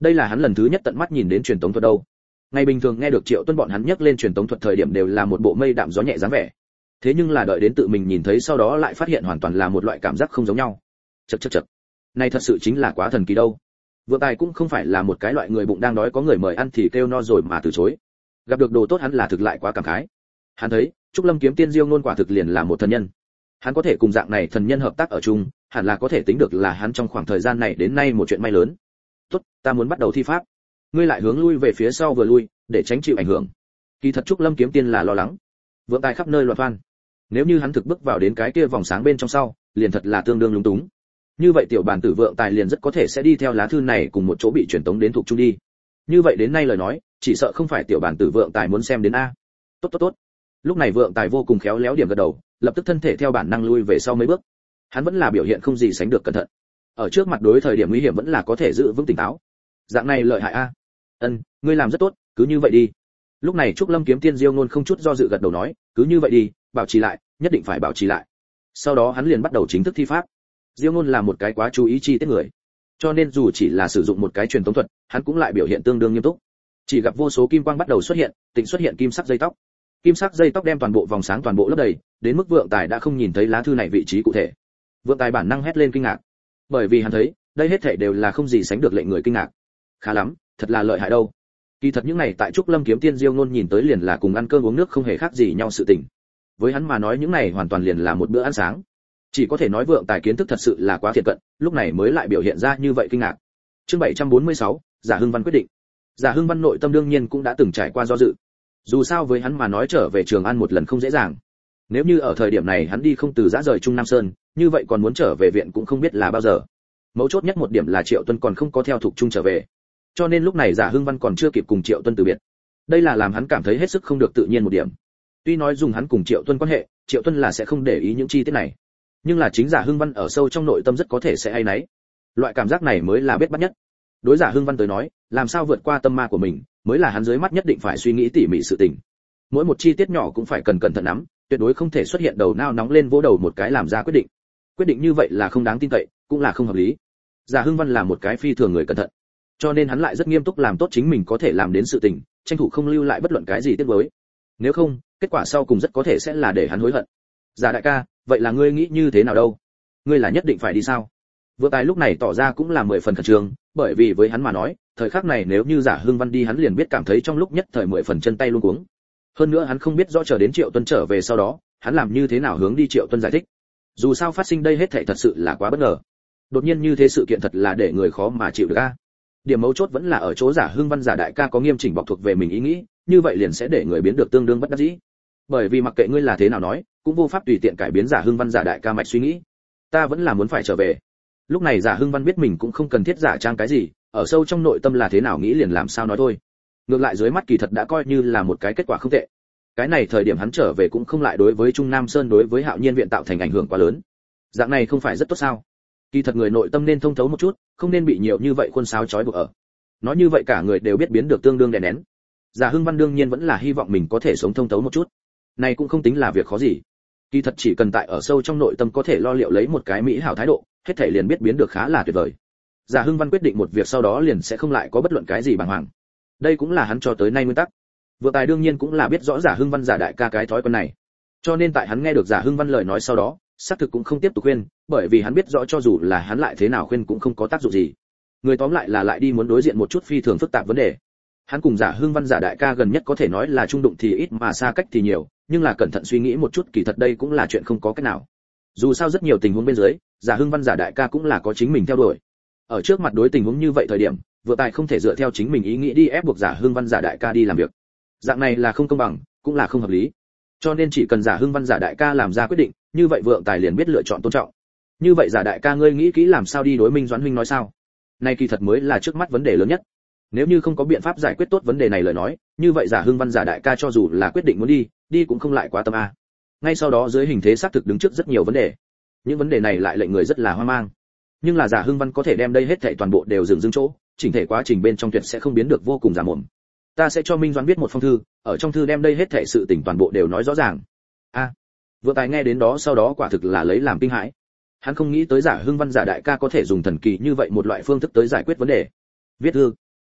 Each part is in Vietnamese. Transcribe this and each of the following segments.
Đây là hắn lần thứ nhất tận mắt nhìn đến truyền tống thuật đâu. Ngày bình thường nghe được Triệu Tuân bọn hắn nhắc lên truyền tống thuật thời điểm đều là một bộ mây đạm gió nhẹ dáng vẻ. Thế nhưng là đợi đến tự mình nhìn thấy sau đó lại phát hiện hoàn toàn là một loại cảm giác không giống nhau. Chậc. Này thật sự chính là quá thần kỳ đâu. Vượng Tài cũng không phải là một cái loại người bụng đang đói có người mời ăn thì kêu no rồi mà từ chối. Gặp được đồ tốt hắn là thực lại quá cảm khái. Hắn thấy, Trúc Lâm kiếm tiên Diêu Ngôn quả thực liền là một thần nhân. Hắn có thể cùng dạng này thần nhân hợp tác ở chung, hẳn là có thể tính được là hắn trong khoảng thời gian này đến nay một chuyện may lớn. Tốt, ta muốn bắt đầu thi pháp. Ngươi lại hướng lui về phía sau vừa lui, để tránh chịu ảnh hưởng. Kỳ thật Trúc Lâm kiếm tiên là lo lắng. Vượng Tài khắp nơi loạn toan. Nếu như hắn thực bước vào đến cái kia vòng sáng bên trong sau, liền thật là tương đương lúng túng. Như vậy tiểu bản tử Vượng Tài liền rất có thể sẽ đi theo lá thư này cùng một chỗ bị truyền tống đến thuộc trung đi. Như vậy đến nay lời nói, chỉ sợ không phải tiểu bản tử Vượng Tài muốn xem đến a. Tốt. Lúc này Vượng Tài vô cùng khéo léo điểm gật đầu, lập tức thân thể theo bản năng lui về sau mấy bước. Hắn vẫn là biểu hiện không gì sánh được cẩn thận. Ở trước mặt đối thời điểm nguy hiểm vẫn là có thể giữ vững tỉnh táo. Dạng này lợi hại a. Ngươi làm rất tốt, cứ như vậy đi. Lúc này Trúc Lâm kiếm tiên Diêu Ngôn không chút do dự gật đầu nói, cứ như vậy đi, bảo trì lại, nhất định phải bảo trì lại. Sau đó hắn liền bắt đầu chính thức thi pháp. Diêu Ngôn là một cái quá chú ý chi tiết người, cho nên dù chỉ là sử dụng một cái truyền tống thuật, hắn cũng lại biểu hiện tương đương nghiêm túc. Chỉ gặp vô số kim quang bắt đầu xuất hiện, tịnh xuất hiện kim sắc dây tóc. Kim sắc dây tóc đem toàn bộ vòng sáng toàn bộ lấp đầy, đến mức Vượng Tài đã không nhìn thấy lá thư này vị trí cụ thể. Vượng Tài bản năng hét lên kinh ngạc, bởi vì hắn thấy, đây hết thảy đều là không gì sánh được lệnh người kinh ngạc. Khá lắm, thật là lợi hại đâu. Kỳ thật những này tại Trúc Lâm kiếm tiên Diêu Ngôn nhìn tới liền là cùng ăn cơm uống nước không hề khác gì nhau sự tình. Với hắn mà nói những này hoàn toàn liền là một bữa ăn sáng. Chỉ có thể nói Vượng Tài kiến thức thật sự là quá thiện cận, lúc này mới lại biểu hiện ra như vậy kinh ngạc. Chương 746, Giả Hưng Văn quyết định. Giả Hưng Văn nội tâm đương nhiên cũng đã từng trải qua do dự. Dù sao với hắn mà nói trở về Trường An một lần không dễ dàng. Nếu như ở thời điểm này hắn đi không từ giã rời Trung Nam Sơn, như vậy còn muốn trở về viện cũng không biết là bao giờ. Mấu chốt nhất một điểm là Triệu Tuân còn không có theo thuộc trung trở về. Cho nên lúc này Giả Hưng Văn còn chưa kịp cùng Triệu Tuân từ biệt. Đây là làm hắn cảm thấy hết sức không được tự nhiên một điểm. Tuy nói dùng hắn cùng Triệu Tuân quan hệ, Triệu Tuân là sẽ không để ý những chi tiết này. Nhưng là chính Giả Hưng Văn ở sâu trong nội tâm rất có thể sẽ hay náy. Loại cảm giác này mới là bết bắt nhất. Đối Giả Hưng Văn tới nói, làm sao vượt qua tâm ma của mình, mới là hắn dưới mắt nhất định phải suy nghĩ tỉ mỉ sự tình. Mỗi một chi tiết nhỏ cũng phải cẩn thận nắm, tuyệt đối không thể xuất hiện đầu nao nóng lên vỗ đầu một cái làm ra quyết định. Quyết định như vậy là không đáng tin cậy, cũng là không hợp lý. Giả Hưng Văn là một cái phi thường người cẩn thận, cho nên hắn lại rất nghiêm túc làm tốt chính mình có thể làm đến sự tình, tranh thủ không lưu lại bất luận cái gì tiếc nuối. Nếu không, kết quả sau cùng rất có thể sẽ là để hắn hối hận. Giả đại ca, vậy là ngươi nghĩ như thế nào đâu? Ngươi là nhất định phải đi sao? Vượng Tài lúc này tỏ ra cũng là 10 phần khẩn trương, bởi vì với hắn mà nói, thời khắc này nếu như Giả Hưng Văn đi hắn liền biết cảm thấy trong lúc nhất thời 10 phần chân tay luống cuống. Hơn nữa hắn không biết rõ chờ đến Triệu Tuân trở về sau đó, hắn làm như thế nào hướng đi Triệu Tuân giải thích. Dù sao phát sinh đây hết thảy thật sự là quá bất ngờ. Đột nhiên như thế sự kiện thật là để người khó mà chịu được a. Điểm mấu chốt vẫn là ở chỗ Giả Hưng Văn giả đại ca có nghiêm chỉnh bọc thuộc về mình ý nghĩ, như vậy liền sẽ để người biến được tương đương bất đắc dĩ. Bởi vì mặc kệ ngươi là thế nào nói, cũng vô pháp tùy tiện cải biến Giả Hưng Văn giả đại ca mạch suy nghĩ. Ta vẫn là muốn phải trở về. Lúc này Giả Hưng Văn biết mình cũng không cần thiết giả trang cái gì, ở sâu trong nội tâm là thế nào nghĩ liền làm sao nói thôi. Ngược lại dưới mắt kỳ thật đã coi như là một cái kết quả không tệ. Cái này thời điểm hắn trở về cũng không lại đối với Trung Nam Sơn đối với Hạo Nhiên viện tạo thành ảnh hưởng quá lớn. Dạng này không phải rất tốt sao? Kỳ thật người nội tâm nên thông thấu một chút, không nên bị nhiều như vậy khuôn sáo trói buộc ở. Nói như vậy cả người đều biết biến được tương đương đè nén. Giả Hưng Văn đương nhiên vẫn là hy vọng mình có thể sống thông thấu một chút. Này cũng không tính là việc khó gì. Kỳ thật chỉ cần tại ở sâu trong nội tâm có thể lo liệu lấy một cái mỹ hảo thái độ, hết thảy liền biết biến được khá là tuyệt vời. Giả Hưng Văn quyết định một việc sau đó liền sẽ không lại có bất luận cái gì bàng hoàng. Đây cũng là hắn cho tới nay nguyên tắc. Vượng Tài đương nhiên cũng là biết rõ Giả Hưng Văn giả đại ca cái thói quen này. Cho nên tại hắn nghe được Giả Hưng Văn lời nói sau đó, xác thực cũng không tiếp tục khuyên, bởi vì hắn biết rõ cho dù là hắn lại thế nào khuyên cũng không có tác dụng gì. Người tóm lại là lại đi muốn đối diện một chút phi thường phức tạp vấn đề. Hắn cùng Giả Hưng Văn giả đại ca gần nhất có thể nói là trung đụng thì ít mà xa cách thì nhiều, nhưng là cẩn thận suy nghĩ một chút kỳ thật đây cũng là chuyện không có cách nào. Dù sao rất nhiều tình huống bên dưới, Giả Hưng Văn giả đại ca cũng là có chính mình theo đuổi. Ở trước mặt đối tình huống như vậy thời điểm, Vượng Tài không thể dựa theo chính mình ý nghĩ đi ép buộc Giả Hưng Văn giả đại ca đi làm việc. Dạng này là không công bằng, cũng là không hợp lý. Cho nên chỉ cần Giả Hưng Văn giả đại ca làm ra quyết định, như vậy Vượng Tài liền biết lựa chọn tôn trọng. Như vậy giả đại ca ngươi nghĩ kỹ làm sao đi đối Minh Doãn huynh nói sao? Này kỳ thật mới là trước mắt vấn đề lớn nhất. Nếu như không có biện pháp giải quyết tốt vấn đề này lời nói, như vậy Giả Hưng Văn giả đại ca cho dù là quyết định muốn đi cũng không lại quá tâm a. Ngay sau đó dưới hình thế xác thực đứng trước rất nhiều vấn đề. Những vấn đề này lại lệnh người rất là hoang mang. Nhưng là Giả Hưng Văn có thể đem đây hết thảy toàn bộ đều dừng chỗ, chỉnh thể quá trình bên trong tuyệt sẽ không biến được vô cùng giả mồm. Ta sẽ cho Minh Doãn viết một phong thư, ở trong thư đem đây hết thảy sự tình toàn bộ đều nói rõ ràng. A. Vượng Tài nghe đến đó sau đó quả thực là lấy làm kinh hãi. Hắn không nghĩ tới Giả Hưng Văn giả đại ca có thể dùng thần kỳ như vậy một loại phương thức tới giải quyết vấn đề. Viết thư,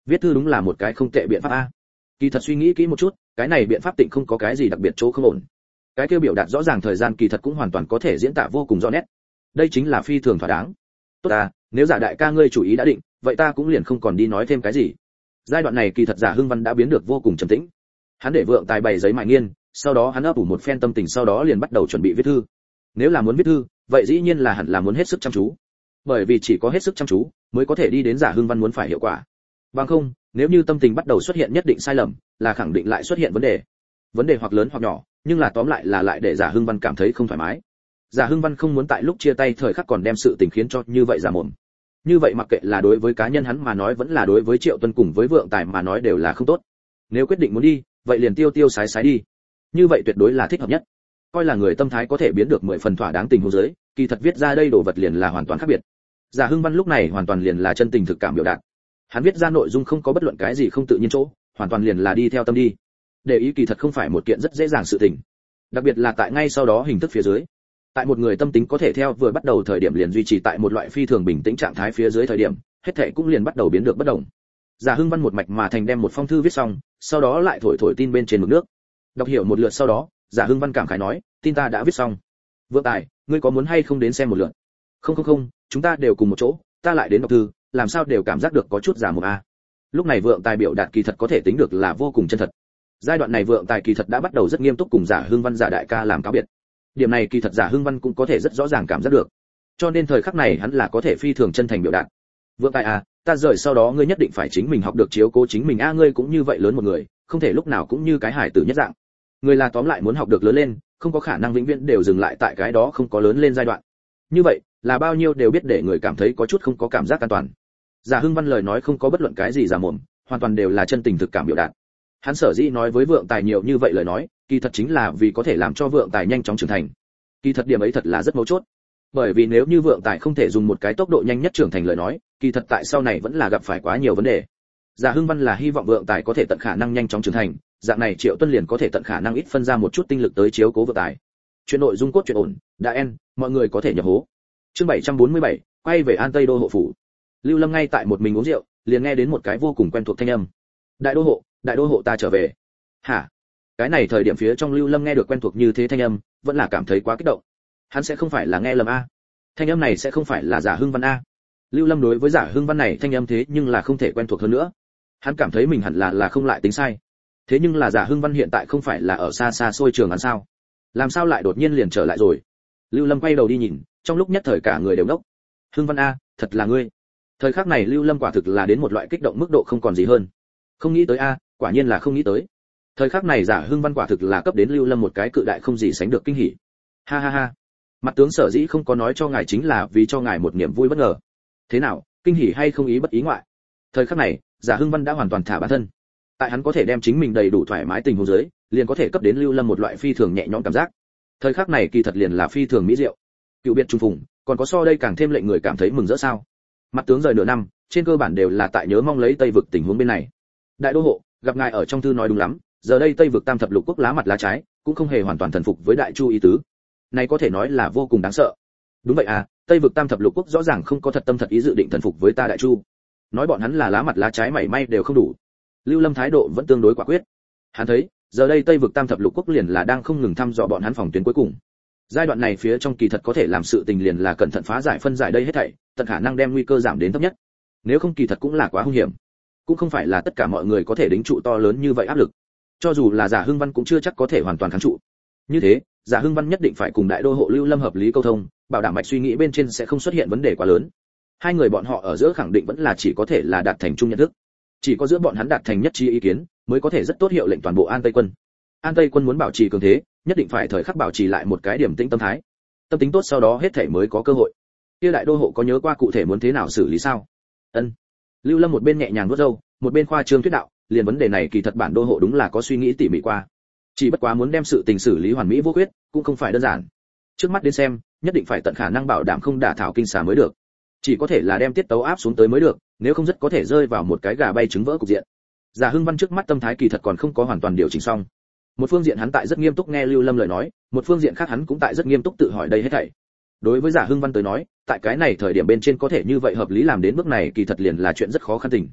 Viết thư đúng là một cái không tệ biện pháp a. Kỳ thật suy nghĩ kỹ một chút, cái này biện pháp tịnh không có cái gì đặc biệt chỗ không ổn. Cái kia biểu đạt rõ ràng thời gian kỳ thật cũng hoàn toàn có thể diễn tả vô cùng rõ nét. Đây chính là phi thường thỏa đáng. Tốt à, nếu Giả đại ca ngươi chủ ý đã định, vậy ta cũng liền không còn đi nói thêm cái gì. Giai đoạn này kỳ thật Giả Hưng Văn đã biến được vô cùng trầm tĩnh. Hắn để Vượng Tài bày giấy mài nghiên, sau đó hắn ấp ủ một phen tâm tình, sau đó liền bắt đầu chuẩn bị viết thư. Nếu là muốn viết thư, vậy dĩ nhiên là hẳn là muốn hết sức chăm chú. Bởi vì chỉ có hết sức chăm chú mới có thể đi đến Giả Hưng Văn muốn phải hiệu quả. Bằng không, nếu như tâm tình bắt đầu xuất hiện nhất định sai lầm, là khẳng định lại xuất hiện vấn đề. Vấn đề hoặc lớn hoặc nhỏ, nhưng là tóm lại là lại để Giả Hưng Văn cảm thấy không thoải mái. Giả Hưng Văn không muốn tại lúc chia tay thời khắc còn đem sự tình khiến cho như vậy giả mồm. Như vậy mặc kệ là đối với cá nhân hắn mà nói vẫn là đối với Triệu Tuân cùng với Vượng Tài mà nói đều là không tốt. Nếu quyết định muốn đi, vậy liền tiêu tiêu sái sái đi. Như vậy tuyệt đối là thích hợp nhất. Coi là người tâm thái có thể biến được 10 phần thỏa đáng tình huống dưới, kỳ thật viết ra đây đồ vật liền là hoàn toàn khác biệt. Giả Hưng Văn lúc này hoàn toàn liền là chân tình thực cảm biểu đạt. Hắn viết ra nội dung không có bất luận cái gì không tự nhiên chỗ, hoàn toàn liền là đi theo tâm đi. Để ý kỳ thật không phải một kiện rất dễ dàng sự tình. Đặc biệt là tại ngay sau đó hình thức phía dưới. Tại một người tâm tính có thể theo vừa bắt đầu thời điểm liền duy trì tại một loại phi thường bình tĩnh trạng thái phía dưới thời điểm, hết thảy cũng liền bắt đầu biến được bất động. Giả Hưng Văn một mạch mà thành đem một phong thư viết xong, sau đó lại thổi thổi tin bên trên mực nước. Đọc hiểu một lượt sau đó, Giả Hưng Văn cảm khái nói, tin ta đã viết xong. Vượng Tài, ngươi có muốn hay không đến xem một lượt? Không, chúng ta đều cùng một chỗ, ta lại đến đọc thư, làm sao đều cảm giác được có chút giả mồm a. Lúc này Vượng Tài biểu đạt kỳ thật có thể tính được là vô cùng chân thật. Giai đoạn này Vượng Tài kỳ thật đã bắt đầu rất nghiêm túc cùng Giả Hưng Văn Giả đại ca làm cáo biệt. Điểm này kỳ thật Giả Hưng Văn cũng có thể rất rõ ràng cảm giác được. Cho nên thời khắc này hắn là có thể phi thường chân thành biểu đạt. Vượng Tài à, ta rời sau đó ngươi nhất định phải chính mình học được chiếu cố chính mình a, ngươi cũng như vậy lớn một người, không thể lúc nào cũng như cái hải tử nhất dạng. Người là tóm lại muốn học được lớn lên, không có khả năng vĩnh viễn đều dừng lại tại cái đó không có lớn lên giai đoạn. Như vậy, là bao nhiêu đều biết để người cảm thấy có chút không có cảm giác an toàn. Giả Hưng Văn lời nói không có bất luận cái gì giả mồm, hoàn toàn đều là chân tình thực cảm biểu đạt. Hắn sở dĩ nói với Vượng Tài nhiều như vậy lời nói, kỳ thật chính là vì có thể làm cho Vượng Tài nhanh chóng trưởng thành. Kỳ thật điểm ấy thật là rất mấu chốt. Bởi vì nếu như Vượng Tài không thể dùng một cái tốc độ nhanh nhất trưởng thành lời nói, kỳ thật tại sau này vẫn là gặp phải quá nhiều vấn đề. Giả Hưng Văn là hy vọng Vượng Tài có thể tận khả năng nhanh chóng trưởng thành, dạng này Triệu Tuân liền có thể tận khả năng ít phân ra một chút tinh lực tới chiếu cố Vượng Tài. Chuyện nội dung cốt truyện ổn, đã en, mọi người có thể nhập hố. Chương 747, quay về An Tây đô hộ phủ. Lưu Lâm ngay tại một mình uống rượu, liền nghe đến một cái vô cùng quen thuộc thanh âm. Đại đô hộ ta trở về. Hả? Cái này thời điểm phía trong Lưu Lâm nghe được quen thuộc như thế thanh âm, vẫn là cảm thấy quá kích động. Hắn sẽ không phải là nghe lầm a? Thanh âm này sẽ không phải là Giả Hưng Văn a? Lưu Lâm đối với Giả Hưng Văn này thanh âm thế nhưng là không thể quen thuộc hơn nữa. Hắn cảm thấy mình hẳn là không lại tính sai. Thế nhưng là Giả Hưng Văn hiện tại không phải là ở xa xa xôi trường hắn sao? Làm sao lại đột nhiên liền trở lại rồi? Lưu Lâm quay đầu đi nhìn, trong lúc nhất thời cả người đều ngốc. Hưng Văn a, thật là ngươi. Thời khắc này Lưu Lâm quả thực là đến một loại kích động mức độ không còn gì hơn. Không nghĩ tới a, quả nhiên là không nghĩ tới. Thời khắc này Giả Hưng Văn quả thực là cấp đến Lưu Lâm một cái cự đại không gì sánh được kinh hỉ. Ha ha ha. Mặt tướng sở dĩ không có nói cho ngài chính là vì cho ngài một niềm vui bất ngờ. Thế nào, kinh hỉ hay không ý bất ý ngoại? Thời khắc này, Giả Hưng Văn đã hoàn toàn thả bản thân. Tại hắn có thể đem chính mình đầy đủ thoải mái tình huống dưới, liền có thể cấp đến Lưu Lâm một loại phi thường nhẹ nhõm cảm giác. Thời khắc này kỳ thật liền là phi thường mỹ diệu. Cựu biệt trùng phùng, còn có so đây càng thêm lệnh người cảm thấy mừng rỡ sao? Mặt tướng rời nửa năm, trên cơ bản đều là tại nhớ mong lấy Tây vực tình huống bên này. Đại đô hộ, gặp ngài ở trong thư nói đúng lắm, giờ đây Tây vực Tam thập lục quốc lá mặt lá trái, cũng không hề hoàn toàn thần phục với Đại Chu ý tứ. Này có thể nói là vô cùng đáng sợ. Đúng vậy à, Tây vực Tam thập lục quốc rõ ràng không có thật tâm thật ý dự định thần phục với ta Đại Chu. Nói bọn hắn là lá mặt lá trái mảy may đều không đủ. Lưu Lâm thái độ vẫn tương đối quả quyết. Hắn thấy, giờ đây Tây vực Tam thập lục quốc liền là đang không ngừng thăm dò bọn hắn phòng tuyến cuối cùng. Giai đoạn này phía trong kỳ thật có thể làm sự tình liền là cẩn thận phá giải phân giải đây hết thảy, tận khả năng đem nguy cơ giảm đến thấp nhất. Nếu không kỳ thật cũng là quá hung hiểm. Cũng không phải là tất cả mọi người có thể đính trụ to lớn như vậy áp lực. Cho dù là Giả Hưng Văn cũng chưa chắc có thể hoàn toàn kháng trụ. Như thế, Giả Hưng Văn nhất định phải cùng đại đô hộ Lưu Lâm hợp lý câu thông, bảo đảm mạch suy nghĩ bên trên sẽ không xuất hiện vấn đề quá lớn. Hai người bọn họ ở giữa khẳng định vẫn là chỉ có thể là đạt thành chung nhận thức. Chỉ có giữa bọn hắn đạt thành nhất trí ý kiến, mới có thể rất tốt hiệu lệnh toàn bộ An Tây quân. An Tây quân muốn bảo trì cường thế, nhất định phải thời khắc bảo trì lại một cái điểm tĩnh tâm thái. Tâm tính tốt sau đó hết thảy mới có cơ hội. Kia đại đô hộ có nhớ qua cụ thể muốn thế nào xử lý sao? Ân. Lưu Lâm một bên nhẹ nhàng vuốt râu, một bên khoa trương thuyết đạo, liền vấn đề này kỳ thật bản đô hộ đúng là có suy nghĩ tỉ mỉ qua. Chỉ bất quá muốn đem sự tình xử lý hoàn mỹ vô khuyết, cũng không phải đơn giản. Trước mắt đến xem, nhất định phải tận khả năng bảo đảm không đả thảo kinh xà mới được. Chỉ có thể là đem tiết tấu áp xuống tới mới được, nếu không rất có thể rơi vào một cái gà bay trứng vỡ cục diện. Giả Hưng Văn trước mắt tâm thái kỳ thật còn không có hoàn toàn điều chỉnh xong. Một phương diện hắn tại rất nghiêm túc nghe Lưu Lâm lời nói, một phương diện khác hắn cũng tại rất nghiêm túc tự hỏi đây hết thảy. Đối với Giả Hưng Văn tới nói, tại cái này thời điểm bên trên có thể như vậy hợp lý làm đến bước này kỳ thật liền là chuyện rất khó khăn tình.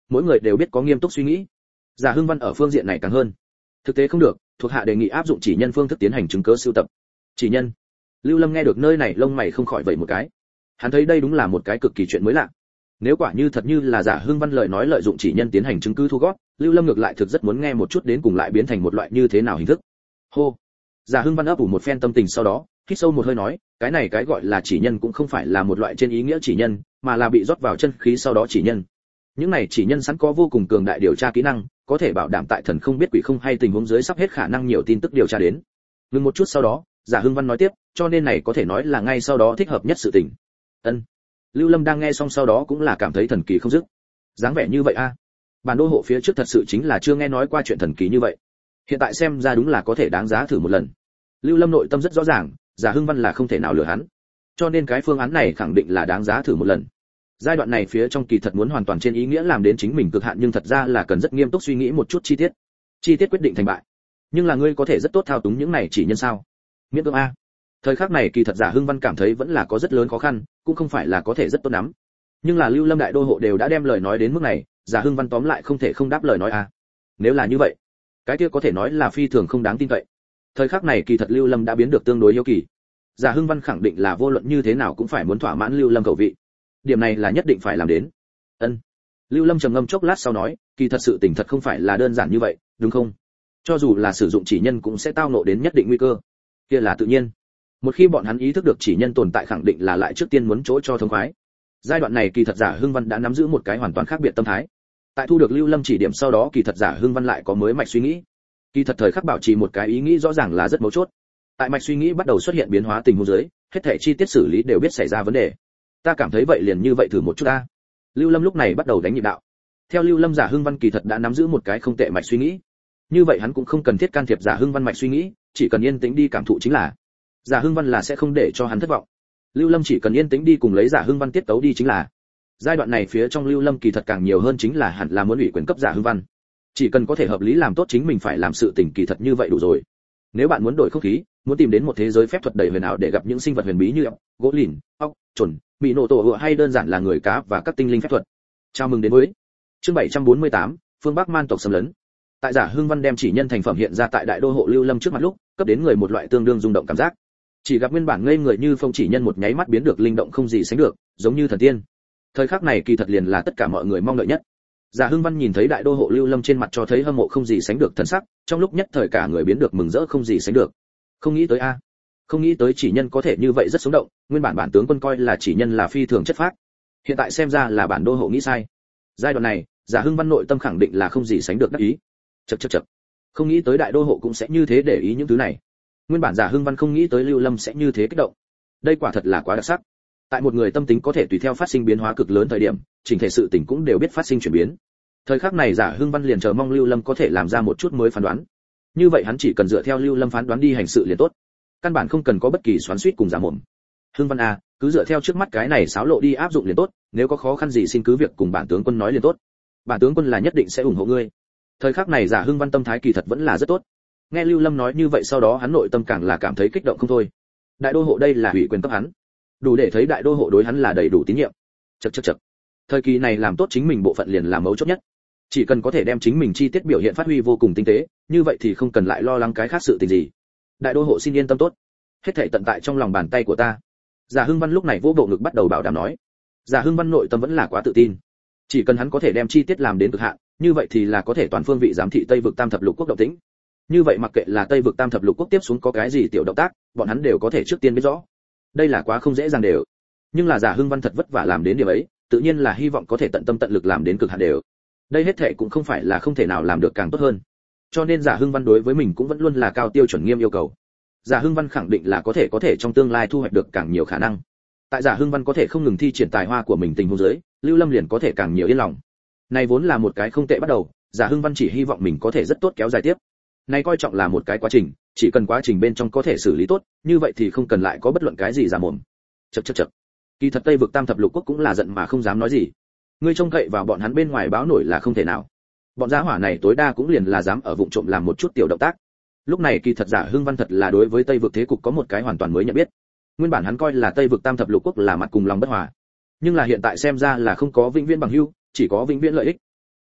mỗi người đều biết có nghiêm túc suy nghĩ. Giả Hưng Văn ở phương diện này càng hơn. Thực tế không được, thuộc hạ đề nghị áp dụng chỉ nhân phương thức tiến hành chứng cứ sưu tập. Chỉ nhân. Lưu Lâm nghe được nơi này lông mày không khỏi vẩy một cái. Hắn thấy đây đúng là một cái cực kỳ chuyện mới lạ. Nếu quả như thật như là Giả Hưng Văn lời nói lợi dụng chỉ nhân tiến hành chứng cứ thu góp, Lưu Lâm ngược lại thực rất muốn nghe một chút đến cùng lại biến thành một loại như thế nào hình thức. Hô. Giả Hưng Văn ấp ủ một phen tâm tình sau đó, hít sâu một hơi nói, cái này cái gọi là chỉ nhân cũng không phải là một loại trên ý nghĩa chỉ nhân, mà là bị rót vào chân khí sau đó chỉ nhân. Những này chỉ nhân sẵn có vô cùng cường đại điều tra kỹ năng, có thể bảo đảm tại thần không biết quỷ không hay tình huống dưới sắp hết khả năng nhiều tin tức điều tra đến. Ngừng một chút sau đó, Giả Hưng Văn nói tiếp, cho nên này có thể nói là ngay sau đó thích hợp nhất sự tình. Ân. Lưu Lâm đang nghe xong sau đó cũng là cảm thấy thần kỳ không dứt. Dáng vẻ như vậy a, bản đô hộ phía trước thật sự chính là chưa nghe nói qua chuyện thần kỳ như vậy. Hiện tại xem ra đúng là có thể đáng giá thử một lần. Lưu Lâm nội tâm rất rõ ràng, Giả Hưng Văn là không thể nào lừa hắn. Cho nên cái phương án này khẳng định là đáng giá thử một lần. Giai đoạn này phía trong kỳ thật muốn hoàn toàn trên ý nghĩa làm đến chính mình cực hạn, nhưng thật ra là cần rất nghiêm túc suy nghĩ một chút chi tiết quyết định thành bại. Nhưng là ngươi có thể rất tốt thao túng những này chỉ nhân sao? Miễn cưỡng a. Thời khắc này kỳ thật Giả Hưng Văn cảm thấy vẫn là có rất lớn khó khăn, cũng không phải là có thể rất tốt lắm. Nhưng là Lưu Lâm đại đô hộ đều đã đem lời nói đến mức này, Giả Hưng Văn tóm lại không thể không đáp lời nói a. Nếu là như vậy, cái kia có thể nói là phi thường không đáng tin cậy. Thời khắc này kỳ thật Lưu Lâm đã biến được tương đối hiếu kỳ. Giả Hưng Văn khẳng định là vô luận như thế nào cũng phải muốn thỏa mãn Lưu Lâm khẩu vị. Điểm này là nhất định phải làm đến. Ân. Lưu Lâm trầm ngâm chốc lát sau nói, kỳ thật sự tình thật không phải là đơn giản như vậy, đúng không? Cho dù là sử dụng chỉ nhân cũng sẽ tao ngộ đến nhất định nguy cơ. Kia là tự nhiên. Một khi bọn hắn ý thức được chỉ nhân tồn tại khẳng định là lại trước tiên muốn chỗ cho thông khoái. Giai đoạn này kỳ thật Giả Hưng Văn đã nắm giữ một cái hoàn toàn khác biệt tâm thái. Tại thu được Lưu Lâm chỉ điểm sau đó kỳ thật Giả Hưng Văn lại có mới mạch suy nghĩ. Kỳ thật thời khắc bảo trì một cái ý nghĩ rõ ràng là rất mấu chốt. Tại mạch suy nghĩ bắt đầu xuất hiện biến hóa tình huống dưới, hết thảy chi tiết xử lý đều biết xảy ra vấn đề. Ta cảm thấy vậy liền như vậy thử một chút ta. Lưu Lâm lúc này bắt đầu đánh nhịp đạo. Theo Lưu Lâm, Giả Hưng Văn kỳ thật đã nắm giữ một cái không tệ mạch suy nghĩ. Như vậy hắn cũng không cần thiết can thiệp Giả Hưng Văn mạch suy nghĩ, chỉ cần yên tĩnh đi cảm thụ chính là. Giả Hưng Văn là sẽ không để cho hắn thất vọng. Lưu Lâm chỉ cần yên tĩnh đi cùng lấy Giả Hưng Văn tiết tấu đi chính là. Giai đoạn này phía trong Lưu Lâm kỳ thật càng nhiều hơn chính là hẳn là muốn ủy quyền cấp Giả Hưng Văn. Chỉ cần có thể hợp lý làm tốt chính mình phải làm sự tình kỳ thật như vậy đủ rồi. Nếu bạn muốn đổi không khí, muốn tìm đến một thế giới phép thuật đầy huyền ảo để gặp những sinh vật huyền bí như ốc, gỗ lìn, ốc, chuẩn, bị nổ tổ hựa hay đơn giản là người cá và các tinh linh phép thuật. Chào mừng đến với chương 748, phương Bắc man tộc xâm lấn. Tại Giả Hưng Văn đem chỉ nhân thành phẩm hiện ra tại đại đô hộ Lưu Lâm trước mặt lúc, cấp đến người một loại tương đương rung động cảm giác. Chỉ gặp nguyên bản ngây người như phong chỉ nhân một nháy mắt biến được linh động không gì sánh được, giống như thần tiên. Thời khắc này kỳ thật liền là tất cả mọi người mong đợi nhất. Giả Hưng Văn nhìn thấy đại đô hộ Lưu Lâm trên mặt cho thấy hâm mộ không gì sánh được thần sắc, trong lúc nhất thời cả người biến được mừng rỡ không gì sánh được. Không nghĩ tới a, không nghĩ tới chỉ nhân có thể như vậy rất sống động, nguyên bản bản tướng quân coi là chỉ nhân là phi thường chất phác, hiện tại xem ra là bản đô hộ nghĩ sai. Giai đoạn này, Giả Hưng Văn nội tâm khẳng định là không gì sánh được đắc ý. Chậc, không nghĩ tới đại đô hộ cũng sẽ như thế để ý những thứ này. Nguyên bản Giả Hưng Văn không nghĩ tới Lưu Lâm sẽ như thế kích động. Đây quả thật là quá đặc sắc. Tại một người tâm tính có thể tùy theo phát sinh biến hóa cực lớn thời điểm, chỉnh thể sự tình cũng đều biết phát sinh chuyển biến. Thời khắc này Giả Hưng Văn liền chờ mong Lưu Lâm có thể làm ra một chút mới phán đoán. Như vậy hắn chỉ cần dựa theo Lưu Lâm phán đoán đi hành sự liền tốt, căn bản không cần có bất kỳ xoắn xuýt cùng giả mồm. Hưng Văn à, cứ dựa theo trước mắt cái này xáo lộ đi áp dụng liền tốt, nếu có khó khăn gì xin cứ việc cùng bản tướng quân nói liền tốt. Bản tướng quân là nhất định sẽ ủng hộ ngươi. Thời khắc này Giả Hưng Văn tâm thái kỳ thật vẫn là rất tốt. Nghe Lưu Lâm nói như vậy sau đó hắn nội tâm càng là cảm thấy kích động không thôi. Đại đô hộ đây là ủy quyền cấp hắn, đủ để thấy đại đô hộ đối hắn là đầy đủ tín nhiệm. Chậc. Thời kỳ này làm tốt chính mình bộ phận liền là mấu chốt nhất. Chỉ cần có thể đem chính mình chi tiết biểu hiện phát huy vô cùng tinh tế, như vậy thì không cần lại lo lắng cái khác sự tình gì. Đại đô hộ xin yên tâm tốt, hết thảy tận tại trong lòng bàn tay của ta. Giả Hưng Văn lúc này vỗ bộ ngực bắt đầu bảo đảm nói. Giả Hưng Văn nội tâm vẫn là quá tự tin. Chỉ cần hắn có thể đem chi tiết làm đến cực hạn, như vậy thì là có thể toàn phương vị giám thị Tây vực Tam thập lục quốc động tĩnh. Như vậy mặc kệ là Tây vực Tam thập lục quốc tiếp xuống có cái gì tiểu động tác, bọn hắn đều có thể trước tiên biết rõ. Đây là quá không dễ dàng đều. Nhưng là Giả Hưng Văn thật vất vả làm đến điểm ấy, tự nhiên là hy vọng có thể tận tâm tận lực làm đến cực hạn đều. Đây hết thảy cũng không phải là không thể nào làm được càng tốt hơn. Cho nên Giả Hưng Văn đối với mình cũng vẫn luôn là cao tiêu chuẩn nghiêm yêu cầu. Giả Hưng Văn khẳng định là có thể trong tương lai thu hoạch được càng nhiều khả năng. Tại Giả Hưng Văn có thể không ngừng thi triển tài hoa của mình tình huống dưới, Lưu Lâm liền có thể càng nhiều yên lòng. Này vốn là một cái không tệ bắt đầu, Giả Hưng Văn chỉ hy vọng mình có thể rất tốt kéo dài tiếp. Này coi trọng là một cái quá trình, chỉ cần quá trình bên trong có thể xử lý tốt, như vậy thì không cần lại có bất luận cái gì giả mồm. Chậc. Kỳ thật Tây vực Tam thập lục quốc cũng là giận mà không dám nói gì. Ngươi trông cậy vào bọn hắn bên ngoài báo nổi là không thể nào. Bọn gia hỏa này tối đa cũng liền là dám ở vụng trộm làm một chút tiểu động tác. Lúc này kỳ thật Giả Hưng Văn thật là đối với Tây vực thế cục có một cái hoàn toàn mới nhận biết. Nguyên bản hắn coi là Tây vực Tam thập lục quốc là mặt cùng lòng bất hòa, nhưng là hiện tại xem ra là không có vĩnh viễn bằng hữu, chỉ có vĩnh viễn lợi ích.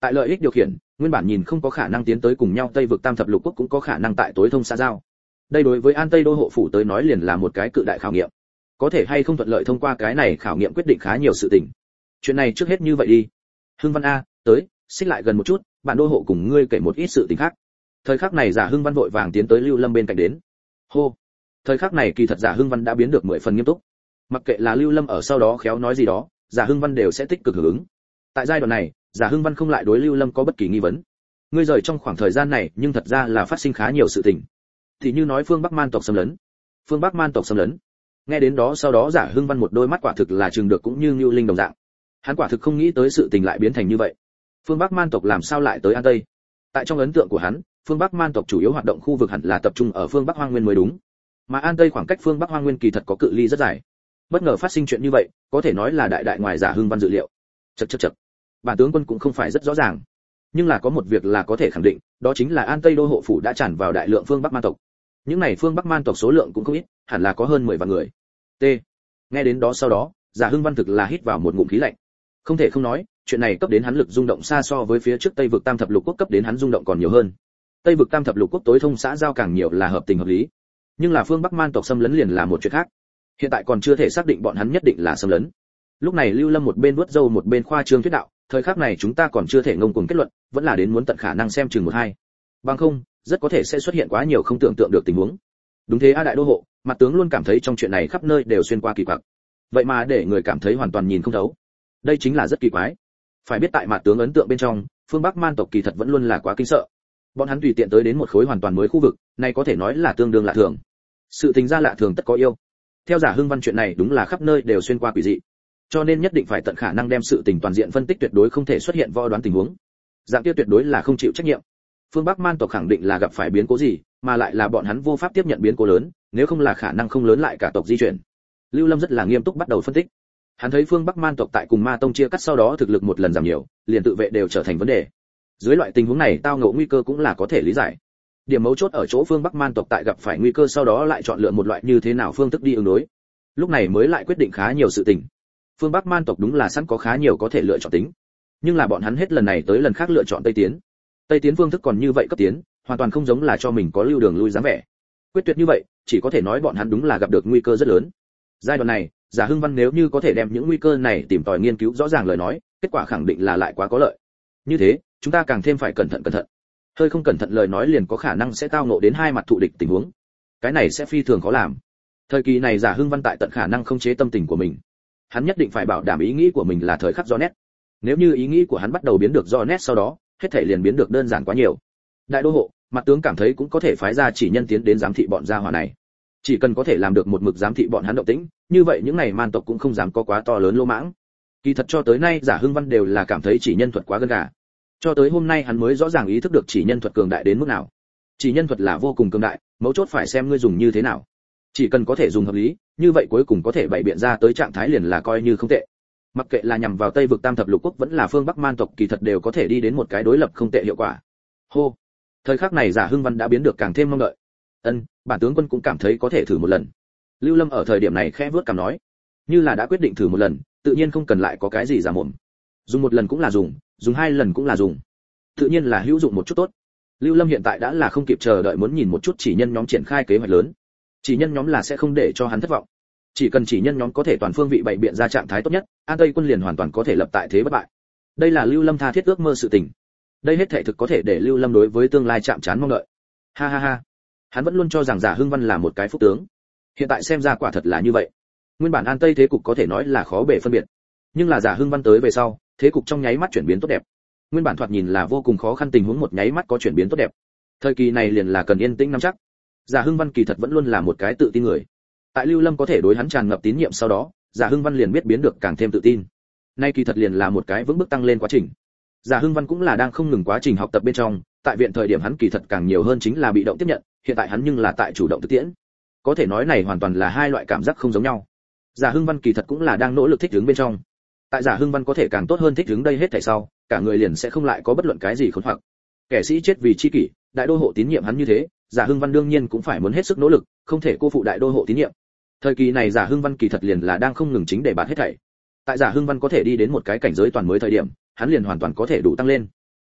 Tại lợi ích điều khiển, nguyên bản nhìn không có khả năng tiến tới cùng nhau Tây vực Tam thập lục quốc cũng có khả năng tại tối thông xã giao. Đây đối với An Tây đô hộ phủ tới nói liền là một cái cự đại khảo nghiệm. Có thể hay không thuận lợi thông qua cái này khảo nghiệm quyết định khá nhiều sự tình. Chuyện này trước hết như vậy đi. Hưng Văn a, tới, xích lại gần một chút, bạn đô hộ cùng ngươi kể một ít sự tình khác. Thời khắc này Giả Hưng Văn vội vàng tiến tới Lưu Lâm bên cạnh đến. Hô. Thời khắc này kỳ thật Giả Hưng Văn đã biến được 10 phần nghiêm túc. Mặc kệ là Lưu Lâm ở sau đó khéo nói gì đó, Giả Hưng Văn đều sẽ tích cực hưởng ứng. Tại giai đoạn này, Giả Hưng Văn không lại đối Lưu Lâm có bất kỳ nghi vấn. Ngươi rời trong khoảng thời gian này, nhưng thật ra là phát sinh khá nhiều sự tình. Thì như nói phương Bắc Man tộc xâm lấn. Phương Bắc Man tộc xâm lấn. Nghe đến đó sau đó Giả Hưng Văn một đôi mắt quả thực là trừng được cũng như Nưu Linh đồng dạng. Hắn quả thực không nghĩ tới sự tình lại biến thành như vậy. Phương Bắc Man tộc làm sao lại tới An Tây? Tại trong ấn tượng của hắn, phương Bắc Man tộc chủ yếu hoạt động khu vực hẳn là tập trung ở phương Bắc Hoang Nguyên mới đúng. Mà An Tây khoảng cách phương Bắc Hoang Nguyên kỳ thật có cự ly rất dài. Bất ngờ phát sinh chuyện như vậy, có thể nói là đại ngoài Giả Hưng Văn dự liệu. Chậc. Bản tướng quân cũng không phải rất rõ ràng, nhưng là có một việc là có thể khẳng định, đó chính là An Tây đô hộ phủ đã tràn vào đại lượng phương Bắc Man tộc. Những này phương Bắc Man tộc số lượng cũng không ít, hẳn là có hơn 10 vạn người. T. Nghe đến đó sau đó, Giả Hưng Văn thực là hít vào một ngụm khí lạnh. Không thể không nói, chuyện này cấp đến hắn lực rung động xa so với phía trước Tây vực Tam thập lục quốc cấp đến hắn rung động còn nhiều hơn. Tây vực Tam thập lục quốc tối thông xã giao càng nhiều là hợp tình hợp lý, nhưng là phương Bắc Man tộc xâm lấn liền là một chuyện khác. Hiện tại còn chưa thể xác định bọn hắn nhất định là xâm lấn. Lúc này Lưu Lâm một bên vuốt râu một bên khoa trương thuyết đạo, thời khắc này chúng ta còn chưa thể ngông cuồng kết luận, vẫn là đến muốn tận khả năng xem chừng một hai. Bằng không, rất có thể sẽ xuất hiện quá nhiều không tưởng tượng được tình huống. Đúng thế a đại đô hộ, mặt tướng luôn cảm thấy trong chuyện này khắp nơi đều xuyên qua kỳ quặc. Vậy mà để người cảm thấy hoàn toàn nhìn không thấu. Đây chính là rất kỳ quái. Phải biết tại mặt tướng ấn tượng bên trong, phương Bắc Man tộc kỳ thật vẫn luôn là quá kinh sợ. Bọn hắn tùy tiện tới đến một khối hoàn toàn mới khu vực, này có thể nói là tương đương lạ thường. Sự tình ra lạ thường tất có yêu. Theo Giả Hưng Văn chuyện này đúng là khắp nơi đều xuyên qua quỷ dị. Cho nên nhất định phải tận khả năng đem sự tình toàn diện phân tích, tuyệt đối không thể xuất hiện võ đoán tình huống. Dạng kia tuyệt đối là không chịu trách nhiệm. Phương Bắc Man tộc khẳng định là gặp phải biến cố gì, mà lại là bọn hắn vô pháp tiếp nhận biến cố lớn, nếu không là khả năng không lớn lại cả tộc di chuyển. Lưu Lâm rất là nghiêm túc bắt đầu phân tích. Hắn thấy phương Bắc Man tộc tại cùng Ma tông chia cắt sau đó thực lực một lần giảm nhiều, liền tự vệ đều trở thành vấn đề. Dưới loại tình huống này tao ngộ nguy cơ cũng là có thể lý giải. Điểm mấu chốt ở chỗ phương Bắc Man tộc tại gặp phải nguy cơ sau đó lại chọn lựa một loại như thế nào phương thức đi ứng đối. Lúc này mới lại quyết định khá nhiều sự tình. Phương Bắc Man tộc đúng là sẵn có khá nhiều có thể lựa chọn tính, nhưng là bọn hắn hết lần này tới lần khác lựa chọn Tây tiến. Tây tiến phương thức còn như vậy cấp tiến, hoàn toàn không giống là cho mình có lưu đường lui dáng vẻ. Quyết tuyệt như vậy, chỉ có thể nói bọn hắn đúng là gặp được nguy cơ rất lớn. Giai đoạn này, Giả Hưng Văn nếu như có thể đem những nguy cơ này tìm tòi nghiên cứu rõ ràng lời nói, kết quả khẳng định là lại quá có lợi. Như thế, chúng ta càng thêm phải cẩn thận. Hơi không cẩn thận lời nói liền có khả năng sẽ tao ngộ đến hai mặt thù địch tình huống. Cái này sẽ phi thường khó làm. Thời kỳ này Giả Hưng Văn tại tận khả năng không chế tâm tình của mình. Hắn nhất định phải bảo đảm ý nghĩ của mình là thời khắc rõ nét. Nếu như ý nghĩ của hắn bắt đầu biến được rõ nét sau đó, hết thảy liền biến được đơn giản quá nhiều. Đại đô hộ, mặt tướng cảm thấy cũng có thể phái ra chỉ nhân tiến đến giám thị bọn gia hỏa này. Chỉ cần có thể làm được một mực giám thị bọn hắn động tĩnh, như vậy những này man tộc cũng không dám có quá to lớn lỗ mãng. Kỳ thật cho tới nay Giả Hưng Văn đều là cảm thấy chỉ nhân thuật quá gân gà. Cho tới hôm nay hắn mới rõ ràng ý thức được chỉ nhân thuật cường đại đến mức nào. Chỉ nhân thuật là vô cùng cường đại, mấu chốt phải xem ngươi dùng như thế nào. Chỉ cần có thể dùng hợp lý, như vậy cuối cùng có thể bày biện ra tới trạng thái liền là coi như không tệ. Mặc kệ là nhằm vào Tây vực Tam thập lục quốc vẫn là phương Bắc Man tộc, kỳ thật đều có thể đi đến một cái đối lập không tệ hiệu quả. Hô. Thời khắc này Giả Hưng Văn đã biến được càng thêm mong đợi. Bản tướng quân cũng cảm thấy có thể thử một lần. Lưu Lâm ở thời điểm này khẽ vuốt cằm nói, như là đã quyết định thử một lần, tự nhiên không cần lại có cái gì giả mồm. Dùng một lần cũng là dùng hai lần cũng là dùng, tự nhiên là hữu dụng một chút tốt. Lưu Lâm hiện tại đã là không kịp chờ đợi muốn nhìn một chút chỉ nhân nhóm triển khai kế hoạch lớn. Chỉ nhân nhóm là sẽ không để cho hắn thất vọng. Chỉ cần chỉ nhân nhóm có thể toàn phương vị bày biện ra trạng thái tốt nhất, An Tây quân liền hoàn toàn có thể lập tại thế bất bại. Đây là Lưu Lâm tha thiết ước mơ sự tình. Đây hết thảy thực có thể để Lưu Lâm đối với tương lai chạm trán mong đợi. Ha ha ha. Hắn vẫn luôn cho rằng Giả Hưng Văn là một cái phúc tướng. Hiện tại xem ra quả thật là như vậy. Nguyên bản An Tây thế cục có thể nói là khó bề phân biệt, nhưng là Giả Hưng Văn tới về sau, thế cục trong nháy mắt chuyển biến tốt đẹp. Nguyên bản thoạt nhìn là vô cùng khó khăn tình huống một nháy mắt có chuyển biến tốt đẹp. Thời kỳ này liền là cần yên tĩnh nắm chắc. Giả Hưng Văn kỳ thật vẫn luôn là một cái tự tin người. Tại Lưu Lâm có thể đối hắn tràn ngập tín nhiệm sau đó, Giả Hưng Văn liền biết biến được càng thêm tự tin. Nay kỳ thật liền là một cái vững bước tăng lên quá trình. Giả Hưng Văn cũng là đang không ngừng quá trình học tập bên trong, tại viện thời điểm hắn kỳ thật càng nhiều hơn chính là bị động tiếp nhận, hiện tại hắn nhưng là tại chủ động thực tiễn. Có thể nói này hoàn toàn là hai loại cảm giác không giống nhau. Giả Hưng Văn kỳ thật cũng là đang nỗ lực thích ứng bên trong. Tại Giả Hưng Văn có thể càng tốt hơn thích ứng đây hết thảy sau, cả người liền sẽ không lại có bất luận cái gì khốn hoặc. Kẻ sĩ chết vì chi kỷ, đại đô hộ tín nhiệm hắn như thế, Giả Hưng Văn đương nhiên cũng phải muốn hết sức nỗ lực, không thể cô phụ đại đô hộ tín nhiệm. Thời kỳ này Giả Hưng Văn kỳ thật liền là đang không ngừng chính để bạt hết thảy. Tại Giả Hưng Văn có thể đi đến một cái cảnh giới toàn mới thời điểm, hắn liền hoàn toàn có thể đủ tăng lên.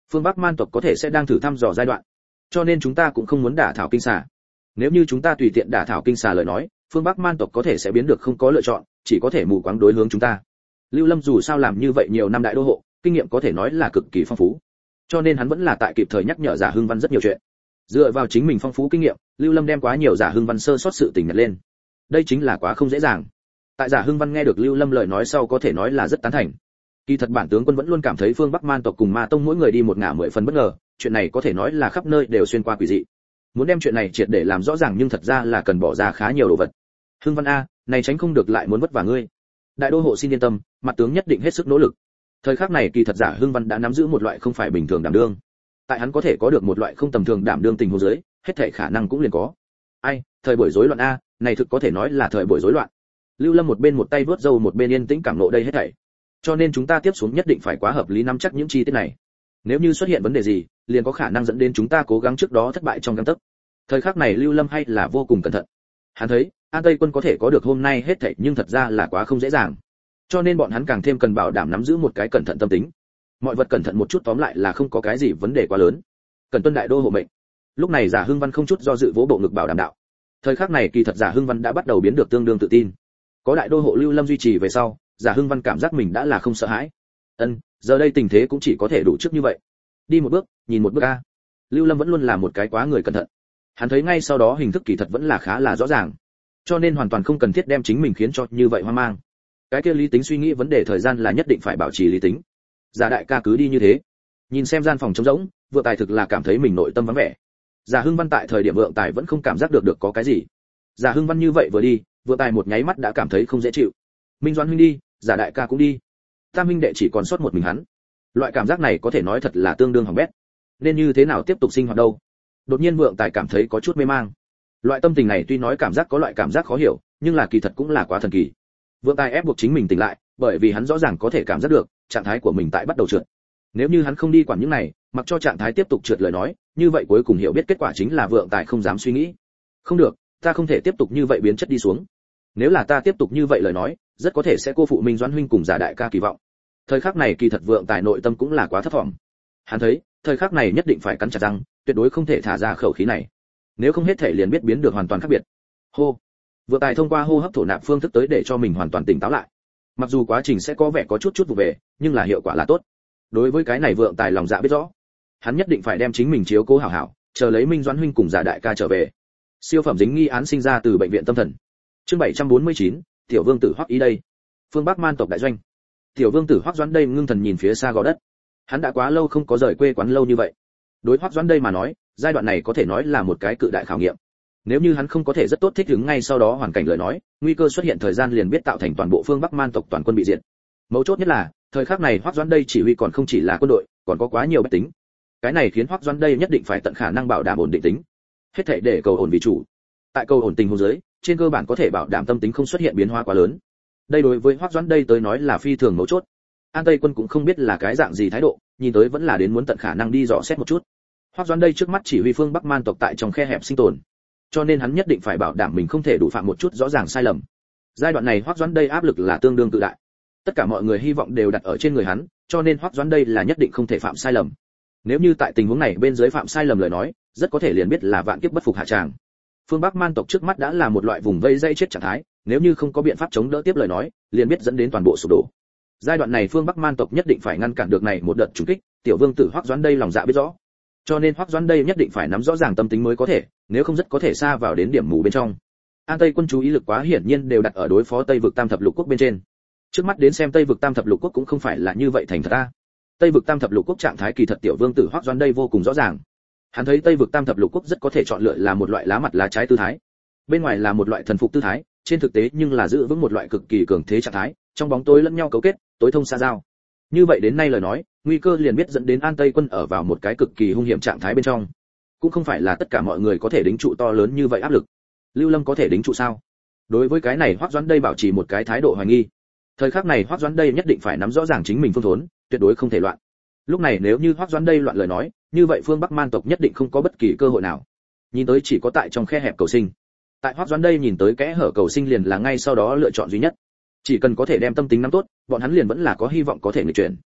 phương Bắc Man tộc có thể sẽ đang thử thăm dò giai đoạn, cho nên chúng ta cũng không muốn đả thảo kinh xà. Nếu như chúng ta tùy tiện đả thảo kinh xà lời nói, phương Bắc Man tộc có thể sẽ biến được không có lựa chọn, chỉ có thể mù quáng đối hướng chúng ta. Lưu Lâm dù sao làm như vậy nhiều năm đại đô hộ, kinh nghiệm có thể nói là cực kỳ phong phú, cho nên hắn vẫn là tại kịp thời nhắc nhở Giả Hưng Văn rất nhiều chuyện. Dựa vào chính mình phong phú kinh nghiệm, Lưu Lâm đem quá nhiều Giả Hưng Văn sơ sót sự tình nhặt lên. Đây chính là quá không dễ dàng. Tại Giả Hưng Văn nghe được Lưu Lâm lời nói sau có thể nói là rất tán thành. Kỳ thật bản tướng quân vẫn luôn cảm thấy phương Bắc Man tộc cùng Ma tông mỗi người đi một ngả 10 phần bất ngờ, chuyện này có thể nói là khắp nơi đều xuyên qua quỷ dị. Muốn đem chuyện này triệt để làm rõ ràng nhưng thật ra là cần bỏ ra khá nhiều đồ vật. Hưng Văn a, này tránh không được lại muốn vất vả ngươi. Đại đô hộ xin yên tâm, mặt tướng nhất định hết sức nỗ lực. Thời khắc này kỳ thật Giả Hưng Văn đã nắm giữ một loại không phải bình thường đảm đương. Tại hắn có thể có được một loại không tầm thường đảm đương tình huống dưới, hết thảy khả năng cũng liền có. Ai, thời buổi rối loạn a, này thực có thể nói là thời buổi rối loạn. Lưu Lâm một bên một tay vuốt râu một bên yên tĩnh cảm ngộ đây hết thảy. Cho nên chúng ta tiếp xuống nhất định phải quá hợp lý nắm chắc những chi tiết này. Nếu như xuất hiện vấn đề gì, liền có khả năng dẫn đến chúng ta cố gắng trước đó thất bại trong gang tấc. Thời khắc này Lưu Lâm hay là vô cùng cẩn thận. Hắn thấy, An Tây quân có thể có được hôm nay hết thảy nhưng thật ra là quá không dễ dàng. Cho nên bọn hắn càng thêm cần bảo đảm nắm giữ một cái cẩn thận tâm tính. Mọi vật cẩn thận một chút tóm lại là không có cái gì vấn đề quá lớn. Cần tuân đại đô hộ mệnh. Lúc này Giả Hưng Văn không chút do dự vỗ bộ ngực bảo đảm đạo. Thời khắc này kỳ thật Giả Hưng Văn đã bắt đầu biến được tương đương tự tin. Có đại đô hộ Lưu Lâm duy trì về sau, Giả Hưng Văn cảm giác mình đã là không sợ hãi. Giờ đây tình thế cũng chỉ có thể đủ trước như vậy. Đi một bước, nhìn một bước a. Lưu Lâm vẫn luôn là một cái quá người cẩn thận. Hắn thấy ngay sau đó hình thức kỳ thật vẫn là khá là rõ ràng, cho nên hoàn toàn không cần thiết đem chính mình khiến cho như vậy hoang mang. Cái kia lý tính suy nghĩ vấn đề thời gian là nhất định phải bảo trì lý tính. Giả đại ca cứ đi như thế. Nhìn xem gian phòng trống rỗng, Vượng Tài thực là cảm thấy mình nội tâm vắng vẻ. Giả Hưng Văn tại thời điểm Vượng Tài vẫn không cảm giác được có cái gì. Giả Hưng Văn như vậy vừa đi, Vượng Tài một nháy mắt đã cảm thấy không dễ chịu. Minh Doãn huynh đi, Giả đại ca cũng đi. Tam huynh đệ chỉ còn sót một mình hắn. Loại cảm giác này có thể nói thật là tương đương hỏng bét. Nên như thế nào tiếp tục sinh hoạt đâu? Đột nhiên Vượng Tài cảm thấy có chút mê mang. Loại tâm tình này tuy nói cảm giác có loại cảm giác khó hiểu, nhưng là kỳ thật cũng là quá thần kỳ. Vượng Tài ép buộc chính mình tỉnh lại, bởi vì hắn rõ ràng có thể cảm giác được trạng thái của mình tại bắt đầu trượt. Nếu như hắn không đi quản những này, mặc cho trạng thái tiếp tục trượt lời nói, như vậy cuối cùng hiểu biết kết quả chính là Vượng Tài không dám suy nghĩ. Không được, ta không thể tiếp tục như vậy biến chất đi xuống. Nếu là ta tiếp tục như vậy lời nói, rất có thể sẽ cô phụ Minh Doãn huynh cùng Giả đại ca kỳ vọng. Thời khắc này kỳ thật Vượng Tài nội tâm cũng là quá thất vọng. Hắn thấy, thời khắc này nhất định phải cắn chặt răng, tuyệt đối không thể thả ra khẩu khí này. Nếu không hết thể liền biết biến được hoàn toàn khác biệt. Hô. Vượng Tài thông qua hô hấp thổ nạp phương thức tới để cho mình hoàn toàn tỉnh táo lại. Mặc dù quá trình sẽ có vẻ có chút vụ về, nhưng là hiệu quả là tốt. Đối với cái này Vượng Tài lòng dạ biết rõ. Hắn nhất định phải đem chính mình chiếu cố hảo hảo, chờ lấy Minh Doãn huynh cùng Giả đại ca trở về. Siêu phẩm dính nghi án sinh ra từ bệnh viện tâm thần. Chương 749, Tiểu Vương tử Hoắc Ý đây. Phương Bắc Man tộc đại doanh. Tiểu Vương tử Hoắc Doãn đây ngưng thần nhìn phía xa gò đất. Hắn đã quá lâu không có rời quê quán lâu như vậy. Đối Hoắc Doãn đây mà nói, giai đoạn này có thể nói là một cái cự đại khảo nghiệm. Nếu như hắn không có thể rất tốt thích ứng ngay sau đó hoàn cảnh lời nói, nguy cơ xuất hiện thời gian liền biết tạo thành toàn bộ phương Bắc Man tộc toàn quân bị diệt. Mấu chốt nhất là, thời khắc này Hoắc Doãn đây chỉ huy còn không chỉ là quân đội, còn có quá nhiều bách tính. Cái này khiến Hoắc Doãn đây nhất định phải tận khả năng bảo đảm ổn định tính. Hết thảy để cầu ổn vì chủ. Tại cầu ổn tình huống dưới, trên cơ bản có thể bảo đảm tâm tính không xuất hiện biến hóa quá lớn. Đây đối với Hoắc Doãn đây tới nói là phi thường mấu chốt. An Tây quân cũng không biết là cái dạng gì thái độ, nhìn tới vẫn là đến muốn tận khả năng đi dò xét một chút. Hoắc Doãn đây trước mắt chỉ huy phương Bắc Man tộc tại trong khe hẹp sinh tồn, cho nên hắn nhất định phải bảo đảm mình không thể đủ phạm một chút rõ ràng sai lầm. Giai đoạn này Hoắc Doãn đây áp lực là tương đương tự đại. Tất cả mọi người hy vọng đều đặt ở trên người hắn, cho nên Hoắc Doãn đây là nhất định không thể phạm sai lầm. Nếu như tại tình huống này bên dưới phạm sai lầm lời nói, rất có thể liền biết là vạn kiếp bất phục hạ tràng. Phương Bắc Man tộc trước mắt đã là một loại vùng vây dây chết trạng thái, nếu như không có biện pháp chống đỡ tiếp lời nói, liền biết dẫn đến toàn bộ sụp đổ. Giai đoạn này phương Bắc Man tộc nhất định phải ngăn cản được này một đợt trùng kích, Tiểu Vương tử Hoắc Doãn đây lòng dạ biết rõ. Cho nên Hoắc Doãn đây nhất định phải nắm rõ ràng tâm tính mới có thể, nếu không rất có thể sa vào đến điểm mù bên trong. An Tây quân chú ý lực quá hiển nhiên đều đặt ở đối phó Tây vực Tam thập lục quốc bên trên. Trước mắt đến xem Tây vực Tam thập lục quốc cũng không phải là như vậy thành thật ta. Tây vực Tam thập lục quốc trạng thái kỳ thật Tiểu Vương tử Hoắc Doãn đây vô cùng rõ ràng. Hắn thấy Tây vực Tam thập lục quốc rất có thể chọn lựa là một loại lá mặt lá trái tư thái. Bên ngoài là một loại thần phục tư thái, trên thực tế nhưng là giữ vững một loại cực kỳ cường thế trạng thái, trong bóng tối lẫn nhau cấu kết, tối thông xa giao. Như vậy đến nay lời nói, nguy cơ liền biết dẫn đến An Tây quân ở vào một cái cực kỳ hung hiểm trạng thái bên trong. Cũng không phải là tất cả mọi người có thể đính trụ to lớn như vậy áp lực. Lưu Lâm có thể đính trụ sao? Đối với cái này Hoắc Doãn đây bảo trì một cái thái độ hoài nghi. Thời khắc này Hoắc Doãn đây nhất định phải nắm rõ ràng chính mình phương thốn, tuyệt đối không thể loạn. Lúc này nếu như Hoắc Doãn đây loạn lời nói, như vậy phương Bắc Man tộc nhất định không có bất kỳ cơ hội nào. Nhìn tới chỉ có tại trong khe hẹp cầu sinh. Tại Hoắc Doãn đây nhìn tới kẽ hở cầu sinh liền là ngay sau đó lựa chọn duy nhất. Chỉ cần có thể đem tâm tính nắm tốt, bọn hắn liền vẫn là có hy vọng có thể nghịch chuyển.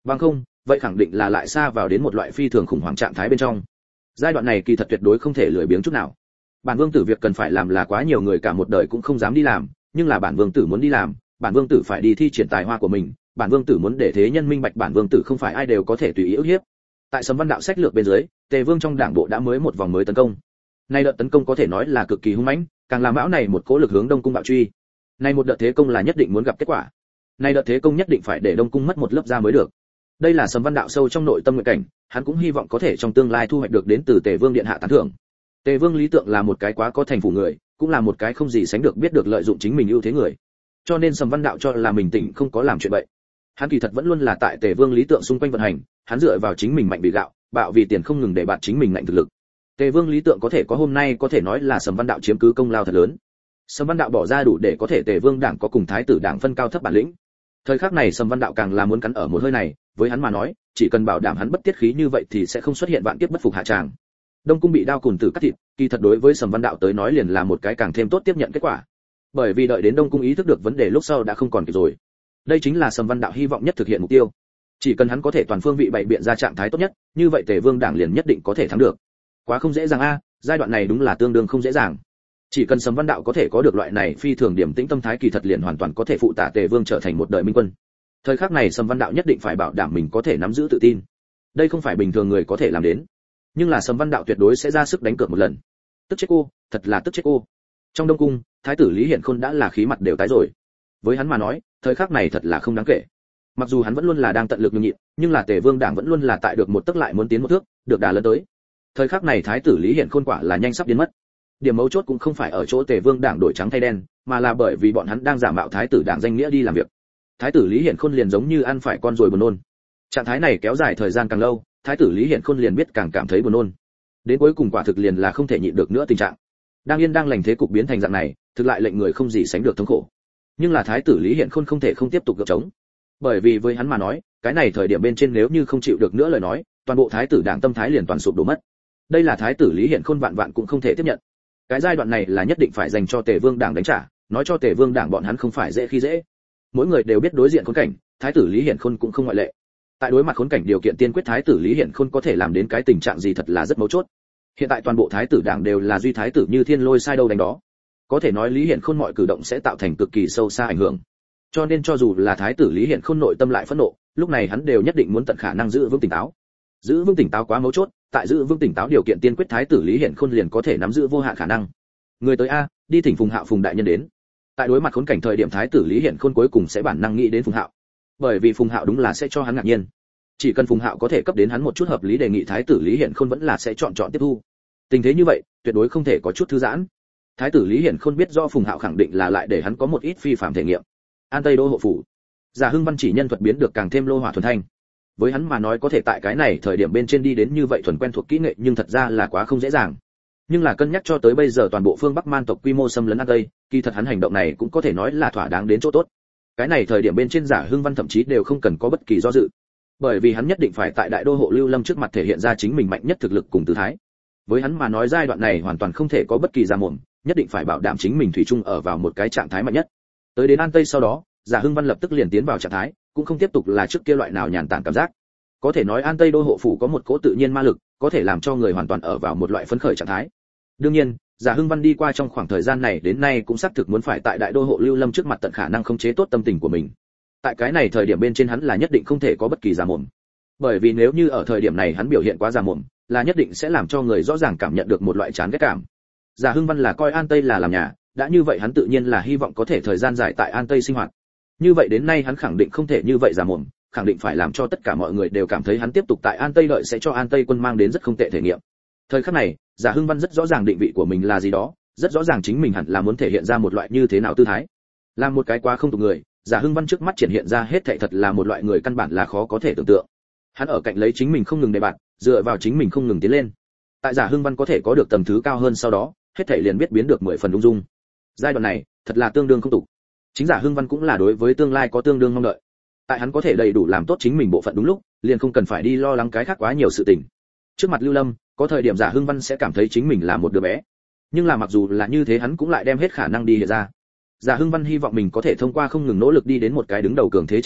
Bằng không, vậy khẳng định là lại xa vào đến một loại phi thường khủng hoảng trạng thái bên trong. Giai đoạn này kỳ thật tuyệt đối không thể lười biếng chút nào. Bản vương tử việc cần phải làm là quá nhiều người cả một đời cũng không dám đi làm, nhưng là bản vương tử muốn đi làm, bản vương tử phải đi thi triển tài hoa của mình, bản vương tử muốn để thế nhân minh bạch bản vương tử không phải ai đều có thể tùy ý ức hiếp. Tại Sấm Văn Đạo sách lược bên dưới, Tề Vương trong đảng bộ đã mới một vòng mới tấn công. Nay đợt tấn công có thể nói là cực kỳ hung mãnh, càng làm bão này một cỗ lực hướng Đông cung bạo truy. Nay một đợt thế công là nhất định muốn gặp kết quả. Nay đợt thế công nhất định phải để Đông cung mất một lớp da mới được. Đây là Sấm Văn Đạo sâu trong nội tâm nguyện cảnh, hắn cũng hy vọng có thể trong tương lai thu hoạch được đến từ Tề Vương điện hạ tán thưởng. Tề Vương lý tưởng là một cái quá có thành phủ người, cũng là một cái không gì sánh được biết được lợi dụng chính mình ưu thế người. Cho nên Sấm Văn Đạo cho là mình tỉnh không có làm chuyện bậy. Hắn kỳ thật vẫn luôn là tại Tề Vương lý tưởng xung quanh vận hành, hắn dựa vào chính mình mạnh vì gạo, bạo vì tiền không ngừng để bạt chính mình mạnh thực lực. Tề Vương lý tưởng có thể có hôm nay có thể nói là Sấm Văn Đạo chiếm cứ công lao thật lớn. Sấm Văn Đạo bỏ ra đủ để có thể Tề Vương đảng có cùng Thái tử đảng phân cao thấp bản lĩnh. Thời khắc này Sấm Văn Đạo càng là muốn cắn ở một hơi này, với hắn mà nói, chỉ cần bảo đảm hắn bất tiết khí như vậy thì sẽ không xuất hiện vạn kiếp bất phục hạ tràng. Đông cung bị đao cùn tử cắt thịt, kỳ thật đối với Sấm Văn Đạo tới nói liền là một cái càng thêm tốt tiếp nhận kết quả. Bởi vì đợi đến Đông cung ý thức được vấn đề lúc sau đã không còn kịp rồi. Đây chính là Sấm Văn Đạo hy vọng nhất thực hiện mục tiêu. Chỉ cần hắn có thể toàn phương vị bày biện ra trạng thái tốt nhất, như vậy Tề Vương đảng liền nhất định có thể thắng được. Quá không dễ dàng a, giai đoạn này đúng là tương đương không dễ dàng. Chỉ cần Sấm Văn Đạo có thể có được loại này phi thường điểm tĩnh tâm thái kỳ thật liền hoàn toàn có thể phụ tả Tề Vương trở thành một đời minh quân. Thời khắc này Sấm Văn Đạo nhất định phải bảo đảm mình có thể nắm giữ tự tin. Đây không phải bình thường người có thể làm đến. Nhưng là Sấm Văn Đạo tuyệt đối sẽ ra sức đánh cược một lần. Tức chết cô, thật là tức chết cô. Trong Đông cung, Thái tử Lý Hiển Khôn đã là khí mặt đều tái rồi. Với hắn mà nói, thời khắc này thật là không đáng kể. Mặc dù hắn vẫn luôn là đang tận lực nhường nhịn, nhưng là Tề Vương đảng vẫn luôn là tại được một tức lại muốn tiến một thước, được đà lớn tới. Thời khắc này Thái tử Lý Hiển Khôn quả là nhanh sắp biến mất. Điểm mấu chốt cũng không phải ở chỗ Tề Vương đảng đổi trắng thay đen, mà là bởi vì bọn hắn đang giả mạo Thái tử đảng danh nghĩa đi làm việc. Thái tử Lý Hiển Khôn liền giống như ăn phải con ruồi buồn nôn. Trạng thái này kéo dài thời gian càng lâu, Thái tử Lý Hiển Khôn liền biết càng cảm thấy buồn nôn. Đến cuối cùng quả thực liền là không thể nhịn được nữa tình trạng. Đang yên đang lành thế cục biến thành dạng này, thực lại lệnh người không gì sánh được thống khổ. Nhưng là Thái tử Lý Hiển Khôn không thể không tiếp tục gượng chống. Bởi vì với hắn mà nói, cái này thời điểm bên trên nếu như không chịu được nữa lời nói, toàn bộ Thái tử đảng tâm thái liền toàn sụp đổ mất. Đây là Thái tử Lý Hiển Khôn vạn vạn cũng không thể tiếp nhận. Cái giai đoạn này là nhất định phải dành cho Tề Vương đảng đánh trả, nói cho Tề Vương đảng bọn hắn không phải dễ khi dễ. Mỗi người đều biết đối diện khốn cảnh, Thái tử Lý Hiển Khôn cũng không ngoại lệ. Tại đối mặt khốn cảnh điều kiện tiên quyết Thái tử Lý Hiển Khôn có thể làm đến cái tình trạng gì thật là rất mấu chốt. Hiện tại toàn bộ Thái tử đảng đều là duy Thái tử như thiên lôi sai đâu đánh đó. Có thể nói Lý Hiển Khôn mọi cử động sẽ tạo thành cực kỳ sâu xa ảnh hưởng. Cho nên cho dù là Thái tử Lý Hiển Khôn nội tâm lại phẫn nộ, lúc này hắn đều nhất định muốn tận khả năng giữ vững tỉnh táo. Giữ vững tỉnh táo quá mấu chốt, tại giữ vững tỉnh táo điều kiện tiên quyết Thái tử Lý Hiển Khôn liền có thể nắm giữ vô hạn khả năng. Người tới a, đi thỉnh Phùng Hạo Phùng đại nhân đến. Tại đối mặt khốn cảnh thời điểm Thái tử Lý Hiển Khôn cuối cùng sẽ bản năng nghĩ đến Phùng Hạo, bởi vì Phùng Hạo đúng là sẽ cho hắn ngạc nhiên. Chỉ cần Phùng Hạo có thể cấp đến hắn một chút hợp lý đề nghị Thái tử Lý Hiển Khôn vẫn là sẽ chọn tiếp thu. Tình thế như vậy, tuyệt đối không thể có chút thư giãn. Thái tử Lý Hiển Khôn biết do Phùng Hạo khẳng định là lại để hắn có một ít phi phạm thể nghiệm. An Tây đô hộ phủ, Giả Hưng Văn chỉ nhân thuật biến được càng thêm lô hỏa thuần thanh. Với hắn mà nói có thể tại cái này thời điểm bên trên đi đến như vậy thuần quen thuộc kỹ nghệ nhưng thật ra là quá không dễ dàng. Nhưng là cân nhắc cho tới bây giờ toàn bộ phương Bắc Man tộc quy mô xâm lấn An Tây, kỳ thật hắn hành động này cũng có thể nói là thỏa đáng đến chỗ tốt. Cái này thời điểm bên trên Giả Hưng Văn thậm chí đều không cần có bất kỳ do dự, bởi vì hắn nhất định phải tại đại đô hộ Lưu Lâm trước mặt thể hiện ra chính mình mạnh nhất thực lực cùng tư thái. Với hắn mà nói giai đoạn này hoàn toàn không thể có bất kỳ giả mồm, nhất định phải bảo đảm chính mình thủy chung ở vào một cái trạng thái mạnh nhất. Tới đến An Tây sau đó, Giả Hưng Văn lập tức liền tiến vào trạng thái, cũng không tiếp tục là trước kia loại nào nhàn tản cảm giác. Có thể nói An Tây đô hộ phủ có một cỗ tự nhiên ma lực, có thể làm cho người hoàn toàn ở vào một loại phấn khởi trạng thái. Đương nhiên, Giả Hưng Văn đi qua trong khoảng thời gian này đến nay cũng xác thực muốn phải tại đại đô hộ Lưu Lâm trước mặt tận khả năng khống chế tốt tâm tình của mình. Tại cái này thời điểm bên trên hắn là nhất định không thể có bất kỳ giả mồm. Bởi vì nếu như ở thời điểm này hắn biểu hiện quá giả mồm, là nhất định sẽ làm cho người rõ ràng cảm nhận được một loại chán ghét cảm. Giả Hưng Văn là coi An Tây là làm nhà, đã như vậy hắn tự nhiên là hy vọng có thể thời gian dài tại An Tây sinh hoạt. Như vậy đến nay hắn khẳng định không thể như vậy giả mồm, khẳng định phải làm cho tất cả mọi người đều cảm thấy hắn tiếp tục tại An Tây đợi sẽ cho An Tây quân mang đến rất không tệ thể nghiệm. Thời khắc này, Giả Hưng Văn rất rõ ràng định vị của mình là gì đó, rất rõ ràng chính mình hẳn là muốn thể hiện ra một loại như thế nào tư thái. Làm một cái quá không tục người, Giả Hưng Văn trước mắt triển hiện ra hết thảy thật là một loại người căn bản là khó có thể tưởng tượng. Hắn ở cạnh lấy chính mình không ngừng đề bạt, dựa vào chính mình không ngừng tiến lên. Tại Giả Hưng Văn có thể có được tầm thứ cao hơn sau đó, hết thảy liền biết biến được 10 phần ung dung. Giai đoạn này, thật là tương đương không tục. Chính Giả Hưng Văn cũng là đối với tương lai có tương đương mong đợi. Tại hắn có thể đầy đủ làm tốt chính mình bộ phận đúng lúc, liền không cần phải đi lo lắng cái khác quá nhiều sự tình. Trước mặt Lưu Lâm, có thời điểm Giả Hưng Văn sẽ cảm thấy chính mình là một đứa bé. Nhưng là mặc dù là như thế hắn cũng lại đem hết khả năng đi hiện ra. Giả Hưng Văn hy vọng mình có thể thông qua không ngừng nỗ lực đi đến một cái đứng đầu cường thế trạng thái,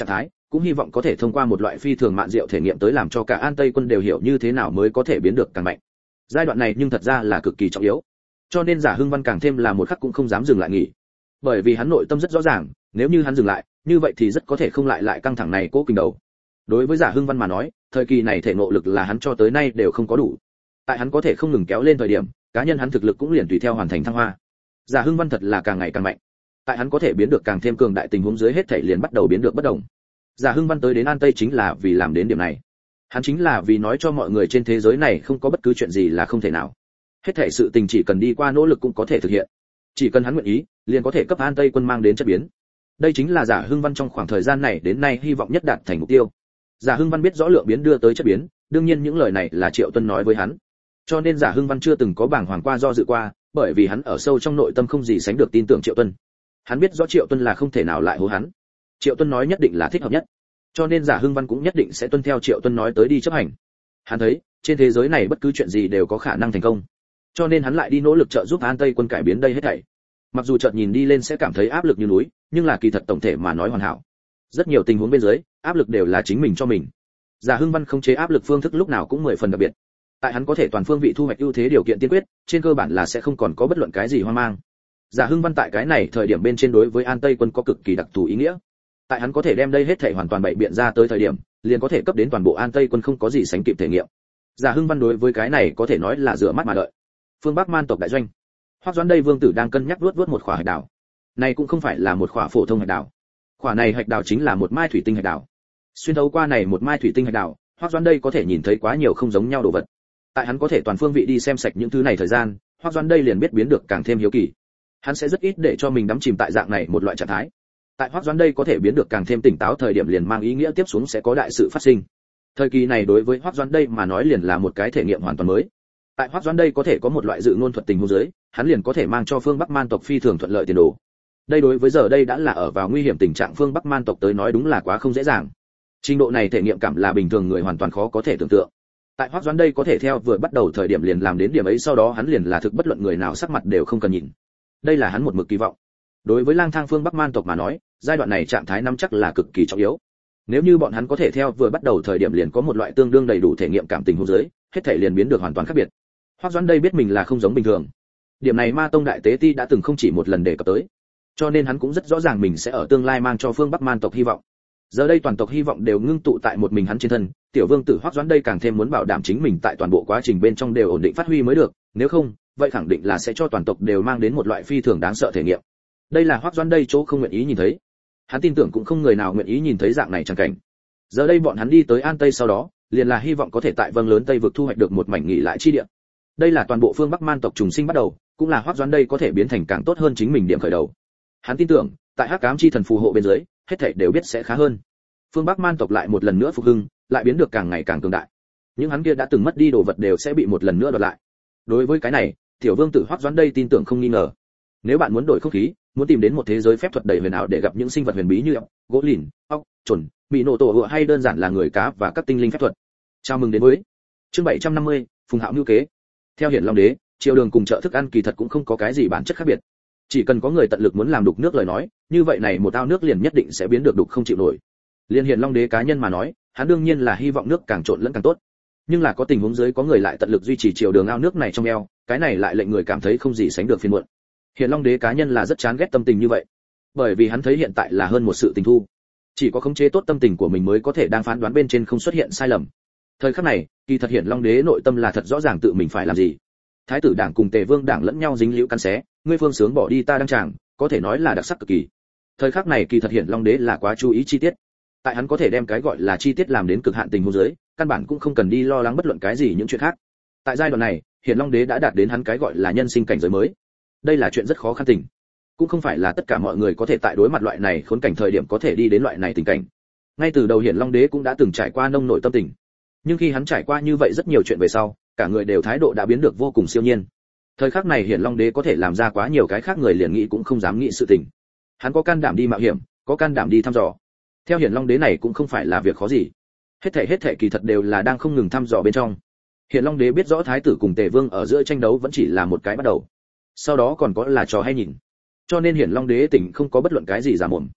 cũng hy vọng có thể thông qua một loại phi thường mạn diệu thể nghiệm tới làm cho cả An Tây quân đều hiểu như thế nào mới có thể biến được càng mạnh. Giai đoạn này nhưng thật ra là cực kỳ trọng yếu. Cho nên Giả Hưng Văn càng thêm là một khắc cũng không dám dừng lại nghỉ. Bởi vì hắn nội tâm rất rõ ràng, nếu như hắn dừng lại, như vậy thì rất có thể không lại căng thẳng này cố kình đầu. Đối với Giả Hưng Văn mà nói, thời kỳ này thể ngộ lực là hắn cho tới nay đều không có đủ. Tại hắn có thể không ngừng kéo lên thời điểm, cá nhân hắn thực lực cũng liền tùy theo hoàn thành thăng hoa. Giả Hưng Văn thật là càng ngày càng mạnh. Tại hắn có thể biến được càng thêm cường đại tình huống dưới hết thảy liền bắt đầu biến được bất động. Giả Hưng Văn tới đến An Tây chính là vì làm đến điểm này. Hắn chính là vì nói cho mọi người trên thế giới này không có bất cứ chuyện gì là không thể nào. Hết thảy sự tình chỉ cần đi qua nỗ lực cũng có thể thực hiện. Chỉ cần hắn nguyện ý, liền có thể cấp An Tây quân mang đến chất biến. Đây chính là Giả Hưng Văn trong khoảng thời gian này đến nay hy vọng nhất đạt thành mục tiêu. Giả Hưng Văn biết rõ lượng biến đưa tới chất biến, đương nhiên những lời này là Triệu Tuân nói với hắn. Cho nên Giả Hưng Văn chưa từng có bàng hoàng qua do dự qua, bởi vì hắn ở sâu trong nội tâm không gì sánh được tin tưởng Triệu Tuân. Hắn biết rõ Triệu Tuân là không thể nào lại hố hắn. Triệu Tuân nói nhất định là thích hợp nhất. Cho nên Giả Hưng Văn cũng nhất định sẽ tuân theo Triệu Tuân nói tới đi chấp hành. Hắn thấy, trên thế giới này bất cứ chuyện gì đều có khả năng thành công. Cho nên hắn lại đi nỗ lực trợ giúp An Tây quân cải biến đây hết thảy. Mặc dù chợt nhìn đi lên sẽ cảm thấy áp lực như núi, nhưng là kỳ thật tổng thể mà nói hoàn hảo. Rất nhiều tình huống bên dưới, áp lực đều là chính mình cho mình. Giả Hưng Văn không chế áp lực phương thức lúc nào cũng 10 phần đặc biệt. Tại hắn có thể toàn phương vị thu hoạch ưu thế điều kiện tiên quyết, trên cơ bản là sẽ không còn có bất luận cái gì hoang mang. Giả Hưng Văn tại cái này thời điểm bên trên đối với An Tây quân có cực kỳ đặc thù ý nghĩa. Tại hắn có thể đem đây hết thảy hoàn toàn bày biện ra tới thời điểm, liền có thể cấp đến toàn bộ An Tây quân không có gì sánh kịp thể nghiệm. Giả Hưng Văn đối với cái này có thể nói là rửa mắt mà đợi. Phương Bắc Man tộc đại doanh. Hoắc Doãn đây vương tử đang cân nhắc vuốt một khỏa hạch đào. Này cũng không phải là một khỏa phổ thông hạch đào. Khỏa này hạch đào chính là một mai thủy tinh hạch đào. Xuyên thấu qua này một mai thủy tinh hạch đào, Hoắc Doãn đây có thể nhìn thấy quá nhiều không giống nhau đồ vật. Tại hắn có thể toàn phương vị đi xem sạch những thứ này thời gian, Hoắc Doãn đây liền biết biến được càng thêm hiếu kỳ. Hắn sẽ rất ít để cho mình đắm chìm tại dạng này một loại trạng thái. Tại Hoắc Doãn đây có thể biến được càng thêm tỉnh táo thời điểm liền mang ý nghĩa tiếp xuống sẽ có đại sự phát sinh. Thời kỳ này đối với Hoắc Doãn đây mà nói liền là một cái thể nghiệm hoàn toàn mới. Tại Hoắc Doãn đây có thể có một loại dự ngôn thuật tình huống dưới, hắn liền có thể mang cho phương Bắc Man tộc phi thường thuận lợi tiền đồ. Đây đối với giờ đây đã là ở vào nguy hiểm tình trạng phương Bắc Man tộc tới nói đúng là quá không dễ dàng. Trình độ này thể nghiệm cảm là bình thường người hoàn toàn khó có thể tưởng tượng. Tại Hoắc Doãn đây có thể theo vừa bắt đầu thời điểm liền làm đến điểm ấy, sau đó hắn liền là thực bất luận người nào sắc mặt đều không cần nhìn. Đây là hắn một mực kỳ vọng. Đối với lang thang phương Bắc Man tộc mà nói, giai đoạn này trạng thái nắm chắc là cực kỳ trọng yếu. Nếu như bọn hắn có thể theo vừa bắt đầu thời điểm liền có một loại tương đương đầy đủ thể nghiệm cảm tình huống dưới, hết thảy liền biến được hoàn toàn khác biệt. Hoắc Doãn đây biết mình là không giống bình thường. Điểm này Ma Tông đại tế ti đã từng không chỉ một lần đề cập tới. Cho nên hắn cũng rất rõ ràng mình sẽ ở tương lai mang cho phương Bắc Man tộc hy vọng. Giờ đây toàn tộc hy vọng đều ngưng tụ tại một mình hắn trên thân, tiểu vương tử Hoắc Doãn đây càng thêm muốn bảo đảm chính mình tại toàn bộ quá trình bên trong đều ổn định phát huy mới được, nếu không, vậy khẳng định là sẽ cho toàn tộc đều mang đến một loại phi thường đáng sợ thể nghiệm. Đây là Hoắc Doãn đây chỗ không nguyện ý nhìn thấy. Hắn tin tưởng cũng không người nào nguyện ý nhìn thấy dạng này chẳng cảnh. Giờ đây bọn hắn đi tới An Tây sau đó, liền là hy vọng có thể tại Vâng lớn Tây vực thu hoạch được một mảnh nghỉ lại chi địa. Đây là toàn bộ phương Bắc Man tộc trùng sinh bắt đầu, cũng là Hoắc Doãn đây có thể biến thành càng tốt hơn chính mình điểm khởi đầu. Hắn tin tưởng, tại Hắc Ám chi thần phù hộ bên dưới, hết thảy đều biết sẽ khá hơn. Phương Bắc Man tộc lại một lần nữa phục hưng, lại biến được càng ngày càng cường đại. Những hắn kia đã từng mất đi đồ vật đều sẽ bị một lần nữa đoạt lại. Đối với cái này, tiểu vương tử Hoắc Doãn đây tin tưởng không nghi ngờ. Nếu bạn muốn đổi không khí, muốn tìm đến một thế giới phép thuật đầy huyền ảo để gặp những sinh vật huyền bí như ốc, gỗ lìn, ốc, chuẩn, bị nổ tổ hựa hay đơn giản là người cá và các tinh linh phép thuật. Chào mừng đến với chương 750, Phùng Hạo Nưu kế. Theo Hiển Long Đế, triều đường cùng chợ thức ăn kỳ thật cũng không có cái gì bản chất khác biệt. Chỉ cần có người tận lực muốn làm đục nước lời nói, như vậy này một ao nước liền nhất định sẽ biến được đục không chịu nổi. Liên Hiển Long Đế cá nhân mà nói, hắn đương nhiên là hy vọng nước càng trộn lẫn càng tốt. Nhưng là có tình huống dưới có người lại tận lực duy trì triều đường ao nước này trong eo, cái này lại lệnh người cảm thấy không gì sánh được phiền muộn. Hiển Long Đế cá nhân là rất chán ghét tâm tình như vậy, bởi vì hắn thấy hiện tại là hơn một sự tình thu. Chỉ có khống chế tốt tâm tình của mình mới có thể đang phán đoán bên trên không xuất hiện sai lầm. Thời khắc này, kỳ thật Hiển Long Đế nội tâm là thật rõ ràng tự mình phải làm gì. Thái tử đảng cùng Tề Vương đảng lẫn nhau dính liễu căn xé, ngươi phương sướng bỏ đi ta đang chàng, có thể nói là đặc sắc cực kỳ. Thời khắc này kỳ thật Hiển Long Đế là quá chú ý chi tiết. Tại hắn có thể đem cái gọi là chi tiết làm đến cực hạn tình huống dưới, căn bản cũng không cần đi lo lắng bất luận cái gì những chuyện khác. Tại giai đoạn này, Hiển Long Đế đã đạt đến hắn cái gọi là nhân sinh cảnh giới mới. Đây là chuyện rất khó khăn tình, cũng không phải là tất cả mọi người có thể tại đối mặt loại này khốn cảnh thời điểm có thể đi đến loại này tình cảnh. Ngay từ đầu Hiển Long Đế cũng đã từng trải qua nông nổi tâm tình, nhưng khi hắn trải qua như vậy rất nhiều chuyện về sau, cả người đều thái độ đã biến được vô cùng siêu nhiên. Thời khắc này Hiển Long Đế có thể làm ra quá nhiều cái khác người liền nghĩ cũng không dám nghĩ sự tình. Hắn có can đảm đi mạo hiểm, có can đảm đi thăm dò. Theo Hiển Long Đế này cũng không phải là việc khó gì. Hết thảy kỳ thật đều là đang không ngừng thăm dò bên trong. Hiển Long Đế biết rõ thái tử cùng Tề Vương ở giữa tranh đấu vẫn chỉ là một cái bắt đầu, sau đó còn có là trò hay nhìn. Cho nên Hiển Long Đế tỉnh không có bất luận cái gì giả mồm.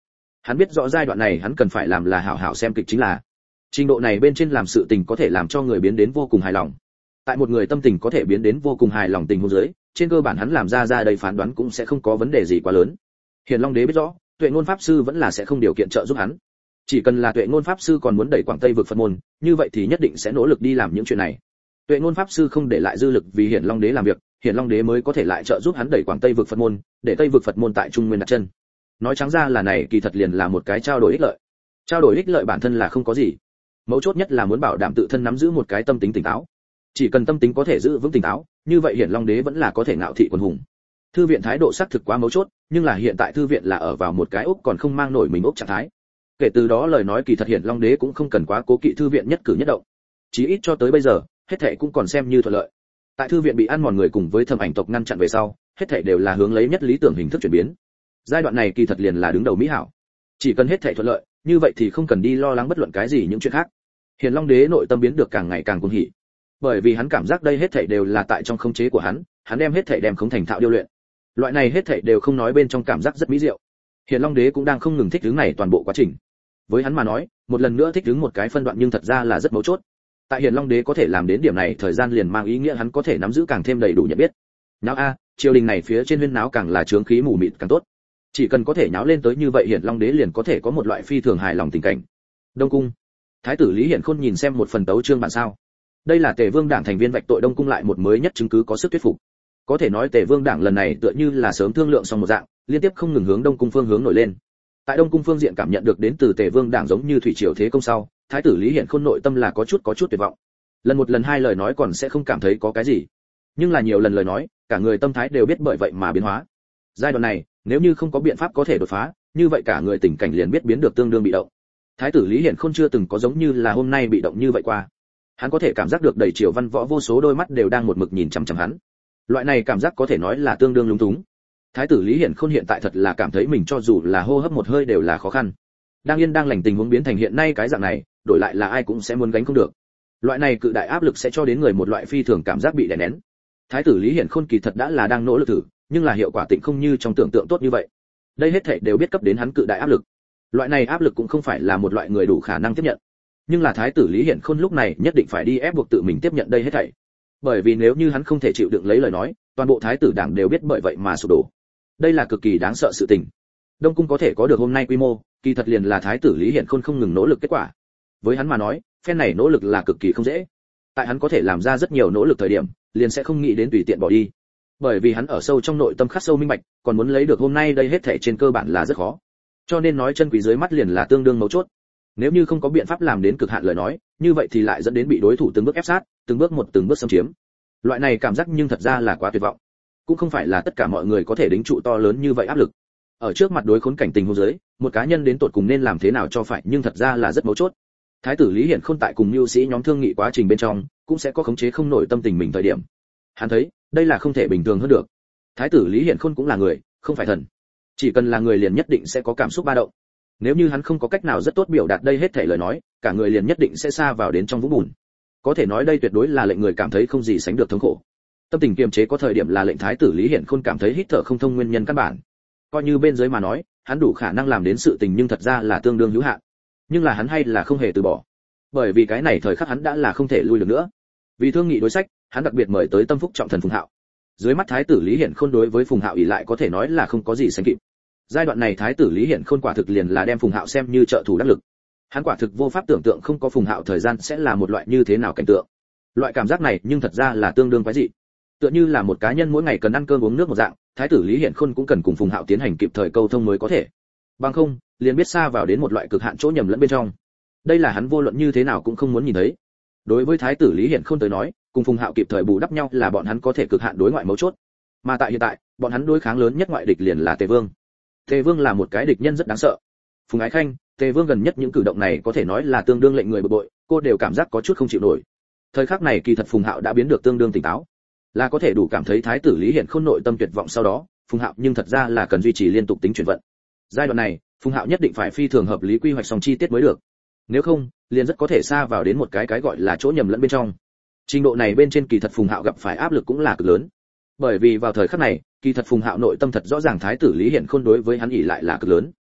Hắn biết rõ giai đoạn này hắn cần phải làm là hảo hảo xem kịch chính là. Trình độ này bên trên làm sự tình có thể làm cho người biến đến vô cùng hài lòng. Tại một người tâm tình có thể biến đến vô cùng hài lòng tình huống dưới, trên cơ bản hắn làm ra đây phán đoán cũng sẽ không có vấn đề gì quá lớn. Hiền Long Đế biết rõ, Tuệ Ngôn pháp sư vẫn là sẽ không điều kiện trợ giúp hắn. Chỉ cần là Tuệ Ngôn pháp sư còn muốn đẩy Quảng Tây vực Phật môn, như vậy thì nhất định sẽ nỗ lực đi làm những chuyện này. Tuệ Ngôn pháp sư không để lại dư lực vì Hiền Long Đế làm việc, Hiền Long Đế mới có thể lại trợ giúp hắn đẩy Quảng Tây vực Phật môn, để Tây vực Phật môn tại Trung Nguyên đặt chân. Nói trắng ra là này kỳ thật liền là một cái trao đổi ích lợi. Trao đổi ích lợi bản thân là không có gì. Mấu chốt nhất là muốn bảo đảm tự thân nắm giữ một cái tâm tính tỉnh táo. Chỉ cần tâm tính có thể giữ vững tỉnh táo, như vậy Hiển Long Đế vẫn là có thể ngạo thị quần hùng. Thư viện thái độ xác thực quá mấu chốt, nhưng là hiện tại thư viện là ở vào một cái ốc còn không mang nổi mình ốc trạng thái. Kể từ đó lời nói kỳ thật Hiển Long Đế cũng không cần quá cố kỵ thư viện nhất cử nhất động. Chí ít cho tới bây giờ, hết thảy cũng còn xem như thuận lợi. Tại thư viện bị ăn mòn người cùng với Thẩm Ảnh tộc ngăn chặn về sau, hết thảy đều là hướng lấy nhất lý tưởng hình thức chuyển biến. Giai đoạn này kỳ thật liền là đứng đầu mỹ hảo. Chỉ cần hết thảy thuận lợi, như vậy thì không cần đi lo lắng bất luận cái gì những chuyện khác. Hiền Long Đế nội tâm biến được càng ngày càng cuồng hỉ, bởi vì hắn cảm giác đây hết thảy đều là tại trong khống chế của hắn đem hết thảy đem khống thành thạo điêu luyện. Loại này hết thảy đều không nói bên trong cảm giác rất mỹ diệu. Hiền Long Đế cũng đang không ngừng thích ứng này toàn bộ quá trình. Với hắn mà nói, một lần nữa thích ứng một cái phân đoạn nhưng thật ra là rất mấu chốt. Tại Hiền Long Đế có thể làm đến điểm này, thời gian liền mang ý nghĩa hắn có thể nắm giữ càng thêm đầy đủ nhận biết. Náo triều đình này phía trên huyên náo càng là chướng khí mù mịt càng tốt. Chỉ cần có thể nháo lên tới như vậy Hiển Long Đế liền có thể có một loại phi thường hài lòng tình cảnh. Đông cung. Thái tử Lý Hiển Khôn nhìn xem một phần tấu chương bản sao. Đây là Tề Vương Đảng thành viên vạch tội Đông cung lại một mới nhất chứng cứ có sức thuyết phục. Có thể nói Tề Vương Đảng lần này tựa như là sớm thương lượng xong một dạng, liên tiếp không ngừng hướng Đông cung phương hướng nổi lên. Tại Đông cung phương diện cảm nhận được đến từ Tề Vương Đảng giống như thủy triều thế công sau, Thái tử Lý Hiển Khôn nội tâm là có chút tuyệt vọng. Lần một lần hai lời nói còn sẽ không cảm thấy có cái gì, nhưng là nhiều lần lời nói, cả người tâm thái đều biết bởi vậy mà biến hóa. Giai đoạn này, nếu như không có biện pháp có thể đột phá, như vậy cả người tình cảnh liền biết biến được tương đương bị động. Thái tử Lý Hiển Khôn chưa từng có giống như là hôm nay bị động như vậy qua. Hắn có thể cảm giác được đầy triều văn võ vô số đôi mắt đều đang một mực nhìn chằm chằm hắn. Loại này cảm giác có thể nói là tương đương lúng túng. Thái tử Lý Hiển Khôn hiện tại thật là cảm thấy mình cho dù là hô hấp một hơi đều là khó khăn. Đang yên đang lành tình huống biến thành hiện nay cái dạng này, đổi lại là ai cũng sẽ muốn gánh không được. Loại này cự đại áp lực sẽ cho đến người một loại phi thường cảm giác bị đè nén. Thái tử Lý Hiển Khôn kỳ thật đã là đang nỗ lực thử, nhưng là hiệu quả tịnh không như trong tưởng tượng tốt như vậy. Đây hết thảy đều biết cấp đến hắn cự đại áp lực. Loại này áp lực cũng không phải là một loại người đủ khả năng tiếp nhận. Nhưng là Thái tử Lý Hiển Khôn lúc này nhất định phải đi ép buộc tự mình tiếp nhận đây hết thảy. Bởi vì nếu như hắn không thể chịu đựng lấy lời nói, toàn bộ Thái tử Đảng đều biết bởi vậy mà sụp đổ. Đây là cực kỳ đáng sợ sự tình. Đông cung có thể có được hôm nay quy mô, kỳ thật liền là Thái tử Lý Hiển Khôn không ngừng nỗ lực kết quả. Với hắn mà nói, phen này nỗ lực là cực kỳ không dễ. Tại hắn có thể làm ra rất nhiều nỗ lực thời điểm, liền sẽ không nghĩ đến tùy tiện bỏ đi. Bởi vì hắn ở sâu trong nội tâm khắc sâu minh bạch, còn muốn lấy được hôm nay đây hết thảy trên cơ bản là rất khó. Cho nên nói chân quý dưới mắt liền là tương đương mấu chốt. Nếu như không có biện pháp làm đến cực hạn lời nói, như vậy thì lại dẫn đến bị đối thủ từng bước ép sát, từng bước xâm chiếm. Loại này cảm giác nhưng thật ra là quá tuyệt vọng. Cũng không phải là tất cả mọi người có thể đính trụ to lớn như vậy áp lực. Ở trước mặt đối khốn cảnh tình huống dưới, một cá nhân đến tột cùng nên làm thế nào cho phải, nhưng thật ra là rất mấu chốt. Thái tử Lý Hiển Khôn tại cùng mưu sĩ nhóm thương nghị quá trình bên trong, cũng sẽ có khống chế không nổi tâm tình mình thời điểm. Hắn thấy, đây là không thể bình thường hơn được. Thái tử Lý Hiển Khôn cũng là người, không phải thần. Chỉ cần là người liền nhất định sẽ có cảm xúc ba động. Nếu như hắn không có cách nào rất tốt biểu đạt đây hết thảy lời nói, cả người liền nhất định sẽ sa vào đến trong vũng bùn. Có thể nói đây tuyệt đối là lệnh người cảm thấy không gì sánh được thống khổ. Tâm tình kiềm chế có thời điểm là lệnh Thái tử Lý Hiển Khôn cảm thấy hít thở không thông nguyên nhân căn bản. Coi như bên dưới mà nói, hắn đủ khả năng làm đến sự tình nhưng thật ra là tương đương hữu hạn. Nhưng là hắn hay là không hề từ bỏ. Bởi vì cái này thời khắc hắn đã là không thể lui được nữa. Vì thương nghị đối sách, hắn đặc biệt mời tới tâm phúc trọng thần Phùng Hạo. Dưới mắt Thái tử Lý Hiển Khôn đối với Phùng Hạo ỷ lại có thể nói là không có gì sánh kịp. Giai đoạn này Thái tử Lý Hiển Khôn quả thực liền là đem Phùng Hạo xem như trợ thủ đắc lực. Hắn quả thực vô pháp tưởng tượng không có Phùng Hạo thời gian sẽ là một loại như thế nào cảnh tượng. Loại cảm giác này nhưng thật ra là tương đương quái dị. Tựa như là một cá nhân mỗi ngày cần ăn cơm uống nước một dạng, Thái tử Lý Hiển Khôn cũng cần cùng Phùng Hạo tiến hành kịp thời câu thông mới có thể. Bằng không, liền biết xa vào đến một loại cực hạn chỗ nhầm lẫn bên trong. Đây là hắn vô luận như thế nào cũng không muốn nhìn thấy. Đối với Thái tử Lý Hiển Khôn tới nói, cùng Phùng Hạo kịp thời bù đắp nhau là bọn hắn có thể cực hạn đối ngoại mấu chốt. Mà tại hiện tại, bọn hắn đối kháng lớn nhất ngoại địch liền là Tề Vương. Tề Vương là một cái địch nhân rất đáng sợ. Phùng Ái Khanh, Tề Vương gần nhất những cử động này có thể nói là tương đương lệnh người bực bội, cô đều cảm giác có chút không chịu nổi. Thời khắc này kỳ thật Phùng Hạo đã biến được tương đương tỉnh táo, là có thể đủ cảm thấy Thái tử Lý Hiển Khôn nội tâm tuyệt vọng sau đó, Phùng Hạo nhưng thật ra là cần duy trì liên tục tính chuyển vận. Giai đoạn này, Phùng Hạo nhất định phải phi thường hợp lý quy hoạch xong chi tiết mới được. Nếu không, liền rất có thể xa vào đến một cái gọi là chỗ nhầm lẫn bên trong. Trình độ này bên trên kỳ thật Phùng Hạo gặp phải áp lực cũng là cực lớn. Bởi vì vào thời khắc này, kỳ thật Phùng Hạo nội tâm thật rõ ràng Thái tử Lý Hiển Khôn đối với hắn ỷ lại là cực lớn.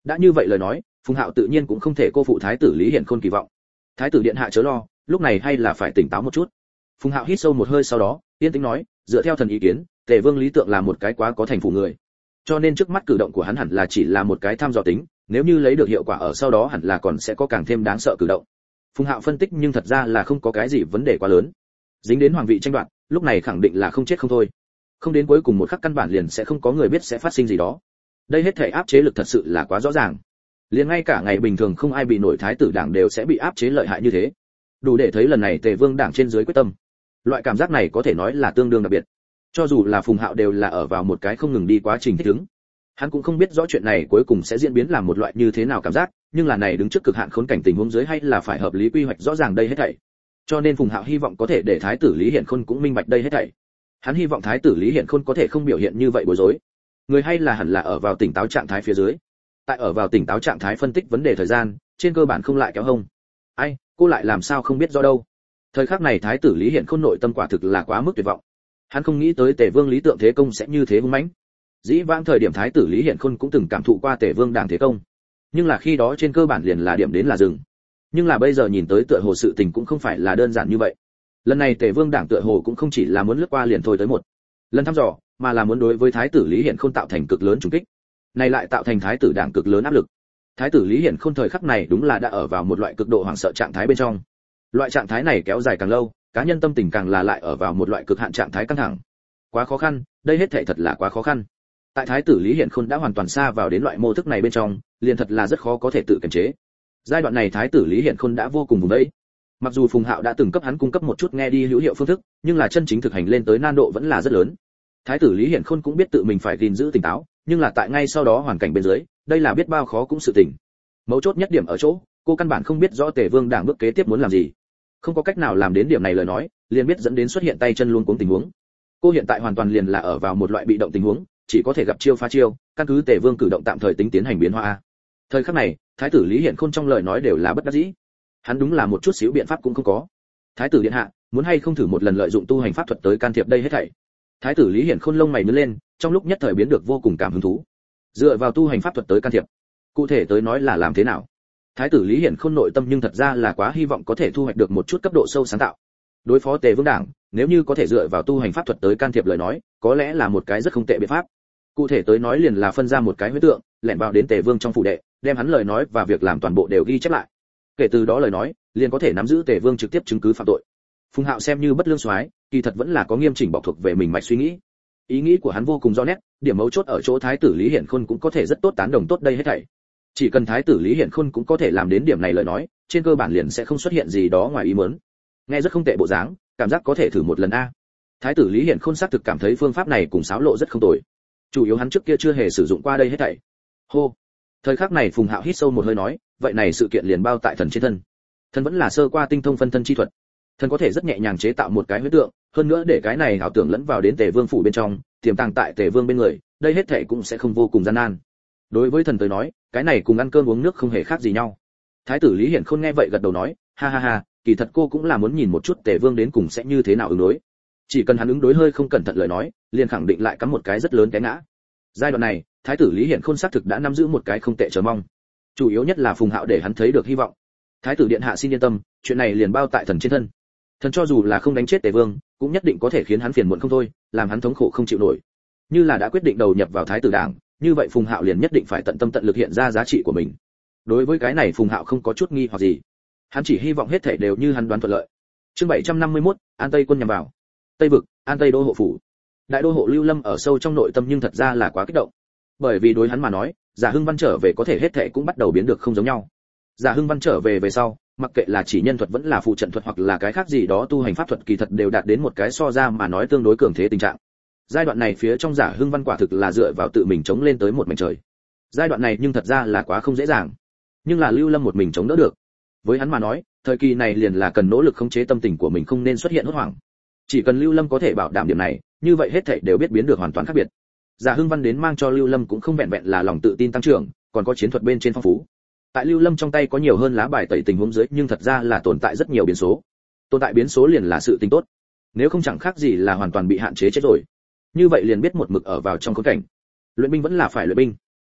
Đã như vậy lời nói, Phùng Hạo tự nhiên cũng không thể cô phụ thái tử Lý Hiển Khôn kỳ vọng. Thái tử điện hạ chớ lo, lúc này hay là phải tỉnh táo một chút. Phùng Hạo hít sâu một hơi sau đó, yên tĩnh nói, dựa theo thần ý kiến, Tề Vương Lý Tượng là một cái quá có thành phủ người. Cho nên trước mắt cử động của hắn hẳn là chỉ là một cái tham dò tính, nếu như lấy được hiệu quả ở sau đó hẳn là còn sẽ có càng thêm đáng sợ cử động. Phùng Hạo phân tích nhưng thật ra là không có cái gì vấn đề quá lớn. Dính đến hoàng vị tranh đoạt, lúc này khẳng định là không chết không thôi. Không đến cuối cùng một khắc căn bản liền sẽ không có người biết sẽ phát sinh gì đó. Đây hết thể áp chế lực thật sự là quá rõ ràng. Liền ngay cả ngày bình thường không ai bị nổi thái tử đảng đều sẽ bị áp chế lợi hại như thế. Đủ để thấy lần này Tề Vương đảng trên dưới quyết tâm. Loại cảm giác này có thể nói là tương đương đặc biệt. Cho dù là Phùng Hạo đều là ở vào một cái không ngừng đi quá trình thích ứng. Hắn cũng không biết rõ chuyện này cuối cùng sẽ diễn biến làm một loại như thế nào cảm giác, nhưng là này đứng trước cực hạn khốn cảnh tình huống dưới hay là phải hợp lý quy hoạch rõ ràng đây hết thảy. Cho nên Phùng Hạo hy vọng có thể để thái tử Lý Hiển Khôn cũng minh bạch đây hết thảy. Hắn hy vọng thái tử Lý Hiển Khôn có thể không biểu hiện như vậy bối rối. Người hay là hẳn là ở vào tỉnh táo trạng thái phía dưới. Tại ở vào tỉnh táo trạng thái phân tích vấn đề thời gian, trên cơ bản không lại kéo hông. Ai, cô lại làm sao không biết rõ đâu. Thời khắc này thái tử Lý Hiển Khôn nội tâm quả thực là quá mức tuyệt vọng. Hắn không nghĩ tới Tề Vương Lý Tượng thế công sẽ như thế hung mãnh. Dĩ vãng thời điểm thái tử Lý Hiển Khôn cũng từng cảm thụ qua Tề Vương đảng thế công, nhưng là khi đó trên cơ bản liền là điểm đến là dừng. Nhưng là bây giờ nhìn tới tựa hồ sự tình cũng không phải là đơn giản như vậy. Lần này Tề Vương đảng tựa hồ cũng không chỉ là muốn lướt qua liền thôi tới một lần thăm dò, mà là muốn đối với thái tử Lý Hiển Khôn tạo thành cực lớn trùng kích. Này lại tạo thành thái tử đảng cực lớn áp lực. Thái tử Lý Hiển Khôn thời khắc này đúng là đã ở vào một loại cực độ hoảng sợ trạng thái bên trong. Loại trạng thái này kéo dài càng lâu, cá nhân tâm tình càng là lại ở vào một loại cực hạn trạng thái căng thẳng. Quá khó khăn, đây hết thảy thật là quá khó khăn. Tại thái tử Lý Hiển Khôn đã hoàn toàn xa vào đến loại mô thức này bên trong, liền thật là rất khó có thể tự kiềm chế. Giai đoạn này thái tử Lý Hiển Khôn đã vô cùng vùng đấy. Mặc dù Phùng Hạo đã từng cấp hắn cung cấp một chút nghe đi hữu hiệu phương thức, nhưng là chân chính thực hành lên tới nan độ vẫn là rất lớn. Thái tử Lý Hiển Khôn cũng biết tự mình phải gìn giữ tỉnh táo, nhưng là tại ngay sau đó hoàn cảnh bên dưới, đây là biết bao khó cũng sự tình. Mấu chốt nhất điểm ở chỗ, cô căn bản không biết rõ Tề Vương đảng bước kế tiếp muốn làm gì. Không có cách nào làm đến điểm này lời nói, liền biết dẫn đến xuất hiện tay chân luống cuống tình huống. Cô hiện tại hoàn toàn liền là ở vào một loại bị động tình huống, chỉ có thể gặp chiêu phá chiêu, căn cứ Tề Vương cử động tạm thời tính tiến hành biến hóa. Thời khắc này, thái tử Lý Hiển Khôn trong lời nói đều là bất đắc dĩ. Hắn đúng là một chút xíu biện pháp cũng không có. Thái tử điện hạ, muốn hay không thử một lần lợi dụng tu hành pháp thuật tới can thiệp đây hết thảy. Thái tử Lý Hiển Khôn lông mày nhướng lên, trong lúc nhất thời biến được vô cùng cảm hứng thú. Dựa vào tu hành pháp thuật tới can thiệp, cụ thể tới nói là làm thế nào? Thái tử Lý Hiển Khôn nội tâm nhưng thật ra là quá hy vọng có thể thu hoạch được một chút cấp độ sâu sáng tạo. Đối phó Tề Vương đảng, nếu như có thể dựa vào tu hành pháp thuật tới can thiệp lời nói, có lẽ là một cái rất không tệ biện pháp. Cụ thể tới nói liền là phân ra một cái huyễn tượng, lẻn vào đến Tề Vương trong phủ đệ, đem hắn lời nói và việc làm toàn bộ đều ghi chép lại. Kể từ đó lời nói, liền có thể nắm giữ Tề Vương trực tiếp chứng cứ phạm tội. Phùng Hạo xem như bất lương soái, kỳ thật vẫn là có nghiêm chỉnh bọc thuộc về mình mạch suy nghĩ. Ý nghĩ của hắn vô cùng rõ nét, điểm mấu chốt ở chỗ thái tử Lý Hiển Khôn cũng có thể rất tốt tán đồng tốt đây hết thảy. Chỉ cần thái tử Lý Hiển Khôn cũng có thể làm đến điểm này lời nói, trên cơ bản liền sẽ không xuất hiện gì đó ngoài ý muốn. Nghe rất không tệ bộ dáng, cảm giác có thể thử một lần a. Thái tử Lý Hiển Khôn xác thực cảm thấy phương pháp này cùng xáo lộ rất không tồi. Chủ yếu hắn trước kia chưa hề sử dụng qua đây hết thảy. Hô. Thời khắc này Phùng Hạo hít sâu một hơi nói, vậy này sự kiện liền bao tại thần trên thân. Thần vẫn là sơ qua tinh thông phân thân chi thuật. Thần có thể rất nhẹ nhàng chế tạo một cái huyễn tượng, hơn nữa để cái này ảo tưởng lẫn vào đến Tề Vương phủ bên trong, tiềm tàng tại Tề Vương bên người, đây hết thảy cũng sẽ không vô cùng gian nan. Đối với thần tới nói, cái này cùng ăn cơm uống nước không hề khác gì nhau. Thái tử Lý Hiển Khôn nghe vậy gật đầu nói, ha ha ha, kỳ thật cô cũng là muốn nhìn một chút Tề Vương đến cùng sẽ như thế nào ứng đối. Chỉ cần hắn ứng đối hơi không cẩn thận lời nói, liền khẳng định lại cắm một cái rất lớn cái ngã. Giai đoạn này, thái tử Lý Hiển Khôn xác thực đã nắm giữ một cái không tệ chờ mong. Chủ yếu nhất là Phùng Hạo để hắn thấy được hy vọng. Thái tử điện hạ xin yên tâm, chuyện này liền bao tại thần trên thân. Thần cho dù là không đánh chết Tề Vương, cũng nhất định có thể khiến hắn phiền muộn không thôi, làm hắn thống khổ không chịu nổi. Như là đã quyết định đầu nhập vào thái tử đảng, như vậy Phùng Hạo liền nhất định phải tận tâm tận lực hiện ra giá trị của mình. Đối với cái này Phùng Hạo không có chút nghi hoặc gì. Hắn chỉ hy vọng hết thảy đều như hắn đoán thuận lợi. Chương 751, An Tây quân nhằm vào. Tây vực, An Tây đô hộ phủ. Đại đô hộ Lưu Lâm ở sâu trong nội tâm nhưng thật ra là quá kích động. Bởi vì đối hắn mà nói, Giả Hưng Văn trở về có thể hết thảy cũng bắt đầu biến được không giống nhau. Giả Hưng Văn trở về về sau, mặc kệ là chỉ nhân thuật vẫn là phụ trận thuật hoặc là cái khác gì đó tu hành pháp thuật kỳ thật đều đạt đến một cái so ra mà nói tương đối cường thế tình trạng. Giai đoạn này phía trong Giả Hưng Văn quả thực là dựa vào tự mình chống lên tới một mảnh trời. Giai đoạn này nhưng thật ra là quá không dễ dàng. Nhưng là Lưu Lâm một mình chống đỡ được. Với hắn mà nói, thời kỳ này liền là cần nỗ lực khống chế tâm tình của mình không nên xuất hiện hốt hoảng. Chỉ cần Lưu Lâm có thể bảo đảm điểm này, như vậy hết thảy đều biết biến được hoàn toàn khác biệt. Giả Hưng Văn đến mang cho Lưu Lâm cũng không vẹn vẹn là lòng tự tin tăng trưởng, còn có chiến thuật bên trên phong phú. Tại Lưu Lâm trong tay có nhiều hơn lá bài tẩy tình huống dưới, nhưng thật ra là tồn tại rất nhiều biến số. Tồn tại biến số liền là sự tình tốt. Nếu không chẳng khác gì là hoàn toàn bị hạn chế chết rồi. Như vậy liền biết một mực ở vào trong khốn cảnh. Luyện binh vẫn là phải luyện binh.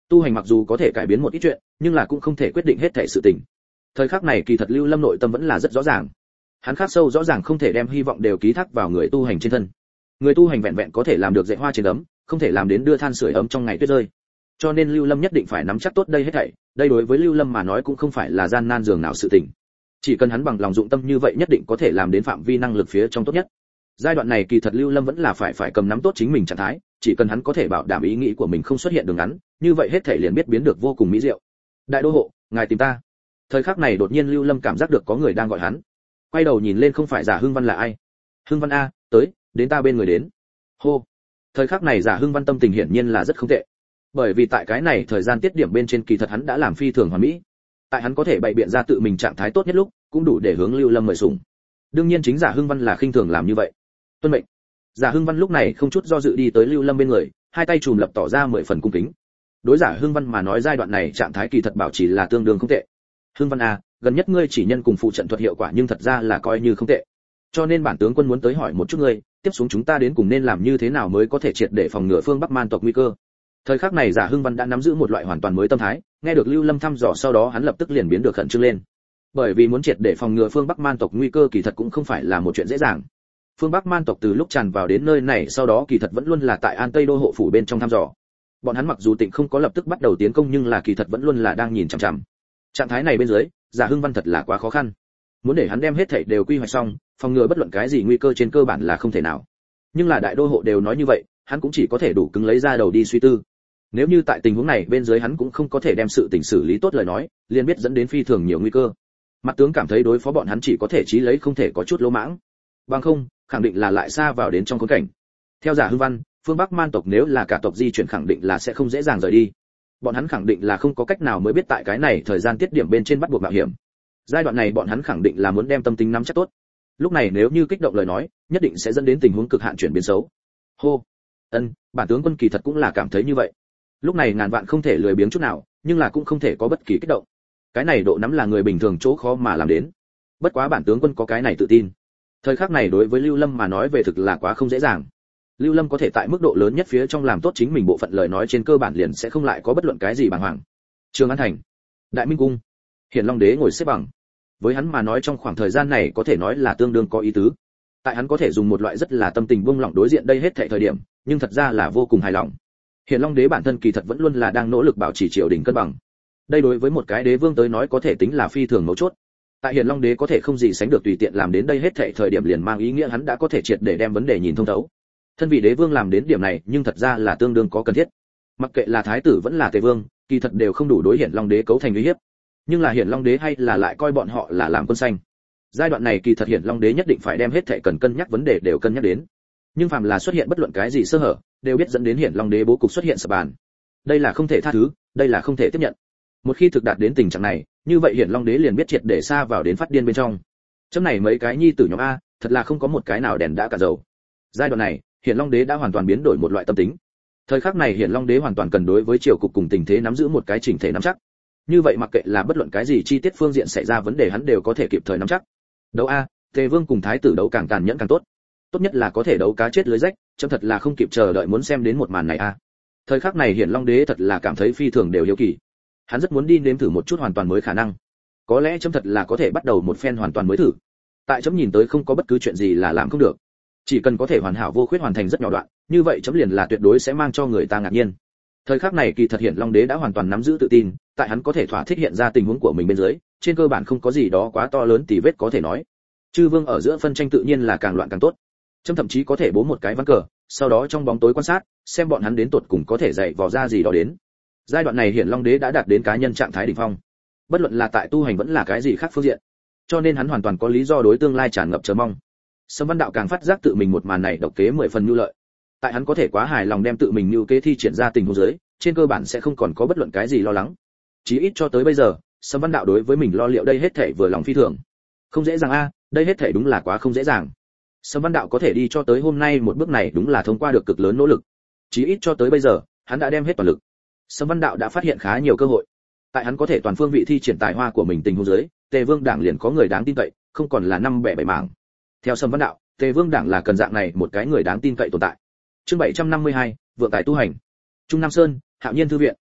Tu hành mặc dù có thể cải biến một ít chuyện, nhưng là cũng không thể quyết định hết thảy sự tình. Thời khắc này kỳ thật Lưu Lâm nội tâm vẫn là rất rõ ràng. Hắn khắc sâu rõ ràng không thể đem hy vọng đều ký thác vào người tu hành trên thân. Người tu hành vẹn vẹn có thể làm được dạy hoa trên ấm, không thể làm đến đưa than sưởi ấm trong ngày tuyết rơi. Cho nên Lưu Lâm nhất định phải nắm chắc tốt đây hết thảy, đây đối với Lưu Lâm mà nói cũng không phải là gian nan dường nào sự tình. Chỉ cần hắn bằng lòng dụng tâm như vậy nhất định có thể làm đến phạm vi năng lực phía trong tốt nhất. Giai đoạn này kỳ thật Lưu Lâm vẫn là phải cầm nắm tốt chính mình trạng thái, chỉ cần hắn có thể bảo đảm ý nghĩ của mình không xuất hiện đường ngắn, như vậy hết thảy liền biết biến được vô cùng mỹ diệu. Đại đô hộ, ngài tìm ta. Thời khắc này đột nhiên Lưu Lâm cảm giác được có người đang gọi hắn. Quay đầu nhìn lên không phải Giả Hưng Văn là ai. Hưng Văn a, tới, đến ta bên người đến. Hô. Thời khắc này Giả Hưng Văn tâm tình hiển nhiên là rất không tệ. Bởi vì tại cái này thời gian tiết điểm bên trên kỳ thật hắn đã làm phi thường hoàn mỹ. Tại hắn có thể bày biện ra tự mình trạng thái tốt nhất lúc, cũng đủ để hướng Lưu Lâm mời sủng. Đương nhiên chính Giả Hưng Văn là khinh thường làm như vậy. Tuân mệnh. Giả Hưng Văn lúc này không chút do dự đi tới Lưu Lâm bên người, hai tay chùm lập tỏ ra 10 phần cung kính. Đối Giả Hưng Văn mà nói giai đoạn này trạng thái kỳ thật bảo chỉ là tương đương không tệ. Hưng Văn à, gần nhất ngươi chỉ nhân cùng phụ trận thuật hiệu quả nhưng thật ra là coi như không tệ. Cho nên bản tướng quân muốn tới hỏi một chút ngươi, tiếp xuống chúng ta đến cùng nên làm như thế nào mới có thể triệt để phòng ngừa phương Bắc Man tộc nguy cơ. Thời khắc này Giả Hưng Văn đã nắm giữ một loại hoàn toàn mới tâm thái, nghe được Lưu Lâm thăm dò sau đó hắn lập tức liền biến được khẩn trương lên. Bởi vì muốn triệt để phòng ngừa phương Bắc Man tộc nguy cơ kỳ thật cũng không phải là một chuyện dễ dàng. Phương Bắc Man tộc từ lúc tràn vào đến nơi này sau đó kỳ thật vẫn luôn là tại An Tây đô hộ phủ bên trong thăm dò. Bọn hắn mặc dù Tịnh không có lập tức bắt đầu tiến công nhưng là kỳ thật vẫn luôn là đang nhìn chằm chằm. Trạng thái này bên dưới, Giả Hưng Văn thật là quá khó khăn. Muốn để hắn đem hết thảy đều quy hoạch xong, phòng ngừa bất luận cái gì nguy cơ trên cơ bản là không thể nào. Nhưng là đại đô hộ đều nói như vậy, hắn cũng chỉ có thể đủ cứng lấy ra đầu đi suy tư. Nếu như tại tình huống này bên dưới hắn cũng không có thể đem sự tình xử lý tốt lời nói, liền biết dẫn đến phi thường nhiều nguy cơ. Mặt tướng cảm thấy đối phó bọn hắn chỉ có thể chí lấy không thể có chút lỗ mãng. Bằng không, khẳng định là lại xa vào đến trong khốn cảnh. Theo Giả Hưng Văn, phương Bắc Man tộc nếu là cả tộc di chuyển khẳng định là sẽ không dễ dàng rời đi. Bọn hắn khẳng định là không có cách nào mới biết tại cái này thời gian tiết điểm bên trên bắt buộc mạo hiểm. Giai đoạn này bọn hắn khẳng định là muốn đem tâm tính nắm chắc tốt. Lúc này nếu như kích động lời nói, nhất định sẽ dẫn đến tình huống cực hạn chuyển biến xấu. Hô. Bản tướng quân kỳ thật cũng là cảm thấy như vậy. Lúc này ngàn vạn không thể lười biếng chút nào, nhưng là cũng không thể có bất kỳ kích động. Cái này độ nắm là người bình thường chỗ khó mà làm đến. Bất quá bản tướng quân có cái này tự tin. Thời khắc này đối với Lưu Lâm mà nói về thực là quá không dễ dàng. Lưu Lâm có thể tại mức độ lớn nhất phía trong làm tốt chính mình bộ phận lời nói trên cơ bản liền sẽ không lại có bất luận cái gì bàng hoàng. Trường An thành, Đại Minh cung, Hiển Long đế ngồi xếp bằng. Với hắn mà nói trong khoảng thời gian này có thể nói là tương đương có ý tứ. Tại hắn có thể dùng một loại rất là tâm tình buông lỏng đối diện đây hết thảy thời điểm, nhưng thật ra là vô cùng hài lòng. Hiển Long đế bản thân kỳ thật vẫn luôn là đang nỗ lực bảo trì triều đình cân bằng. Đây đối với một cái đế vương tới nói có thể tính là phi thường mấu chốt. Tại Hiển Long đế có thể không gì sánh được tùy tiện làm đến đây hết thảy thời điểm liền mang ý nghĩa hắn đã có thể triệt để đem vấn đề nhìn thông thấu. Thân vị đế vương làm đến điểm này, nhưng thật ra là tương đương có cần thiết. Mặc kệ là thái tử vẫn là tề vương, kỳ thật đều không đủ đối Hiển Long đế cấu thành uy hiếp. Nhưng là Hiển Long đế hay là lại coi bọn họ là làm quân xanh. Giai đoạn này kỳ thật Hiển Long đế nhất định phải đem hết thảy cần cân nhắc vấn đề đều cân nhắc đến. Nhưng phàm là xuất hiện bất luận cái gì sơ hở, đều biết dẫn đến Hiển Long đế bố cục xuất hiện sập bàn. Đây là không thể tha thứ, đây là không thể tiếp nhận. Một khi thực đạt đến tình trạng này, như vậy Hiển Long đế liền biết triệt để xa vào đến phát điên bên trong. Chấm này mấy cái nhi tử nhóm a, thật là không có một cái nào đèn đã cả dầu. Giai đoạn này, Hiển Long đế đã hoàn toàn biến đổi một loại tâm tính. Thời khắc này Hiển Long đế hoàn toàn cần đối với triều cục cùng tình thế nắm giữ một cái chỉnh thể nắm chắc. Như vậy mặc kệ là bất luận cái gì chi tiết phương diện xảy ra vấn đề hắn đều có thể kịp thời nắm chắc. Đấu a, Tề Vương cùng thái tử đấu càng tàn nhẫn càng tốt. Tốt nhất là có thể đấu cá chết lưới rách, chấm thật là không kịp chờ đợi muốn xem đến một màn này a. Thời khắc này Hiển Long đế thật là cảm thấy phi thường đều hiếu kỳ. Hắn rất muốn đi nếm thử một chút hoàn toàn mới khả năng. Có lẽ chấm thật là có thể bắt đầu một phen hoàn toàn mới thử. Tại chấm nhìn tới không có bất cứ chuyện gì là làm không được. Chỉ cần có thể hoàn hảo vô khuyết hoàn thành rất nhỏ đoạn, như vậy chấm liền là tuyệt đối sẽ mang cho người ta ngạc nhiên. Thời khắc này kỳ thật Hiển Long đế đã hoàn toàn nắm giữ tự tin, tại hắn có thể thỏa thích hiện ra tình huống của mình bên dưới, trên cơ bản không có gì đó quá to lớn tỉ vết có thể nói. Chư vương ở giữa phân tranh tự nhiên là càng loạn càng tốt. Chấm thậm chí có thể bố một cái ván cờ, sau đó trong bóng tối quan sát, xem bọn hắn đến tột cùng có thể dạy vò ra gì đó đến. Giai đoạn này Hiển Long đế đã đạt đến cá nhân trạng thái đỉnh phong. Bất luận là tại tu hành vẫn là cái gì khác phương diện, cho nên hắn hoàn toàn có lý do đối tương lai tràn ngập chờ mong. Sâm Văn Đạo càng phát giác tự mình một màn này độc kế 10 phần nhu lợi. Tại hắn có thể quá hài lòng đem tự mình nhu kế thi triển ra tình huống dưới, trên cơ bản sẽ không còn có bất luận cái gì lo lắng. Chí ít cho tới bây giờ, Sâm Văn Đạo đối với mình lo liệu đây hết thảy vừa lòng phi thường. Không dễ dàng a, đây hết thảy đúng là quá không dễ dàng. Sâm Văn Đạo có thể đi cho tới hôm nay một bước này đúng là thông qua được cực lớn nỗ lực. Chí ít cho tới bây giờ, hắn đã đem hết toàn lực. Sâm Văn Đạo đã phát hiện khá nhiều cơ hội. Tại hắn có thể toàn phương vị thi triển tài hoa của mình tình huống dưới, Tề Vương đảng liền có người đáng tin cậy, không còn là năm bẻ bảy mảng. Theo Sâm Văn Đạo, Tề Vương đảng là cần dạng này một cái người đáng tin cậy tồn tại. Chương 752, vượng tài tu hành. Trung Nam Sơn, Hạo Nhiên thư viện.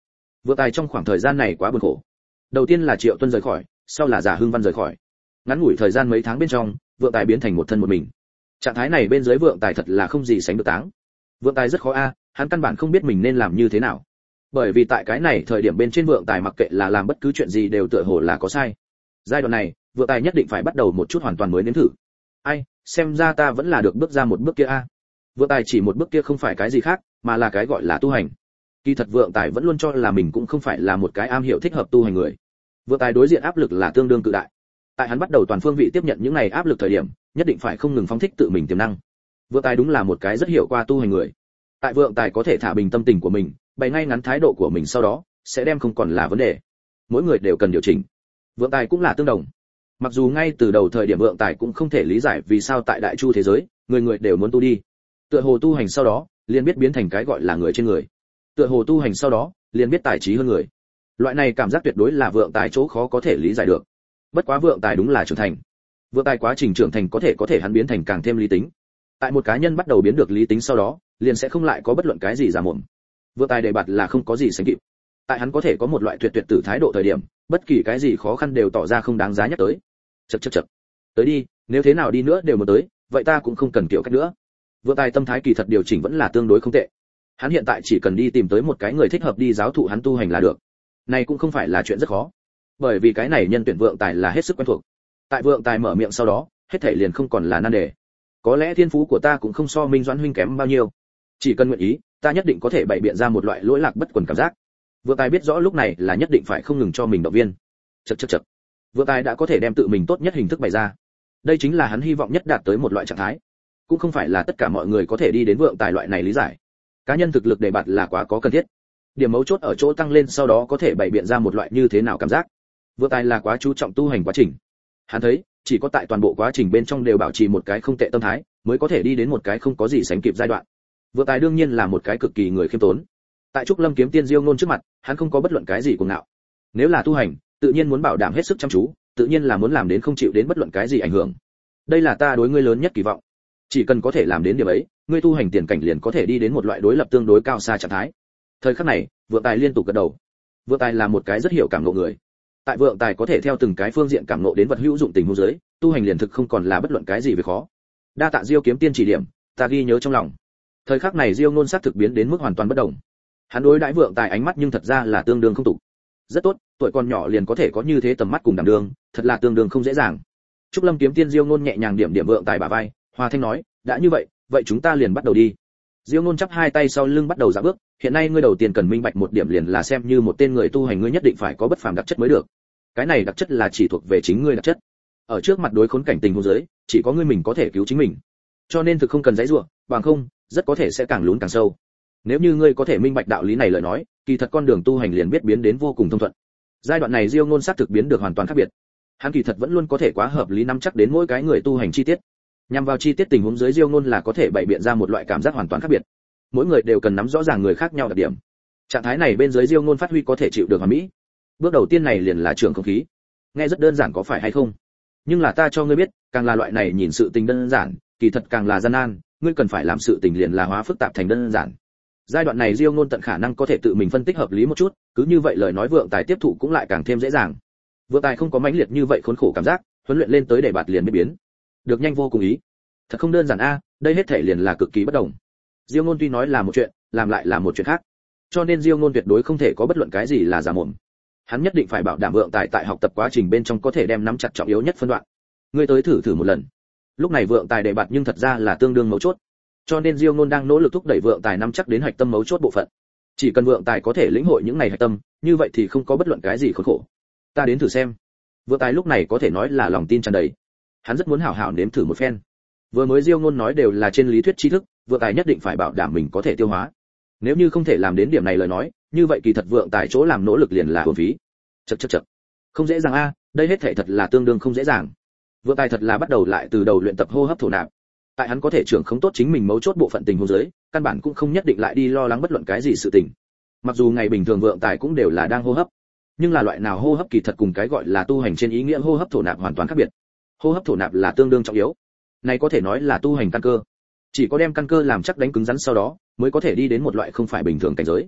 Vượng Tài trong khoảng thời gian này quá buồn khổ. Đầu tiên là Triệu Tuân rời khỏi, sau là Giả Hưng Văn rời khỏi. Ngắn ngủi thời gian mấy tháng bên trong, Vượng Tài biến thành một thân một mình. Trạng thái này bên dưới Vượng Tài thật là không gì sánh được táng. Vượng Tài rất khó a, hắn căn bản không biết mình nên làm như thế nào. Bởi vì tại cái này thời điểm bên trên Vượng Tài mặc kệ là làm bất cứ chuyện gì đều tựa hồ là có sai. Giai đoạn này, Vượng Tài nhất định phải bắt đầu một chút hoàn toàn mới nếm thử. Ai, xem ra ta vẫn là được bước ra một bước kia a. Vượng Tài chỉ một bước kia không phải cái gì khác, mà là cái gọi là tu hành. Kỳ thật Vượng Tài vẫn luôn cho là mình cũng không phải là một cái am hiểu thích hợp tu hành người. Vượng Tài đối diện áp lực là tương đương cự đại. Tại hắn bắt đầu toàn phương vị tiếp nhận những này áp lực thời điểm, nhất định phải không ngừng phóng thích tự mình tiềm năng. Vượng Tài đúng là một cái rất hiểu qua tu hành người. Tại Vượng Tài có thể thả bình tâm tình của mình, bày ngay ngắn thái độ của mình sau đó, sẽ đem không còn là vấn đề. Mỗi người đều cần điều chỉnh. Vượng Tài cũng là tương đồng. Mặc dù ngay từ đầu thời điểm Vượng Tài cũng không thể lý giải vì sao tại đại chu thế giới, người người đều muốn tu đi. Tựa hồ tu hành sau đó, liền biết biến thành cái gọi là người trên người. Tựa hồ tu hành sau đó, liền biết tài trí hơn người. Loại này cảm giác tuyệt đối là Vượng Tài chỗ khó có thể lý giải được. Bất quá Vượng Tài đúng là trưởng thành. Vượng Tài quá trình trưởng thành có thể hắn biến thành càng thêm lý tính. Tại một cá nhân bắt đầu biến được lý tính sau đó, liền sẽ không lại có bất luận cái gì giả mồm. Vượng Tài đề bạt là không có gì sánh kịp. Tại hắn có thể có một loại tuyệt tử thái độ thời điểm, bất kỳ cái gì khó khăn đều tỏ ra không đáng giá nhắc tới. Chậc. Tới đi, nếu thế nào đi nữa đều muốn tới, vậy ta cũng không cần kiểu cách nữa. Vượng Tài tâm thái kỳ thật điều chỉnh vẫn là tương đối không tệ. Hắn hiện tại chỉ cần đi tìm tới một cái người thích hợp đi giáo thụ hắn tu hành là được. Này cũng không phải là chuyện rất khó, bởi vì cái này nhân tuyển Vượng Tài là hết sức quen thuộc. Tại Vượng Tài mở miệng sau đó, hết thảy liền không còn là nan đề. Có lẽ thiên phú của ta cũng không so Minh Doãn huynh kém bao nhiêu, chỉ cần nguyện ý, ta nhất định có thể bày biện ra một loại lỗi lạc bất quần cảm giác. Vượng Tài biết rõ lúc này là nhất định phải không ngừng cho mình động viên. Chậc. Vượng Tài đã có thể đem tự mình tốt nhất hình thức bày ra. Đây chính là hắn hy vọng nhất đạt tới một loại trạng thái. Cũng không phải là tất cả mọi người có thể đi đến Vượng Tài loại này lý giải. Cá nhân thực lực đề bạt là quá có cần thiết. Điểm mấu chốt ở chỗ tăng lên sau đó có thể bày biện ra một loại như thế nào cảm giác. Vượng Tài là quá chú trọng tu hành quá trình. Hắn thấy, chỉ có tại toàn bộ quá trình bên trong đều bảo trì một cái không tệ tâm thái, mới có thể đi đến một cái không có gì sánh kịp giai đoạn. Vượng Tài đương nhiên là một cái cực kỳ người khiêm tốn. Tại Trúc Lâm kiếm tiên Diêu Ngôn trước mặt, hắn không có bất luận cái gì cuồng ngạo. Nếu là tu hành, tự nhiên muốn bảo đảm hết sức chăm chú, tự nhiên là muốn làm đến không chịu đến bất luận cái gì ảnh hưởng. Đây là ta đối ngươi lớn nhất kỳ vọng. Chỉ cần có thể làm đến điều ấy, ngươi tu hành tiền cảnh liền có thể đi đến một loại đối lập tương đối cao xa trạng thái. Thời khắc này, Vượng Tài liên tục gật đầu. Vượng Tài là một cái rất hiểu cảm ngộ người. Tại Vượng Tài có thể theo từng cái phương diện cảm ngộ đến vật hữu dụng tình huống dưới, tu hành liền thực không còn là bất luận cái gì về khó. Đa tạ Diêu kiếm tiên chỉ điểm, ta ghi nhớ trong lòng. Thời khắc này Diêu Ngôn sắc thực biến đến mức hoàn toàn bất động. Hắn đối đãi Vượng Tài ánh mắt nhưng thật ra là tương đương không tục. Rất tốt, tuổi còn nhỏ liền có thể có như thế tầm mắt cùng đảm đương, thật là tương đương không dễ dàng. Trúc Lâm kiếm tiên Diêu Ngôn nhẹ nhàng điểm Vượng Tài bả vai, hòa thanh nói, đã như vậy, vậy chúng ta liền bắt đầu đi. Diêu Ngôn chắp hai tay sau lưng bắt đầu dạo bước, hiện nay ngươi đầu tiên cần minh bạch một điểm liền là xem như một tên người tu hành ngươi nhất định phải có bất phàm đặc chất mới được. Cái này đặc chất là chỉ thuộc về chính ngươi đặc chất. Ở trước mặt đối khốn cảnh tình huống dưới, chỉ có ngươi mình có thể cứu chính mình. Cho nên thực không cần giãy giụa, bằng không, rất có thể sẽ càng lún càng sâu. Nếu như ngươi có thể minh bạch đạo lý này lời nói, kỳ thật con đường tu hành liền biết biến đến vô cùng thông thuận. Giai đoạn này Diêu Ngôn sát thực biến được hoàn toàn khác biệt. Hắn kỳ thật vẫn luôn có thể quá hợp lý nắm chắc đến mỗi cái người tu hành chi tiết. Nhằm vào chi tiết tình huống dưới Diêu Ngôn là có thể bày biện ra một loại cảm giác hoàn toàn khác biệt. Mỗi người đều cần nắm rõ ràng người khác nhau đặc điểm. Trạng thái này bên dưới Diêu Ngôn phát huy có thể chịu được hoàn mỹ. Bước đầu tiên này liền là trường không khí. Nghe rất đơn giản có phải hay không? Nhưng là ta cho ngươi biết, càng là loại này nhìn sự tình đơn giản, kỳ thật càng là gian nan, ngươi cần phải làm sự tình liền là hóa phức tạp thành đơn giản. Giai đoạn này Diêu Ngôn tận khả năng có thể tự mình phân tích hợp lý một chút, cứ như vậy lời nói Vượng Tài tiếp thụ cũng lại càng thêm dễ dàng. Vượng Tài không có mãnh liệt như vậy khốn khổ cảm giác, huấn luyện lên tới để bạt liền biết biến. Được nhanh vô cùng ý. Thật không đơn giản a, đây hết thể liền là cực kỳ bất đồng. Diêu Ngôn tuy nói là một chuyện, làm lại là một chuyện khác. Cho nên Diêu Ngôn tuyệt đối không thể có bất luận cái gì là giả mồm. Hắn nhất định phải bảo đảm Vượng Tài tại học tập quá trình bên trong có thể đem nắm chặt trọng yếu nhất phân đoạn. Ngươi tới thử một lần. Lúc này Vượng Tài đề bạt nhưng thật ra là tương đương mấu chốt. Cho nên Diêu Ngôn đang nỗ lực thúc đẩy Vượng Tài nắm chắc đến hạch tâm mấu chốt bộ phận. Chỉ cần Vượng Tài có thể lĩnh hội những này hạch tâm, như vậy thì không có bất luận cái gì khốn khổ. Ta đến thử xem. Vượng Tài lúc này có thể nói là lòng tin tràn đầy. Hắn rất muốn hảo hảo nếm thử một phen. Vừa mới Diêu Ngôn nói đều là trên lý thuyết tri thức, Vượng Tài nhất định phải bảo đảm mình có thể tiêu hóa. Nếu như không thể làm đến điểm này lời nói, như vậy kỳ thật Vượng Tài chỗ làm nỗ lực liền là uổng phí. Chậc. Không dễ dàng a, đây hết thảy thật là tương đương không dễ dàng. Vượng Tài thật là bắt đầu lại từ đầu luyện tập hô hấp thổ nạp. Tại hắn có thể trưởng không tốt chính mình mấu chốt bộ phận tình huống dưới, căn bản cũng không nhất định lại đi lo lắng bất luận cái gì sự tình. Mặc dù ngày bình thường Vượng Tài cũng đều là đang hô hấp, nhưng là loại nào hô hấp kỳ thật cùng cái gọi là tu hành trên ý nghĩa hô hấp thổ nạp hoàn toàn khác biệt. Hô hấp thổ nạp là tương đương trọng yếu. Này có thể nói là tu hành căn cơ. Chỉ có đem căn cơ làm chắc đánh cứng rắn sau đó, mới có thể đi đến một loại không phải bình thường cảnh giới.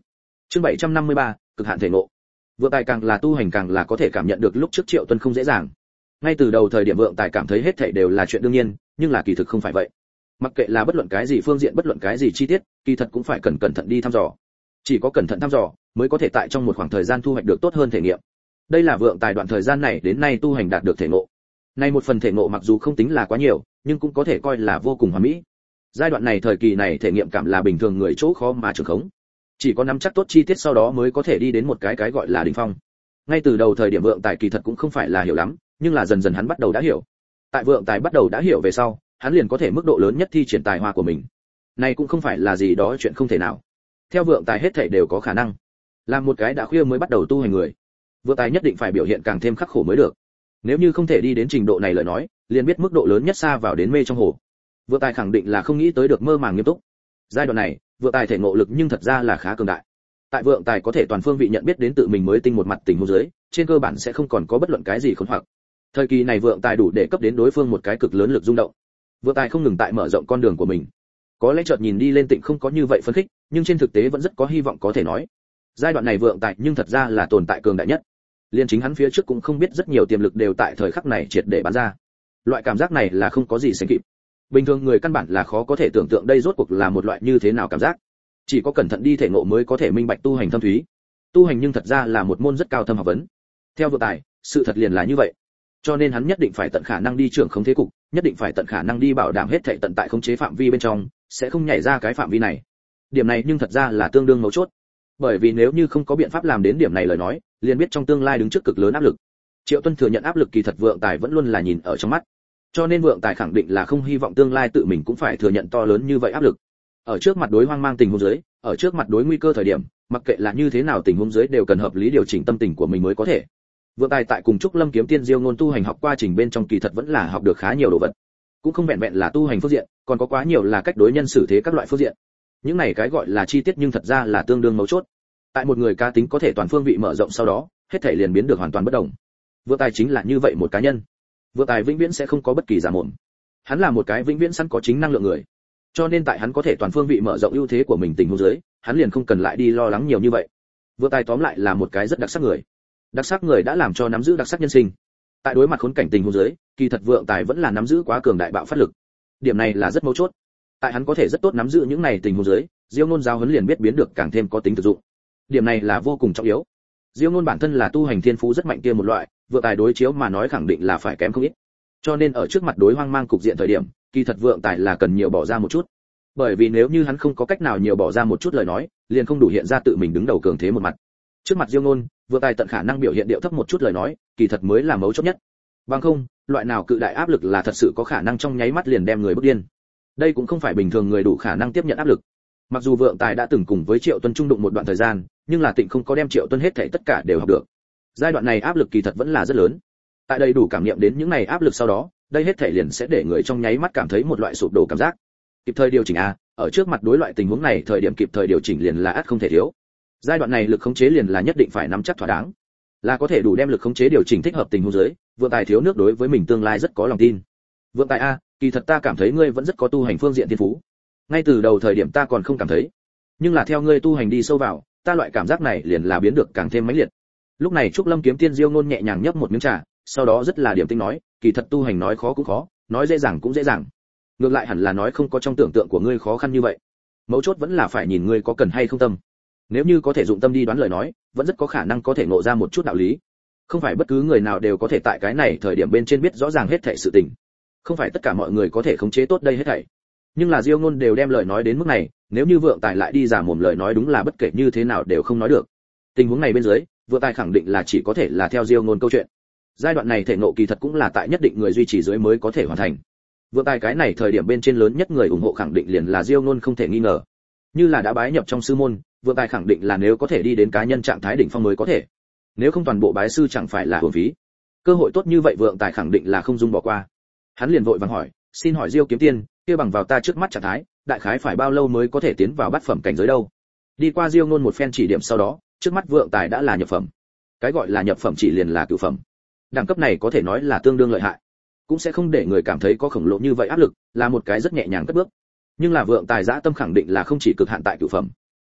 Chương 753, cực hạn thể ngộ. Vượng Tài càng là tu hành càng là có thể cảm nhận được lúc trước Triệu Tuân không dễ dàng. Ngay từ đầu thời điểm Vượng Tài cảm thấy hết thảy đều là chuyện đương nhiên, nhưng là kỳ thực không phải vậy. Mặc kệ là bất luận cái gì phương diện, bất luận cái gì chi tiết, kỳ thật cũng phải cẩn thận đi thăm dò. Chỉ có cẩn thận thăm dò, mới có thể tại trong một khoảng thời gian thu hoạch được tốt hơn thể nghiệm. Đây là Vượng Tài đoạn thời gian này đến nay tu hành đạt được thể ngộ. Nay một phần thể ngộ mặc dù không tính là quá nhiều, nhưng cũng có thể coi là vô cùng hoàn mỹ. Giai đoạn này thời kỳ này thể nghiệm cảm là bình thường người chỗ khó mà trường khống. Chỉ có nắm chắc tốt chi tiết sau đó mới có thể đi đến một cái gọi là đỉnh phong. Ngay từ đầu thời điểm Vượng Tài kỳ thật cũng không phải là hiểu lắm, nhưng là dần dần hắn bắt đầu đã hiểu. Tại Vượng Tài bắt đầu đã hiểu về sau, hắn liền có thể mức độ lớn nhất thi triển tài hoa của mình. Này cũng không phải là gì đó chuyện không thể nào. Theo Vượng Tài hết thảy đều có khả năng. Làm một cái đã khuya mới bắt đầu tu hành người, Vượng Tài nhất định phải biểu hiện càng thêm khắc khổ mới được. Nếu như không thể đi đến trình độ này lời nói, liền biết mức độ lớn nhất xa vào đến mê trong hồ. Vượng Tài khẳng định là không nghĩ tới được mơ màng nghiêm túc. Giai đoạn này, Vượng Tài thể ngộ lực nhưng thật ra là khá cường đại. Tại Vượng Tài có thể toàn phương vị nhận biết đến tự mình mới tinh một mặt tình huống dưới, trên cơ bản sẽ không còn có bất luận cái gì khốn hoặc. Thời kỳ này Vượng Tài đủ để cấp đến đối phương một cái cực lớn lực rung động. Vượng Tài không ngừng tại mở rộng con đường của mình. Có lẽ chợt nhìn đi lên Tịnh không có như vậy phấn khích, nhưng trên thực tế vẫn rất có hy vọng có thể nói. Giai đoạn này Vượng Tài nhưng thật ra là tồn tại cường đại nhất. Liên chính hắn phía trước cũng không biết rất nhiều tiềm lực đều tại thời khắc này triệt để bắn ra. Loại cảm giác này là không có gì sánh kịp. Bình thường người căn bản là khó có thể tưởng tượng đây rốt cuộc là một loại như thế nào cảm giác. Chỉ có cẩn thận đi thể ngộ mới có thể minh bạch tu hành thâm thúy. Tu hành nhưng thật ra là một môn rất cao thâm học vấn. Theo Vượng Tài, sự thật liền là như vậy. Cho nên hắn nhất định phải tận khả năng đi trưởng khống thế cục, nhất định phải tận khả năng đi bảo đảm hết thảy tận tại khống chế phạm vi bên trong, sẽ không nhảy ra cái phạm vi này. Điểm này nhưng thật ra là tương đương mấu chốt. Bởi vì nếu như không có biện pháp làm đến điểm này lời nói, liền biết trong tương lai đứng trước cực lớn áp lực. Triệu Tuân thừa nhận áp lực kỳ thật Vượng Tài vẫn luôn là nhìn ở trong mắt. Cho nên Vượng Tài khẳng định là không hy vọng tương lai tự mình cũng phải thừa nhận to lớn như vậy áp lực. Ở trước mặt đối hoang mang tình huống dưới, ở trước mặt đối nguy cơ thời điểm, mặc kệ là như thế nào tình huống dưới đều cần hợp lý điều chỉnh tâm tình của mình mới có thể. Vượng Tài tại cùng Trúc Lâm kiếm tiên Diêu Ngôn tu hành học quá trình bên trong kỳ thật vẫn là học được khá nhiều đồ vật. Cũng không vẹn vẹn là tu hành phương diện, còn có quá nhiều là cách đối nhân xử thế các loại phương diện. Những này cái gọi là chi tiết nhưng thật ra là tương đương mấu chốt. Tại một người cá tính có thể toàn phương vị mở rộng sau đó, hết thảy liền biến được hoàn toàn bất động. Vượng Tài chính là như vậy một cá nhân. Vượng Tài vĩnh viễn sẽ không có bất kỳ giả mồm. Hắn là một cái vĩnh viễn sẵn có chính năng lượng người. Cho nên tại hắn có thể toàn phương vị mở rộng ưu thế của mình tình huống dưới, hắn liền không cần lại đi lo lắng nhiều như vậy. Vượng Tài tóm lại là một cái rất đặc sắc người. Đặc sắc người đã làm cho nắm giữ đặc sắc nhân sinh. Tại đối mặt khốn cảnh tình huống dưới, kỳ thật Vượng Tài vẫn là nắm giữ quá cường đại bạo phát lực. Điểm này là rất mấu chốt. Tại hắn có thể rất tốt nắm giữ những này tình huống dưới, Diêu Ngôn giáo huấn liền biết biến được càng thêm có tính thực dụng. Điểm này là vô cùng trọng yếu. Diêu Ngôn bản thân là tu hành thiên phú rất mạnh kia một loại, Vượng Tài đối chiếu mà nói khẳng định là phải kém không ít. Cho nên ở trước mặt đối hoang mang cục diện thời điểm, kỳ thật Vượng Tài là cần nhiều bỏ ra một chút. Bởi vì nếu như hắn không có cách nào nhiều bỏ ra một chút lời nói, liền không đủ hiện ra tự mình đứng đầu cường thế một mặt. Trước mặt Diêu Ngôn, Vượng Tài tận khả năng biểu hiện điệu thấp một chút lời nói, kỳ thật mới là mấu chốt nhất. Bằng không, loại nào cự đại áp lực là thật sự có khả năng trong nháy mắt liền đem người bức điên. Đây cũng không phải bình thường người đủ khả năng tiếp nhận áp lực. Mặc dù Vượng Tài đã từng cùng với Triệu Tuân trung đụng một đoạn thời gian, nhưng là Tịnh không có đem Triệu Tuân hết thảy tất cả đều học được. Giai đoạn này áp lực kỳ thật vẫn là rất lớn. Tại đây đủ cảm nghiệm đến những này áp lực sau đó, đây hết thảy liền sẽ để người trong nháy mắt cảm thấy một loại sụp đổ cảm giác. Kịp thời điều chỉnh ở trước mặt đối loại tình huống này thời điểm kịp thời điều chỉnh liền là ắt không thể thiếu. Giai đoạn này lực khống chế liền là nhất định phải nắm chắc thỏa đáng. Là có thể đủ đem lực khống chế điều chỉnh thích hợp tình huống dưới, Vượng Tài thiếu nước đối với mình tương lai rất có lòng tin. Vượng Tài kỳ thật ta cảm thấy ngươi vẫn rất có tu hành phương diện thiên phú. Ngay từ đầu thời điểm ta còn không cảm thấy, nhưng là theo ngươi tu hành đi sâu vào, ta loại cảm giác này liền là biến được càng thêm mãnh liệt. Lúc này Trúc Lâm kiếm tiên Diêu Ngôn nhẹ nhàng nhấp một miếng trà, sau đó rất là điềm tĩnh nói, kỳ thật tu hành nói khó cũng khó, nói dễ dàng cũng dễ dàng. Ngược lại hẳn là nói không có trong tưởng tượng của ngươi khó khăn như vậy. Mấu chốt vẫn là phải nhìn ngươi có cần hay không tâm. Nếu như có thể dụng tâm đi đoán lời nói, vẫn rất có khả năng có thể ngộ ra một chút đạo lý. Không phải bất cứ người nào đều có thể tại cái này thời điểm bên trên biết rõ ràng hết thảy sự tình. Không phải tất cả mọi người có thể khống chế tốt đây hết thảy. Nhưng là Diêu Ngôn đều đem lời nói đến mức này, nếu như Vượng Tài lại đi giả mồm lời nói đúng là bất kể như thế nào đều không nói được. Tình huống này bên dưới, Vượng Tài khẳng định là chỉ có thể là theo Diêu Ngôn câu chuyện. Giai đoạn này thể ngộ kỳ thật cũng là tại nhất định người duy trì dưới mới có thể hoàn thành. Vượng Tài cái này thời điểm bên trên lớn nhất người ủng hộ khẳng định liền là Diêu Ngôn không thể nghi ngờ. Như là đã bái nhập trong sư môn, Vượng Tài khẳng định là nếu có thể đi đến cá nhân trạng thái đỉnh phong mới có thể. Nếu không toàn bộ bái sư chẳng phải là uổng phí. Cơ hội tốt như vậy Vượng Tài khẳng định là không dung bỏ qua. Hắn liền vội vàng hỏi, xin hỏi Diêu kiếm tiên, kia bằng vào ta trước mắt trạng thái, đại khái phải bao lâu mới có thể tiến vào bát phẩm cảnh giới đâu? Đi qua Diêu Ngôn một phen chỉ điểm sau đó, trước mắt Vượng Tài đã là nhập phẩm. Cái gọi là nhập phẩm chỉ liền là cửu phẩm. Đẳng cấp này có thể nói là tương đương lợi hại, cũng sẽ không để người cảm thấy có khổng lồ như vậy áp lực, là một cái rất nhẹ nhàng cất bước. Nhưng là Vượng Tài dã tâm khẳng định là không chỉ cực hạn tại cửu phẩm.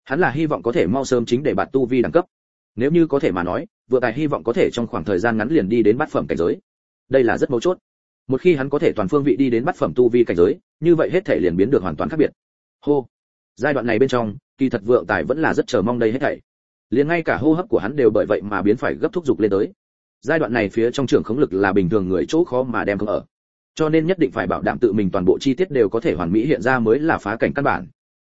Hắn là hy vọng có thể mau sớm chính để bạt tu vi đẳng cấp. Nếu như có thể mà nói, Vượng Tài hy vọng có thể trong khoảng thời gian ngắn liền đi đến bát phẩm cảnh giới. Đây là rất mấu chốt. Một khi hắn có thể toàn phương vị đi đến bát phẩm tu vi cảnh giới, như vậy hết thể liền biến được hoàn toàn khác biệt. Hô. Giai đoạn này bên trong, kỳ thật Vượng Tài vẫn là rất chờ mong đây hết thảy. Liền ngay cả hô hấp của hắn đều bởi vậy mà biến phải gấp thúc giục lên tới. Giai đoạn này phía trong trưởng khống lực là bình thường người chỗ khó mà đem không ở. Cho nên nhất định phải bảo đảm tự mình toàn bộ chi tiết đều có thể hoàn mỹ hiện ra mới là phá cảnh căn bản.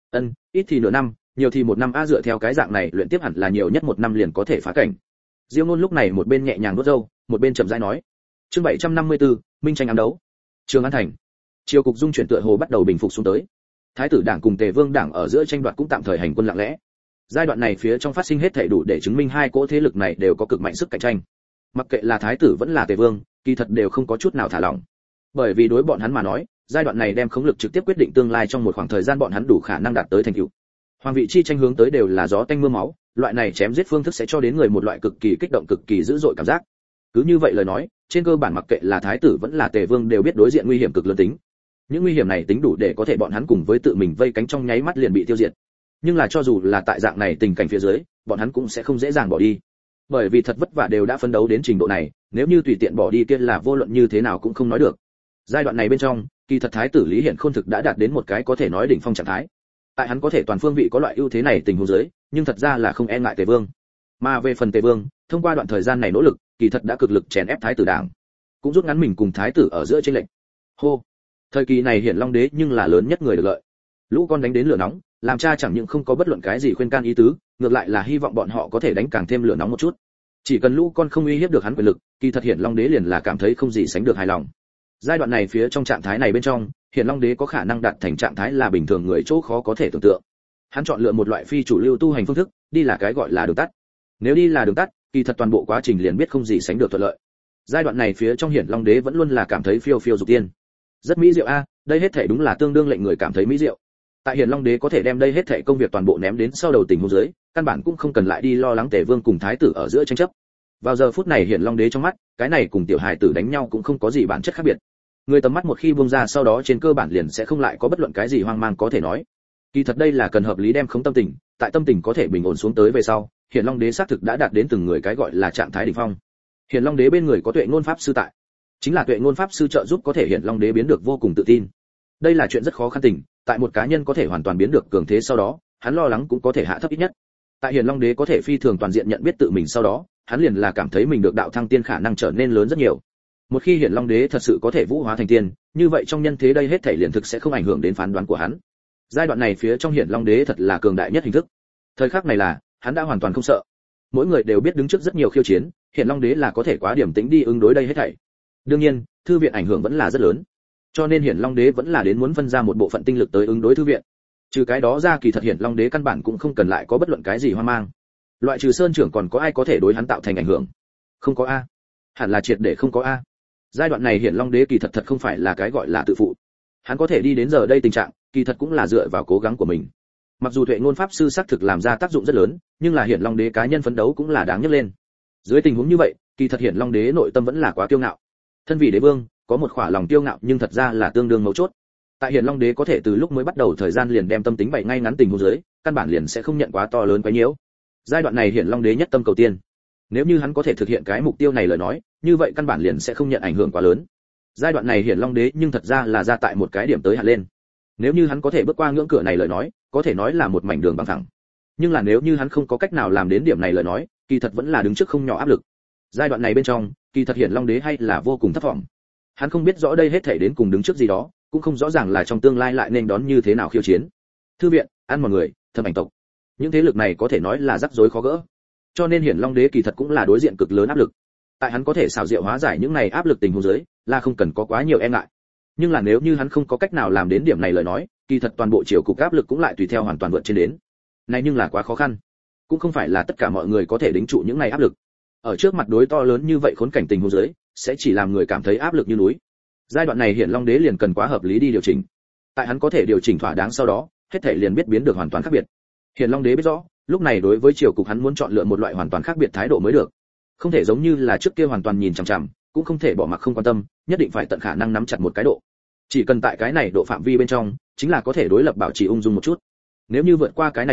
Ít thì nửa năm, nhiều thì một năm a, dựa theo cái dạng này luyện tiếp hẳn là nhiều nhất một năm liền có thể phá cảnh. Diêu Ngôn lúc này một bên nhẹ nhàng vuốt râu, một bên chậm rãi nói. Chương 754, minh tranh ám đấu. Trường An thành. Triều cục dung chuyển tựa hồ bắt đầu bình phục xuống tới. Thái tử đảng cùng Tề Vương đảng ở giữa tranh đoạt cũng tạm thời hành quân lặng lẽ. Giai đoạn này phía trong phát sinh hết thảy đủ để chứng minh hai cỗ thế lực này đều có cực mạnh sức cạnh tranh. Mặc kệ là thái tử vẫn là Tề Vương, kỳ thật đều không có chút nào thả lỏng. Bởi vì đối bọn hắn mà nói, giai đoạn này đem khống lực trực tiếp quyết định tương lai trong một khoảng thời gian bọn hắn đủ khả năng đạt tới thành tựu. Hoàng vị chi tranh hướng tới đều là gió tanh mưa máu, loại này chém giết phương thức sẽ cho đến người một loại cực kỳ kích động, cực kỳ dữ dội cảm giác. Cứ như vậy lời nói, trên cơ bản mặc kệ là thái tử vẫn là Tề Vương đều biết đối diện nguy hiểm cực lớn tính. Những nguy hiểm này tính đủ để có thể bọn hắn cùng với tự mình vây cánh trong nháy mắt liền bị tiêu diệt. Nhưng là cho dù là tại dạng này tình cảnh phía dưới, bọn hắn cũng sẽ không dễ dàng bỏ đi. Bởi vì thật vất vả đều đã phấn đấu đến trình độ này, nếu như tùy tiện bỏ đi kia là vô luận như thế nào cũng không nói được. Giai đoạn này bên trong, kỳ thật thái tử Lý Hiển Khôn thực đã đạt đến một cái có thể nói đỉnh phong trạng thái. Tại hắn có thể toàn phương vị có loại ưu thế này tình huống dưới, nhưng thật ra là không e ngại Tề Vương. Mà về phần Tề Vương, thông qua đoạn thời gian này nỗ lực, kỳ thật đã cực lực chèn ép thái tử đảng, cũng rút ngắn mình cùng thái tử ở giữa chênh lệch. Hô. Thời kỳ này Hiển Long đế nhưng là lớn nhất người được lợi. Lũ con đánh đến lửa nóng, làm cha chẳng những không có bất luận cái gì khuyên can ý tứ, ngược lại là hy vọng bọn họ có thể đánh càng thêm lửa nóng một chút. Chỉ cần lũ con không uy hiếp được hắn quyền lực, kỳ thật Hiển Long đế liền là cảm thấy không gì sánh được hài lòng. Giai đoạn này phía trong trạng thái này bên trong, Hiển Long đế có khả năng đạt thành trạng thái là bình thường người chỗ khó có thể tưởng tượng. Hắn chọn lựa một loại phi chủ lưu tu hành phương thức, đi là cái gọi là đường tắt. Nếu đi là đường tắt, kỳ thật toàn bộ quá trình liền biết không gì sánh được thuận lợi. Giai đoạn này phía trong Hiển Long đế vẫn luôn là cảm thấy phiêu phiêu dục tiên. Rất mỹ diệu a, đây hết thảy đúng là tương đương lệnh người cảm thấy mỹ diệu. Tại Hiển Long đế có thể đem đây hết thảy công việc toàn bộ ném đến sau đầu tình huống dưới, căn bản cũng không cần lại đi lo lắng Tề Vương cùng thái tử ở giữa tranh chấp. Vào giờ phút này Hiển Long đế trong mắt, cái này cùng tiểu hài tử đánh nhau cũng không có gì bản chất khác biệt. Người tầm mắt một khi buông ra sau đó trên cơ bản liền sẽ không lại có bất luận cái gì hoang mang có thể nói. Kỳ thật đây là cần hợp lý đem khống tâm tình, tại tâm tình có thể bình ổn xuống tới về sau, Hiển Long đế xác thực đã đạt đến từng người cái gọi là trạng thái đỉnh phong. Hiển Long đế bên người có Tuệ Ngôn pháp sư tại, chính là Tuệ Ngôn pháp sư trợ giúp có thể Hiển Long đế biến được vô cùng tự tin. Đây là chuyện rất khó khăn tình, tại một cá nhân có thể hoàn toàn biến được cường thế sau đó, hắn lo lắng cũng có thể hạ thấp ít nhất. Tại Hiển Long đế có thể phi thường toàn diện nhận biết tự mình sau đó, hắn liền là cảm thấy mình được đạo thăng tiên khả năng trở nên lớn rất nhiều. Một khi Hiển Long đế thật sự có thể vũ hóa thành tiên, như vậy trong nhân thế đây hết thảy liền thực sẽ không ảnh hưởng đến phán đoán của hắn. Giai đoạn này phía trong Hiển Long đế thật là cường đại nhất hình thức. Thời khắc này là, hắn đã hoàn toàn không sợ. Mỗi người đều biết đứng trước rất nhiều khiêu chiến, Hiển Long đế là có thể quá điểm tĩnh đi ứng đối đây hết thảy. Đương nhiên, thư viện ảnh hưởng vẫn là rất lớn. Cho nên Hiển Long đế vẫn là đến muốn phân ra một bộ phận tinh lực tới ứng đối thư viện. Trừ cái đó ra kỳ thật Hiển Long đế căn bản cũng không cần lại có bất luận cái gì hoang mang. Loại trừ Sơn trưởng còn có ai có thể đối hắn tạo thành ảnh hưởng? Không có a. Hẳn là triệt để không có a. Giai đoạn này Hiển Long đế kỳ thật thật không phải là cái gọi là tự phụ. Hắn có thể đi đến giờ đây tình trạng, kỳ thật cũng là dựa vào cố gắng của mình. Mặc dù Tuệ Ngôn pháp sư xác thực làm ra tác dụng rất lớn, nhưng là Hiển Long đế cá nhân phấn đấu cũng là đáng nhắc lên. Dưới tình huống như vậy, kỳ thật Hiển Long đế nội tâm vẫn là quá kiêu ngạo. Thân vị đế vương, có một khỏa lòng kiêu ngạo nhưng thật ra là tương đương mấu chốt. Tại Hiển Long đế có thể từ lúc mới bắt đầu thời gian liền đem tâm tính bày ngay ngắn tình huống dưới, căn bản liền sẽ không nhận quá to lớn quá nhiễu. Giai đoạn này Hiển Long đế nhất tâm cầu tiên. Nếu như hắn có thể thực hiện cái mục tiêu này lời nói, như vậy căn bản liền sẽ không nhận ảnh hưởng quá lớn. Giai đoạn này Hiển Long đế nhưng thật ra là ra tại một cái điểm tới hạn lên. Nếu như hắn có thể bước qua ngưỡng cửa này lời nói, có thể nói là một mảnh đường bằng thẳng. Nhưng là nếu như hắn không có cách nào làm đến điểm này lời nói, kỳ thật vẫn là đứng trước không nhỏ áp lực. Giai đoạn này bên trong, kỳ thật Hiển Long đế hay là vô cùng thấp vọng. Hắn không biết rõ đây hết thảy đến cùng đứng trước gì đó, cũng không rõ ràng là trong tương lai lại nên đón như thế nào khiêu chiến. Thư viện, ăn một người, thâm ảnh tộc. Những thế lực này có thể nói là rắc rối khó gỡ. Cho nên Hiển Long đế kỳ thật cũng là đối diện cực lớn áp lực. Tại hắn có thể xảo diệu hóa giải những này áp lực tình huống dưới, là không cần có quá nhiều e ngại. Nhưng là nếu như hắn không có cách nào làm đến điểm này lời nói, kỳ thật toàn bộ triều cục áp lực cũng lại tùy theo hoàn toàn vượt trên đến. Này nhưng là quá khó khăn. Cũng không phải là tất cả mọi người có thể đính trụ những này áp lực. Ở trước mặt đối to lớn như vậy khốn cảnh tình huống dưới, sẽ chỉ làm người cảm thấy áp lực như núi. Giai đoạn này Hiển Long đế liền cần quá hợp lý đi điều chỉnh. Tại hắn có thể điều chỉnh thỏa đáng sau đó, hết thảy liền biết biến được hoàn toàn khác biệt. Hiển Long đế biết rõ, lúc này đối với triều cục hắn muốn chọn lựa một loại hoàn toàn khác biệt thái độ mới được. Không thể giống như là trước kia hoàn toàn nhìn chằm chằm, cũng không thể bỏ mặc không quan tâm, nhất định phải tận khả năng nắm chặt một cái độ. Chỉ cần tại cái này độ phạm vi bên trong, chính là có thể đối lập bảo trì ung dung một chút. Nếu như vượt qua cái này độ,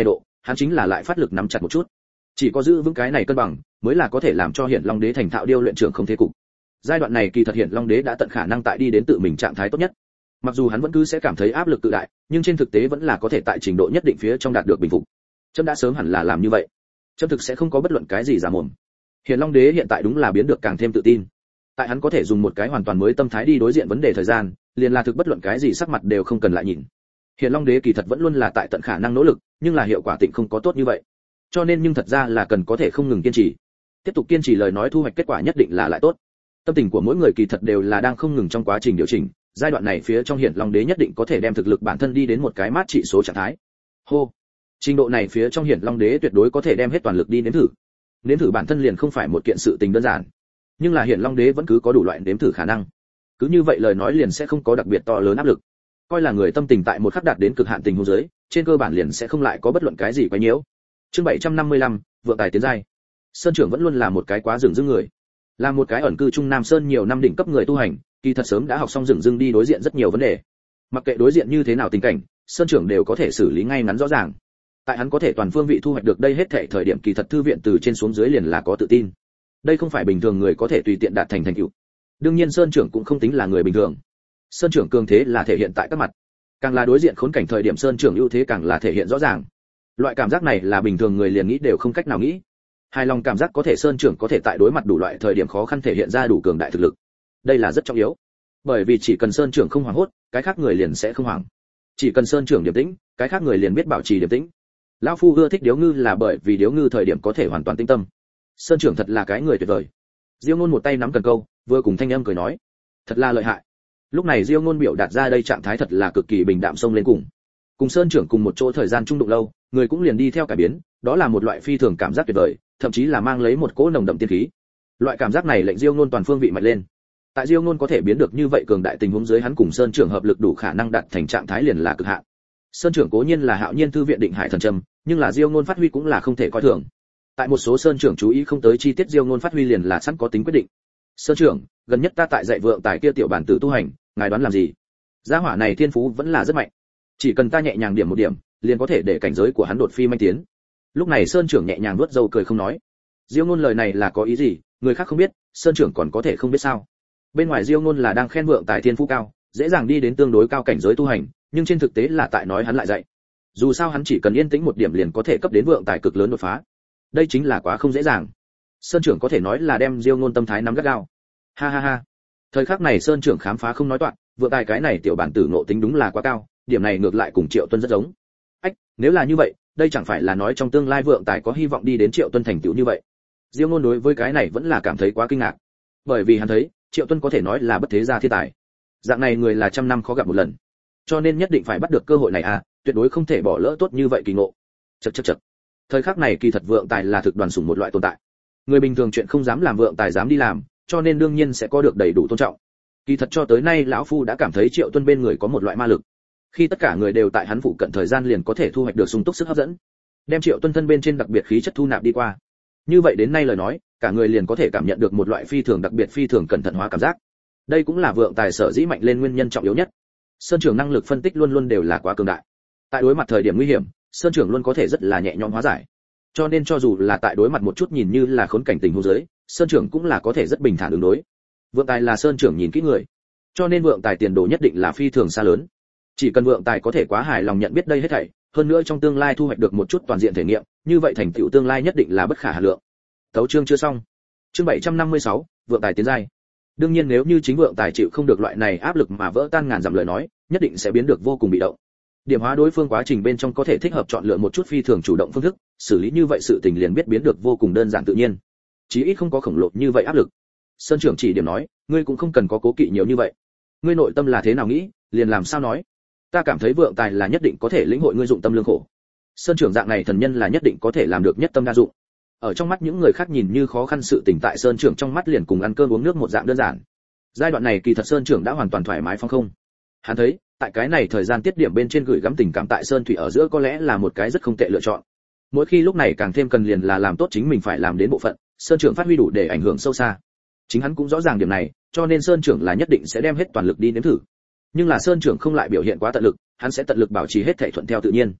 hắn chính là lại phát lực nắm chặt một chút. Chỉ có giữ vững cái này cân bằng, mới là có thể làm cho Hiển Long Đế thành thạo điêu luyện trưởng không thế cục. Giai đoạn này kỳ thật Hiển Long Đế đã tận khả năng tại đi đến tự mình trạng thái tốt nhất. Mặc dù hắn vẫn cứ sẽ cảm thấy áp lực tự đại, nhưng trên thực tế vẫn là có thể tại trình độ nhất định phía trong đạt được bình phục. Trẫm đã sớm hẳn là làm như vậy. Trẫm thực sẽ không có bất luận cái gì giả mồm. Hiển Long Đế hiện tại đúng là biến được càng thêm tự tin. Tại hắn có thể dùng một cái hoàn toàn mới tâm thái đi đối diện vấn đề thời gian, liền là thực bất luận cái gì sắc mặt đều không cần lại nhìn. Hiển Long Đế kỳ thật vẫn luôn là tại tận khả năng nỗ lực, nhưng là hiệu quả tịnh không có tốt như vậy. Cho nên nhưng thật ra là cần có thể không ngừng kiên trì. Tiếp tục kiên trì lời nói thu hoạch kết quả nhất định là lại tốt. Tâm tình của mỗi người kỳ thật đều là đang không ngừng trong quá trình điều chỉnh, giai đoạn này phía trong Hiển Long Đế nhất định có thể đem thực lực bản thân đi đến một cái mát trị số trạng thái. Hô, trình độ này phía trong Hiển Long Đế tuyệt đối có thể đem hết toàn lực đi nếm thử. Nếm thử bản thân liền không phải một kiện sự tình đơn giản, nhưng là Hiển Long Đế vẫn cứ có đủ loại nếm thử khả năng. Cứ như vậy lời nói liền sẽ không có đặc biệt to lớn áp lực. Coi là người tâm tình tại một khắc đạt đến cực hạn tình huống dưới, trên cơ bản liền sẽ không lại có bất luận cái gì quấy nhiễu. Chương 755, vượng tài tiến giai. Sơn trưởng vẫn luôn là một cái quá dửng dưng người, là một cái ẩn cư trung Nam Sơn nhiều năm đỉnh cấp người tu hành, kỳ thật sớm đã học xong dửng dưng đi đối diện rất nhiều vấn đề. Mặc kệ đối diện như thế nào tình cảnh, Sơn trưởng đều có thể xử lý ngay ngắn rõ ràng. Tại hắn có thể toàn phương vị thu hoạch được đây hết thảy thời điểm kỳ thật thư viện từ trên xuống dưới liền là có tự tin. Đây không phải bình thường người có thể tùy tiện đạt thành thành tựu. Đương nhiên Sơn trưởng cũng không tính là người bình thường. Sơn trưởng cường thế là thể hiện tại các mặt. Càng là đối diện khốn cảnh thời điểm Sơn trưởng ưu thế càng là thể hiện rõ ràng. Loại cảm giác này là bình thường người liền nghĩ đều không cách nào nghĩ. Hài lòng cảm giác có thể Sơn trưởng có thể tại đối mặt đủ loại thời điểm khó khăn thể hiện ra đủ cường đại thực lực. Đây là rất trọng yếu. Bởi vì chỉ cần Sơn trưởng không hoảng hốt, cái khác người liền sẽ không hoảng. Chỉ cần Sơn trưởng điềm tĩnh, cái khác người liền biết bảo trì điềm tĩnh. Lão phu ưa thích Điếu Ngư là bởi vì Điếu Ngư thời điểm có thể hoàn toàn tĩnh tâm. Sơn trưởng thật là cái người tuyệt vời. Diêu Ngôn một tay nắm cần câu, vừa cùng thanh âm cười nói, thật là lợi hại. Lúc này Diêu Ngôn biểu đạt ra đây trạng thái thật là cực kỳ bình đạm xông lên cùng Sơn trưởng cùng một chỗ thời gian trung đụng lâu, người cũng liền đi theo cải biến, đó là một loại phi thường cảm giác tuyệt vời, thậm chí là mang lấy một cỗ nồng đậm tiên khí. Loại cảm giác này lệnh Diêu Ngôn toàn phương vị mạnh lên. Tại Diêu Ngôn có thể biến được như vậy cường đại tình huống dưới hắn cùng Sơn trưởng hợp lực đủ khả năng đạt thành trạng thái liền là cực hạn. Sơn trưởng cố nhiên là Hạo Nhiên thư viện định hải thần châm, nhưng là Diêu Ngôn phát huy cũng là không thể coi thường. Tại một số Sơn trưởng chú ý không tới chi tiết Diêu Ngôn phát huy liền là sẵn có tính quyết định. Sơn trưởng, gần nhất ta tại dạy vượng tài kia tiểu bản tử tu hành, ngài đoán làm gì? Gia hỏa này thiên phú vẫn là rất mạnh, chỉ cần ta nhẹ nhàng điểm một điểm, liền có thể để cảnh giới của hắn đột phi manh tiến. Lúc này Sơn trưởng nhẹ nhàng vuốt râu cười không nói. Diêu Ngôn lời này là có ý gì, người khác không biết, Sơn trưởng còn có thể không biết sao? Bên ngoài Diêu Ngôn là đang khen vượng tài thiên phú cao, dễ dàng đi đến tương đối cao cảnh giới tu hành, nhưng trên thực tế là tại nói hắn lại dạy. Dù sao hắn chỉ cần yên tĩnh một điểm liền có thể cấp đến vượng tài cực lớn đột phá. Đây chính là quá không dễ dàng. Sơn trưởng có thể nói là đem Diêu Ngôn tâm thái nắm gắt gao. Ha ha ha. Thời khắc này Sơn trưởng khám phá không nói toạc, vượng tài cái này tiểu bản tử ngộ tính đúng là quá cao, điểm này ngược lại cùng Triệu Tuân rất giống. Ách, nếu là như vậy, đây chẳng phải là nói trong tương lai vượng tài có hy vọng đi đến Triệu Tuân thành tựu như vậy. Diêu Ngôn đối với cái này vẫn là cảm thấy quá kinh ngạc. Bởi vì hắn thấy, Triệu Tuân có thể nói là bất thế gia thiên tài. Dạng này người là trăm năm khó gặp một lần. Cho nên nhất định phải bắt được cơ hội này à, tuyệt đối không thể bỏ lỡ tốt như vậy kỳ ngộ. Chậc. Thời khắc này kỳ thật vượng tài là thực đoàn sủng một loại tồn tại. Người bình thường chuyện không dám làm vượng tài dám đi làm, cho nên đương nhiên sẽ có được đầy đủ tôn trọng. Kỳ thật cho tới nay lão phu đã cảm thấy Triệu Tuân bên người có một loại ma lực. Khi tất cả người đều tại hắn phụ cận thời gian liền có thể thu hoạch được sung túc sức hấp dẫn. Đem Triệu Tuân thân bên trên đặc biệt khí chất thu nạp đi qua. Như vậy đến nay lời nói, cả người liền có thể cảm nhận được một loại phi thường đặc biệt phi thường cẩn thận hóa cảm giác. Đây cũng là vượng tài sở dĩ mạnh lên nguyên nhân trọng yếu nhất. Sơn trưởng năng lực phân tích luôn luôn đều là quá cường đại. Tại đối mặt thời điểm nguy hiểm, Sơn trưởng luôn có thể rất là nhẹ nhõm hóa giải. Cho nên cho dù là tại đối mặt một chút nhìn như là khốn cảnh tình huống dưới, Sơn trưởng cũng là có thể rất bình thản ứng đối. Vượng tài là Sơn trưởng nhìn kỹ người, cho nên vượng tài tiền đồ nhất định là phi thường xa lớn. Chỉ cần vượng tài có thể quá hài lòng nhận biết đây hết thảy, hơn nữa trong tương lai thu hoạch được một chút toàn diện thể nghiệm, như vậy thành tựu tương lai nhất định là bất khả hà lượng. Tấu chương chưa xong. Chương 756, vượng tài tiến giai. Đương nhiên nếu như chính vượng tài chịu không được loại này áp lực mà vỡ tan ngàn dặm lời nói, nhất định sẽ biến được vô cùng bị động. Điểm hóa đối phương quá trình bên trong có thể thích hợp chọn lựa một chút phi thường chủ động phương thức, xử lý như vậy sự tình liền biết biến được vô cùng đơn giản tự nhiên. Chí ít không có khổng lồ như vậy áp lực. Sơn trưởng chỉ điểm nói, ngươi cũng không cần có cố kỵ nhiều như vậy. Ngươi nội tâm là thế nào nghĩ, liền làm sao nói. Ta cảm thấy vượng tài là nhất định có thể lĩnh hội ngươi dụng tâm lương khổ. Sơn trưởng dạng này thần nhân là nhất định có thể làm được nhất tâm đa dụng. Ở trong mắt những người khác nhìn như khó khăn sự tình tại Sơn trưởng trong mắt liền cùng ăn cơm uống nước một dạng đơn giản. Giai đoạn này kỳ thật Sơn trưởng đã hoàn toàn thoải mái phong không. Hắn thấy, tại cái này thời gian tiết điểm bên trên gửi gắm tình cảm tại Sơn Thủy ở giữa có lẽ là một cái rất không tệ lựa chọn. Mỗi khi lúc này càng thêm cần liền là làm tốt chính mình phải làm đến bộ phận, Sơn trưởng phát huy đủ để ảnh hưởng sâu xa. Chính hắn cũng rõ ràng điểm này, cho nên Sơn trưởng là nhất định sẽ đem hết toàn lực đi nếm thử. Nhưng là Sơn trưởng không lại biểu hiện quá tận lực, hắn sẽ tận lực bảo trì hết thảy thuận theo tự nhiên.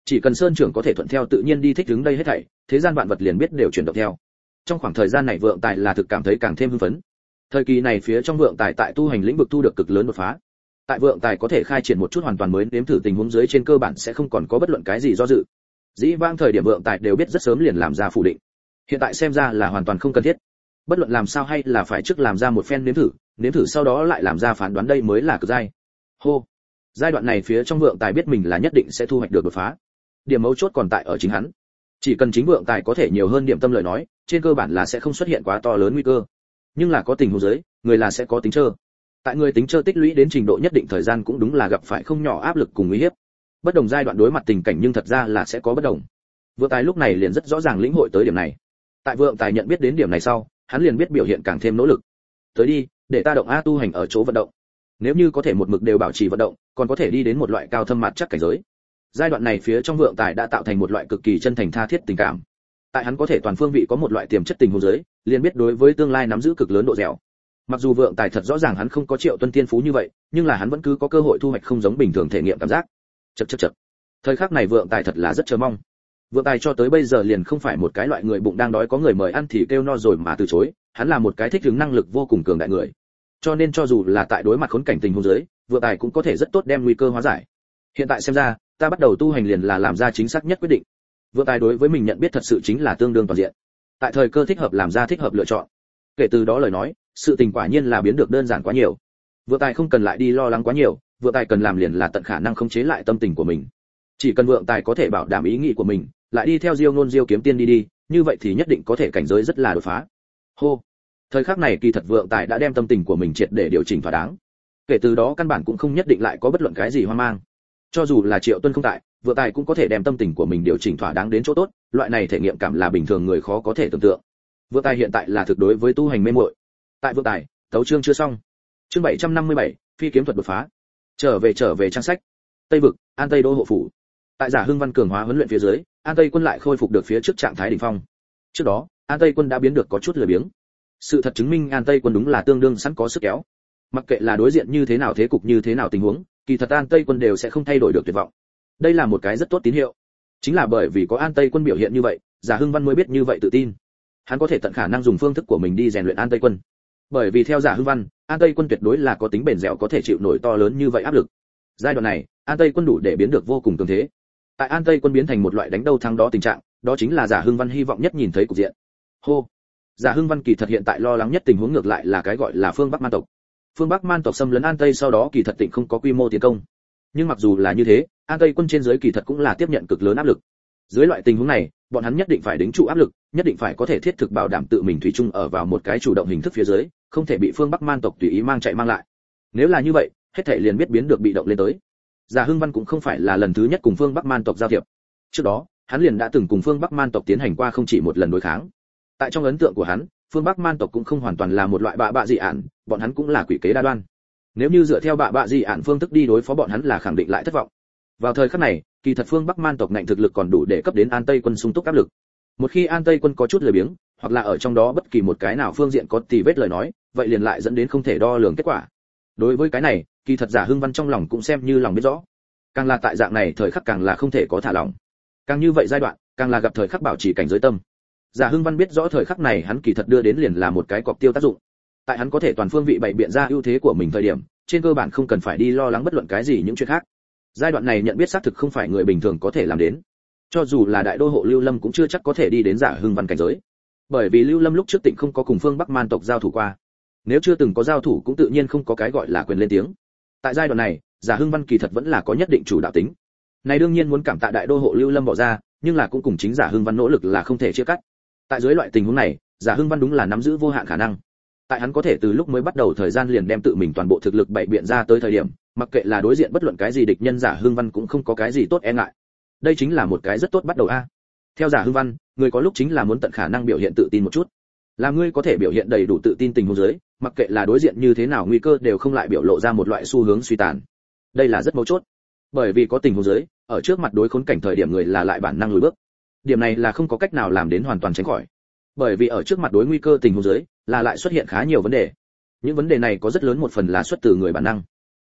Chỉ cần sơn trưởng có thể thuận theo tự nhiên đi thích ứng đây hết thảy, thế gian vạn vật liền biết đều chuyển động theo. Trong khoảng thời gian này Vượng Tài là thực cảm thấy càng thêm hưng phấn. Thời kỳ này phía trong Vượng Tài tại tu hành lĩnh vực thu được cực lớn đột phá. Tại Vượng Tài có thể khai triển một chút hoàn toàn mới nếm thử tình huống dưới trên cơ bản sẽ không còn có bất luận cái gì do dự. Dĩ vãng thời điểm Vượng Tài đều biết rất sớm liền làm ra phủ định. Hiện tại xem ra là hoàn toàn không cần thiết. Bất luận làm sao hay là phải trước làm ra một phen nếm thử sau đó lại làm ra phán đoán đây mới là cực giai. Hô. Giai đoạn này phía trong Vượng Tài biết mình là nhất định sẽ thu hoạch được đột phá. Điểm mấu chốt còn tại ở chính hắn. Chỉ cần chính Vượng Tài có thể nhiều hơn điểm tâm lời nói, trên cơ bản là sẽ không xuất hiện quá to lớn nguy cơ. Nhưng là có tình huống dưới, người là sẽ có tính trơ. Tại người tính trơ tích lũy đến trình độ nhất định thời gian cũng đúng là gặp phải không nhỏ áp lực cùng nguy hiểm. Bất đồng giai đoạn đối mặt tình cảnh nhưng thật ra là sẽ có bất đồng. Vượng Tài lúc này liền rất rõ ràng lĩnh hội tới điểm này. Tại Vượng Tài nhận biết đến điểm này sau, hắn liền biết biểu hiện càng thêm nỗ lực. Tới đi, để ta động a tu hành ở chỗ vận động. Nếu như có thể một mực đều bảo trì vận động, còn có thể đi đến một loại cao thâm mặt chắc cảnh giới. Giai đoạn này phía trong Vượng Tài đã tạo thành một loại cực kỳ chân thành tha thiết tình cảm. Tại hắn có thể toàn phương vị có một loại tiềm chất tình huống dưới, liền biết đối với tương lai nắm giữ cực lớn độ dẻo. Mặc dù Vượng Tài thật rõ ràng hắn không có Triệu Tuân tiên phú như vậy, nhưng là hắn vẫn cứ có cơ hội thu hoạch không giống bình thường thể nghiệm cảm giác. Chậc. Thời khắc này Vượng Tài thật là rất chờ mong. Vượng Tài cho tới bây giờ liền không phải một cái loại người bụng đang đói có người mời ăn thì kêu no rồi mà từ chối, hắn là một cái thích ứng năng lực vô cùng cường đại người. Cho nên cho dù là tại đối mặt khốn cảnh tình huống dưới, Vượng Tài cũng có thể rất tốt đem nguy cơ hóa giải. Hiện tại xem ra, ta bắt đầu tu hành liền là làm ra chính xác nhất quyết định. Vượng Tài đối với mình nhận biết thật sự chính là tương đương toàn diện. Tại thời cơ thích hợp làm ra thích hợp lựa chọn. Kể từ đó lời nói, sự tình quả nhiên là biến được đơn giản quá nhiều. Vượng Tài không cần lại đi lo lắng quá nhiều, Vượng Tài cần làm liền là tận khả năng khống chế lại tâm tình của mình. Chỉ cần Vượng Tài có thể bảo đảm ý nghĩ của mình, lại đi theo Diêu Ngôn Diêu kiếm tiên đi, như vậy thì nhất định có thể cảnh giới rất là đột phá. Hô. Thời khắc này kỳ thật Vượng Tài đã đem tâm tình của mình triệt để điều chỉnh thỏa đáng. Kể từ đó căn bản cũng không nhất định lại có bất luận cái gì hoang mang. Cho dù là Triệu Tuân không tại, Vượng Tài cũng có thể đem tâm tình của mình điều chỉnh thỏa đáng đến chỗ tốt, loại này thể nghiệm cảm là bình thường người khó có thể tưởng tượng. Vượng Tài hiện tại là thực đối với tu hành mê muội. Tại Vượng Tài, tấu chương chưa xong. Chương 757, phi kiếm thuật đột phá. Trở về trang sách. Tây vực, An Tây đô hộ phủ. Tại Giả Hưng Văn cường hóa huấn luyện phía dưới, An Tây quân lại khôi phục được phía trước trạng thái đỉnh phong. Trước đó, An Tây quân đã biến được có chút lười biếng. Sự thật chứng minh An Tây quân đúng là tương đương sẵn có sức kéo. Mặc kệ là đối diện như thế nào thế cục như thế nào tình huống, kỳ thật An Tây quân đều sẽ không thay đổi được tuyệt vọng. Đây là một cái rất tốt tín hiệu. Chính là bởi vì có An Tây quân biểu hiện như vậy, Giả Hưng Văn mới biết như vậy tự tin. Hắn có thể tận khả năng dùng phương thức của mình đi rèn luyện An Tây quân. Bởi vì theo Giả Hưng Văn, An Tây quân tuyệt đối là có tính bền dẻo có thể chịu nổi to lớn như vậy áp lực. Giai đoạn này, An Tây quân đủ để biến được vô cùng cường thế. Tại An Tây quân biến thành một loại đánh đâu thắng đó tình trạng, đó chính là Giả Hưng Văn hy vọng nhất nhìn thấy cục diện. Hô. Giả Hưng Văn kỳ thật hiện tại lo lắng nhất tình huống ngược lại là cái gọi là phương Bắc Man tộc. Phương Bắc Man tộc xâm lấn An Tây sau đó kỳ thật tịnh không có quy mô tiến công. Nhưng mặc dù là như thế, An Tây quân trên dưới kỳ thật cũng là tiếp nhận cực lớn áp lực. Dưới loại tình huống này, bọn hắn nhất định phải đính trụ áp lực, nhất định phải có thể thiết thực bảo đảm tự mình thủy chung ở vào một cái chủ động hình thức phía dưới, không thể bị phương Bắc Man tộc tùy ý mang chạy mang lại. Nếu là như vậy, hết thảy liền biết biến được bị động lên tới. Giả Hưng Văn cũng không phải là lần thứ nhất cùng phương Bắc Man tộc giao thiệp. Trước đó, hắn liền đã từng cùng phương Bắc Man tộc tiến hành qua không chỉ một lần đối kháng. Tại trong ấn tượng của hắn, phương Bắc Man tộc cũng không hoàn toàn là một loại bạ dị ản, bọn hắn cũng là quỷ kế đa đoan. Nếu như dựa theo bạ dị ản phương thức đi đối phó bọn hắn là khẳng định lại thất vọng. Vào thời khắc này, kỳ thật phương Bắc Man tộc ngạnh thực lực còn đủ để cấp đến An Tây quân sung túc áp lực. Một khi An Tây quân có chút lười biếng, hoặc là ở trong đó bất kỳ một cái nào phương diện có tì vết lời nói, vậy liền lại dẫn đến không thể đo lường kết quả. Đối với cái này, kỳ thật Giả Hưng Văn trong lòng cũng xem như lòng biết rõ. Càng là tại dạng này thời khắc càng là không thể có thả lỏng. Càng như vậy giai đoạn, càng là gặp thời khắc bảo trì cảnh giới tâm. Giả Hưng Văn biết rõ thời khắc này hắn kỳ thật đưa đến liền là một cái cọc tiêu tác dụng. Tại hắn có thể toàn phương vị bày biện ra ưu thế của mình thời điểm, trên cơ bản không cần phải đi lo lắng bất luận cái gì những chuyện khác. Giai đoạn này nhận biết xác thực không phải người bình thường có thể làm đến. Cho dù là đại đô hộ Lưu Lâm cũng chưa chắc có thể đi đến Giả Hưng Văn cảnh giới. Bởi vì Lưu Lâm lúc trước tịnh không có cùng phương Bắc Man tộc giao thủ qua. Nếu chưa từng có giao thủ cũng tự nhiên không có cái gọi là quyền lên tiếng. Tại giai đoạn này, Giả Hưng Văn kỳ thật vẫn là có nhất định chủ đạo tính. Này đương nhiên muốn cảm tạ đại đô hộ Lưu Lâm bỏ ra, nhưng là cũng cùng chính Giả Hưng Văn nỗ lực là không thể chia cắt. Tại dưới loại tình huống này, Giả Hưng Văn đúng là nắm giữ vô hạn khả năng. Tại hắn có thể từ lúc mới bắt đầu thời gian liền đem tự mình toàn bộ thực lực bày biện ra tới thời điểm, mặc kệ là đối diện bất luận cái gì địch nhân, Giả Hưng Văn cũng không có cái gì tốt e ngại. Đây chính là một cái rất tốt bắt đầu a. Theo Giả Hưng Văn, người có lúc chính là muốn tận khả năng biểu hiện tự tin một chút. Là ngươi có thể biểu hiện đầy đủ tự tin tình huống dưới, mặc kệ là đối diện như thế nào nguy cơ đều không lại biểu lộ ra một loại xu hướng suy tàn. Đây là rất mấu chốt. Bởi vì có tình huống dưới, ở trước mặt đối khốn cảnh thời điểm người là lại bản năng lùi bước. Điểm này là không có cách nào làm đến hoàn toàn tránh khỏi. Bởi vì ở trước mặt đối nguy cơ tình huống dưới, là lại xuất hiện khá nhiều vấn đề. Những vấn đề này có rất lớn một phần là xuất từ người bản năng.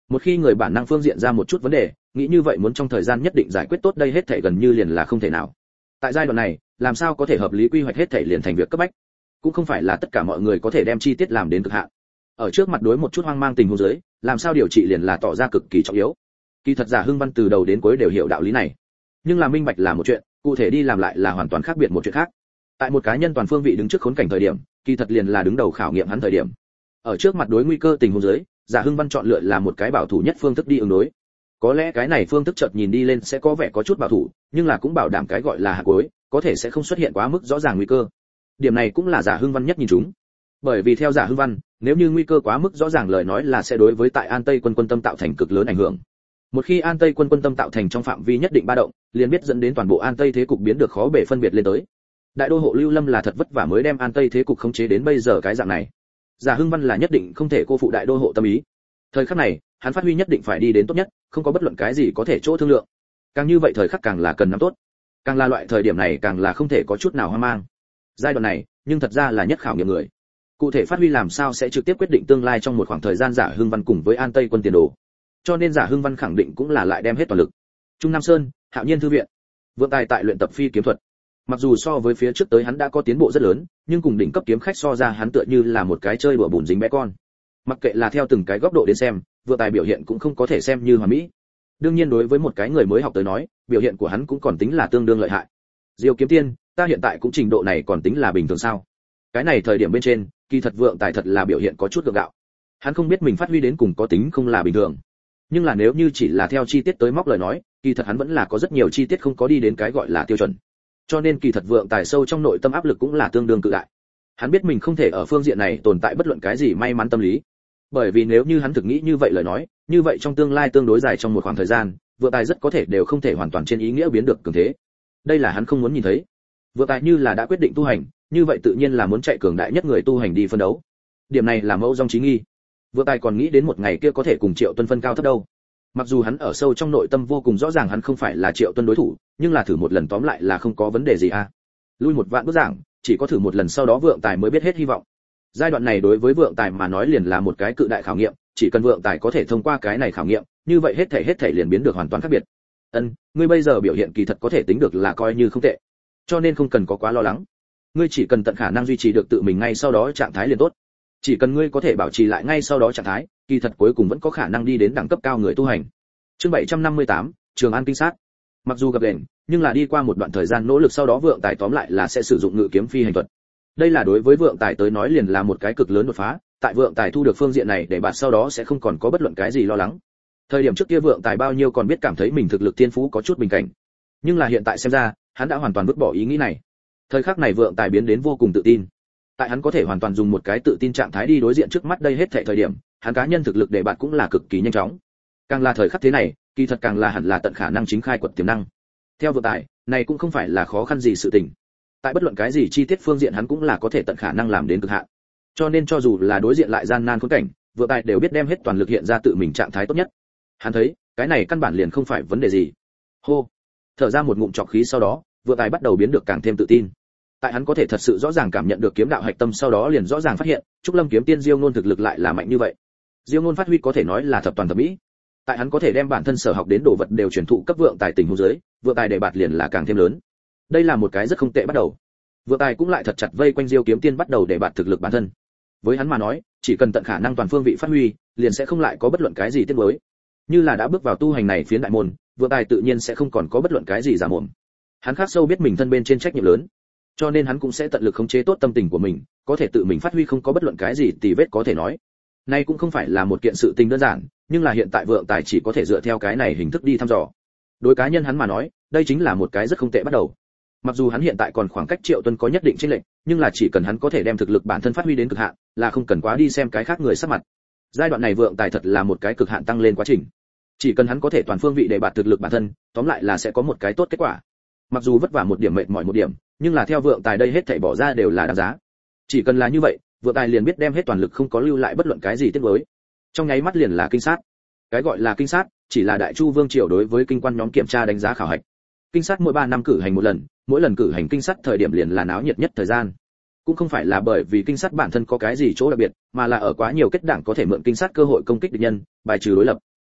Một khi người bản năng phương diện ra một chút vấn đề, nghĩ như vậy muốn trong thời gian nhất định giải quyết tốt đây hết thảy gần như liền là không thể nào. Tại giai đoạn này, làm sao có thể hợp lý quy hoạch hết thảy liền thành việc cấp bách? Cũng không phải là tất cả mọi người có thể đem chi tiết làm đến cực hạn. Ở trước mặt đối một chút hoang mang tình huống dưới, làm sao điều trị liền là tỏ ra cực kỳ trọng yếu. Kỳ thật Giả Hưng Văn từ đầu đến cuối đều hiểu đạo lý này, nhưng là minh bạch là một chuyện, cụ thể đi làm lại là hoàn toàn khác biệt một chuyện khác. Tại một cá nhân toàn phương vị đứng trước khốn cảnh thời điểm, kỳ thật liền là đứng đầu khảo nghiệm hắn thời điểm. Ở trước mặt đối nguy cơ tình huống dưới, Giả Hưng Văn chọn lựa là một cái bảo thủ nhất phương thức đi ứng đối. Có lẽ cái này phương thức chợt nhìn đi lên sẽ có vẻ có chút bảo thủ, nhưng là cũng bảo đảm cái gọi là hạ cuối, có thể sẽ không xuất hiện quá mức rõ ràng nguy cơ. Điểm này cũng là Giả Hưng Văn nhất nhìn chúng. Bởi vì theo Giả Hưng Văn, nếu như nguy cơ quá mức rõ ràng lời nói là sẽ đối với tại An Tây quân quân tâm tạo thành cực lớn ảnh hưởng. Một khi An Tây quân quân tâm tạo thành trong phạm vi nhất định ba động, liền biết dẫn đến toàn bộ An Tây thế cục biến được khó bề phân biệt lên tới. Đại đô hộ Lưu Lâm là thật vất vả mới đem An Tây thế cục khống chế đến bây giờ cái dạng này. Giả Hưng Văn là nhất định không thể cô phụ đại đô hộ tâm ý. Thời khắc này, hắn phát huy nhất định phải đi đến tốt nhất, không có bất luận cái gì có thể chỗ thương lượng. Càng như vậy thời khắc càng là cần nắm tốt. Càng là loại thời điểm này càng là không thể có chút nào hoang mang. Giai đoạn này, nhưng thật ra là nhất khảo nghiệm người. Cụ thể phát huy làm sao sẽ trực tiếp quyết định tương lai trong một khoảng thời gian Giả Hưng Văn cùng với An Tây quân tiền đồ. Cho nên Giả Hưng Văn khẳng định cũng là lại đem hết toàn lực. Trung Nam Sơn, Hạo Nhiên thư viện. Vượng Tài tại luyện tập phi kiếm thuật. Mặc dù so với phía trước tới hắn đã có tiến bộ rất lớn, nhưng cùng đỉnh cấp kiếm khách so ra hắn tựa như là một cái chơi đùa bùn dính bé con. Mặc kệ là theo từng cái góc độ đến xem, Vượng Tài biểu hiện cũng không có thể xem như hoàn mỹ. Đương nhiên đối với một cái người mới học tới nói, biểu hiện của hắn cũng còn tính là tương đương lợi hại. Diêu Kiếm Tiên, ta hiện tại cũng trình độ này còn tính là bình thường sao? Cái này thời điểm bên trên, kỳ thật Vượng Tài thật là biểu hiện có chút gượng gạo. Hắn không biết mình phát huy đến cùng có tính không là bình thường. Nhưng là nếu như chỉ là theo chi tiết tới móc lời nói, kỳ thật hắn vẫn là có rất nhiều chi tiết không có đi đến cái gọi là tiêu chuẩn. Cho nên kỳ thật Vượng Tài sâu trong nội tâm áp lực cũng là tương đương cự đại. Hắn biết mình không thể ở phương diện này tồn tại bất luận cái gì may mắn tâm lý. Bởi vì nếu như hắn thực nghĩ như vậy lời nói, như vậy trong tương lai tương đối dài trong một khoảng thời gian, Vượng Tài rất có thể đều không thể hoàn toàn trên ý nghĩa biến được cường thế. Đây là hắn không muốn nhìn thấy. Vượng Tài như là đã quyết định tu hành, như vậy tự nhiên là muốn chạy cường đại nhất người tu hành đi phân đấu. Điểm này là mẫu dòng chí nghi. Vượng Tài còn nghĩ đến một ngày kia có thể cùng Triệu Tuân phân cao thấp đâu. Mặc dù hắn ở sâu trong nội tâm vô cùng rõ ràng hắn không phải là Triệu Tuân đối thủ, nhưng là thử một lần tóm lại là không có vấn đề gì a. Lui một vạn bước giảng, chỉ có thử một lần sau đó Vượng Tài mới biết hết hy vọng. Giai đoạn này đối với Vượng Tài mà nói liền là một cái cự đại khảo nghiệm, chỉ cần Vượng Tài có thể thông qua cái này khảo nghiệm, như vậy hết thảy liền biến được hoàn toàn khác biệt. Ngươi bây giờ biểu hiện kỳ thật có thể tính được là coi như không tệ, cho nên không cần có quá lo lắng. Ngươi chỉ cần tận khả năng duy trì được tự mình ngay sau đó trạng thái liền tốt. Chỉ cần ngươi có thể bảo trì lại ngay sau đó trạng thái, kỳ thật cuối cùng vẫn có khả năng đi đến đẳng cấp cao người tu hành. Chương 758, Trường An kinh sát. Mặc dù gặp đền, nhưng là đi qua một đoạn thời gian nỗ lực sau đó Vượng Tài tóm lại là sẽ sử dụng ngự kiếm phi hành thuật. Đây là đối với Vượng Tài tới nói liền là một cái cực lớn đột phá, tại Vượng Tài thu được phương diện này để bạt sau đó sẽ không còn có bất luận cái gì lo lắng. Thời điểm trước kia Vượng Tài bao nhiêu còn biết cảm thấy mình thực lực thiên phú có chút bình cảnh, nhưng là hiện tại xem ra, hắn đã hoàn toàn vứt bỏ ý nghĩ này. Thời khắc này Vượng Tài biến đến vô cùng tự tin. Tại hắn có thể hoàn toàn dùng một cái tự tin trạng thái đi đối diện trước mắt đây hết thảy thời điểm, hắn cá nhân thực lực để bạt cũng là cực kỳ nhanh chóng. Càng là thời khắc thế này, kỳ thật càng là hẳn là tận khả năng chính khai quật tiềm năng. Theo Vượng Tài, này cũng không phải là khó khăn gì sự tình. Tại bất luận cái gì chi tiết phương diện hắn cũng là có thể tận khả năng làm đến cực hạn. Cho nên cho dù là đối diện lại gian nan khốn cảnh, Vượng Tài đều biết đem hết toàn lực hiện ra tự mình trạng thái tốt nhất. Hắn thấy, cái này căn bản liền không phải vấn đề gì. Hô, thở ra một ngụm trọc khí sau đó, Vượng Tài bắt đầu biến được càng thêm tự tin. Tại hắn có thể thật sự rõ ràng cảm nhận được kiếm đạo hạch tâm sau đó liền rõ ràng phát hiện, Trúc Lâm kiếm tiên Diêu Ngôn thực lực lại là mạnh như vậy. Diêu Ngôn phát huy có thể nói là thập toàn thập mỹ. Tại hắn có thể đem bản thân sở học đến đồ vật đều truyền thụ cấp Vượng Tài tình huống dưới, Vượng Tài đề bạt liền là càng thêm lớn. Đây là một cái rất không tệ bắt đầu. Vượng Tài cũng lại thật chặt vây quanh Diêu kiếm tiên bắt đầu đề bạt thực lực bản thân. Với hắn mà nói, chỉ cần tận khả năng toàn phương vị phát huy, liền sẽ không lại có bất luận cái gì tiếc nuối. Như là đã bước vào tu hành này phiến đại môn, Vượng Tài tự nhiên sẽ không còn có bất luận cái gì giả mồm. Hắn khắc sâu biết mình thân bên trên trách nhiệm lớn, cho nên hắn cũng sẽ tận lực khống chế tốt tâm tình của mình, có thể tự mình phát huy không có bất luận cái gì tì vết có thể nói. Nay cũng không phải là một kiện sự tình đơn giản, nhưng là hiện tại Vượng Tài chỉ có thể dựa theo cái này hình thức đi thăm dò. Đối cá nhân hắn mà nói, đây chính là một cái rất không tệ bắt đầu. Mặc dù hắn hiện tại còn khoảng cách Triệu Tuân có nhất định chênh lệch, nhưng là chỉ cần hắn có thể đem thực lực bản thân phát huy đến cực hạn, là không cần quá đi xem cái khác người sắc mặt. Giai đoạn này Vượng Tài thật là một cái cực hạn tăng lên quá trình. Chỉ cần hắn có thể toàn phương vị để bạt thực lực bản thân, tóm lại là sẽ có một cái tốt kết quả. Mặc dù vất vả một điểm mệt mỏi một điểm, nhưng là theo Vượng Tài đây hết thảy bỏ ra đều là đáng giá. Chỉ cần là như vậy, Vượng Tài liền biết đem hết toàn lực không có lưu lại bất luận cái gì tiếc nuối. Trong nháy mắt liền là kinh sát. Cái gọi là kinh sát, chỉ là Đại Chu Vương triều đối với kinh quan nhóm kiểm tra đánh giá khảo hạch. Kinh sát mỗi 3 năm cử hành một lần, mỗi lần cử hành kinh sát thời điểm liền là náo nhiệt nhất thời gian. Cũng không phải là bởi vì kinh sát bản thân có cái gì chỗ đặc biệt, mà là ở quá nhiều kết đảng có thể mượn kinh sát cơ hội công kích địch nhân, bài trừ đối lập.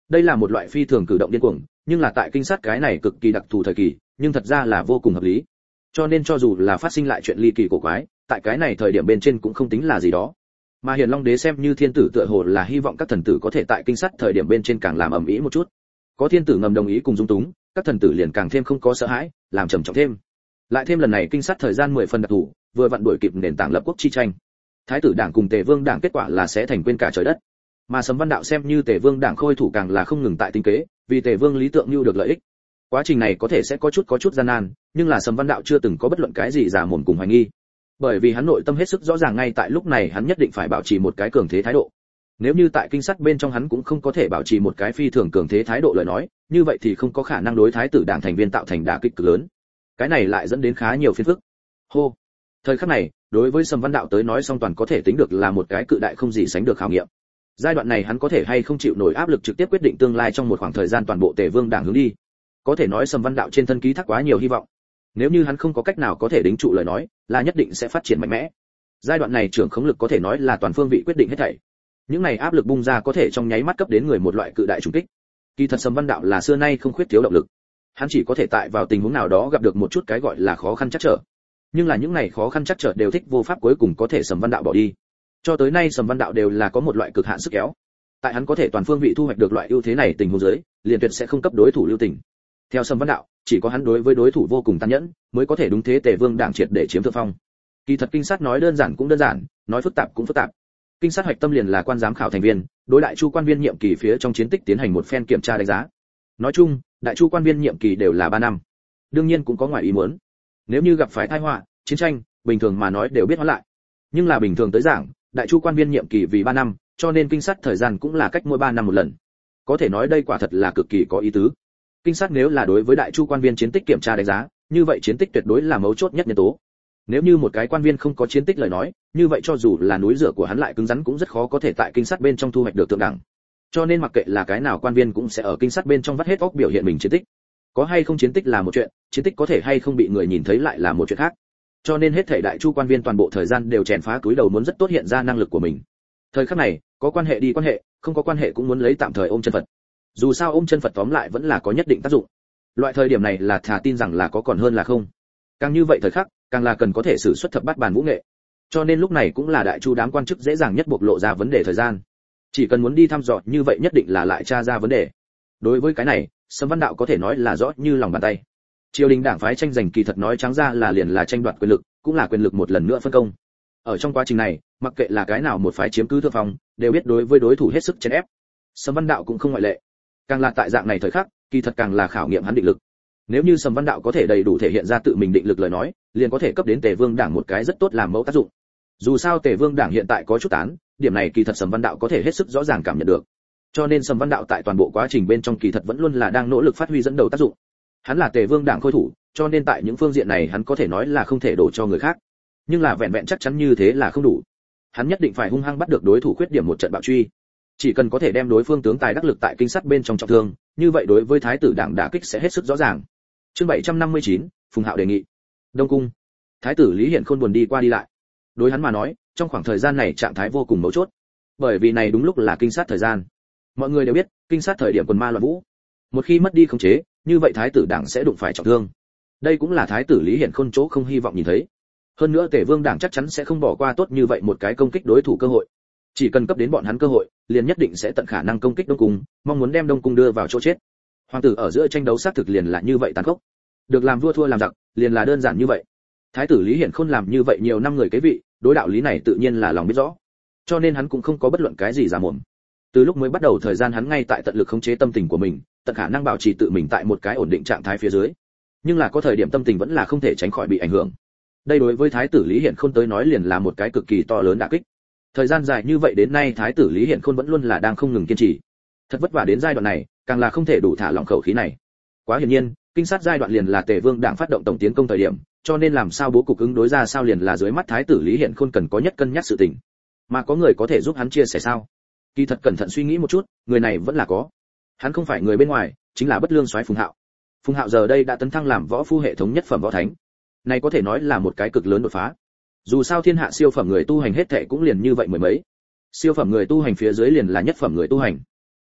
đây là một loại phi thường cử động điên cuồng, nhưng là tại kinh sát cái này cực kỳ đặc thù thời kỳ, nhưng thật ra là vô cùng hợp lý. Cho nên cho dù là phát sinh lại chuyện ly kỳ cổ quái, tại cái này thời điểm bên trên cũng không tính là gì đó. Mà Hiền Long Đế xem như thiên tử tựa hồ là hy vọng các thần tử có thể tại kinh sát thời điểm bên trên càng làm ầm ĩ một chút. Có thiên tử ngầm đồng ý cùng dung túng, các thần tử liền càng thêm không có sợ hãi, làm trầm trọng thêm. Lại thêm lần này kinh sát thời gian 10 phần đặc thù, vừa vặn đuổi kịp nền tảng lập quốc chi tranh. Thái tử đảng cùng Tề Vương đảng kết quả là sẽ thành quên cả trời đất. Mà Sầm Văn Đạo xem như Tề Vương đảng khôi thủ càng là không ngừng tại tính kế, vì Tề Vương lý tưởng lưu được lợi ích. Quá trình này có thể sẽ có chút gian nan, nhưng là Sầm Văn Đạo chưa từng có bất luận cái gì giả mồm cùng hoài nghi. Bởi vì hắn nội tâm hết sức rõ ràng ngay tại lúc này hắn nhất định phải bảo trì một cái cường thế thái độ. Nếu như tại kinh sát bên trong hắn cũng không có thể bảo trì một cái phi thường cường thế thái độ lời nói, như vậy thì không có khả năng đối thái tử đảng thành viên tạo thành đả kích cực lớn. Cái này lại dẫn đến khá nhiều phiền phức. Hô. Thời khắc này, đối với Sầm Văn Đạo tới nói song toàn có thể tính được là một cái cự đại không gì sánh được khảo nghiệm. Giai đoạn này hắn có thể hay không chịu nổi áp lực trực tiếp quyết định tương lai trong một khoảng thời gian toàn bộ Tề Vương đảng hướng đi. Có thể nói Sầm Văn Đạo trên thân ký thác quá nhiều hy vọng. Nếu như hắn không có cách nào có thể đính trụ lời nói, là nhất định sẽ phát triển mạnh mẽ. Giai đoạn này trưởng khống lực có thể nói là toàn phương vị quyết định hết thảy. Những này áp lực bung ra có thể trong nháy mắt cấp đến người một loại cự đại trùng kích. Kỳ thật Sầm Văn Đạo là xưa nay không khuyết thiếu động lực. Hắn chỉ có thể tại vào tình huống nào đó gặp được một chút cái gọi là khó khăn trắc trở. Nhưng là những này khó khăn trắc trở đều thích vô pháp cuối cùng có thể Sầm Văn Đạo bỏ đi. Cho tới nay Sầm Văn Đạo đều là có một loại cực hạn sức kéo. Tại hắn có thể toàn phương vị thu hoạch được loại ưu thế này tình huống dưới, liền tuyệt sẽ không cấp đối thủ lưu tình. Theo Sầm Văn Đạo, chỉ có hắn đối với đối thủ vô cùng tàn nhẫn, mới có thể đúng thế Tề Vương đảng triệt để chiếm thượng phong. Kỳ thật kinh sát nói đơn giản cũng đơn giản, nói phức tạp cũng phức tạp. Kinh sát hoạch tâm liền là quan giám khảo thành viên, đối đại chu quan viên nhiệm kỳ phía trong chiến tích tiến hành một phen kiểm tra đánh giá. Nói chung, đại chu quan viên nhiệm kỳ đều là 3 năm. Đương nhiên cũng có ngoài ý muốn. Nếu như gặp phải tai họa, chiến tranh, bình thường mà nói đều biết hoãn lại. Nhưng là bình thường tới giảng, đại chu quan viên nhiệm kỳ vì 3 năm, cho nên kinh sát thời gian cũng là cách mỗi 3 năm một lần. Có thể nói đây quả thật là cực kỳ có ý tứ. Kinh sát nếu là đối với đại chu quan viên chiến tích kiểm tra đánh giá, như vậy chiến tích tuyệt đối là mấu chốt nhất nhân tố. Nếu như một cái quan viên không có chiến tích lời nói, như vậy cho dù là núi rửa của hắn lại cứng rắn cũng rất khó có thể tại kinh sát bên trong thu hoạch được thượng đẳng. Cho nên mặc kệ là cái nào quan viên cũng sẽ ở kinh sát bên trong vắt hết óc biểu hiện mình chiến tích. Có hay không chiến tích là một chuyện, chiến tích có thể hay không bị người nhìn thấy lại là một chuyện khác. Cho nên hết thảy đại chu quan viên toàn bộ thời gian đều chèn phá túi đầu muốn rất tốt hiện ra năng lực của mình. Thời khắc này, có quan hệ đi quan hệ, không có quan hệ cũng muốn lấy tạm thời ôm chân Phật. Dù sao ôm chân Phật tóm lại vẫn là có nhất định tác dụng. Loại thời điểm này là thà tin rằng là có còn hơn là không. Càng như vậy thời khắc, càng là cần có thể sử xuất thập bát bàn vũ nghệ. Cho nên lúc này cũng là đại chu đám quan chức dễ dàng nhất bộc lộ ra vấn đề thời gian. Chỉ cần muốn đi thăm dò như vậy nhất định là lại tra ra vấn đề. Đối với cái này, Sầm Văn Đạo có thể nói là rõ như lòng bàn tay. Triều đình đảng phái tranh giành kỳ thật nói trắng ra là liền là tranh đoạt quyền lực, cũng là quyền lực một lần nữa phân công. Ở trong quá trình này, mặc kệ là cái nào một phái chiếm cứ thượng phong, đều biết đối với đối thủ hết sức chèn ép. Sầm Văn Đạo cũng không ngoại lệ. Càng là tại dạng này thời khắc, kỳ thật càng là khảo nghiệm hắn định lực. Nếu như Sầm Văn Đạo có thể đầy đủ thể hiện ra tự mình định lực lời nói, liền có thể cấp đến Tề Vương đảng một cái rất tốt làm mẫu tác dụng. Dù sao Tề Vương đảng hiện tại có chút tán, điểm này kỳ thật Sầm Văn Đạo có thể hết sức rõ ràng cảm nhận được. Cho nên Sầm Văn Đạo tại toàn bộ quá trình bên trong kỳ thật vẫn luôn là đang nỗ lực phát huy dẫn đầu tác dụng. Hắn là Tề Vương đảng khôi thủ, cho nên tại những phương diện này hắn có thể nói là không thể đổ cho người khác. Nhưng là vẹn vẹn chắc chắn như thế là không đủ. Hắn nhất định phải hung hăng bắt được đối thủ khuyết điểm một trận bạo truy. Chỉ cần có thể đem đối phương tướng tài đắc lực tại kinh sát bên trong trọng thương, như vậy đối với thái tử đảng đả kích sẽ hết sức rõ ràng. Chương 759, Phùng Hạo đề nghị. Đông cung. Thái tử Lý Hiển Khôn buồn đi qua đi lại. Đối hắn mà nói, trong khoảng thời gian này trạng thái vô cùng mấu chốt. Bởi vì này đúng lúc là kinh sát thời gian. Mọi người đều biết, kinh sát thời điểm quần ma loạn vũ. Một khi mất đi khống chế, như vậy thái tử đảng sẽ đụng phải trọng thương. Đây cũng là thái tử Lý Hiển Khôn chỗ không hy vọng nhìn thấy. Hơn nữa Tề Vương đảng chắc chắn sẽ không bỏ qua tốt như vậy một cái công kích đối thủ cơ hội. Chỉ cần cấp đến bọn hắn cơ hội, liền nhất định sẽ tận khả năng công kích Đông cung, mong muốn đem Đông cung đưa vào chỗ chết. Hoàng tử ở giữa tranh đấu xác thực liền là như vậy tàn khốc. Được làm vua thua làm giặc, liền là đơn giản như vậy. Thái tử Lý Hiển Khôn làm như vậy nhiều năm người kế vị, đối đạo lý này tự nhiên là lòng biết rõ. Cho nên hắn cũng không có bất luận cái gì giả mồm. Từ lúc mới bắt đầu thời gian hắn ngay tại tận lực khống chế tâm tình của mình, tận khả năng bảo trì tự mình tại một cái ổn định trạng thái phía dưới. Nhưng là có thời điểm tâm tình vẫn là không thể tránh khỏi bị ảnh hưởng. Đây đối với thái tử Lý Hiển Khôn tới nói liền là một cái cực kỳ to lớn đả kích. Thời gian dài như vậy đến nay thái tử Lý Hiển Khôn vẫn luôn là đang không ngừng kiên trì. Thật vất vả đến giai đoạn này, càng là không thể đủ thả lỏng khẩu khí này. Quá hiển nhiên, kinh sát giai đoạn liền là Tề Vương đảng phát động tổng tiến công thời điểm, cho nên làm sao bố cục ứng đối ra sao liền là dưới mắt thái tử Lý Hiển Khôn cần có nhất cân nhắc sự tình. Mà có người có thể giúp hắn chia sẻ sao? Kỳ thật cẩn thận suy nghĩ một chút, người này vẫn là có. Hắn không phải người bên ngoài, chính là bất lương soái Phùng Hạo. Phùng Hạo giờ đây đã tấn thăng làm võ phu hệ thống nhất phẩm võ thánh. Này có thể nói là một cái cực lớn đột phá. Dù sao thiên hạ siêu phẩm người tu hành hết thảy cũng liền như vậy mười mấy. Siêu phẩm người tu hành phía dưới liền là nhất phẩm người tu hành.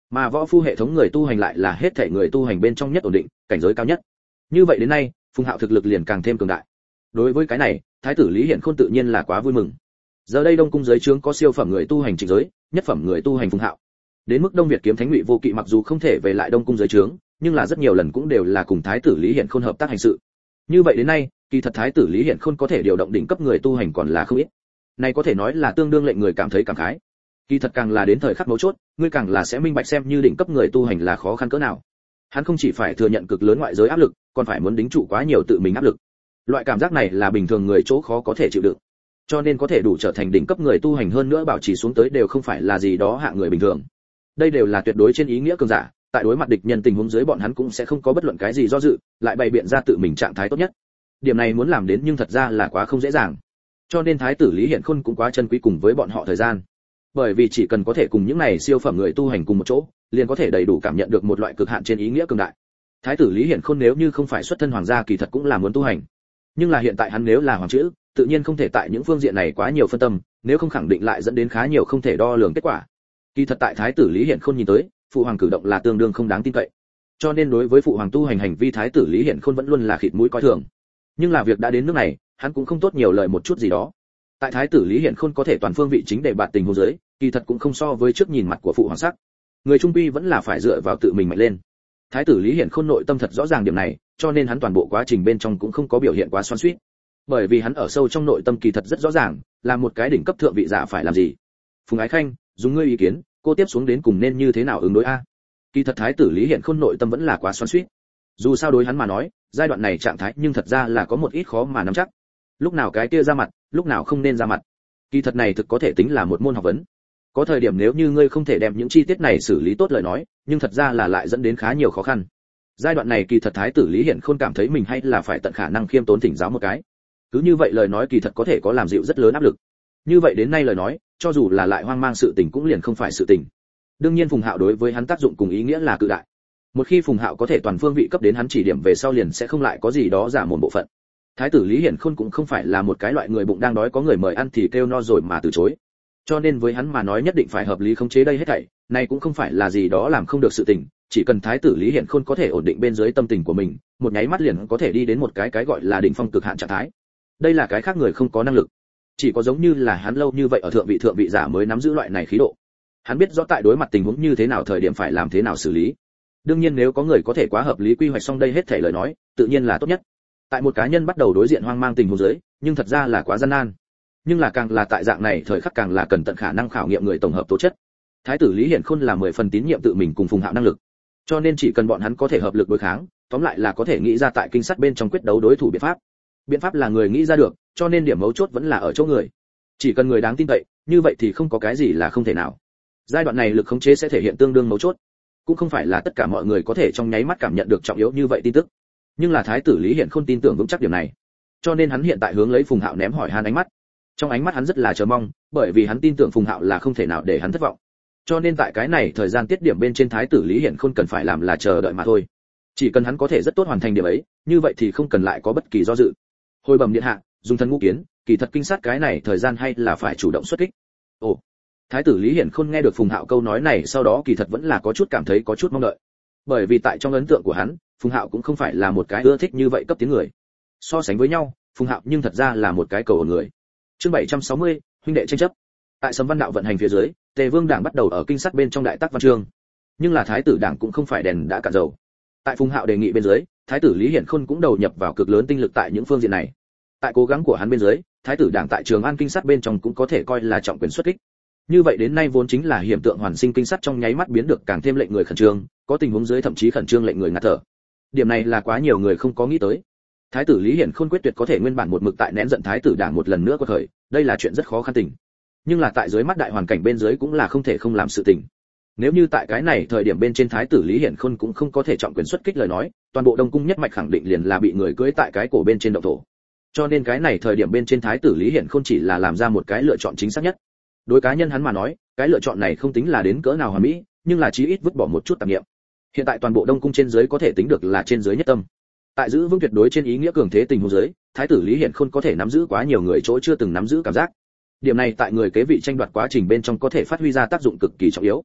mà võ phu hệ thống người tu hành lại là hết thảy người tu hành bên trong nhất ổn định, cảnh giới cao nhất. Như vậy đến nay, Phùng Hạo thực lực liền càng thêm cường đại. Đối với cái này, thái tử Lý Hiển Khôn tự nhiên là quá vui mừng. Giờ đây Đông cung giới trướng có siêu phẩm người tu hành Trịnh Giới, nhất phẩm người tu hành Phùng Hạo. Đến mức Đông Việt kiếm thánh Ngụy Vô Kỵ mặc dù không thể về lại Đông cung giới trướng, nhưng là rất nhiều lần cũng đều là cùng thái tử Lý Hiển Khôn hợp tác hành sự. Như vậy đến nay, kỳ thật thái tử Lý Hiển Khôn có thể điều động đỉnh cấp người tu hành còn là không ít. Này có thể nói là tương đương lệnh người cảm thấy cảm khái. Kỳ thật càng là đến thời khắc mấu chốt, ngươi càng là sẽ minh bạch xem như đỉnh cấp người tu hành là khó khăn cỡ nào. Hắn không chỉ phải thừa nhận cực lớn ngoại giới áp lực, còn phải muốn đính trụ quá nhiều tự mình áp lực. Loại cảm giác này là bình thường người chỗ khó có thể chịu đựng. Cho nên có thể đủ trở thành đỉnh cấp người tu hành hơn nữa bảo trì xuống tới đều không phải là gì đó hạng người bình thường. Đây đều là tuyệt đối trên ý nghĩa cường giả, tại đối mặt địch nhân tình huống dưới bọn hắn cũng sẽ không có bất luận cái gì do dự, lại bày biện ra tự mình trạng thái tốt nhất. Điểm này muốn làm đến nhưng thật ra là quá không dễ dàng. Cho nên thái tử Lý Hiển Khôn cũng quá chân quý cùng với bọn họ thời gian. Bởi vì chỉ cần có thể cùng những này siêu phẩm người tu hành cùng một chỗ, liền có thể đầy đủ cảm nhận được một loại cực hạn trên ý nghĩa cường đại. Thái tử Lý Hiển Khôn nếu như không phải xuất thân hoàng gia kỳ thật cũng là muốn tu hành. Nhưng là hiện tại hắn nếu là hoàng chữ, tự nhiên không thể tại những phương diện này quá nhiều phân tâm, nếu không khẳng định lại dẫn đến khá nhiều không thể đo lường kết quả. Kỳ thật tại thái tử Lý Hiển Khôn nhìn tới, phụ hoàng cử động là tương đương không đáng tin cậy. Cho nên đối với phụ hoàng tu hành hành vi thái tử Lý Hiển Khôn vẫn luôn là khịt mũi coi thường. Nhưng là việc đã đến nước này, hắn cũng không tốt nhiều lời một chút gì đó. Tại thái tử Lý Hiển Khôn có thể toàn phương vị chính để bạt tình huống dưới, kỳ thật cũng không so với trước nhìn mặt của phụ hoàng sắc. Người trung quy vẫn là phải dựa vào tự mình mạnh lên. Thái tử Lý Hiển Khôn nội tâm thật rõ ràng điểm này, cho nên hắn toàn bộ quá trình bên trong cũng không có biểu hiện quá xoắn xuýt. Bởi vì hắn ở sâu trong nội tâm kỳ thật rất rõ ràng, là một cái đỉnh cấp thượng vị giả phải làm gì. Phùng Ái Khanh, dùng ngươi ý kiến, cô tiếp xuống đến cùng nên như thế nào ứng đối a? Kỳ thật thái tử Lý Hiển Khôn nội tâm vẫn là quá xoắn xuýt. Dù sao đối hắn mà nói, giai đoạn này trạng thái nhưng thật ra là có một ít khó mà nắm chắc. Lúc nào cái kia ra mặt, lúc nào không nên ra mặt. Kỳ thật này thực có thể tính là một môn học vấn. Có thời điểm nếu như ngươi không thể đem những chi tiết này xử lý tốt lời nói, nhưng thật ra là lại dẫn đến khá nhiều khó khăn. Giai đoạn này kỳ thật thái tử Lý Hiển Khôn cảm thấy mình hay là phải tận khả năng khiêm tốn thỉnh giáo một cái. Cứ như vậy lời nói kỳ thật có thể có làm dịu rất lớn áp lực. Như vậy đến nay lời nói, cho dù là lại hoang mang sự tình cũng liền không phải sự tình. Đương nhiên Phùng Hạo đối với hắn tác dụng cùng ý nghĩa là cự đại. Một khi Phùng Hạo có thể toàn phương vị cấp đến hắn chỉ điểm về sau liền sẽ không lại có gì đó giả mồm bộ phận. Thái tử Lý Hiển Khôn cũng không phải là một cái loại người bụng đang đói có người mời ăn thì kêu no rồi mà từ chối. Cho nên với hắn mà nói nhất định phải hợp lý khống chế đây hết thảy, này cũng không phải là gì đó làm không được sự tình, chỉ cần thái tử Lý Hiển Khôn có thể ổn định bên dưới tâm tình của mình, một nháy mắt liền có thể đi đến một cái gọi là đỉnh phong cực hạn trạng thái. Đây là cái khác người không có năng lực. Chỉ có giống như là hắn lâu như vậy ở thượng vị giả mới nắm giữ loại này khí độ. Hắn biết rõ tại đối mặt tình huống như thế nào thời điểm phải làm thế nào xử lý. Đương nhiên nếu có người có thể quá hợp lý quy hoạch xong đây hết thảy lời nói, tự nhiên là tốt nhất. Tại một cá nhân bắt đầu đối diện hoang mang tình huống dưới, nhưng thật ra là quá gian nan. Nhưng là càng là tại dạng này thời khắc càng là cần tận khả năng khảo nghiệm người tổng hợp tố chất. Thái tử Lý Hiển Khôn là 10 phần tín nhiệm tự mình cùng Phùng Hạo năng lực. Cho nên chỉ cần bọn hắn có thể hợp lực đối kháng, tóm lại là có thể nghĩ ra tại kinh sắt bên trong quyết đấu đối thủ biện pháp. Biện pháp là người nghĩ ra được, cho nên điểm mấu chốt vẫn là ở chỗ người. Chỉ cần người đáng tin cậy, như vậy thì không có cái gì là không thể nào. Giai đoạn này lực khống chế sẽ thể hiện tương đương mấu chốt. Cũng không phải là tất cả mọi người có thể trong nháy mắt cảm nhận được trọng yếu như vậy tin tức. Nhưng là thái tử Lý Hiển Khôn tin tưởng vững chắc điểm này. Cho nên hắn hiện tại hướng lấy Phùng Hạo ném hỏi han ánh mắt. Trong ánh mắt hắn rất là chờ mong, bởi vì hắn tin tưởng Phùng Hạo là không thể nào để hắn thất vọng. Cho nên tại cái này thời gian tiết điểm bên trên thái tử Lý Hiển Khôn cần phải làm là chờ đợi mà thôi. Chỉ cần hắn có thể rất tốt hoàn thành điểm ấy, như vậy thì không cần lại có bất kỳ do dự. Hồi bẩm điện hạ, dùng thần ngũ kiến, kỳ thật kinh sát cái này thời gian hay là phải chủ động xuất kích. Ồ. Thái tử Lý Hiển Khôn nghe được Phùng Hạo câu nói này sau đó kỳ thật vẫn là có chút cảm thấy có chút mong đợi. Bởi vì tại trong ấn tượng của hắn, Phùng Hạo cũng không phải là một cái ưa thích như vậy cấp tiếng người. So sánh với nhau, Phùng Hạo nhưng thật ra là một cái cầu ổn người. Chương 760, huynh đệ tranh chấp. Tại Sấm Văn Đạo vận hành phía dưới, Tề Vương đảng bắt đầu ở kinh sát bên trong đại tác văn chương. Nhưng là thái tử đảng cũng không phải đèn đã cạn dầu. Tại Phùng Hạo đề nghị bên dưới, thái tử Lý Hiển Khôn cũng đầu nhập vào cực lớn tinh lực tại những phương diện này. Tại cố gắng của hắn bên dưới, thái tử đảng tại Trường An kinh sát bên trong cũng có thể coi là trọng quyền xuất kích. Như vậy đến nay vốn chính là hiện tượng hoàn sinh kinh sát trong nháy mắt biến được càng thêm lệnh người khẩn trương, có tình huống dưới thậm chí khẩn trương lệnh người ngạt thở. Điểm này là quá nhiều người không có nghĩ tới. Thái tử Lý Hiển Khôn quyết tuyệt có thể nguyên bản một mực tại nén giận thái tử đảng một lần nữa quật khởi, đây là chuyện rất khó khăn tình. Nhưng là tại dưới mắt đại hoàn cảnh bên dưới cũng là không thể không làm sự tình. Nếu như tại cái này thời điểm bên trên thái tử Lý Hiển Khôn cũng không có thể trọng quyền xuất kích lời nói, toàn bộ Đông cung nhất mạch khẳng định liền là bị người cưỡi tại cái cổ bên trên động thổ. Cho nên cái này thời điểm bên trên thái tử Lý Hiển Khôn chỉ là làm ra một cái lựa chọn chính xác nhất. Đối cá nhân hắn mà nói, cái lựa chọn này không tính là đến cỡ nào hoàn mỹ, nhưng là chí ít vứt bỏ một chút tạp niệm. Hiện tại toàn bộ Đông cung trên dưới có thể tính được là trên dưới nhất tâm. Tại giữ vững tuyệt đối trên ý nghĩa cường thế tình huống dưới, thái tử Lý Hiển Khôn có thể nắm giữ quá nhiều người chỗ chưa từng nắm giữ cảm giác. Điểm này tại người kế vị tranh đoạt quá trình bên trong có thể phát huy ra tác dụng cực kỳ trọng yếu.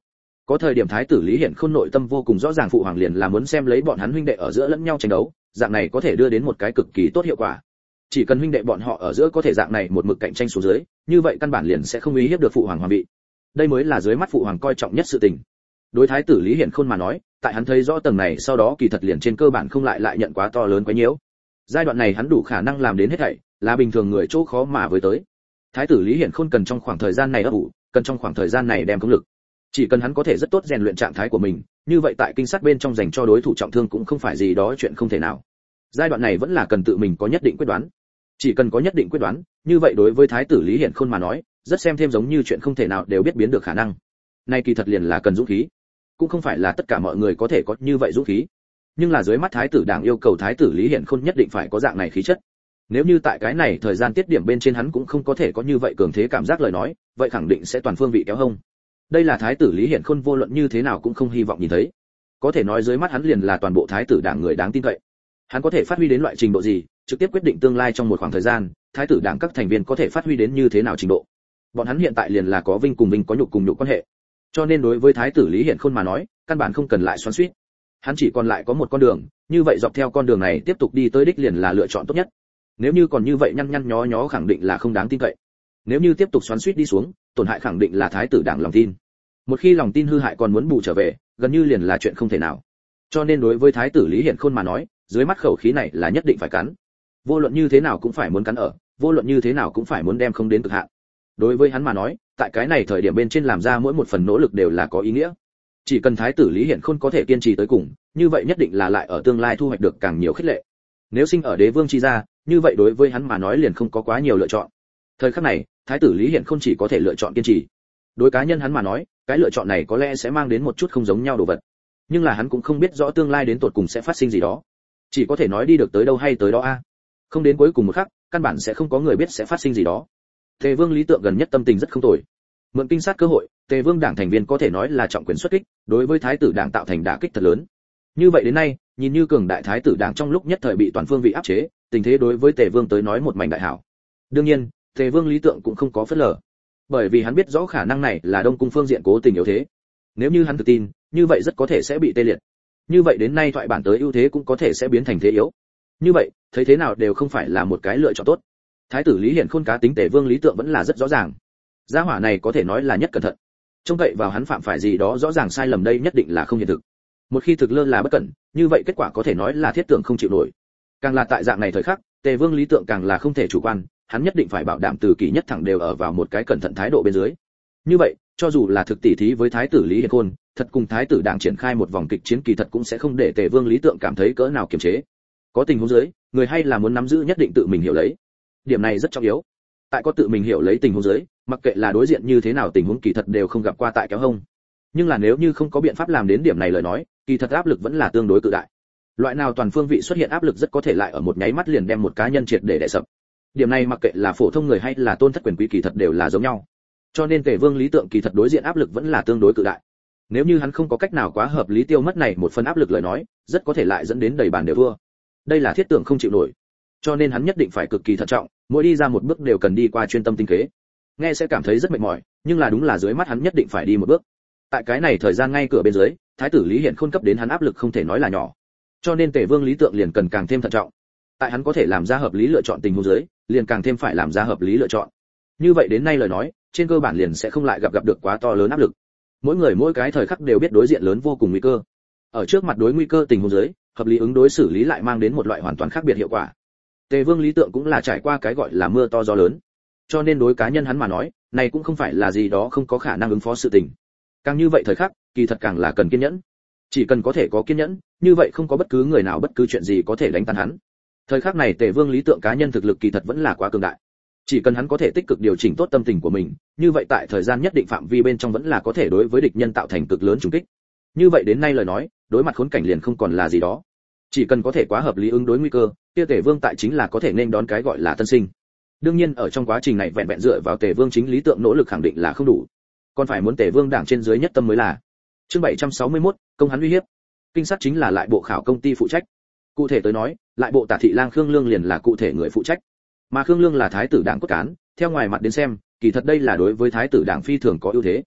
Có thời điểm thái tử Lý Hiển Khôn nội tâm vô cùng rõ ràng phụ hoàng liền là muốn xem lấy bọn hắn huynh đệ ở giữa lẫn nhau tranh đấu, dạng này có thể đưa đến một cái cực kỳ tốt hiệu quả. Chỉ cần huynh đệ bọn họ ở giữa có thể dạng này một mực cạnh tranh xuống dưới, như vậy căn bản liền sẽ không uy hiếp được phụ hoàng hoàng vị. Đây mới là dưới mắt phụ hoàng coi trọng nhất sự tình. Đối thái tử Lý Hiển Khôn mà nói, tại hắn thấy rõ tầng này sau đó kỳ thật liền trên cơ bản không lại nhận quá to lớn quá nhiễu. Giai đoạn này hắn đủ khả năng làm đến hết thảy, là bình thường người chỗ khó mà với tới. Thái tử Lý Hiển Khôn cần trong khoảng thời gian này ấp ủ, cần trong khoảng thời gian này đem công lực. Chỉ cần hắn có thể rất tốt rèn luyện trạng thái của mình, như vậy tại kinh sát bên trong dành cho đối thủ trọng thương cũng không phải gì đó chuyện không thể nào. Giai đoạn này vẫn là cần tự mình có nhất định quyết đoán. Chỉ cần có nhất định quyết đoán, như vậy đối với thái tử Lý Hiển Khôn mà nói, rất xem thêm giống như chuyện không thể nào đều biết biến được khả năng. Nay kỳ thật liền là cần dũng khí. Cũng không phải là tất cả mọi người có thể có như vậy dũng khí. Nhưng là dưới mắt thái tử đảng yêu cầu thái tử Lý Hiển Khôn nhất định phải có dạng này khí chất. Nếu như tại cái này thời gian tiết điểm bên trên hắn cũng không có thể có như vậy cường thế cảm giác lời nói, vậy khẳng định sẽ toàn phương vị kéo hông. Đây là thái tử Lý Hiển Khôn vô luận như thế nào cũng không hy vọng nhìn thấy. Có thể nói dưới mắt hắn liền là toàn bộ thái tử đảng người đáng tin cậy. Hắn có thể phát huy đến loại trình độ gì, trực tiếp quyết định tương lai trong một khoảng thời gian, thái tử đảng các thành viên có thể phát huy đến như thế nào trình độ. Bọn hắn hiện tại liền là có vinh cùng vinh, có nhục cùng nhục quan hệ. Cho nên đối với thái tử Lý Hiển Khôn mà nói, căn bản không cần lại xoắn xuýt. Hắn chỉ còn lại có một con đường, như vậy dọc theo con đường này tiếp tục đi tới đích liền là lựa chọn tốt nhất. Nếu như còn như vậy nhăn nhăn nhó nhó khẳng định là không đáng tin cậy. Nếu như tiếp tục xoắn xuýt đi xuống, tổn hại khẳng định là thái tử đảng lòng tin. Một khi lòng tin hư hại còn muốn bù trở về, gần như liền là chuyện không thể nào. Cho nên đối với thái tử Lý Hiển Khôn mà nói, dưới mắt khẩu khí này là nhất định phải cắn. Vô luận như thế nào cũng phải muốn cắn ở, vô luận như thế nào cũng phải muốn đem không đến cực hạn. Đối với hắn mà nói, tại cái này thời điểm bên trên làm ra mỗi một phần nỗ lực đều là có ý nghĩa. Chỉ cần thái tử Lý Hiển Khôn có thể kiên trì tới cùng, như vậy nhất định là lại ở tương lai thu hoạch được càng nhiều khích lệ. Nếu sinh ở đế vương chi gia, như vậy đối với hắn mà nói liền không có quá nhiều lựa chọn. Thời khắc này, thái tử Lý Hiển Khôn chỉ có thể lựa chọn kiên trì. Đối cá nhân hắn mà nói, cái lựa chọn này có lẽ sẽ mang đến một chút không giống nhau đồ vật. Nhưng là hắn cũng không biết rõ tương lai đến tột cùng sẽ phát sinh gì đó. Chỉ có thể nói đi được tới đâu hay tới đó a. Không đến cuối cùng một khắc, căn bản sẽ không có người biết sẽ phát sinh gì đó. Tề Vương Lý Tượng gần nhất tâm tình rất không tồi. Mượn kinh sát cơ hội, Tề Vương đảng thành viên có thể nói là trọng quyền xuất kích, đối với thái tử đảng tạo thành đả kích thật lớn. Như vậy đến nay, nhìn như cường đại thái tử đảng trong lúc nhất thời bị toàn phương vị áp chế, tình thế đối với Tề Vương tới nói một mảnh đại hảo. Đương nhiên, Tề Vương Lý Tượng cũng không có phớt lờ, bởi vì hắn biết rõ khả năng này là Đông cung phương diện cố tình yếu thế. Nếu như hắn tự tin, như vậy rất có thể sẽ bị tê liệt. Như vậy đến nay thoại bản tới ưu thế cũng có thể sẽ biến thành thế yếu. Như vậy, thấy thế nào đều không phải là một cái lựa chọn tốt. Thái tử Lý Hiển Khôn cá tính Tề Vương Lý Tượng vẫn là rất rõ ràng. Gia hỏa này có thể nói là nhất cẩn thận. Trông cậy vào hắn phạm phải gì đó rõ ràng sai lầm đây nhất định là không hiện thực. Một khi thực lơ là bất cẩn, như vậy kết quả có thể nói là thiết tưởng không chịu nổi. Càng là tại dạng này thời khắc, Tề Vương Lý Tượng càng là không thể chủ quan, hắn nhất định phải bảo đảm từ kỳ nhất thẳng đều ở vào một cái cẩn thận thái độ bên dưới. Như vậy, cho dù là thực tỷ thí với thái tử Lý Hiển Khôn, thật cùng thái tử đảng triển khai một vòng kịch chiến kỳ thật cũng sẽ không để Tề Vương Lý Tượng cảm thấy cỡ nào kiềm chế. Có tình huống dưới, người hay là muốn nắm giữ nhất định tự mình hiểu lấy. Điểm này rất trọng yếu. Tại có tự mình hiểu lấy tình huống dưới, mặc kệ là đối diện như thế nào tình huống kỳ thật đều không gặp qua tại kéo hông. Nhưng là nếu như không có biện pháp làm đến điểm này lời nói, kỳ thật áp lực vẫn là tương đối cự đại. Loại nào toàn phương vị xuất hiện áp lực rất có thể lại ở một nháy mắt liền đem một cá nhân triệt để đè sập. Điểm này mặc kệ là phổ thông người hay là tôn thất quyền quý kỳ thật đều là giống nhau. Cho nên Tề Vương Lý Tượng kỳ thật đối diện áp lực vẫn là tương đối cự đại. Nếu như hắn không có cách nào quá hợp lý tiêu mất này một phần áp lực lời nói, rất có thể lại dẫn đến đầy bàn đều thua. Đây là thiết tưởng không chịu nổi. Cho nên hắn nhất định phải cực kỳ thận trọng, mỗi đi ra một bước đều cần đi qua chuyên tâm tinh kế. Nghe sẽ cảm thấy rất mệt mỏi, nhưng là đúng là dưới mắt hắn nhất định phải đi một bước. Tại cái này thời gian ngay cửa bên dưới, thái tử Lý Hiển Khôn cấp đến hắn áp lực không thể nói là nhỏ. Cho nên Tề Vương Lý Tượng liền cần càng thêm thận trọng. Tại hắn có thể làm ra hợp lý lựa chọn tình huống dưới, liền càng thêm phải làm ra hợp lý lựa chọn. Như vậy đến nay lời nói, trên cơ bản liền sẽ không lại gặp được quá to lớn áp lực. Mỗi người mỗi cái thời khắc đều biết đối diện lớn vô cùng nguy cơ. Ở trước mặt đối nguy cơ tình huống dưới, hợp lý ứng đối xử lý lại mang đến một loại hoàn toàn khác biệt hiệu quả. Tề Vương Lý Tượng cũng là trải qua cái gọi là mưa to gió lớn. Cho nên đối cá nhân hắn mà nói, này cũng không phải là gì đó không có khả năng ứng phó sự tình. Càng như vậy thời khắc, kỳ thật càng là cần kiên nhẫn. Chỉ cần có thể có kiên nhẫn, như vậy không có bất cứ người nào bất cứ chuyện gì có thể đánh tan hắn. Thời khắc này Tề Vương Lý Tượng cá nhân thực lực kỳ thật vẫn là quá cường đại. Chỉ cần hắn có thể tích cực điều chỉnh tốt tâm tình của mình, như vậy tại thời gian nhất định phạm vi bên trong vẫn là có thể đối với địch nhân tạo thành cực lớn trùng kích. Như vậy đến nay lời nói, đối mặt khốn cảnh liền không còn là gì đó. Chỉ cần có thể quá hợp lý ứng đối nguy cơ, kia Tề Vương tại chính là có thể nên đón cái gọi là tân sinh. Đương nhiên ở trong quá trình này vẹn vẹn dựa vào Tề Vương chính lý tượng nỗ lực khẳng định là không đủ. Còn phải muốn Tề Vương đảng trên dưới nhất tâm mới là. Chương 761, công hắn uy hiếp. Kinh sát chính là lại bộ khảo công ty phụ trách. Cụ thể tới nói, lại bộ Tả thị lang Khương Lương liền là cụ thể người phụ trách. Mà Khương Lương là thái tử đảng cốt cán, theo ngoài mặt đến xem, kỳ thật đây là đối với thái tử đảng phi thường có ưu thế.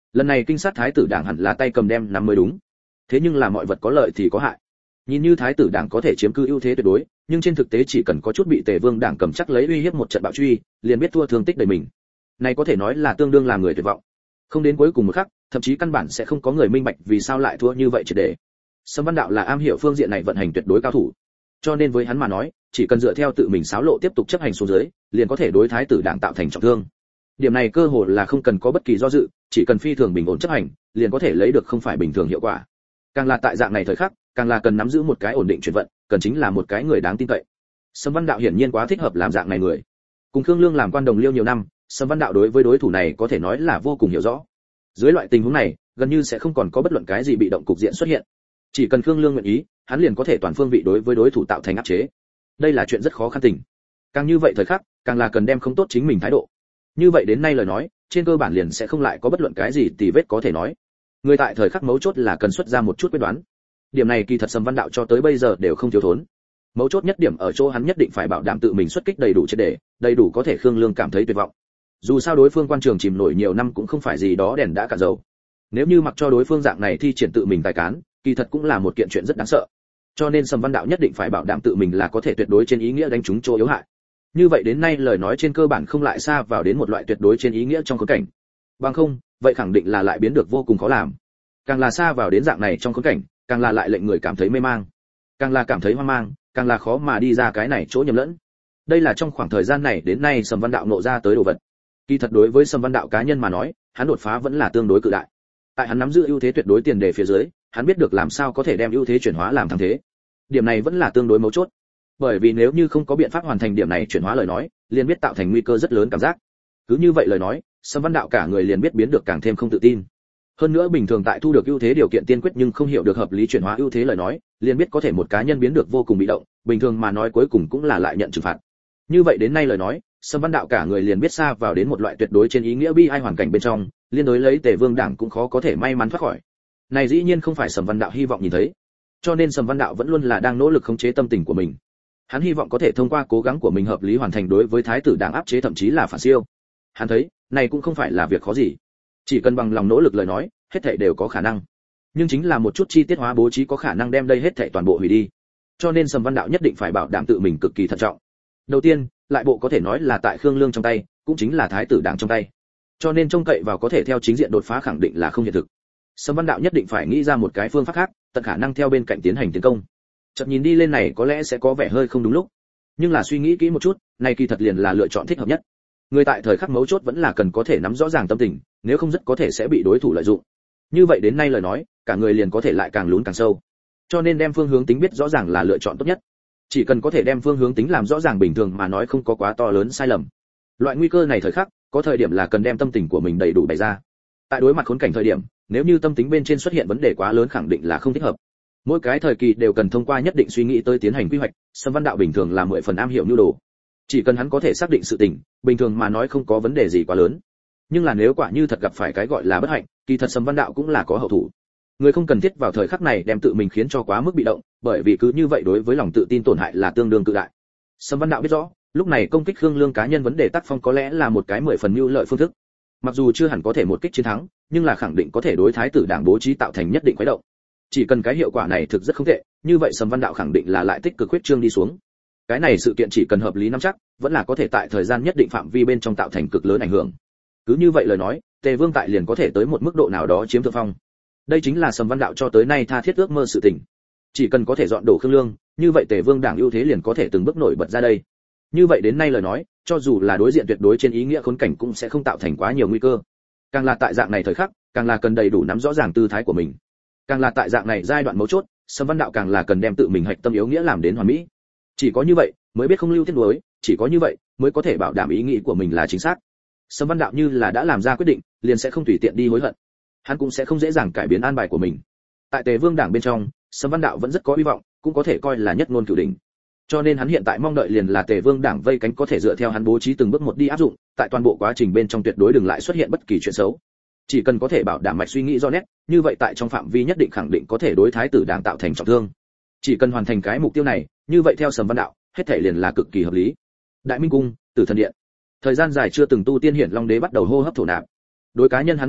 Lần này kinh sát thái tử đảng hẳn là tay cầm đem nắm mới đúng. Thế nhưng là mọi vật có lợi thì có hại. Nhìn như thái tử đảng có thể chiếm cứ ưu thế tuyệt đối, nhưng trên thực tế chỉ cần có chút bị Tề Vương đảng cầm chắc lấy uy hiếp một trận bạo truy, liền biết thua thương tích đầy mình. Này có thể nói là tương đương làm người tuyệt vọng. Không đến cuối cùng một khắc, thậm chí căn bản sẽ không có người minh bạch vì sao lại thua như vậy triệt để. Sâm Văn Đạo là am hiểu phương diện này vận hành tuyệt đối cao thủ, cho nên với hắn mà nói, chỉ cần dựa theo tự mình xáo lộ tiếp tục chấp hành xuống dưới, liền có thể đối thái tử đảng tạo thành trọng thương. Điểm này cơ hội là không cần có bất kỳ do dự, chỉ cần phi thường bình ổn chấp hành, liền có thể lấy được không phải bình thường hiệu quả. Càng là tại dạng này thời khắc, càng là cần nắm giữ một cái ổn định chuyển vận, cần chính là một cái người đáng tin cậy. Sâm Văn Đạo hiển nhiên quá thích hợp làm dạng này người. Cùng Khương Lương làm quan đồng liêu nhiều năm, Sâm Văn Đạo đối với đối thủ này có thể nói là vô cùng hiểu rõ. Dưới loại tình huống này, gần như sẽ không còn có bất luận cái gì bị động cục diện xuất hiện. Chỉ cần Khương Lương nguyện ý, hắn liền có thể toàn phương vị đối với đối thủ tạo thành áp chế. Đây là chuyện rất khó khăn tình. Càng như vậy thời khắc, càng là cần đem không tốt chính mình thái độ. Như vậy đến nay lời nói, trên cơ bản liền sẽ không lại có bất luận cái gì tì vết có thể nói. Người tại thời khắc mấu chốt là cần xuất ra một chút quyết đoán. Điểm này kỳ thật Sâm Văn Đạo cho tới bây giờ đều không thiếu thốn. Mấu chốt nhất điểm ở chỗ hắn nhất định phải bảo đảm tự mình xuất kích đầy đủ triệt để, đầy đủ có thể Khương Lương cảm thấy tuyệt vọng. Dù sao đối phương quan trường chìm nổi nhiều năm cũng không phải gì đó đèn đã cạn dầu. Nếu như mặc cho đối phương dạng này thi triển tự mình tài cán, kỳ thật cũng là một kiện chuyện rất đáng sợ. Cho nên Sâm Văn Đạo nhất định phải bảo đảm tự mình là có thể tuyệt đối trên ý nghĩa đánh trúng chỗ yếu hại. Như vậy đến nay lời nói trên cơ bản không lại xa vào đến một loại tuyệt đối trên ý nghĩa trong khốn cảnh. Bằng không, vậy khẳng định là lại biến được vô cùng khó làm. Càng là xa vào đến dạng này trong khốn cảnh, càng là lại lệnh người cảm thấy mê mang, càng là cảm thấy hoang mang, càng là khó mà đi ra cái này chỗ nhầm lẫn. Đây là trong khoảng thời gian này đến nay Sâm Văn Đạo nộ ra tới đồ vật. Kỳ thật đối với Sâm Văn Đạo cá nhân mà nói, hắn đột phá vẫn là tương đối cự đại. Tại hắn nắm giữ ưu thế tuyệt đối tiền đề phía dưới, hắn biết được làm sao có thể đem ưu thế chuyển hóa làm thắng thế. Điểm này vẫn là tương đối mấu chốt. Bởi vì nếu như không có biện pháp hoàn thành điểm này chuyển hóa lời nói, liền biết tạo thành nguy cơ rất lớn cảm giác. Cứ như vậy lời nói, Sâm Văn Đạo cả người liền biết biến được càng thêm không tự tin. Hơn nữa bình thường tại thu được ưu thế điều kiện tiên quyết nhưng không hiểu được hợp lý chuyển hóa ưu thế lời nói, liền biết có thể một cá nhân biến được vô cùng bị động, bình thường mà nói cuối cùng cũng là lại nhận trừng phạt. Như vậy đến nay lời nói, Sâm Văn Đạo cả người liền biết xa vào đến một loại tuyệt đối trên ý nghĩa bi ai hoàn cảnh bên trong, liên đối lấy Tề Vương đảng cũng khó có thể may mắn thoát khỏi. Này dĩ nhiên không phải Sâm Văn Đạo hy vọng nhìn thấy. Cho nên Sâm Văn Đạo vẫn luôn là đang nỗ lực khống chế tâm tình của mình. Hắn hy vọng có thể thông qua cố gắng của mình hợp lý hoàn thành đối với thái tử đảng áp chế thậm chí là phản siêu. Hắn thấy, này cũng không phải là việc khó gì. Chỉ cần bằng lòng nỗ lực lời nói, hết thảy đều có khả năng. Nhưng chính là một chút chi tiết hóa bố trí có khả năng đem đây hết thảy toàn bộ hủy đi. Cho nên Sâm Văn Đạo nhất định phải bảo đảm tự mình cực kỳ thận trọng. Đầu tiên, lại bộ có thể nói là tại Khương Lương trong tay, cũng chính là thái tử đảng trong tay. Cho nên trông cậy vào có thể theo chính diện đột phá khẳng định là không hiện thực. Sâm Văn Đạo nhất định phải nghĩ ra một cái phương pháp khác, tận khả năng theo bên cạnh tiến hành tiến công. Chợt nhìn đi lên này có lẽ sẽ có vẻ hơi không đúng lúc, nhưng là suy nghĩ kỹ một chút, này kỳ thật liền là lựa chọn thích hợp nhất. Người tại thời khắc mấu chốt vẫn là cần có thể nắm rõ ràng tâm tình, nếu không rất có thể sẽ bị đối thủ lợi dụng. Như vậy đến nay lời nói, cả người liền có thể lại càng lún càng sâu. Cho nên đem phương hướng tính biết rõ ràng là lựa chọn tốt nhất. Chỉ cần có thể đem phương hướng tính làm rõ ràng bình thường mà nói không có quá to lớn sai lầm. Loại nguy cơ này thời khắc, có thời điểm là cần đem tâm tình của mình đầy đủ bày ra. Tại đối mặt khốn cảnh thời điểm, nếu như tâm tính bên trên xuất hiện vấn đề quá lớn khẳng định là không thích hợp. Mỗi cái thời kỳ đều cần thông qua nhất định suy nghĩ tới tiến hành quy hoạch, Sâm Văn Đạo bình thường là 10 phần am hiểu nhu đồ. Chỉ cần hắn có thể xác định sự tình, bình thường mà nói không có vấn đề gì quá lớn. Nhưng là nếu quả như thật gặp phải cái gọi là bất hạnh, kỳ thật Sâm Văn Đạo cũng là có hậu thủ. Người không cần thiết vào thời khắc này đem tự mình khiến cho quá mức bị động, bởi vì cứ như vậy đối với lòng tự tin tổn hại là tương đương cự đại. Sâm Văn Đạo biết rõ, lúc này công kích Khương Lương cá nhân vấn đề tác phong có lẽ là một cái 10 phần mưu lợi phương thức. Mặc dù chưa hẳn có thể một kích chiến thắng, nhưng là khẳng định có thể đối thái tử đảng bố trí tạo thành nhất định khuấy động. Chỉ cần cái hiệu quả này thực rất không tệ, như vậy Sâm Văn Đạo khẳng định là lại tích cực huyết trương đi xuống. Cái này sự kiện chỉ cần hợp lý nắm chắc, vẫn là có thể tại thời gian nhất định phạm vi bên trong tạo thành cực lớn ảnh hưởng. Cứ như vậy lời nói, Tề Vương tại liền có thể tới một mức độ nào đó chiếm thượng phong. Đây chính là Sâm Văn Đạo cho tới nay tha thiết ước mơ sự tình. Chỉ cần có thể dọn đổ Khương Lương, như vậy Tề Vương đảng ưu thế liền có thể từng bước nổi bật ra đây. Như vậy đến nay lời nói, cho dù là đối diện tuyệt đối trên ý nghĩa khốn cảnh cũng sẽ không tạo thành quá nhiều nguy cơ. Càng là tại dạng này thời khắc, càng là cần đầy đủ nắm rõ ràng tư thái của mình. Càng là tại dạng này giai đoạn mấu chốt, Sâm Văn Đạo càng là cần đem tự mình hạch tâm yếu nghĩa làm đến hoàn mỹ. Chỉ có như vậy, mới biết không lưu tiếc nuối, chỉ có như vậy, mới có thể bảo đảm ý nghĩ của mình là chính xác. Sâm Văn Đạo như là đã làm ra quyết định, liền sẽ không tùy tiện đi hối hận. Hắn cũng sẽ không dễ dàng cải biến an bài của mình. Tại Tề Vương đảng bên trong, Sâm Văn Đạo vẫn rất có hy vọng, cũng có thể coi là nhất ngôn cửu đỉnh. Cho nên hắn hiện tại mong đợi liền là Tề Vương đảng vây cánh có thể dựa theo hắn bố trí từng bước một đi áp dụng, tại toàn bộ quá trình bên trong tuyệt đối đừng lại xuất hiện bất kỳ chuyện xấu. Chỉ cần có thể bảo đảm mạch suy nghĩ do nét, như vậy tại trong phạm vi nhất định khẳng định có thể đối thái tử đảng tạo thành trọng thương. Chỉ cần hoàn thành cái mục tiêu này, như vậy theo Sâm Văn Đạo, hết thảy liền là cực kỳ hợp lý. Đại Minh cung, Tử Thần điện. Thời gian dài chưa từng tu tiên Hiển Long đế bắt đầu hô hấp thổ nạp. Đối cá nhân hắn mà nói,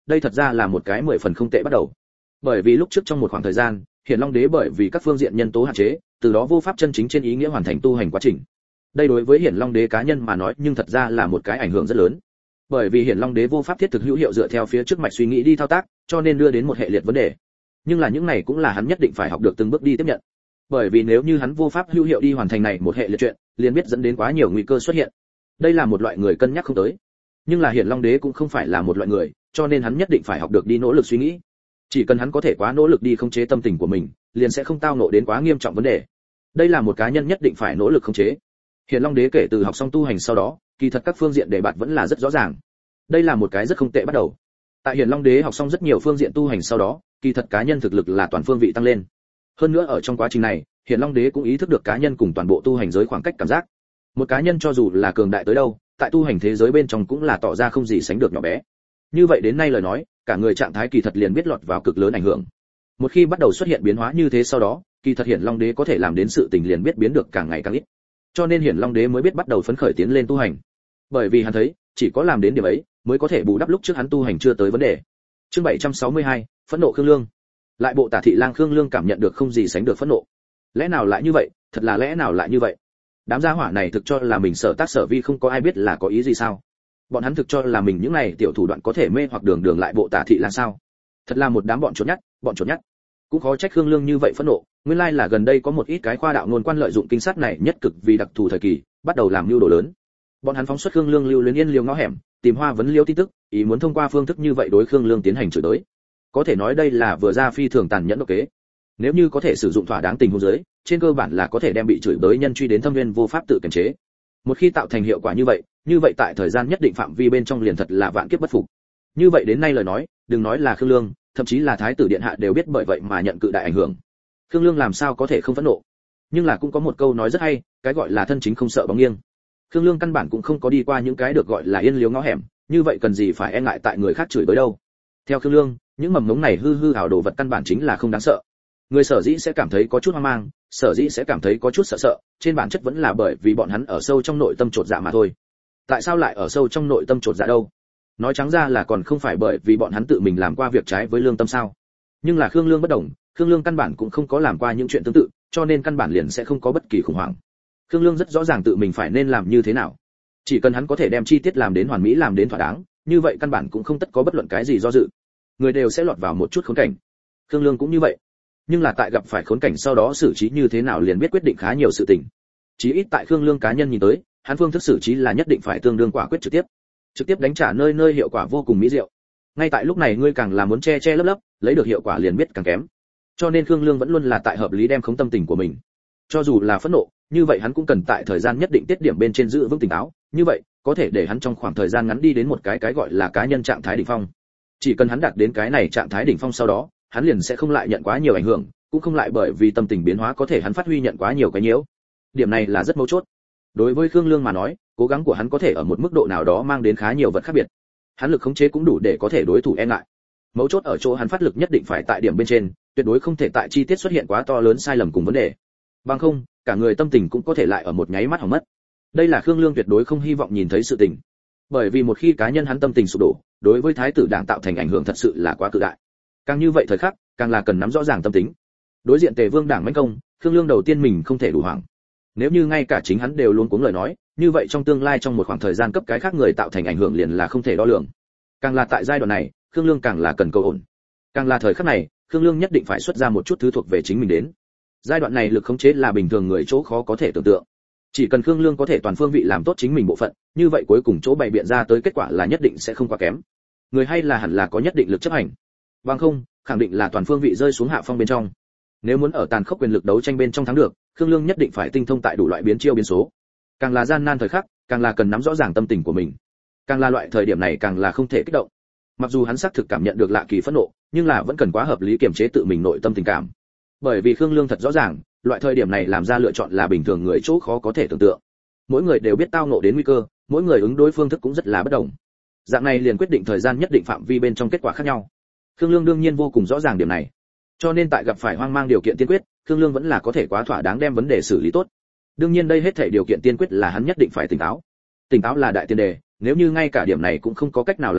đây thật ra là một cái 10 phần không tệ bắt đầu. Bởi vì lúc trước trong một khoảng thời gian, Hiển Long Đế bởi vì các phương diện nhân tố hạn chế, từ đó vô pháp chân chính trên ý nghĩa hoàn thành tu hành quá trình. Đây đối với Hiển Long Đế cá nhân mà nói, nhưng thật ra là một cái ảnh hưởng rất lớn. Bởi vì Hiển Long Đế vô pháp thiết thực hữu hiệu dựa theo phía trước mạch suy nghĩ đi thao tác, cho nên đưa đến một hệ liệt vấn đề. Nhưng là những này cũng là hắn nhất định phải học được từng bước đi tiếp nhận. Bởi vì nếu như hắn vô pháp hữu hiệu đi hoàn thành này một hệ liệt chuyện, liền biết dẫn đến quá nhiều nguy cơ xuất hiện. Đây là một loại người cân nhắc không tới. Nhưng là Hiển Long Đế cũng không phải là một loại người, cho nên hắn nhất định phải học được đi nỗ lực suy nghĩ. Chỉ cần hắn có thể quá nỗ lực đi khống chế tâm tình của mình, liền sẽ không tao ngộ đến quá nghiêm trọng vấn đề. Đây là một cá nhân nhất định phải nỗ lực khống chế. Hiển Long Đế kể từ học xong tu hành sau đó, kỳ thật các phương diện đề bạt vẫn là rất rõ ràng. Đây là một cái rất không tệ bắt đầu. Tại Hiển Long Đế học xong rất nhiều phương diện tu hành sau đó, kỳ thật cá nhân thực lực là toàn phương vị tăng lên. Hơn nữa ở trong quá trình này, Hiển Long Đế cũng ý thức được cá nhân cùng toàn bộ tu hành giới khoảng cách cảm giác. Một cá nhân cho dù là cường đại tới đâu, tại tu hành thế giới bên trong cũng là tỏ ra không gì sánh được nhỏ bé. Như vậy đến nay lời nói, cả người trạng thái kỳ thật liền biết lọt vào cực lớn ảnh hưởng. Một khi bắt đầu xuất hiện biến hóa như thế sau đó, kỳ thật Hiển Long Đế có thể làm đến sự tình liền biết biến được càng ngày càng ít. Cho nên Hiển Long Đế mới biết bắt đầu phấn khởi tiến lên tu hành. Bởi vì hắn thấy, chỉ có làm đến điểm ấy, mới có thể bù đắp lúc trước hắn tu hành chưa tới vấn đề. Chương 762, phẫn nộ Khương Lương. Lại bộ Tả thị lang Khương Lương cảm nhận được không gì sánh được phẫn nộ. Lẽ nào lại như vậy, thật là lẽ nào lại như vậy? Đám gia hỏa này thực cho là mình sở tác sở vi không có ai biết là có ý gì sao? Bọn hắn thực cho là mình những này tiểu thủ đoạn có thể mê hoặc đường lại bộ Tả thị lang sao? Thật là một đám bọn chột nhắt. Cũng khó trách Khương Lương như vậy phẫn nộ, nguyên lai là gần đây có một ít cái khoa đạo ngôn quan lợi dụng kinh sát này nhất cực vì đặc thù thời kỳ, bắt đầu làm mưu đồ lớn. Bọn hắn phóng xuất Khương Lương lưu luyến yên liều ngõ hẻm, tìm Hoa Vấn Liêu tin tức, ý muốn thông qua phương thức như vậy đối Khương Lương tiến hành chửi tới. Có thể nói đây là vừa ra phi thường tàn nhẫn độc kế. Nếu như có thể sử dụng thỏa đáng tình huống dưới, trên cơ bản là có thể đem bị chửi tới nhân truy đến thâm viên vô pháp tự kiềm chế. Một khi tạo thành hiệu quả như vậy tại thời gian nhất định phạm vi bên trong liền thật là vạn kiếp bất phục. Như vậy đến nay lời nói, đừng nói là Khương Lương, thậm chí là thái tử điện hạ đều biết bởi vậy mà nhận cự đại ảnh hưởng. Khương Lương làm sao có thể không phẫn nộ? Nhưng là cũng có một câu nói rất hay, cái gọi là thân chính không sợ bóng nghiêng. Khương Lương căn bản cũng không có đi qua những cái được gọi là yên liếu ngõ hẻm, như vậy cần gì phải e ngại tại người khác chửi tới đâu. Theo Khương Lương, những mầm mống này hư ảo đồ vật căn bản chính là không đáng sợ. Người sở dĩ sẽ cảm thấy có chút hoang mang, sở dĩ sẽ cảm thấy có chút sợ, trên bản chất vẫn là bởi vì bọn hắn ở sâu trong nội tâm chột dạ mà thôi. Tại sao lại ở sâu trong nội tâm chột dạ đâu? Nói trắng ra là còn không phải bởi vì bọn hắn tự mình làm qua việc trái với lương tâm sao? Nhưng là Khương Lương bất đồng, Khương Lương căn bản cũng không có làm qua những chuyện tương tự, cho nên căn bản liền sẽ không có bất kỳ khủng hoảng. Khương Lương rất rõ ràng tự mình phải nên làm như thế nào. Chỉ cần hắn có thể đem chi tiết làm đến hoàn mỹ, làm đến thỏa đáng, như vậy căn bản cũng không tất có bất luận cái gì do dự. Người đều sẽ lọt vào một chút khốn cảnh. Khương Lương cũng như vậy. Nhưng là tại gặp phải khốn cảnh sau đó xử trí như thế nào liền biết quyết định khá nhiều sự tình. Chí ít tại Khương Lương cá nhân nhìn tới, hắn phương thức xử trí là nhất định phải tương đương quả quyết trực tiếp đánh trả nơi hiệu quả vô cùng mỹ diệu. Ngay tại lúc này ngươi càng là muốn che lấp, lấy được hiệu quả liền biết càng kém. Cho nên Khương Lương vẫn luôn là tại hợp lý đem khống tâm tình của mình. Cho dù là phẫn nộ, như vậy hắn cũng cần tại thời gian nhất định tiết điểm bên trên giữ vững tỉnh táo, như vậy có thể để hắn trong khoảng thời gian ngắn đi đến một cái gọi là cá nhân trạng thái đỉnh phong. Chỉ cần hắn đạt đến cái này trạng thái đỉnh phong sau đó, hắn liền sẽ không lại nhận quá nhiều ảnh hưởng, cũng không lại bởi vì tâm tình biến hóa có thể hắn phát huy nhận quá nhiều cái nhiễu. Điểm này là rất mấu chốt. Đối với Khương Lương mà nói, cố gắng của hắn có thể ở một mức độ nào đó mang đến khá nhiều vật khác biệt. Hắn lực khống chế cũng đủ để có thể đối thủ e ngại. Mấu chốt ở chỗ hắn phát lực nhất định phải tại điểm bên trên, tuyệt đối không thể tại chi tiết xuất hiện quá to lớn sai lầm cùng vấn đề. Bằng không, cả người tâm tình cũng có thể lại ở một nháy mắt hỏng mất. Đây là Khương Lương tuyệt đối không hy vọng nhìn thấy sự tình. Bởi vì một khi cá nhân hắn tâm tình sụp đổ, đối với thái tử đảng tạo thành ảnh hưởng thật sự là quá cự đại. Càng như vậy thời khắc, càng là cần nắm rõ ràng tâm tính. Đối diện Tề Vương đảng mãnh công, Khương Lương đầu tiên mình không thể đủ hoảng. Nếu như ngay cả chính hắn đều luôn cuống lời nói, như vậy trong tương lai trong một khoảng thời gian cấp cái khác người tạo thành ảnh hưởng liền là không thể đo lường. Càng là tại giai đoạn này, Khương Lương càng là cần cầu ổn. Càng là thời khắc này, Khương Lương nhất định phải xuất ra một chút thứ thuộc về chính mình đến. Giai đoạn này lực khống chế là bình thường người chỗ khó có thể tưởng tượng. Chỉ cần Khương Lương có thể toàn phương vị làm tốt chính mình bộ phận, như vậy cuối cùng chỗ bày biện ra tới kết quả là nhất định sẽ không quá kém. Người hay là hẳn là có nhất định lực chấp hành. Bằng không, khẳng định là toàn phương vị rơi xuống hạ phong bên trong. Nếu muốn ở tàn khốc quyền lực đấu tranh bên trong thắng được, Khương Lương nhất định phải tinh thông tại đủ loại biến chiêu biến số. Càng là gian nan thời khắc, càng là cần nắm rõ ràng tâm tình của mình. Càng là loại thời điểm này càng là không thể kích động. Mặc dù hắn xác thực cảm nhận được lạ kỳ phẫn nộ, nhưng là vẫn cần quá hợp lý kiềm chế tự mình nội tâm tình cảm. Bởi vì Khương Lương thật rõ ràng, loại thời điểm này làm ra lựa chọn là bình thường người chỗ khó có thể tưởng tượng. Mỗi người đều biết tao ngộ đến nguy cơ, mỗi người ứng đối phương thức cũng rất là bất đồng. Dạng này liền quyết định thời gian nhất định phạm vi bên trong kết quả khác nhau. Khương Lương đương nhiên vô cùng rõ ràng điểm này. Cho nên tại gặp phải hoang mang điều kiện tiên quyết, Khương Lương vẫn là có thể quá thỏa đáng đem vấn đề xử lý tốt. Đương nhiên đây hết thảy điều kiện tiên quyết là hắn nhất định phải tỉnh táo. Tỉnh táo là đại tiền đề, nếu như ngay cả điểm này cũng không có cách nào làm tốt,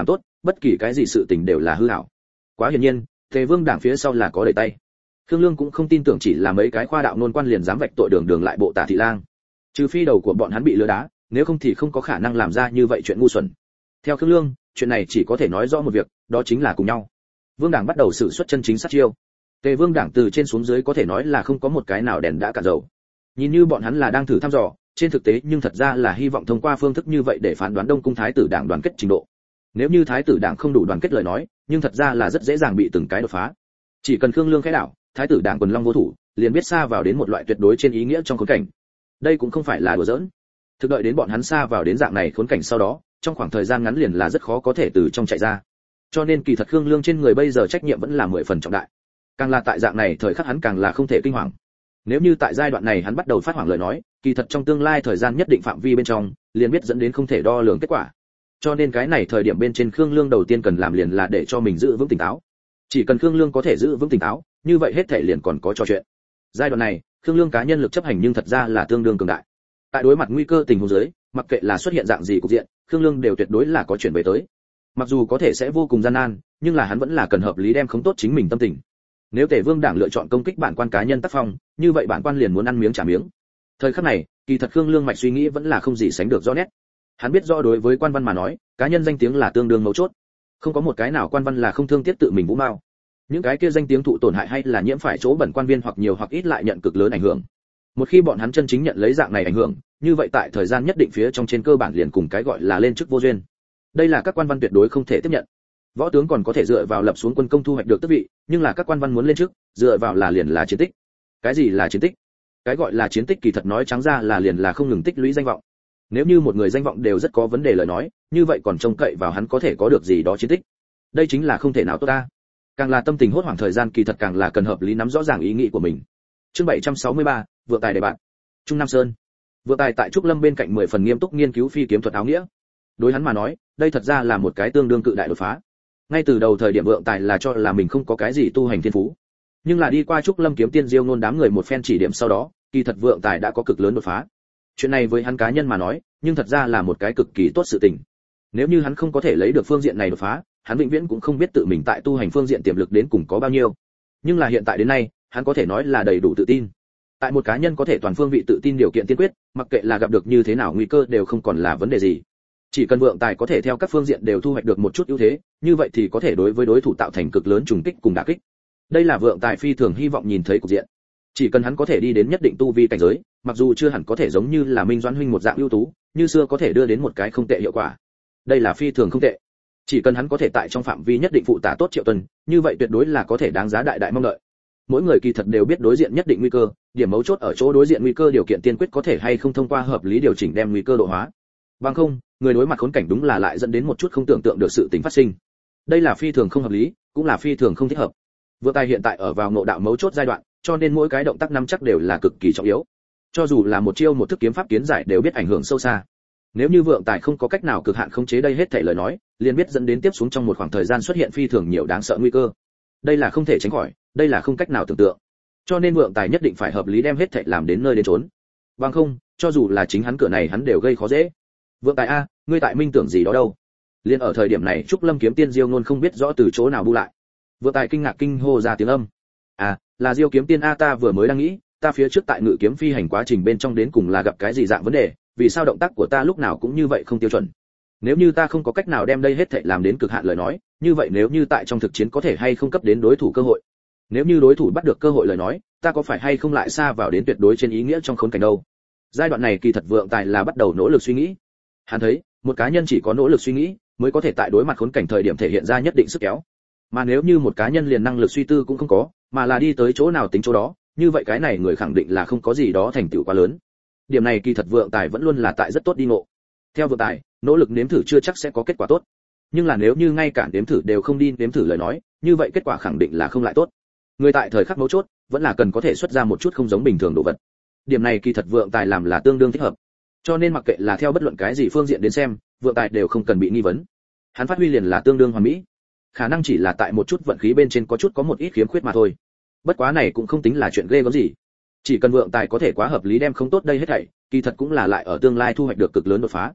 bất kỳ cái gì sự tình đều là hư ảo. Quá hiển nhiên, Tề Vương đảng phía sau là có đẩy tay. Khương Lương cũng không tin tưởng chỉ là mấy cái khoa đạo nôn quan liền dám vạch tội đường đường lại bộ Tả thị lang. Trừ phi đầu của bọn hắn bị lừa đá, nếu không thì không có khả năng làm ra như vậy chuyện ngu xuẩn. Theo Khương Lương, chuyện này chỉ có thể nói rõ một việc, đó chính là cùng nhau. Vương đảng bắt đầu sử xuất chân chính sát chiêu. Tề Vương đảng từ trên xuống dưới có thể nói là không có một cái nào đèn đã cạn dầu. Nhìn như bọn hắn là đang thử thăm dò, trên thực tế nhưng thật ra là hy vọng thông qua phương thức như vậy để phán đoán Đông cung thái tử đảng đoàn kết trình độ. Nếu như thái tử đảng không đủ đoàn kết lời nói, nhưng thật ra là rất dễ dàng bị từng cái đột phá. Chỉ cần Khương Lương khẽ đảo, thái tử đảng quần long vô thủ, liền biết xa vào đến một loại tuyệt đối trên ý nghĩa trong khốn cảnh. Đây cũng không phải là đùa giỡn. Thực đợi đến bọn hắn xa vào đến dạng này khốn cảnh sau đó, trong khoảng thời gian ngắn liền là rất khó có thể từ trong chạy ra. Cho nên kỳ thật Khương Lương trên người bây giờ trách nhiệm vẫn là 10 phần trọng đại. Càng là tại dạng này thời khắc hắn càng là không thể kinh hoàng. Nếu như tại giai đoạn này hắn bắt đầu phát hoảng lời nói, kỳ thật trong tương lai thời gian nhất định phạm vi bên trong, liền biết dẫn đến không thể đo lường kết quả. Cho nên cái này thời điểm bên trên Khương Lương đầu tiên cần làm liền là để cho mình giữ vững tỉnh táo. Chỉ cần Khương Lương có thể giữ vững tỉnh táo, như vậy hết thể liền còn có trò chuyện. Giai đoạn này, Khương Lương cá nhân lực chấp hành nhưng thật ra là tương đương cường đại. Tại đối mặt nguy cơ tình huống dưới, mặc kệ là xuất hiện dạng gì cục diện, Khương Lương đều tuyệt đối là có chuyển về tới. Mặc dù có thể sẽ vô cùng gian nan, nhưng là hắn vẫn là cần hợp lý đem khống tốt chính mình tâm tình. Nếu Tề Vương đảng lựa chọn công kích bản quan cá nhân tác phong, như vậy bản quan liền muốn ăn miếng trả miếng. Thời khắc này, kỳ thật Khương Lương mạch suy nghĩ vẫn là không gì sánh được rõ nét. Hắn biết rõ đối với quan văn mà nói, cá nhân danh tiếng là tương đương mấu chốt. Không có một cái nào quan văn là không thương tiếc tự mình vũ mao. Những cái kia danh tiếng thụ tổn hại hay là nhiễm phải chỗ bẩn quan viên hoặc nhiều hoặc ít lại nhận cực lớn ảnh hưởng. Một khi bọn hắn chân chính nhận lấy dạng này ảnh hưởng, như vậy tại thời gian nhất định phía trong trên cơ bản liền cùng cái gọi là lên chức vô duyên. Đây là các quan văn tuyệt đối không thể tiếp nhận. Võ tướng còn có thể dựa vào lập xuống quân công thu hoạch được tước vị, nhưng là các quan văn muốn lên chức, dựa vào là liền là chiến tích. Cái gì là chiến tích? Cái gọi là chiến tích kỳ thật nói trắng ra là liền là không ngừng tích lũy danh vọng. Nếu như một người danh vọng đều rất có vấn đề lời nói, như vậy còn trông cậy vào hắn có thể có được gì đó chiến tích. Đây chính là không thể nào tốt ta. Càng là tâm tình hốt hoảng thời gian kỳ thật càng là cần hợp lý nắm rõ ràng ý nghĩ của mình. Chương 763, vượng tài đề bạn. Trung Nam Sơn. Vượng tài tại Trúc Lâm bên cạnh 10 phần nghiêm túc nghiên cứu phi kiếm thuật áo nghĩa. Đối hắn mà nói, đây thật ra là một cái tương đương cự đại đột phá. Ngay từ đầu thời điểm Vượng tài là cho là mình không có cái gì tu hành thiên phú. Nhưng là đi qua Trúc Lâm kiếm tiên Diêu Ngôn đám người một phen chỉ điểm sau đó, kỳ thật Vượng tài đã có cực lớn đột phá. Chuyện này với hắn cá nhân mà nói, nhưng thật ra là một cái cực kỳ tốt sự tình. Nếu như hắn không có thể lấy được phương diện này đột phá, hắn vĩnh viễn cũng không biết tự mình tại tu hành phương diện tiềm lực đến cùng có bao nhiêu. Nhưng là hiện tại đến nay, hắn có thể nói là đầy đủ tự tin. Tại một cá nhân có thể toàn phương vị tự tin điều kiện tiên quyết, mặc kệ là gặp được như thế nào nguy cơ đều không còn là vấn đề gì. Chỉ cần Vượng tài có thể theo các phương diện đều thu hoạch được một chút ưu thế, như vậy thì có thể đối với đối thủ tạo thành cực lớn trùng kích cùng đả kích. Đây là Vượng tài phi thường hy vọng nhìn thấy cục diện. Chỉ cần hắn có thể đi đến nhất định tu vi cảnh giới, mặc dù chưa hẳn có thể giống như là Minh Doãn huynh một dạng ưu tú, như xưa có thể đưa đến một cái không tệ hiệu quả. Đây là phi thường không tệ. Chỉ cần hắn có thể tại trong phạm vi nhất định phụ tá tốt Triệu Tuần, như vậy tuyệt đối là có thể đáng giá đại đại mong đợi. Mỗi người kỳ thật đều biết đối diện nhất định nguy cơ, điểm mấu chốt ở chỗ đối diện nguy cơ điều kiện tiên quyết có thể hay không thông qua hợp lý điều chỉnh đem nguy cơ độ hóa. Bằng không, người đối mặt khốn cảnh đúng là lại dẫn đến một chút không tưởng tượng được sự tình phát sinh. Đây là phi thường không hợp lý, cũng là phi thường không thích hợp. Vượng tài hiện tại ở vào ngộ đạo mấu chốt giai đoạn, cho nên mỗi cái động tác nắm chắc đều là cực kỳ trọng yếu. Cho dù là một chiêu một thức kiếm pháp kiến giải đều biết ảnh hưởng sâu xa. Nếu như Vượng tài không có cách nào cực hạn khống chế đây hết thảy lời nói, liền biết dẫn đến tiếp xuống trong một khoảng thời gian xuất hiện phi thường nhiều đáng sợ nguy cơ. Đây là không thể tránh khỏi, đây là không cách nào tưởng tượng. Cho nên Vượng tài nhất định phải hợp lý đem hết thảy làm đến nơi đến chốn. Bằng không, cho dù là chính hắn cửa này hắn đều gây khó dễ. Vượng tài a, ngươi tại minh tưởng gì đó đâu? Liên ở thời điểm này, Trúc Lâm kiếm tiên Diêu Ngôn không biết rõ từ chỗ nào bu lại. Vượng tài kinh ngạc kinh hô ra tiếng âm. À, là Diêu kiếm tiên a, ta vừa mới đang nghĩ, ta phía trước tại ngự kiếm phi hành quá trình bên trong đến cùng là gặp cái gì dạng vấn đề, vì sao động tác của ta lúc nào cũng như vậy không tiêu chuẩn? Nếu như ta không có cách nào đem đây hết thảy làm đến cực hạn lời nói, như vậy nếu như tại trong thực chiến có thể hay không cấp đến đối thủ cơ hội? Nếu như đối thủ bắt được cơ hội lời nói, ta có phải hay không lại xa vào đến tuyệt đối trên ý nghĩa trong khốn cảnh đâu? Giai đoạn này kỳ thật Vượng tài là bắt đầu nỗ lực suy nghĩ. Hắn thấy, một cá nhân chỉ có nỗ lực suy nghĩ, mới có thể tại đối mặt khốn cảnh thời điểm thể hiện ra nhất định sức kéo. Mà nếu như một cá nhân liền năng lực suy tư cũng không có, mà là đi tới chỗ nào tính chỗ đó, như vậy cái này người khẳng định là không có gì đó thành tựu quá lớn. Điểm này kỳ thật Vượng tài vẫn luôn là tại rất tốt đi ngộ. Theo Vượng tài, nỗ lực nếm thử chưa chắc sẽ có kết quả tốt. Nhưng là nếu như ngay cả nếm thử đều không đi nếm thử lời nói, như vậy kết quả khẳng định là không lại tốt. Người tại thời khắc mấu chốt, vẫn là cần có thể xuất ra một chút không giống bình thường đồ vật. Điểm này kỳ thật Vượng tài làm là tương đương thích hợp. Cho nên mặc kệ là theo bất luận cái gì phương diện đến xem, Vượng tài đều không cần bị nghi vấn. Hắn phát huy liền là tương đương hoàn mỹ. Khả năng chỉ là tại một chút vận khí bên trên có chút có một ít khiếm khuyết mà thôi. Bất quá này cũng không tính là chuyện ghê gớm gì. Chỉ cần Vượng tài có thể quá hợp lý đem không tốt đây hết thảy, kỳ thật cũng là lại ở tương lai thu hoạch được cực lớn đột phá.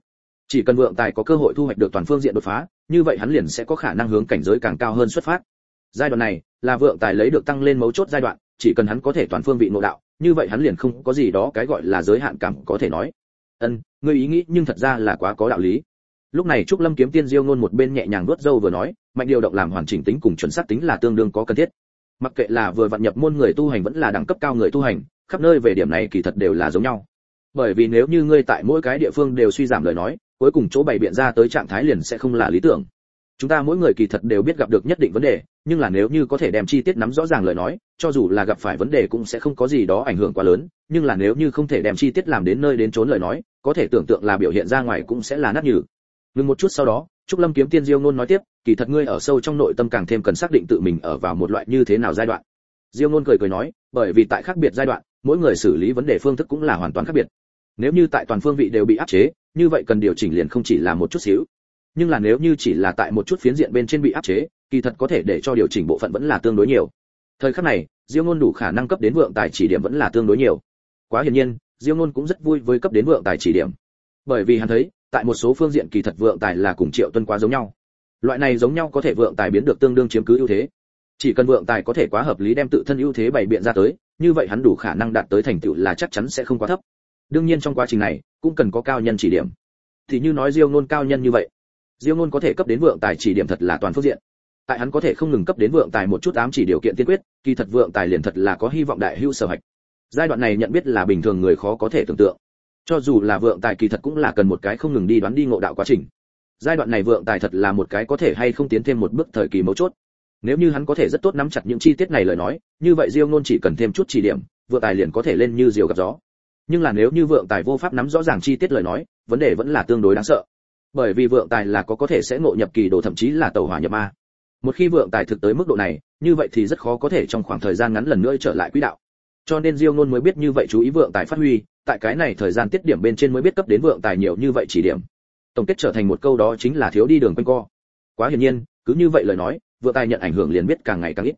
Chỉ cần vượng tài có cơ hội thu hoạch được toàn phương diện đột phá, như vậy hắn liền sẽ có khả năng hướng cảnh giới càng cao hơn xuất phát. Giai đoạn này là vượng tài lấy được tăng lên mấu chốt giai đoạn, chỉ cần hắn có thể toàn phương vị ngộ đạo, như vậy hắn liền không có gì đó cái gọi là giới hạn cảm có thể nói. Ngươi ý nghĩ nhưng thật ra là quá có đạo lý. Lúc này Trúc Lâm kiếm tiên Diêu Ngôn một bên nhẹ nhàng vuốt râu vừa nói, mạnh điều động làm hoàn chỉnh tính cùng chuẩn xác tính là tương đương có cần thiết. Mặc kệ là vừa vận nhập môn người tu hành vẫn là đẳng cấp cao người tu hành, khắp nơi về điểm này kỳ thật đều là giống nhau. Bởi vì nếu như ngươi tại mỗi cái địa phương đều suy giảm lời nói, cuối cùng chỗ bày biện ra tới trạng thái liền sẽ không là lý tưởng. Chúng ta mỗi người kỳ thật đều biết gặp được nhất định vấn đề, nhưng là nếu như có thể đem chi tiết nắm rõ ràng lời nói, cho dù là gặp phải vấn đề cũng sẽ không có gì đó ảnh hưởng quá lớn, nhưng là nếu như không thể đem chi tiết làm đến nơi đến chốn lời nói, có thể tưởng tượng là biểu hiện ra ngoài cũng sẽ là nát nhừ. Ngừng một chút sau đó, Trúc Lâm kiếm tiên Diêu Ngôn nói tiếp, kỳ thật ngươi ở sâu trong nội tâm càng thêm cần xác định tự mình ở vào một loại như thế nào giai đoạn. Diêu Ngôn cười cười nói, bởi vì tại khác biệt giai đoạn, mỗi người xử lý vấn đề phương thức cũng là hoàn toàn khác biệt. Nếu như tại toàn phương vị đều bị áp chế, như vậy cần điều chỉnh liền không chỉ là một chút xíu. Nhưng là nếu như chỉ là tại một chút phiến diện bên trên bị áp chế, kỳ thật có thể để cho điều chỉnh bộ phận vẫn là tương đối nhiều. Thời khắc này, Diêu Ngôn đủ khả năng cấp đến vượng tài chỉ điểm vẫn là tương đối nhiều. Quá hiển nhiên, Diêu Ngôn cũng rất vui với cấp đến vượng tài chỉ điểm. Bởi vì hắn thấy, tại một số phương diện kỳ thật vượng tài là cùng Triệu Tuân quá giống nhau. Loại này giống nhau có thể vượng tài biến được tương đương chiếm cứ ưu thế. Chỉ cần vượng tài có thể quá hợp lý đem tự thân ưu thế bày biện ra tới, như vậy hắn đủ khả năng đạt tới thành tựu là chắc chắn sẽ không quá thấp. Đương nhiên trong quá trình này, cũng cần có cao nhân chỉ điểm. Thì như nói Diêu Ngôn cao nhân như vậy, Diêu Ngôn có thể cấp đến vượng tài chỉ điểm thật là toàn phương diện. Tại hắn có thể không ngừng cấp đến vượng tài một chút ám chỉ điều kiện tiên quyết, kỳ thật vượng tài liền thật là có hy vọng đại hữu sở hạch. Giai đoạn này nhận biết là bình thường người khó có thể tưởng tượng. Cho dù là vượng tài kỳ thật cũng là cần một cái không ngừng đi đoán đi ngộ đạo quá trình. Giai đoạn này vượng tài thật là một cái có thể hay không tiến thêm một bước thời kỳ mấu chốt. Nếu như hắn có thể rất tốt nắm chặt những chi tiết này lời nói, như vậy Diêu Ngôn chỉ cần thêm chút chỉ điểm, vượng tài liền có thể lên như diều gặp gió. Nhưng là nếu như vượng tài vô pháp nắm rõ ràng chi tiết lời nói, vấn đề vẫn là tương đối đáng sợ. Bởi vì vượng tài là có thể sẽ ngộ nhập kỳ đồ thậm chí là tẩu hỏa nhập ma. Một khi vượng tài thực tới mức độ này, như vậy thì rất khó có thể trong khoảng thời gian ngắn lần nữa trở lại quỹ đạo. Cho nên Diêu Ngôn mới biết như vậy chú ý vượng tài phát huy, tại cái này thời gian tiết điểm bên trên mới biết cấp đến vượng tài nhiều như vậy chỉ điểm. Tổng kết trở thành một câu đó chính là thiếu đi đường quanh co. Quá hiển nhiên, cứ như vậy lời nói, vượng tài nhận ảnh hưởng liền biết càng ngày càng ít.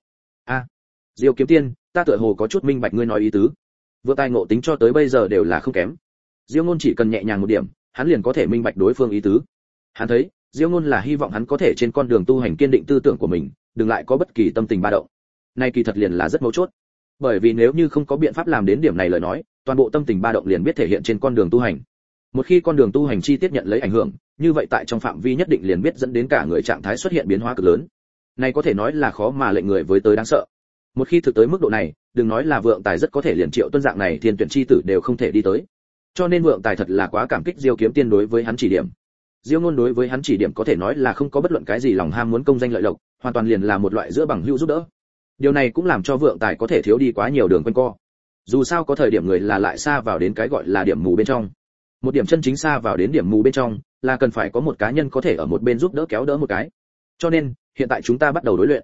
Diêu kiếm tiên, ta tựa hồ có chút minh bạch ngươi nói ý tứ. Vượng tài ngộ tính cho tới bây giờ đều là không kém. Diêu Ngôn chỉ cần nhẹ nhàng một điểm, hắn liền có thể minh bạch đối phương ý tứ. Hắn thấy, Diêu Ngôn là hy vọng hắn có thể trên con đường tu hành kiên định tư tưởng của mình, đừng lại có bất kỳ tâm tình ba động. Này kỳ thật liền là rất mấu chốt. Bởi vì nếu như không có biện pháp làm đến điểm này lời nói, toàn bộ tâm tình ba động liền biết thể hiện trên con đường tu hành. Một khi con đường tu hành chi tiết nhận lấy ảnh hưởng, như vậy tại trong phạm vi nhất định liền biết dẫn đến cả người trạng thái xuất hiện biến hóa cực lớn. Này có thể nói là khó mà lệnh người với tới đáng sợ. Một khi thực tới mức độ này, đừng nói là vượng tài rất có thể liền Triệu Tuân dạng này thiên tuyển chi tử đều không thể đi tới. Cho nên vượng tài thật là quá cảm kích Diêu kiếm tiên đối với hắn chỉ điểm. Diêu Ngôn đối với hắn chỉ điểm có thể nói là không có bất luận cái gì lòng ham muốn công danh lợi lộc, hoàn toàn liền là một loại giữa bằng hữu giúp đỡ. Điều này cũng làm cho vượng tài có thể thiếu đi quá nhiều đường quanh co. Dù sao có thời điểm người là lại xa vào đến cái gọi là điểm mù bên trong. Một điểm chân chính xa vào đến điểm mù bên trong, là cần phải có một cá nhân có thể ở một bên giúp đỡ kéo đỡ một cái. Cho nên, hiện tại chúng ta bắt đầu đối luyện.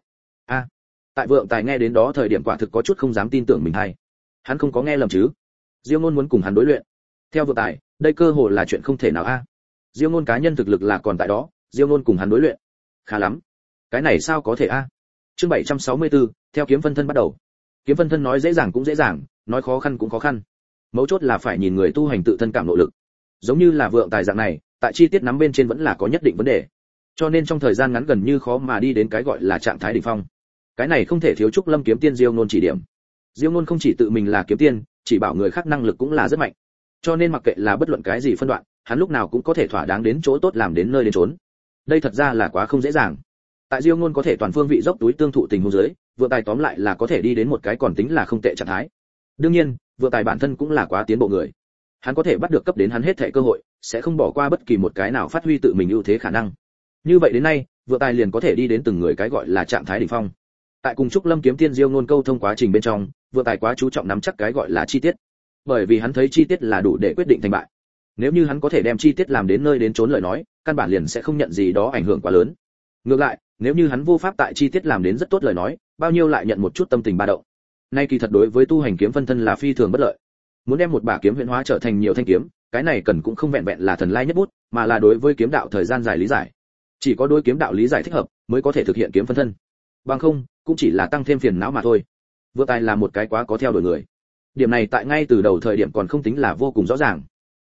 Tại vượng tài nghe đến đó thời điểm quả thực có chút không dám tin tưởng mình hay. Hắn không có nghe lầm chứ? Diêu Ngôn muốn cùng hắn đối luyện. Theo vượng tài, đây cơ hồ là chuyện không thể nào Diêu Ngôn cá nhân thực lực là còn tại đó, Diêu Ngôn cùng hắn đối luyện. Khá lắm. Cái này sao có thể Chương 764, theo kiếm phân thân bắt đầu. Kiếm phân thân nói dễ dàng cũng dễ dàng, nói khó khăn cũng khó khăn. Mấu chốt là phải nhìn người tu hành tự thân cảm nội lực. Giống như là vượng tài dạng này, tại chi tiết nắm bên trên vẫn là có nhất định vấn đề. Cho nên trong thời gian ngắn gần như khó mà đi đến cái gọi là trạng thái đỉnh phong. Cái này không thể thiếu Trúc Lâm kiếm tiên Diêu Ngôn chỉ điểm. Diêu Ngôn không chỉ tự mình là kiếm tiên, chỉ bảo người khác năng lực cũng là rất mạnh. Cho nên mặc kệ là bất luận cái gì phân đoạn, hắn lúc nào cũng có thể thỏa đáng đến chỗ tốt làm đến nơi đến chốn. Đây thật ra là quá không dễ dàng. Tại Diêu Ngôn có thể toàn phương vị dốc túi tương thụ tình huống dưới, vượng tài tóm lại là có thể đi đến một cái còn tính là không tệ trạng thái. Đương nhiên, vượng tài bản thân cũng là quá tiến bộ người. Hắn có thể bắt được cấp đến hắn hết thảy cơ hội, sẽ không bỏ qua bất kỳ một cái nào phát huy tự mình ưu thế khả năng. Như vậy đến nay, vượng tài liền có thể đi đến từng người cái gọi là trạng thái đỉnh phong. Tại cùng Trúc Lâm kiếm tiên Diêu Ngôn câu thông quá trình bên trong, vượng tài quá chú trọng nắm chắc cái gọi là chi tiết. Bởi vì hắn thấy chi tiết là đủ để quyết định thành bại. Nếu như hắn có thể đem chi tiết làm đến nơi đến chốn lời nói, căn bản liền sẽ không nhận gì đó ảnh hưởng quá lớn. Ngược lại, nếu như hắn vô pháp tại chi tiết làm đến rất tốt lời nói, bao nhiêu lại nhận một chút tâm tình ba động. Nay kỳ thật đối với tu hành kiếm phân thân là phi thường bất lợi. Muốn đem một bả kiếm huyễn hóa trở thành nhiều thanh kiếm, cái này cần cũng không vẹn vẹn là thần lai nhất bút, mà là đối với kiếm đạo thời gian dài lý giải. Chỉ có đối kiếm đạo lý giải thích hợp, mới có thể thực hiện kiếm phân thân. Bằng không, cũng chỉ là tăng thêm phiền não mà thôi. Vượng tài là một cái quá có theo đuổi người. Điểm này tại ngay từ đầu thời điểm còn không tính là vô cùng rõ ràng.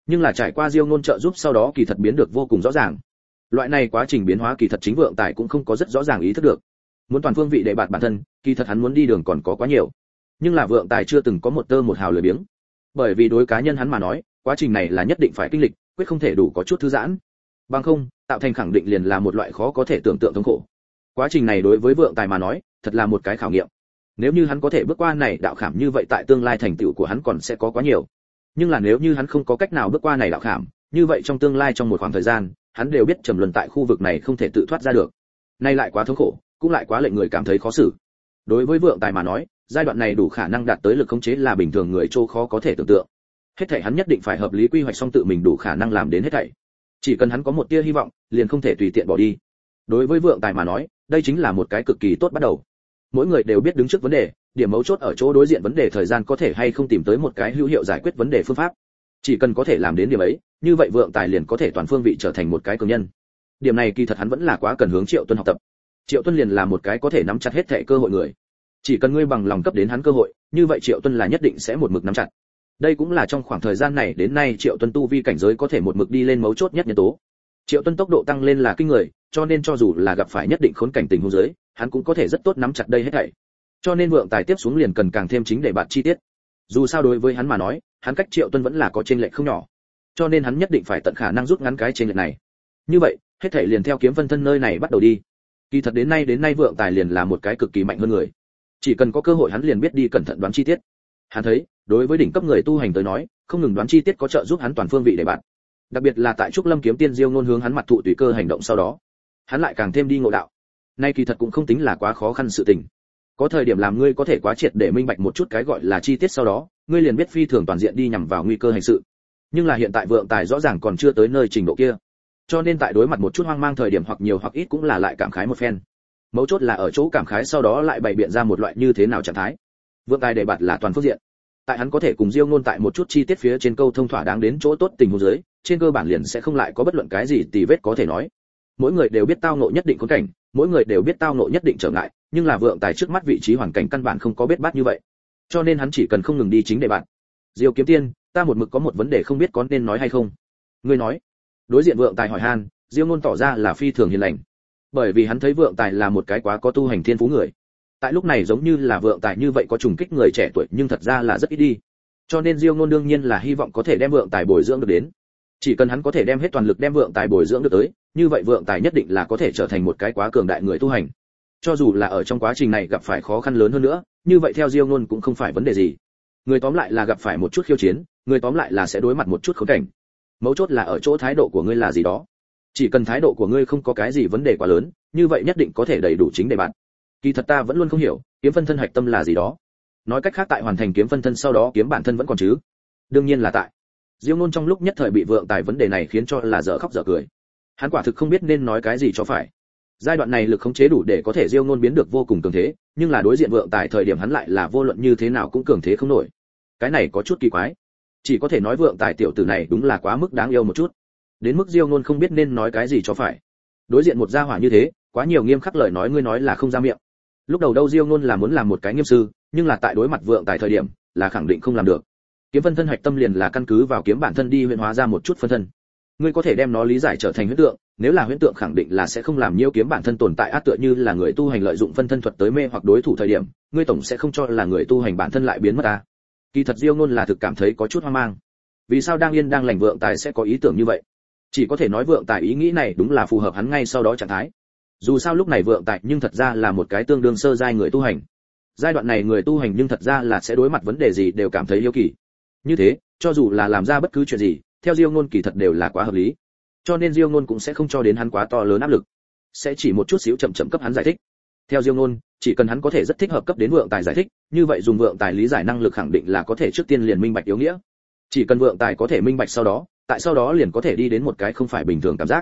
Nhưng là trải qua Diêu Ngôn trợ giúp sau đó kỳ thật biến được vô cùng rõ ràng. Loại này quá trình biến hóa kỳ thật chính Vượng Tài cũng không có rất rõ ràng ý thức được. Muốn toàn phương vị để bạt bản thân, kỳ thật hắn muốn đi đường còn có quá nhiều. Nhưng là Vượng Tài chưa từng có một tơ một hào lười biếng. Bởi vì đối cá nhân hắn mà nói, quá trình này là nhất định phải kinh lịch, quyết không thể đủ có chút thư giãn. Bằng không, tạo thành khẳng định liền là một loại khó có thể tưởng tượng thống khổ. Quá trình này đối với Vượng Tài mà nói, thật là một cái khảo nghiệm. Nếu như hắn có thể bước qua này đạo khảm như vậy tại tương lai thành tựu của hắn còn sẽ có quá nhiều. Nhưng là nếu như hắn không có cách nào bước qua này đạo khảm, như vậy trong tương lai trong một khoảng thời gian, hắn đều biết trầm luân tại khu vực này không thể tự thoát ra được. Nay lại quá thống khổ, cũng lại quá lệnh người cảm thấy khó xử. Đối với Vượng Tài mà nói, giai đoạn này đủ khả năng đạt tới lực khống chế là bình thường người Châu khó có thể tưởng tượng. Hết thảy hắn nhất định phải hợp lý quy hoạch xong tự mình đủ khả năng làm đến hết thảy. Chỉ cần hắn có một tia hy vọng, liền không thể tùy tiện bỏ đi. Đối với Vượng Tài mà nói, đây chính là một cái cực kỳ tốt bắt đầu. Mỗi người đều biết đứng trước vấn đề, điểm mấu chốt ở chỗ đối diện vấn đề thời gian có thể hay không tìm tới một cái hữu hiệu giải quyết vấn đề phương pháp. Chỉ cần có thể làm đến điểm ấy, như vậy Vượng Tài liền có thể toàn phương vị trở thành một cái cường nhân. Điểm này kỳ thật hắn vẫn là quá cần hướng Triệu Tuân học tập. Triệu Tuân liền là một cái có thể nắm chặt hết thảy cơ hội người. Chỉ cần ngươi bằng lòng cấp đến hắn cơ hội, như vậy Triệu Tuân là nhất định sẽ một mực nắm chặt. Đây cũng là trong khoảng thời gian này đến nay Triệu Tuân tu vi cảnh giới có thể một mực đi lên mấu chốt nhất nhân tố. Triệu Tuân tốc độ tăng lên là kinh người, cho nên cho dù là gặp phải nhất định khốn cảnh tình huống dưới, hắn cũng có thể rất tốt nắm chặt đây hết thảy. Cho nên Vượng Tài tiếp xuống liền cần càng thêm chính để bạt chi tiết. Dù sao đối với hắn mà nói, hắn cách Triệu Tuân vẫn là có chênh lệch không nhỏ. Cho nên hắn nhất định phải tận khả năng rút ngắn cái chênh lệch này. Như vậy, hết thảy liền theo kiếm phân thân nơi này bắt đầu đi. Kỳ thật đến nay Vượng Tài liền là một cái cực kỳ mạnh hơn người. Chỉ cần có cơ hội hắn liền biết đi cẩn thận đoán chi tiết. Hắn thấy, đối với đỉnh cấp người tu hành tới nói, không ngừng đoán chi tiết có trợ giúp hắn toàn phương vị để bạn. Đặc biệt là tại Trúc Lâm kiếm tiên Diêu Ngôn hướng hắn mặt thụ tùy cơ hành động sau đó, hắn lại càng thêm đi ngộ đạo. Nay kỳ thật cũng không tính là quá khó khăn sự tình. Có thời điểm làm ngươi có thể quá triệt để minh bạch một chút cái gọi là chi tiết sau đó, ngươi liền biết phi thường toàn diện đi nhằm vào nguy cơ hành sự. Nhưng là hiện tại Vượng Tài rõ ràng còn chưa tới nơi trình độ kia. Cho nên tại đối mặt một chút hoang mang thời điểm hoặc nhiều hoặc ít cũng là lại cảm khái một phen. Mấu chốt là ở chỗ cảm khái sau đó lại bày biện ra một loại như thế nào trạng thái. Vượng Tài đề bạt là toàn phương diện. Tại hắn có thể cùng Diêu Ngôn tại một chút chi tiết phía trên câu thông thỏa đáng đến chỗ tốt tình huống dưới, trên cơ bản liền sẽ không lại có bất luận cái gì tì vết có thể nói. Mỗi người đều biết tao ngộ nhất định khốn cảnh, mỗi người đều biết tao ngộ nhất định trở ngại, nhưng là Vượng Tài trước mắt vị trí hoàn cảnh căn bản không có biết bát như vậy. Cho nên hắn chỉ cần không ngừng đi chính đề bạn. Diêu kiếm tiên, ta một mực có một vấn đề không biết có nên nói hay không. Ngươi nói. Đối diện Vượng Tài hỏi han, Diêu Ngôn tỏ ra là phi thường hiền lành. Bởi vì hắn thấy Vượng Tài là một cái quá có tu hành thiên phú người. Tại lúc này giống như là Vượng Tài như vậy có trùng kích người trẻ tuổi nhưng thật ra là rất ít đi. Cho nên Diêu Ngôn đương nhiên là hy vọng có thể đem Vượng Tài bồi dưỡng được đến. Chỉ cần hắn có thể đem hết toàn lực đem Vượng Tài bồi dưỡng được tới, như vậy Vượng Tài nhất định là có thể trở thành một cái quá cường đại người tu hành. Cho dù là ở trong quá trình này gặp phải khó khăn lớn hơn nữa, như vậy theo Diêu Ngôn cũng không phải vấn đề gì. Người tóm lại là gặp phải một chút khiêu chiến, người tóm lại là sẽ đối mặt một chút khốn cảnh. Mấu chốt là ở chỗ thái độ của ngươi là gì đó. Chỉ cần thái độ của ngươi không có cái gì vấn đề quá lớn, như vậy nhất định có thể đầy đủ chính để bạn. Kỳ thật ta vẫn luôn không hiểu, kiếm phân thân hạch tâm là gì đó. Nói cách khác tại hoàn thành kiếm phân thân sau đó kiếm bản thân vẫn còn chứ? Đương nhiên là tại. Diêu Ngôn trong lúc nhất thời bị Vượng Tài vấn đề này khiến cho là dở khóc dở cười. Hắn quả thực không biết nên nói cái gì cho phải. Giai đoạn này lực khống chế đủ để có thể Diêu Ngôn biến được vô cùng cường thế, nhưng là đối diện Vượng Tài thời điểm hắn lại là vô luận như thế nào cũng cường thế không nổi. Cái này có chút kỳ quái. Chỉ có thể nói Vượng Tài tiểu tử này đúng là quá mức đáng yêu một chút. Đến mức Diêu Ngôn không biết nên nói cái gì cho phải. Đối diện một gia hỏa như thế, quá nhiều nghiêm khắc lời nói ngươi nói là không ra miệng. Lúc đầu đâu Diêu Ngôn là muốn làm một cái nghiêm sư, nhưng là tại đối mặt Vượng Tài thời điểm, là khẳng định không làm được. Kiếm phân thân hạch tâm liền là căn cứ vào kiếm bản thân đi huyễn hóa ra một chút phân thân. Ngươi có thể đem nó lý giải trở thành huyễn tượng, nếu là huyễn tượng khẳng định là sẽ không làm nhiễu kiếm bản thân tồn tại ác tựa như là người tu hành lợi dụng phân thân thuật tới mê hoặc đối thủ thời điểm, ngươi tổng sẽ không cho là người tu hành bản thân lại biến mất ta. Kỳ thật Diêu Ngôn là thực cảm thấy có chút hoang mang. Vì sao đang yên đang lành Vượng Tài sẽ có ý tưởng như vậy? Chỉ có thể nói Vượng Tài ý nghĩ này đúng là phù hợp hắn ngay sau đó trạng thái. Dù sao lúc này Vượng Tài nhưng thật ra là một cái tương đương sơ giai người tu hành. Giai đoạn này người tu hành nhưng thật ra là sẽ đối mặt vấn đề gì đều cảm thấy yêu kỳ. Như thế, cho dù là làm ra bất cứ chuyện gì, theo Diêu Ngôn kỳ thật đều là quá hợp lý. Cho nên Diêu Ngôn cũng sẽ không cho đến hắn quá to lớn áp lực, sẽ chỉ một chút xíu chậm chậm cấp hắn giải thích. Theo Diêu Ngôn, chỉ cần hắn có thể rất thích hợp cấp đến Vượng Tài giải thích, như vậy dùng Vượng Tài lý giải năng lực khẳng định là có thể trước tiên liền minh bạch yếu nghĩa. Chỉ cần Vượng Tài có thể minh bạch sau đó, tại sau đó liền có thể đi đến một cái không phải bình thường cảm giác.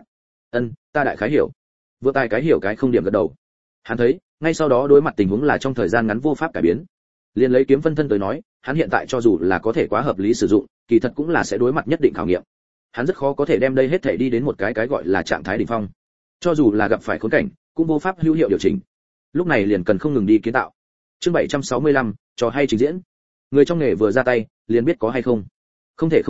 Ta đại khái hiểu. Vượng Tài cái hiểu cái không điểm gật đầu. Hắn thấy, ngay sau đó đối mặt tình huống là trong thời gian ngắn vô pháp cải biến. Liền lấy kiếm phân thân tới nói, hắn hiện tại cho dù là có thể quá hợp lý sử dụng, kỳ thật cũng là sẽ đối mặt nhất định khảo nghiệm. Hắn rất khó có thể đem đây hết thể đi đến một cái gọi là trạng thái đỉnh phong. Cho dù là gặp phải khốn cảnh, cũng vô pháp hữu hiệu điều chỉnh. Lúc này liền cần không ngừng đi kiến tạo. Chương 765, trò hay trình diễn. Người trong nghề vừa ra tay, liền biết có hay không. Không thể không nói,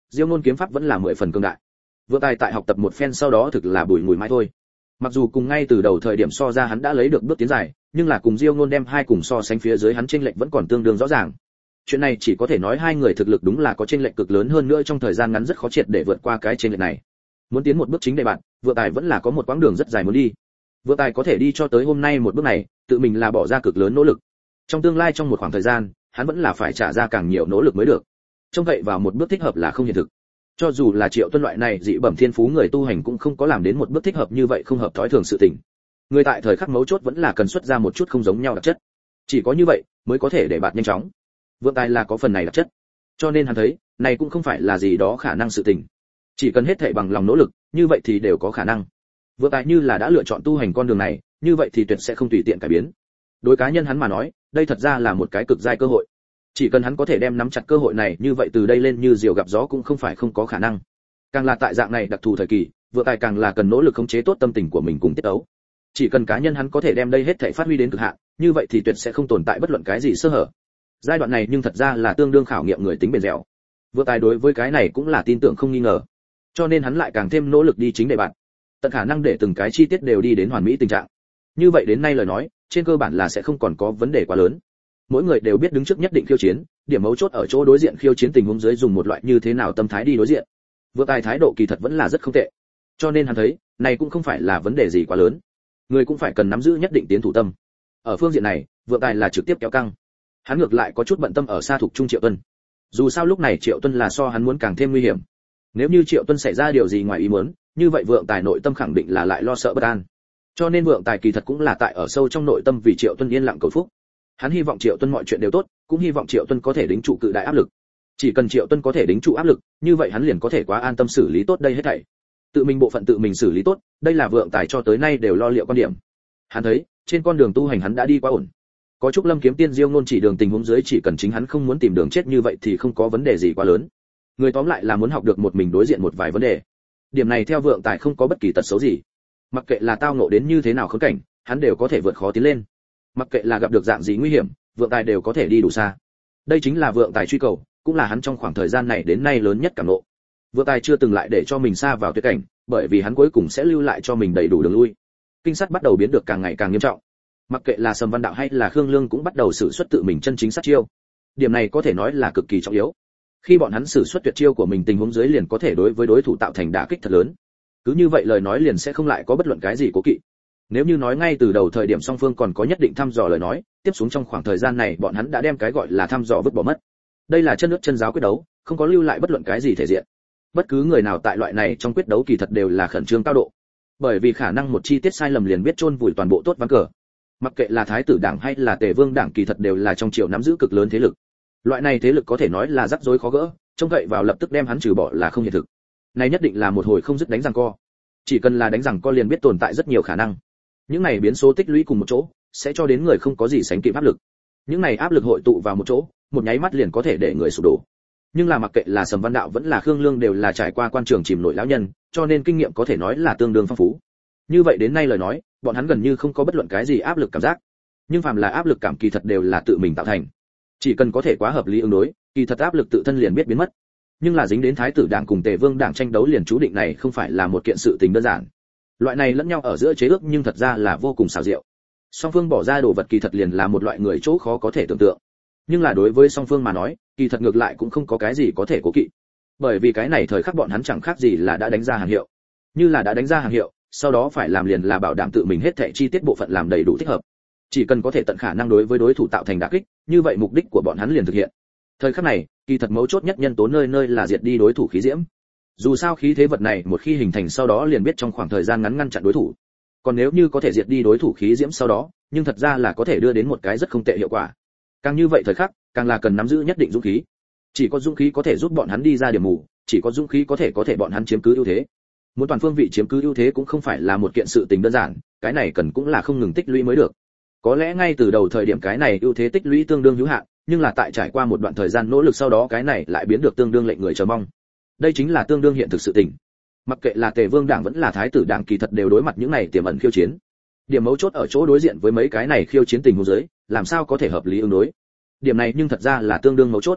Diêu Ngôn kiếm pháp vẫn là 10 phần cường đại. Vượng Tài tại học tập một phen sau đó thực là bùi ngùi mãi thôi. Mặc dù cùng ngay từ đầu thời điểm so ra hắn đã lấy được bước tiến dài, nhưng là cùng Diêu Ngôn đem hai cùng so sánh phía dưới hắn chênh lệch vẫn còn tương đương rõ ràng. Chuyện này chỉ có thể nói hai người thực lực đúng là có chênh lệch cực lớn hơn nữa trong thời gian ngắn rất khó triệt để vượt qua cái chênh lệch này. Muốn tiến một bước chính đề bạn, Vượng Tài vẫn là có một quãng đường rất dài muốn đi. Vượng Tài có thể đi cho tới hôm nay một bước này, tự mình là bỏ ra cực lớn nỗ lực. Trong tương lai trong một khoảng thời gian, hắn vẫn là phải trả ra càng nhiều nỗ lực mới được. Trông cậy vào một bước thích hợp là không hiện thực. Cho dù là Triệu Tuân loại này dị bẩm thiên phú người tu hành cũng không có làm đến một bước thích hợp như vậy không hợp thói thường sự tình. Người tại thời khắc mấu chốt vẫn là cần xuất ra một chút không giống nhau đặc chất. Chỉ có như vậy mới có thể để bạn nhanh chóng. Vượng Tài là có phần này đặc chất. Cho nên hắn thấy, này cũng không phải là gì đó khả năng sự tình. Chỉ cần hết thảy bằng lòng nỗ lực, như vậy thì đều có khả năng. Vượng Tài như là đã lựa chọn tu hành con đường này, như vậy thì tuyệt sẽ không tùy tiện cải biến. Đối cá nhân hắn mà nói, đây thật ra là một cái cực giai cơ hội. Chỉ cần hắn có thể đem nắm chặt cơ hội này, như vậy từ đây lên như diều gặp gió cũng không phải không có khả năng. Càng là tại dạng này đặc thù thời kỳ, Vượng Tài càng là cần nỗ lực khống chế tốt tâm tình của mình cùng tiết tấu. Chỉ cần cá nhân hắn có thể đem đây hết thảy phát huy đến cực hạn, như vậy thì tuyệt sẽ không tồn tại bất luận cái gì sơ hở. Giai đoạn này nhưng thật ra là tương đương khảo nghiệm người tính bền dẻo. Vượng Tài đối với cái này cũng là tin tưởng không nghi ngờ. Cho nên hắn lại càng thêm nỗ lực đi chính đề bạn. Tận khả năng để từng cái chi tiết đều đi đến hoàn mỹ tình trạng. Như vậy đến nay lời nói, trên cơ bản là sẽ không còn có vấn đề quá lớn. Mỗi người đều biết đứng trước nhất định khiêu chiến, điểm mấu chốt ở chỗ đối diện khiêu chiến tình huống dưới dùng một loại như thế nào tâm thái đi đối diện. Vượng Tài thái độ kỳ thật vẫn là rất không tệ. Cho nên hắn thấy, này cũng không phải là vấn đề gì quá lớn. Người cũng phải cần nắm giữ nhất định tiến thủ tâm. Ở phương diện này, Vượng Tài là trực tiếp kéo căng. Hắn ngược lại có chút bận tâm ở xa thuộc trung Triệu Tuân. Dù sao lúc này Triệu Tuân là so hắn muốn càng thêm nguy hiểm. Nếu như Triệu Tuân xảy ra điều gì ngoài ý muốn, như vậy Vượng Tài nội tâm khẳng định là lại lo sợ bất an. Cho nên Vượng Tài kỳ thật cũng là tại ở sâu trong nội tâm vì Triệu Tuân yên lặng cầu phúc. Hắn hy vọng Triệu Tuân mọi chuyện đều tốt, cũng hy vọng Triệu Tuân có thể đính trụ cự đại áp lực. Chỉ cần Triệu Tuân có thể đính trụ áp lực, như vậy hắn liền có thể quá an tâm xử lý tốt đây hết thảy. Tự mình bộ phận tự mình xử lý tốt, đây là Vượng Tài cho tới nay đều lo liệu quan điểm. Hắn thấy, trên con đường tu hành hắn đã đi quá ổn. Có Trúc Lâm kiếm tiên Diêu Ngôn chỉ đường tình huống dưới chỉ cần chính hắn không muốn tìm đường chết như vậy thì không có vấn đề gì quá lớn. Người tóm lại là muốn học được một mình đối diện một vài vấn đề. Điểm này theo Vượng Tài không có bất kỳ tật xấu gì. Mặc kệ là tao ngộ đến như thế nào khốn cảnh, hắn đều có thể vượt khó tiến lên. Mặc kệ là gặp được dạng gì nguy hiểm, Vượng Tài đều có thể đi đủ xa. Đây chính là Vượng Tài truy cầu, cũng là hắn trong khoảng thời gian này đến nay lớn nhất cảm ngộ. Vượng Tài chưa từng lại để cho mình xa vào tuyệt cảnh, bởi vì hắn cuối cùng sẽ lưu lại cho mình đầy đủ đường lui. Kinh sát bắt đầu biến được càng ngày càng nghiêm trọng. Mặc kệ là Sầm Văn Đạo hay là Khương Lương cũng bắt đầu sử xuất tự mình chân chính sát chiêu. Điểm này có thể nói là cực kỳ trọng yếu. Khi bọn hắn sử xuất tuyệt chiêu của mình tình huống dưới liền có thể đối với đối thủ tạo thành đả kích thật lớn. Cứ như vậy lời nói liền sẽ không lại có bất luận cái gì cố kỵ. Nếu như nói ngay từ đầu thời điểm song phương còn có nhất định thăm dò lời nói, tiếp xuống trong khoảng thời gian này bọn hắn đã đem cái gọi là thăm dò vứt bỏ mất. Đây là chân nước chân giáo quyết đấu, không có lưu lại bất luận cái gì thể diện. Bất cứ người nào tại loại này trong quyết đấu kỳ thật đều là khẩn trương cao độ. Bởi vì khả năng một chi tiết sai lầm liền biết chôn vùi toàn bộ tốt ván cờ. Mặc kệ là Thái tử đảng hay là Tề Vương đảng kỳ thật đều là trong triều nắm giữ cực lớn thế lực. Loại này thế lực có thể nói là rắc rối khó gỡ, trông cậy vào lập tức đem hắn trừ bỏ là không hiện thực. Này nhất định là một hồi không dứt đánh giằng co. Chỉ cần là đánh giằng co liền biết tồn tại rất nhiều khả năng. Những này biến số tích lũy cùng một chỗ, sẽ cho đến người không có gì sánh kịp áp lực. Những này áp lực hội tụ vào một chỗ, một nháy mắt liền có thể để người sụp đổ. Nhưng là mặc kệ là Sầm Văn Đạo vẫn là Khương Lương đều là trải qua quan trường chìm nổi lão nhân, cho nên kinh nghiệm có thể nói là tương đương phong phú. Như vậy đến nay lời nói, bọn hắn gần như không có bất luận cái gì áp lực cảm giác. Nhưng phàm là áp lực cảm kỳ thật đều là tự mình tạo thành. Chỉ cần có thể quá hợp lý ứng đối, kỳ thật áp lực tự thân liền biết biến mất. Nhưng là dính đến Thái tử đảng cùng Tề Vương đảng tranh đấu liền chú định này không phải là một kiện sự tình đơn giản. Loại này lẫn nhau ở giữa chế ước nhưng thật ra là vô cùng xảo diệu. Song phương bỏ ra đồ vật kỳ thật liền là một loại người chỗ khó có thể tưởng tượng. Nhưng là đối với song phương mà nói, kỳ thật ngược lại cũng không có cái gì có thể cố kỵ. Bởi vì cái này thời khắc bọn hắn chẳng khác gì là đã đánh ra hàng hiệu. Như là đã đánh ra hàng hiệu, sau đó phải làm liền là bảo đảm tự mình hết thảy chi tiết bộ phận làm đầy đủ thích hợp. Chỉ cần có thể tận khả năng đối với đối thủ tạo thành đả kích, như vậy mục đích của bọn hắn liền thực hiện. Thời khắc này, kỳ thật mấu chốt nhất nhân tố nơi nơi là diệt đi đối thủ khí diễm. Dù sao khí thế vật này một khi hình thành sau đó liền biết trong khoảng thời gian ngắn ngăn chặn đối thủ. Còn nếu như có thể diệt đi đối thủ khí diễm sau đó, nhưng thật ra là có thể đưa đến một cái rất không tệ hiệu quả. Càng như vậy thời khắc, càng là cần nắm giữ nhất định dũng khí. Chỉ có dũng khí có thể giúp bọn hắn đi ra điểm mù, chỉ có dũng khí có thể bọn hắn chiếm cứ ưu thế. Muốn toàn phương vị chiếm cứ ưu thế cũng không phải là một kiện sự tình đơn giản, cái này cần cũng là không ngừng tích lũy mới được. Có lẽ ngay từ đầu thời điểm cái này ưu thế tích lũy tương đương hữu hạn, nhưng là tại trải qua một đoạn thời gian nỗ lực sau đó cái này lại biến được tương đương lệnh người chờ mong. Đây chính là tương đương hiện thực sự tình. Mặc kệ là Tề Vương đảng vẫn là Thái tử đảng kỳ thật đều đối mặt những này tiềm ẩn khiêu chiến. Điểm mấu chốt ở chỗ đối diện với mấy cái này khiêu chiến tình huống dưới, làm sao có thể hợp lý ứng đối. Điểm này nhưng thật ra là tương đương mấu chốt.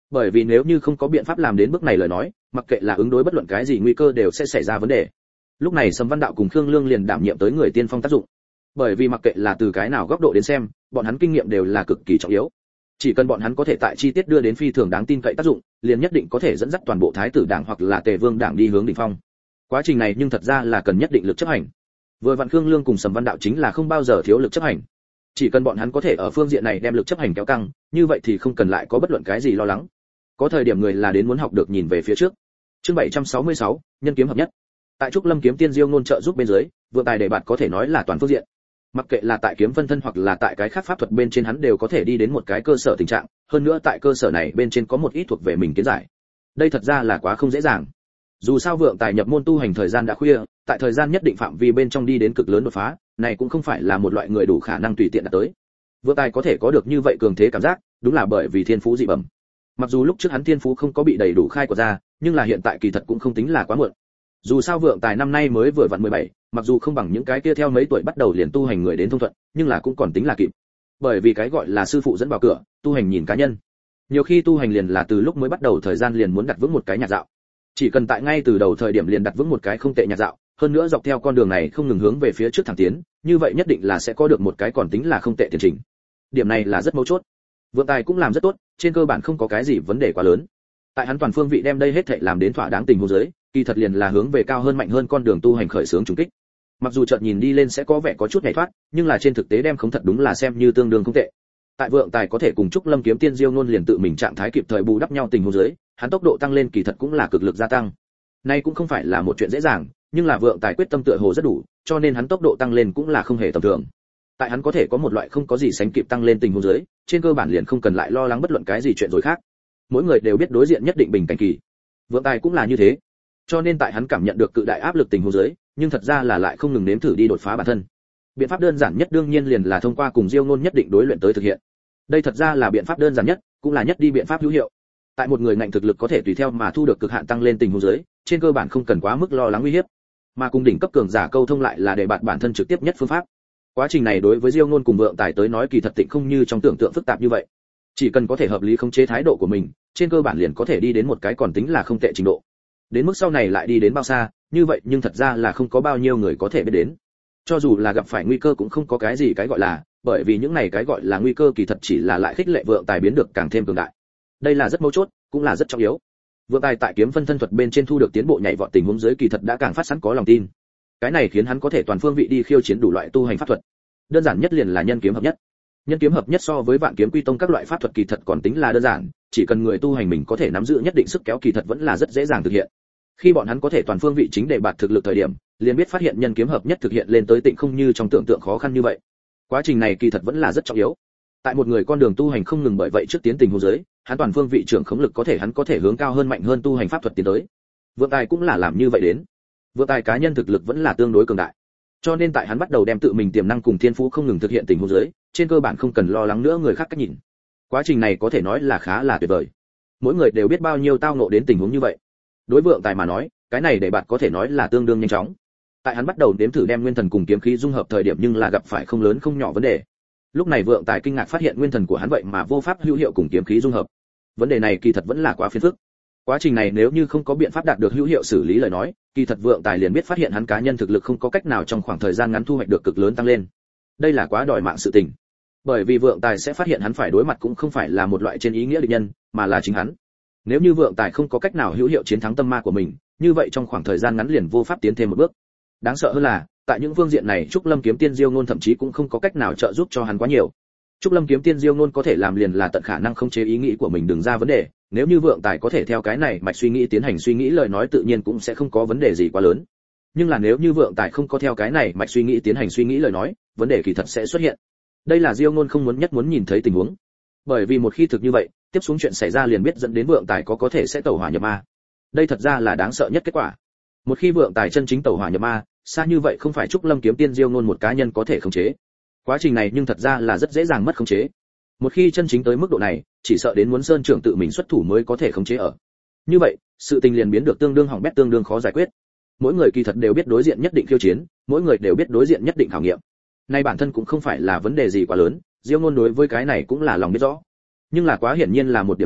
Bởi vì nếu như không có biện pháp làm đến bước này lời nói, mặc kệ là ứng đối bất luận cái gì nguy cơ đều sẽ xảy ra vấn đề. Lúc này Sầm Văn Đạo cùng Khương Lương liền đảm nhiệm tới người tiên phong tác dụng. Bởi vì mặc kệ là từ cái nào góc độ đến xem, bọn hắn kinh nghiệm đều là cực kỳ trọng yếu. Chỉ cần bọn hắn có thể tại chi tiết đưa đến phi thường đáng tin cậy tác dụng, liền nhất định có thể dẫn dắt toàn bộ Thái tử đảng hoặc là Tề Vương đảng đi hướng đỉnh phong. Quá trình này nhưng thật ra là cần nhất định lực chấp hành. Vừa vặn Khương Lương cùng Sầm Văn Đạo chính là không bao giờ thiếu lực chấp hành. Chỉ cần bọn hắn có thể ở phương diện này đem lực chấp hành kéo căng, như vậy thì không cần lại có bất luận cái gì lo lắng. Có thời điểm người là đến muốn học được nhìn về phía trước. Chương 766, nhân kiếm hợp nhất. Tại Trúc Lâm kiếm tiên Diêu Ngôn trợ giúp bên dưới, vượng tài đề bạt có thể nói là toàn phương diện. Mặc kệ là tại kiếm phân thân hoặc là tại cái khác pháp thuật bên trên hắn đều có thể đi đến một cái cơ sở tình trạng, hơn nữa tại cơ sở này bên trên có một ít thuộc về mình kiến giải. Đây thật ra là quá không dễ dàng. Dù sao vượng tài nhập môn tu hành thời gian đã khuya, tại thời gian nhất định phạm vi bên trong đi đến cực lớn đột phá, này cũng không phải là một loại người đủ khả năng tùy tiện đạt tới. Vượng tài có thể có được như vậy cường thế cảm giác, đúng là bởi vì thiên phú dị bẩm. Mặc dù lúc trước hắn thiên phú không có bị đầy đủ khai quật ra, nhưng là hiện tại kỳ thật cũng không tính là quá muộn. Dù sao vượng tài năm nay mới vừa vặn 17, mặc dù không bằng những cái kia theo mấy tuổi bắt đầu liền tu hành người đến thông thuận, nhưng là cũng còn tính là kịp. Bởi vì cái gọi là sư phụ dẫn vào cửa, tu hành nhìn cá nhân. Nhiều khi tu hành liền là từ lúc mới bắt đầu thời gian liền muốn đặt vững một cái nhạc dạo. Chỉ cần tại ngay từ đầu thời điểm liền đặt vững một cái không tệ nhạc dạo, hơn nữa dọc theo con đường này không ngừng hướng về phía trước thẳng tiến, như vậy nhất định là sẽ có được một cái còn tính là không tệ tiến trình. Điểm này là rất mấu chốt. Vượng tài cũng làm rất tốt, trên cơ bản không có cái gì vấn đề quá lớn. Tại hắn toàn phương vị đem đây hết thảy làm đến thỏa đáng tình huống dưới, kỳ thật liền là hướng về cao hơn mạnh hơn con đường tu hành khởi xướng trùng kích. Mặc dù chợt nhìn đi lên sẽ có vẻ có chút nhảy thoát, nhưng là trên thực tế đem không thật đúng là xem như tương đương không tệ. Tại vượng tài có thể cùng Trúc Lâm kiếm tiên Diêu Ngôn liền tự mình trạng thái kịp thời bù đắp nhau tình huống dưới, hắn tốc độ tăng lên kỳ thật cũng là cực lực gia tăng. Nay cũng không phải là một chuyện dễ dàng, nhưng là vượng tài quyết tâm tựa hồ rất đủ, cho nên hắn tốc độ tăng lên cũng là không hề tầm thường. Tại hắn có thể có một loại không có gì sánh kịp tăng lên tình huống dưới, trên cơ bản liền không cần lại lo lắng bất luận cái gì chuyện rồi khác. Mỗi người đều biết đối diện nhất định bình cảnh kỳ. Vượng tài cũng là như thế. Cho nên tại hắn cảm nhận được cự đại áp lực tình huống dưới, nhưng thật ra là lại không ngừng nếm thử đi đột phá bản thân. Biện pháp đơn giản nhất đương nhiên liền là thông qua cùng Diêu Ngôn nhất định đối luyện tới thực hiện. Đây thật ra là biện pháp đơn giản nhất, cũng là nhất đi biện pháp hữu hiệu. Tại một người ngạnh thực lực có thể tùy theo mà thu được cực hạn tăng lên tình huống dưới, trên cơ bản không cần quá mức lo lắng nguy hiểm, mà cùng đỉnh cấp cường giả câu thông lại là để bạn bản thân trực tiếp nhất phương pháp. Quá trình này đối với Diêu Ngôn cùng vượng tài tới nói kỳ thật tịnh không như trong tưởng tượng phức tạp như vậy. Chỉ cần có thể hợp lý khống chế thái độ của mình, trên cơ bản liền có thể đi đến một cái còn tính là không tệ trình độ. Đến mức sau này lại đi đến bao xa, như vậy nhưng thật ra là không có bao nhiêu người có thể biết đến. Cho dù là gặp phải nguy cơ cũng không có cái gì cái gọi là, bởi vì những này cái gọi là nguy cơ kỳ thật chỉ là lại khích lệ vượng tài biến được càng thêm cường đại. Đây là rất mấu chốt, cũng là rất trọng yếu. Vượng tài tại kiếm phân thân thuật bên trên thu được tiến bộ nhảy vọt tình huống dưới kỳ thật đã càng phát sẵn có lòng tin. Cái này khiến hắn có thể toàn phương vị đi khiêu chiến đủ loại tu hành pháp thuật. Đơn giản nhất liền là nhân kiếm hợp nhất. Nhân kiếm hợp nhất so với vạn kiếm quy tông các loại pháp thuật kỳ thật còn tính là đơn giản, chỉ cần người tu hành mình có thể nắm giữ nhất định sức kéo kỳ thật vẫn là rất dễ dàng thực hiện. Khi bọn hắn có thể toàn phương vị chính để bạt thực lực thời điểm, liền biết phát hiện nhân kiếm hợp nhất thực hiện lên tới tịnh không như trong tưởng tượng khó khăn như vậy. Quá trình này kỳ thật vẫn là rất trọng yếu. Tại một người con đường tu hành không ngừng bởi vậy trước tiến tình huống dưới, hắn toàn phương vị trưởng khống lực hắn có thể hướng cao hơn mạnh hơn tu hành pháp thuật tiến tới. Vượng tài cũng là làm như vậy đến. Vượng tài cá nhân thực lực vẫn là tương đối cường đại. Cho nên tại hắn bắt đầu đem tự mình tiềm năng cùng thiên phú không ngừng thực hiện tình huống dưới, trên cơ bản không cần lo lắng nữa người khác cách nhìn. Quá trình này có thể nói là khá là tuyệt vời. Mỗi người đều biết bao nhiêu tao ngộ đến tình huống như vậy. Đối vượng tài mà nói, cái này để bạn có thể nói là tương đương nhanh chóng. Tại hắn bắt đầu đếm thử đem nguyên thần cùng kiếm khí dung hợp thời điểm nhưng là gặp phải không lớn không nhỏ vấn đề. Lúc này vượng tài kinh ngạc phát hiện nguyên thần của hắn vậy mà vô pháp hữu hiệu cùng kiếm khí dung hợp. Vấn đề này kỳ thật vẫn là quá phiền phức. Quá trình này nếu như không có biện pháp đạt được hữu hiệu xử lý lời nói, kỳ thật vượng tài liền biết phát hiện hắn cá nhân thực lực không có cách nào trong khoảng thời gian ngắn thu hoạch được cực lớn tăng lên. Đây là quá đòi mạng sự tình. Bởi vì vượng tài sẽ phát hiện hắn phải đối mặt cũng không phải là một loại trên ý nghĩa địch nhân, mà là chính hắn. Nếu như vượng tài không có cách nào hữu hiệu chiến thắng tâm ma của mình, như vậy trong khoảng thời gian ngắn liền vô pháp tiến thêm một bước. Đáng sợ hơn là, tại những phương diện này Trúc Lâm kiếm tiên Diêu Ngôn thậm chí cũng không có cách nào trợ giúp cho hắn quá nhiều. Trúc Lâm kiếm tiên Diêu Ngôn có thể làm liền là tận khả năng không chế ý nghĩ của mình đừng ra vấn đề, nếu như vượng tài có thể theo cái này mạch suy nghĩ tiến hành suy nghĩ lời nói tự nhiên cũng sẽ không có vấn đề gì quá lớn. Nhưng là nếu như vượng tài không có theo cái này mạch suy nghĩ tiến hành suy nghĩ lời nói, vấn đề kỳ thật sẽ xuất hiện. Đây là Diêu Ngôn không muốn nhìn thấy tình huống. Bởi vì một khi thực như vậy, tiếp xuống chuyện xảy ra liền biết dẫn đến vượng tài có thể sẽ tẩu hỏa nhập ma. Đây thật ra là đáng sợ nhất kết quả. Một khi vượng tài chân chính tẩu hỏa nhập ma, xa như vậy không phải Trúc Lâm kiếm tiên Diêu Ngôn một cá nhân có thể khống chế. Quá trình này nhưng thật ra là rất dễ dàng mất khống chế. Một khi chân chính tới mức độ này, chỉ sợ đến muốn sơn trưởng tự mình xuất thủ mới có thể khống chế ở. Như vậy, sự tình liền biến được tương đương hỏng bét tương đương khó giải quyết. Mỗi người kỳ thật đều biết đối diện nhất định khiêu chiến, mỗi người đều biết đối diện nhất định khảo nghiệm. Nay bản thân cũng không phải là vấn đề gì quá lớn, Diêu Ngôn đối với cái này cũng là lòng biết rõ. Nhưng là quá hiển nhiên là một điểm là,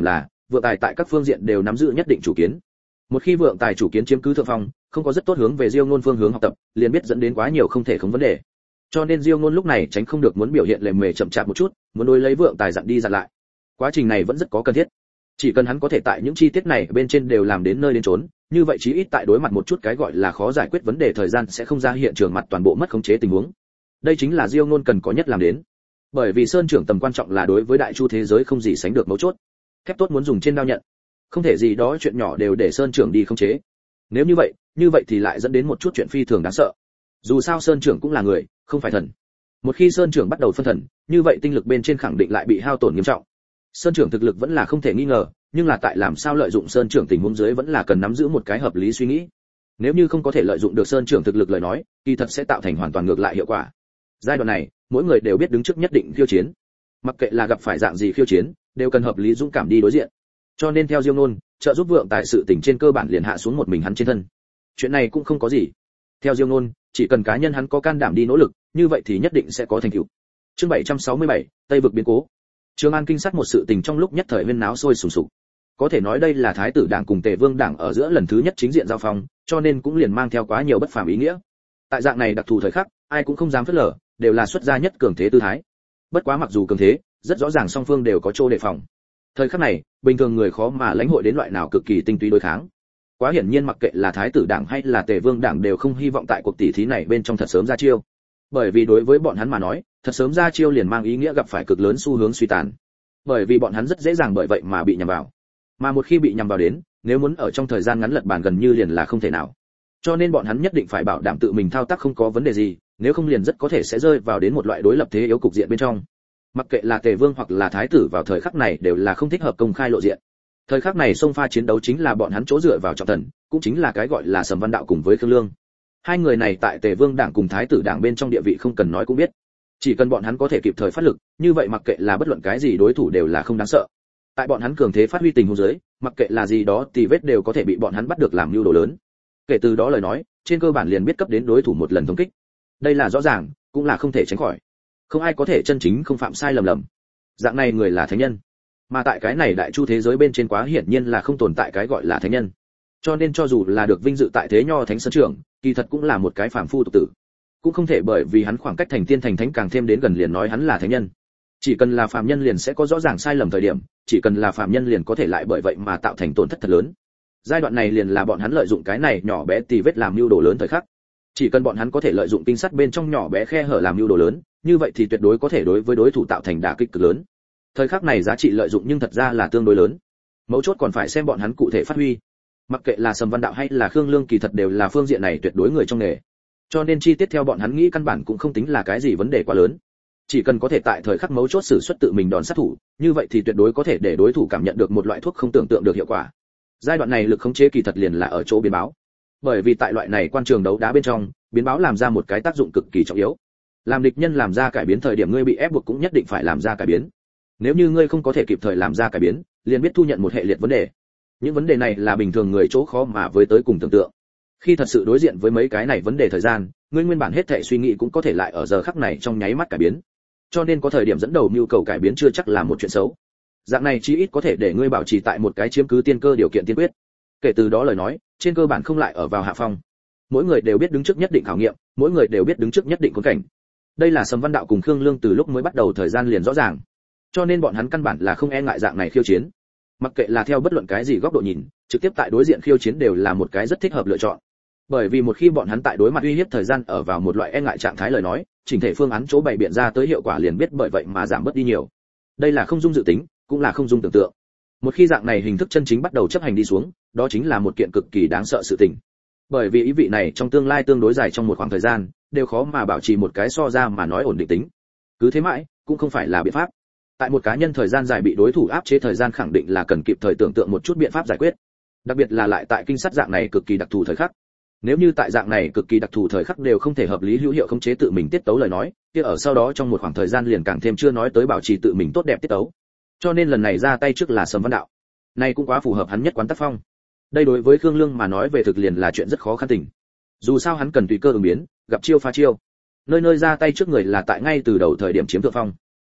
vượng tài tại các phương diện đều nắm giữ nhất định chủ kiến. Một khi vượng tài chủ kiến chiếm cứ thượng phong, không có rất tốt hướng về Diêu Ngôn phương hướng học tập, liền biết dẫn đến quá nhiều không thể không vấn đề. Cho nên Diêu Ngôn lúc này tránh không được muốn biểu hiện lề mề chậm chạp một chút, muốn đối lấy vượng tài dặn đi dặn lại. Quá trình này vẫn rất có cần thiết. Chỉ cần hắn có thể tại những chi tiết này bên trên đều làm đến nơi đến chốn, như vậy chí ít tại đối mặt một chút cái gọi là khó giải quyết vấn đề thời gian sẽ không ra hiện trường mặt toàn bộ mất khống chế tình huống. Đây chính là Diêu Ngôn cần có nhất làm đến. Bởi vì sơn trưởng tầm quan trọng là đối với đại chu thế giới không gì sánh được mấu chốt. Thép tốt muốn dùng trên đao nhận, không thể gì đó chuyện nhỏ đều để sơn trưởng đi khống chế. Nếu như vậy thì lại dẫn đến một chút chuyện phi thường đáng sợ. Dù sao sơn trưởng cũng là người, không phải thần. Một khi sơn trưởng bắt đầu phân thần, như vậy tinh lực bên trên khẳng định lại bị hao tổn nghiêm trọng. Sơn trưởng thực lực vẫn là không thể nghi ngờ, nhưng là tại làm sao lợi dụng sơn trưởng tình huống dưới vẫn là cần nắm giữ một cái hợp lý suy nghĩ. Nếu như không có thể lợi dụng được sơn trưởng thực lực lời nói, kỳ thật sẽ tạo thành hoàn toàn ngược lại hiệu quả. Giai đoạn này, mỗi người đều biết đứng trước nhất định khiêu chiến. Mặc kệ là gặp phải dạng gì khiêu chiến, đều cần hợp lý dũng cảm đi đối diện. Cho nên theo Diêu Ngôn, trợ giúp vượng tài sự tình trên cơ bản liền hạ xuống một mình hắn trên thân. Chuyện này cũng không có gì. Theo Diêu Ngôn, chỉ cần cá nhân hắn có can đảm đi nỗ lực, như vậy thì nhất định sẽ có thành tựu. Chương 767, Tây vực biến cố. Trường An kinh sát một sự tình trong lúc nhất thời huyên náo sôi sùng sục. Có thể nói đây là Thái tử đảng cùng Tề Vương đảng ở giữa lần thứ nhất chính diện giao phong, cho nên cũng liền mang theo quá nhiều bất phàm ý nghĩa. Tại dạng này đặc thù thời khắc, ai cũng không dám phớt lờ, đều là xuất gia nhất cường thế tư thái. Bất quá mặc dù cường thế, rất rõ ràng song phương đều có chỗ đề phòng. Thời khắc này, bình thường người khó mà lãnh hội đến loại nào cực kỳ tinh túy đối kháng. Quá hiển nhiên mặc kệ là Thái tử đảng hay là Tề Vương đảng đều không hy vọng tại cuộc tỷ thí này bên trong thật sớm ra chiêu. Bởi vì đối với bọn hắn mà nói, thật sớm ra chiêu liền mang ý nghĩa gặp phải cực lớn xu hướng suy tàn. Bởi vì bọn hắn rất dễ dàng bởi vậy mà bị nhầm vào. Mà một khi bị nhầm vào đến, nếu muốn ở trong thời gian ngắn lật bàn gần như liền là không thể nào. Cho nên bọn hắn nhất định phải bảo đảm tự mình thao tác không có vấn đề gì, nếu không liền rất có thể sẽ rơi vào đến một loại đối lập thế yếu cục diện bên trong. Mặc kệ là Tề Vương hoặc là Thái tử vào thời khắc này đều là không thích hợp công khai lộ diện. Thời khắc này xông pha chiến đấu chính là bọn hắn chỗ dựa vào trọng thần, cũng chính là cái gọi là Sầm Văn Đạo cùng với Khương Lương. Hai người này tại Tề Vương đảng cùng Thái tử đảng bên trong địa vị không cần nói cũng biết. Chỉ cần bọn hắn có thể kịp thời phát lực, như vậy mặc kệ là bất luận cái gì đối thủ đều là không đáng sợ. Tại bọn hắn cường thế phát huy tình huống dưới, mặc kệ là gì đó thì vết đều có thể bị bọn hắn bắt được làm mưu đồ lớn. Kể từ đó lời nói, trên cơ bản liền biết cấp đến đối thủ một lần thống kích. Đây là rõ ràng, cũng là không thể tránh khỏi. Không ai có thể chân chính không phạm sai lầm. Dạng này người là thánh nhân. Mà tại cái này đại chu thế giới bên trên quá hiển nhiên là không tồn tại cái gọi là thánh nhân. Cho nên cho dù là được vinh dự tại thế nho thánh sơn trưởng, kỳ thật cũng là một cái phàm phu tục tử. Cũng không thể bởi vì hắn khoảng cách thành tiên thành thánh càng thêm đến gần liền nói hắn là thánh nhân. Chỉ cần là phàm nhân liền sẽ có rõ ràng sai lầm thời điểm, chỉ cần là phàm nhân liền có thể lại bởi vậy mà tạo thành tổn thất thật lớn. Giai đoạn này liền là bọn hắn lợi dụng cái này nhỏ bé tì vết làm mưu đồ lớn thời khắc. Chỉ cần bọn hắn có thể lợi dụng kinh sắt bên trong nhỏ bé khe hở làm mưu đồ lớn, như vậy thì tuyệt đối có thể đối với đối thủ tạo thành đả kích cực lớn. Thời khắc này giá trị lợi dụng nhưng thật ra là tương đối lớn. Mấu chốt còn phải xem bọn hắn cụ thể phát huy. Mặc kệ là Sầm Văn Đạo hay là Khương Lương kỳ thật đều là phương diện này tuyệt đối người trong nghề. Cho nên chi tiết theo bọn hắn nghĩ căn bản cũng không tính là cái gì vấn đề quá lớn. Chỉ cần có thể tại thời khắc mấu chốt sử xuất tự mình đòn sát thủ, như vậy thì tuyệt đối có thể để đối thủ cảm nhận được một loại thuốc không tưởng tượng được hiệu quả. Giai đoạn này lực khống chế kỳ thật liền là ở chỗ biến báo. Bởi vì tại loại này quan trường đấu đá bên trong, biến báo làm ra một cái tác dụng cực kỳ trọng yếu. Làm địch nhân làm ra cải biến thời điểm ngươi bị ép buộc cũng nhất định phải làm ra cải biến. Nếu như ngươi không có thể kịp thời làm ra cải biến, liền biết thu nhận một hệ liệt vấn đề. Những vấn đề này là bình thường người chỗ khó mà với tới cùng tưởng tượng. Khi thật sự đối diện với mấy cái này vấn đề thời gian, ngươi nguyên bản hết thảy suy nghĩ cũng có thể lại ở giờ khắc này trong nháy mắt cải biến. Cho nên có thời điểm dẫn đầu nhu cầu cải biến chưa chắc là một chuyện xấu. Dạng này chí ít có thể để ngươi bảo trì tại một cái chiếm cứ tiên cơ điều kiện tiên quyết. Kể từ đó lời nói, trên cơ bản không lại ở vào hạ phong. Mỗi người đều biết đứng trước nhất định khảo nghiệm, mỗi người đều biết đứng trước nhất định khốn cảnh. Đây là Sầm Văn Đạo cùng Khương Lương từ lúc mới bắt đầu thời gian liền rõ ràng. Cho nên bọn hắn căn bản là không e ngại dạng này khiêu chiến. Mặc kệ là theo bất luận cái gì góc độ nhìn, trực tiếp tại đối diện khiêu chiến đều là một cái rất thích hợp lựa chọn. Bởi vì một khi bọn hắn tại đối mặt uy hiếp thời gian ở vào một loại e ngại trạng thái lời nói, chỉnh thể phương án chỗ bày biện ra tới hiệu quả liền biết bởi vậy mà giảm bớt đi nhiều. Đây là không dung dự tính, cũng là không dung tưởng tượng. Một khi dạng này hình thức chân chính bắt đầu chấp hành đi xuống, đó chính là một kiện cực kỳ đáng sợ sự tình. Bởi vì ý vị này trong tương lai tương đối dài trong một khoảng thời gian, đều khó mà bảo trì một cái so ra mà nói ổn định tính. Cứ thế mãi, cũng không phải là biện pháp. Tại một cá nhân thời gian dài bị đối thủ áp chế thời gian khẳng định là cần kịp thời tưởng tượng một chút biện pháp giải quyết. Đặc biệt là lại tại kinh sát dạng này cực kỳ đặc thù thời khắc. Nếu như tại dạng này cực kỳ đặc thù thời khắc đều không thể hợp lý hữu hiệu khống chế tự mình tiết tấu lời nói, kia ở sau đó trong một khoảng thời gian liền càng thêm chưa nói tới bảo trì tự mình tốt đẹp tiết tấu. Cho nên lần này ra tay trước là Sầm Văn Đạo. Này cũng quá phù hợp hắn nhất quán tác phong. Đây đối với Khương Lương mà nói về thực liền là chuyện rất khó khăn tình. Dù sao hắn cần tùy cơ ứng biến, gặp chiêu phá chiêu. Nơi nơi ra tay trước người là tại ngay từ đầu thời điểm chiếm thượng phong.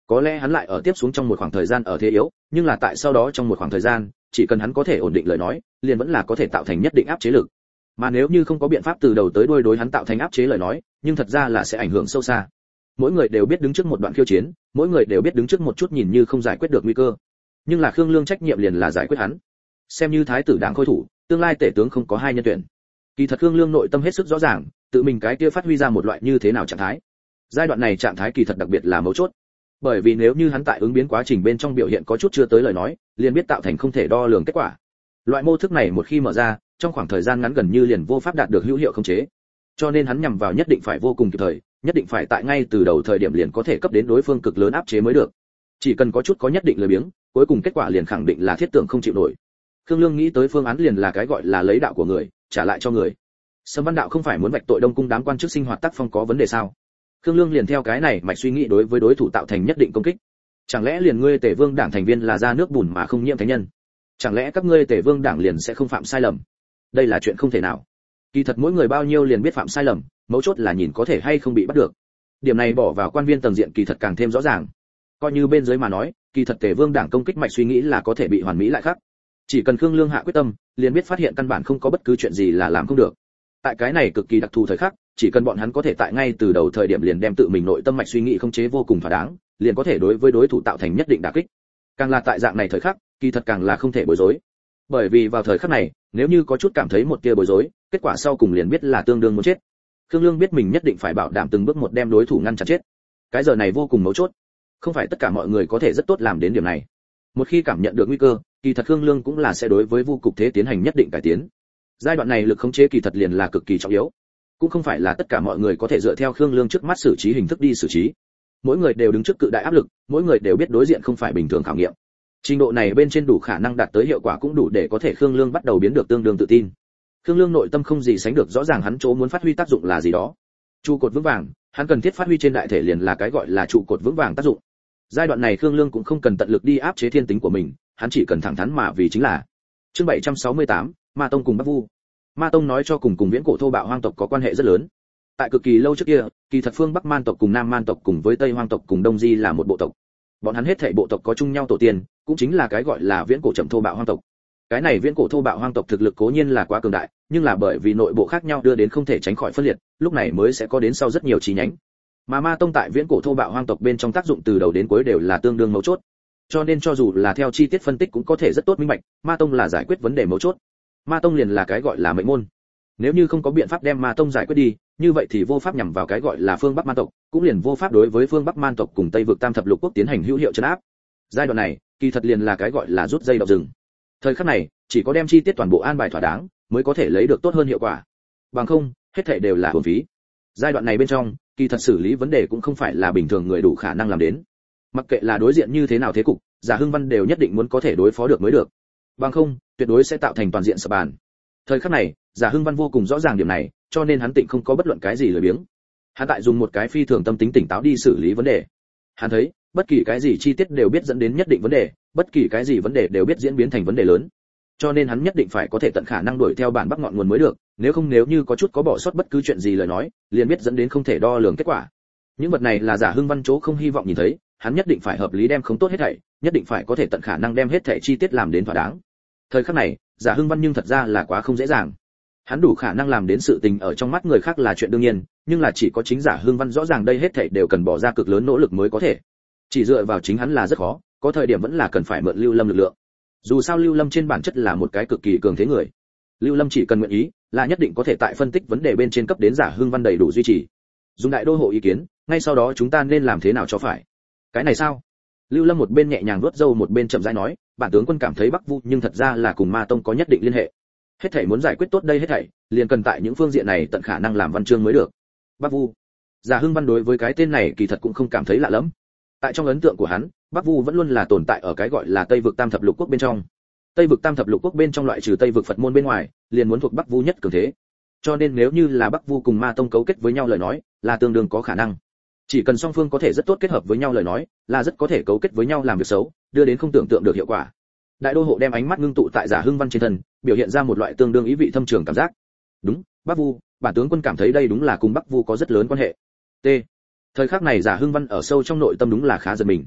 Có lẽ hắn lại ở tiếp xuống trong một khoảng thời gian ở thế yếu, nhưng là tại sau đó trong một khoảng thời gian, chỉ cần hắn có thể ổn định lời nói, liền vẫn là có thể tạo thành nhất định áp chế lực. Mà nếu như không có biện pháp từ đầu tới đuôi đối hắn tạo thành áp chế lời nói, nhưng thật ra là sẽ ảnh hưởng sâu xa. Mỗi người đều biết đứng trước một đoạn khiêu chiến, mỗi người đều biết đứng trước một chút nhìn như không giải quyết được nguy cơ. Nhưng là Khương Lương trách nhiệm liền là giải quyết hắn. Xem như thái tử đảng khôi thủ, tương lai tể tướng không có hai nhân tuyển. Kỳ thật Khương Lương nội tâm hết sức rõ ràng, tự mình cái kia phát huy ra một loại như thế nào trạng thái. Giai đoạn này trạng thái kỳ thật đặc biệt là mấu chốt. Bởi vì nếu như hắn tại ứng biến quá trình bên trong biểu hiện có chút chưa tới lời nói, liền biết tạo thành không thể đo lường kết quả. Loại mô thức này một khi mở ra, trong khoảng thời gian ngắn gần như liền vô pháp đạt được hữu hiệu khống chế. Cho nên hắn nhằm vào nhất định phải vô cùng kịp thời, nhất định phải tại ngay từ đầu thời điểm liền có thể cấp đến đối phương cực lớn áp chế mới được. Chỉ cần có chút có nhất định lười biếng, cuối cùng kết quả liền khẳng định là thiết tưởng không chịu nổi. Khương Lương nghĩ tới phương án liền là cái gọi là lấy đạo của người, trả lại cho người. Sâm Văn Đạo không phải muốn vạch tội Đông cung đám quan chức sinh hoạt tác phong có vấn đề sao? Khương Lương liền theo cái này mạch suy nghĩ đối với đối thủ tạo thành nhất định công kích. Chẳng lẽ liền ngươi Tề Vương đảng thành viên là ra nước bùn mà không nhiễm thánh nhân? Chẳng lẽ các ngươi Tề Vương đảng liền sẽ không phạm sai lầm? Đây là chuyện không thể nào. Kỳ thật mỗi người bao nhiêu liền biết phạm sai lầm, mấu chốt là nhìn có thể hay không bị bắt được. Điểm này bỏ vào quan viên tầng diện kỳ thật càng thêm rõ ràng. Coi như bên dưới mà nói, kỳ thật Tề Vương đảng công kích mạch suy nghĩ là có thể bị hoàn mỹ lại khác. Chỉ cần Khương Lương hạ quyết tâm, liền biết phát hiện căn bản không có bất cứ chuyện gì là làm không được. Tại cái này cực kỳ đặc thù thời khắc, chỉ cần bọn hắn có thể tại ngay từ đầu thời điểm liền đem tự mình nội tâm mạch suy nghĩ không chế vô cùng thỏa đáng, liền có thể đối với đối thủ tạo thành nhất định đả kích. Càng là tại dạng này thời khắc, kỳ thật càng là không thể bối rối. Bởi vì vào thời khắc này, nếu như có chút cảm thấy một tia bối rối, kết quả sau cùng liền biết là tương đương muốn chết. Khương Lương biết mình nhất định phải bảo đảm từng bước một đem đối thủ ngăn chặn chết. Cái giờ này vô cùng mấu chốt. Không phải tất cả mọi người có thể rất tốt làm đến điểm này. Một khi cảm nhận được nguy cơ, kỳ thật Khương Lương cũng là sẽ đối với vu cục thế tiến hành nhất định cải tiến. Giai đoạn này lực khống chế kỳ thật liền là cực kỳ trọng yếu. Cũng không phải là tất cả mọi người có thể dựa theo Khương Lương trước mắt xử trí hình thức đi xử trí. Mỗi người đều đứng trước cự đại áp lực, mỗi người đều biết đối diện không phải bình thường khảo nghiệm. Trình độ này bên trên đủ khả năng đạt tới hiệu quả cũng đủ để có thể Khương Lương bắt đầu biến được tương đương tự tin. Khương Lương nội tâm không gì sánh được rõ ràng hắn chỗ muốn phát huy tác dụng là gì đó. Trụ cột vững vàng, hắn cần thiết phát huy trên đại thể liền là cái gọi là trụ cột vững vàng tác dụng. Giai đoạn này Khương Lương cũng không cần tận lực đi áp chế thiên tính của mình, hắn chỉ cần thẳng thắn mà vì chính là. Chương 768, Ma Tông cùng Bắc Vu. Ma Tông nói cho cùng viễn cổ thô bạo hoang tộc có quan hệ rất lớn. Tại cực kỳ lâu trước kia, kỳ thật phương Bắc Man tộc cùng Nam Man tộc cùng với Tây Hoang tộc cùng Đông Di là một bộ tộc. Bọn hắn hết thảy bộ tộc có chung nhau tổ tiên, cũng chính là cái gọi là viễn cổ chậm thô bạo hoang tộc. Cái này viễn cổ thô bạo hoang tộc thực lực cố nhiên là quá cường đại, nhưng là bởi vì nội bộ khác nhau đưa đến không thể tránh khỏi phân liệt, lúc này mới sẽ có đến sau rất nhiều chi nhánh. Mà Ma Tông tại viễn cổ thô bạo hoang tộc bên trong tác dụng từ đầu đến cuối đều là tương đương mấu chốt. Cho nên cho dù là theo chi tiết phân tích cũng có thể rất tốt minh bạch, Ma Tông là giải quyết vấn đề mấu chốt. Ma Tông liền là cái gọi là mệnh môn. Nếu như không có biện pháp đem Ma Tông giải quyết đi, như vậy thì vô pháp nhằm vào cái gọi là phương Bắc Man tộc, cũng liền vô pháp đối với phương Bắc Man tộc cùng Tây vực Tam thập lục quốc tiến hành hữu hiệu trấn áp. Giai đoạn này, kỳ thật liền là cái gọi là rút dây động rừng. Thời khắc này, chỉ có đem chi tiết toàn bộ an bài thỏa đáng, mới có thể lấy được tốt hơn hiệu quả. Bằng không, hết thảy đều là uổng phí. Giai đoạn này bên trong, kỳ thật xử lý vấn đề cũng không phải là bình thường người đủ khả năng làm đến. Mặc kệ là đối diện như thế nào thế cục, Giả Hưng Văn đều nhất định muốn có thể đối phó được mới được. Bằng không, tuyệt đối sẽ tạo thành toàn diện sập bàn. Thời khắc này, Giả Hưng Văn vô cùng rõ ràng điểm này, cho nên hắn tịnh không có bất luận cái gì lười biếng. Hắn tại dùng một cái phi thường tâm tính tỉnh táo đi xử lý vấn đề. Hắn thấy, bất kỳ cái gì chi tiết đều biết dẫn đến nhất định vấn đề, bất kỳ cái gì vấn đề đều biết diễn biến thành vấn đề lớn. Cho nên hắn nhất định phải có thể tận khả năng đuổi theo bản bắc ngọn nguồn mới được, nếu như có chút có bỏ sót bất cứ chuyện gì lời nói, liền biết dẫn đến không thể đo lường kết quả. Những vật này là Giả Hưng Văn chỗ không hy vọng nhìn thấy, hắn nhất định phải hợp lý đem không tốt hết thảy, nhất định phải có thể tận khả năng đem hết thảy chi tiết làm đến thỏa đáng. Thời khắc này, Giả Hưng Văn nhưng thật ra là quá không dễ dàng. Hắn đủ khả năng làm đến sự tình ở trong mắt người khác là chuyện đương nhiên, nhưng là chỉ có chính Giả Hưng Văn rõ ràng đây hết thảy đều cần bỏ ra cực lớn nỗ lực mới có thể. Chỉ dựa vào chính hắn là rất khó, có thời điểm vẫn là cần phải mượn Lưu Lâm lực lượng. Dù sao Lưu Lâm trên bản chất là một cái cực kỳ cường thế người. Lưu Lâm chỉ cần nguyện ý, là nhất định có thể tại phân tích vấn đề bên trên cấp đến Giả Hưng Văn đầy đủ duy trì. Dùng đại đô hộ ý kiến, ngay sau đó chúng ta nên làm thế nào cho phải? Cái này sao? Lưu Lâm một bên nhẹ nhàng vuốt râu một bên chậm rãi nói, bản tướng quân cảm thấy Bắc Vu nhưng thật ra là cùng Ma Tông có nhất định liên hệ. Hết thảy muốn giải quyết tốt đây hết thảy, liền cần tại những phương diện này tận khả năng làm văn chương mới được. Bắc Vu. Giả Hưng Văn đối với cái tên này kỳ thật cũng không cảm thấy lạ lắm. Tại trong ấn tượng của hắn, Bắc Vu vẫn luôn là tồn tại ở cái gọi là Tây vực Tam thập lục quốc bên trong. Tây vực Tam thập lục quốc bên trong loại trừ Tây vực Phật môn bên ngoài, liền muốn thuộc Bắc Vu nhất cường thế. Cho nên nếu như là Bắc Vu cùng Ma Tông cấu kết với nhau lời nói, là tương đương có khả năng. Chỉ cần song phương có thể rất tốt kết hợp với nhau lời nói, là rất có thể cấu kết với nhau làm việc xấu, đưa đến không tưởng tượng được hiệu quả. Đại đô hộ đem ánh mắt ngưng tụ tại Giả Hưng Văn trên thân, biểu hiện ra một loại tương đương ý vị thâm trường cảm giác. Đúng, Bắc Vu, bản tướng quân cảm thấy đây đúng là cùng Bắc Vu có rất lớn quan hệ. T. Thời khắc này Giả Hưng Văn ở sâu trong nội tâm đúng là khá giật mình,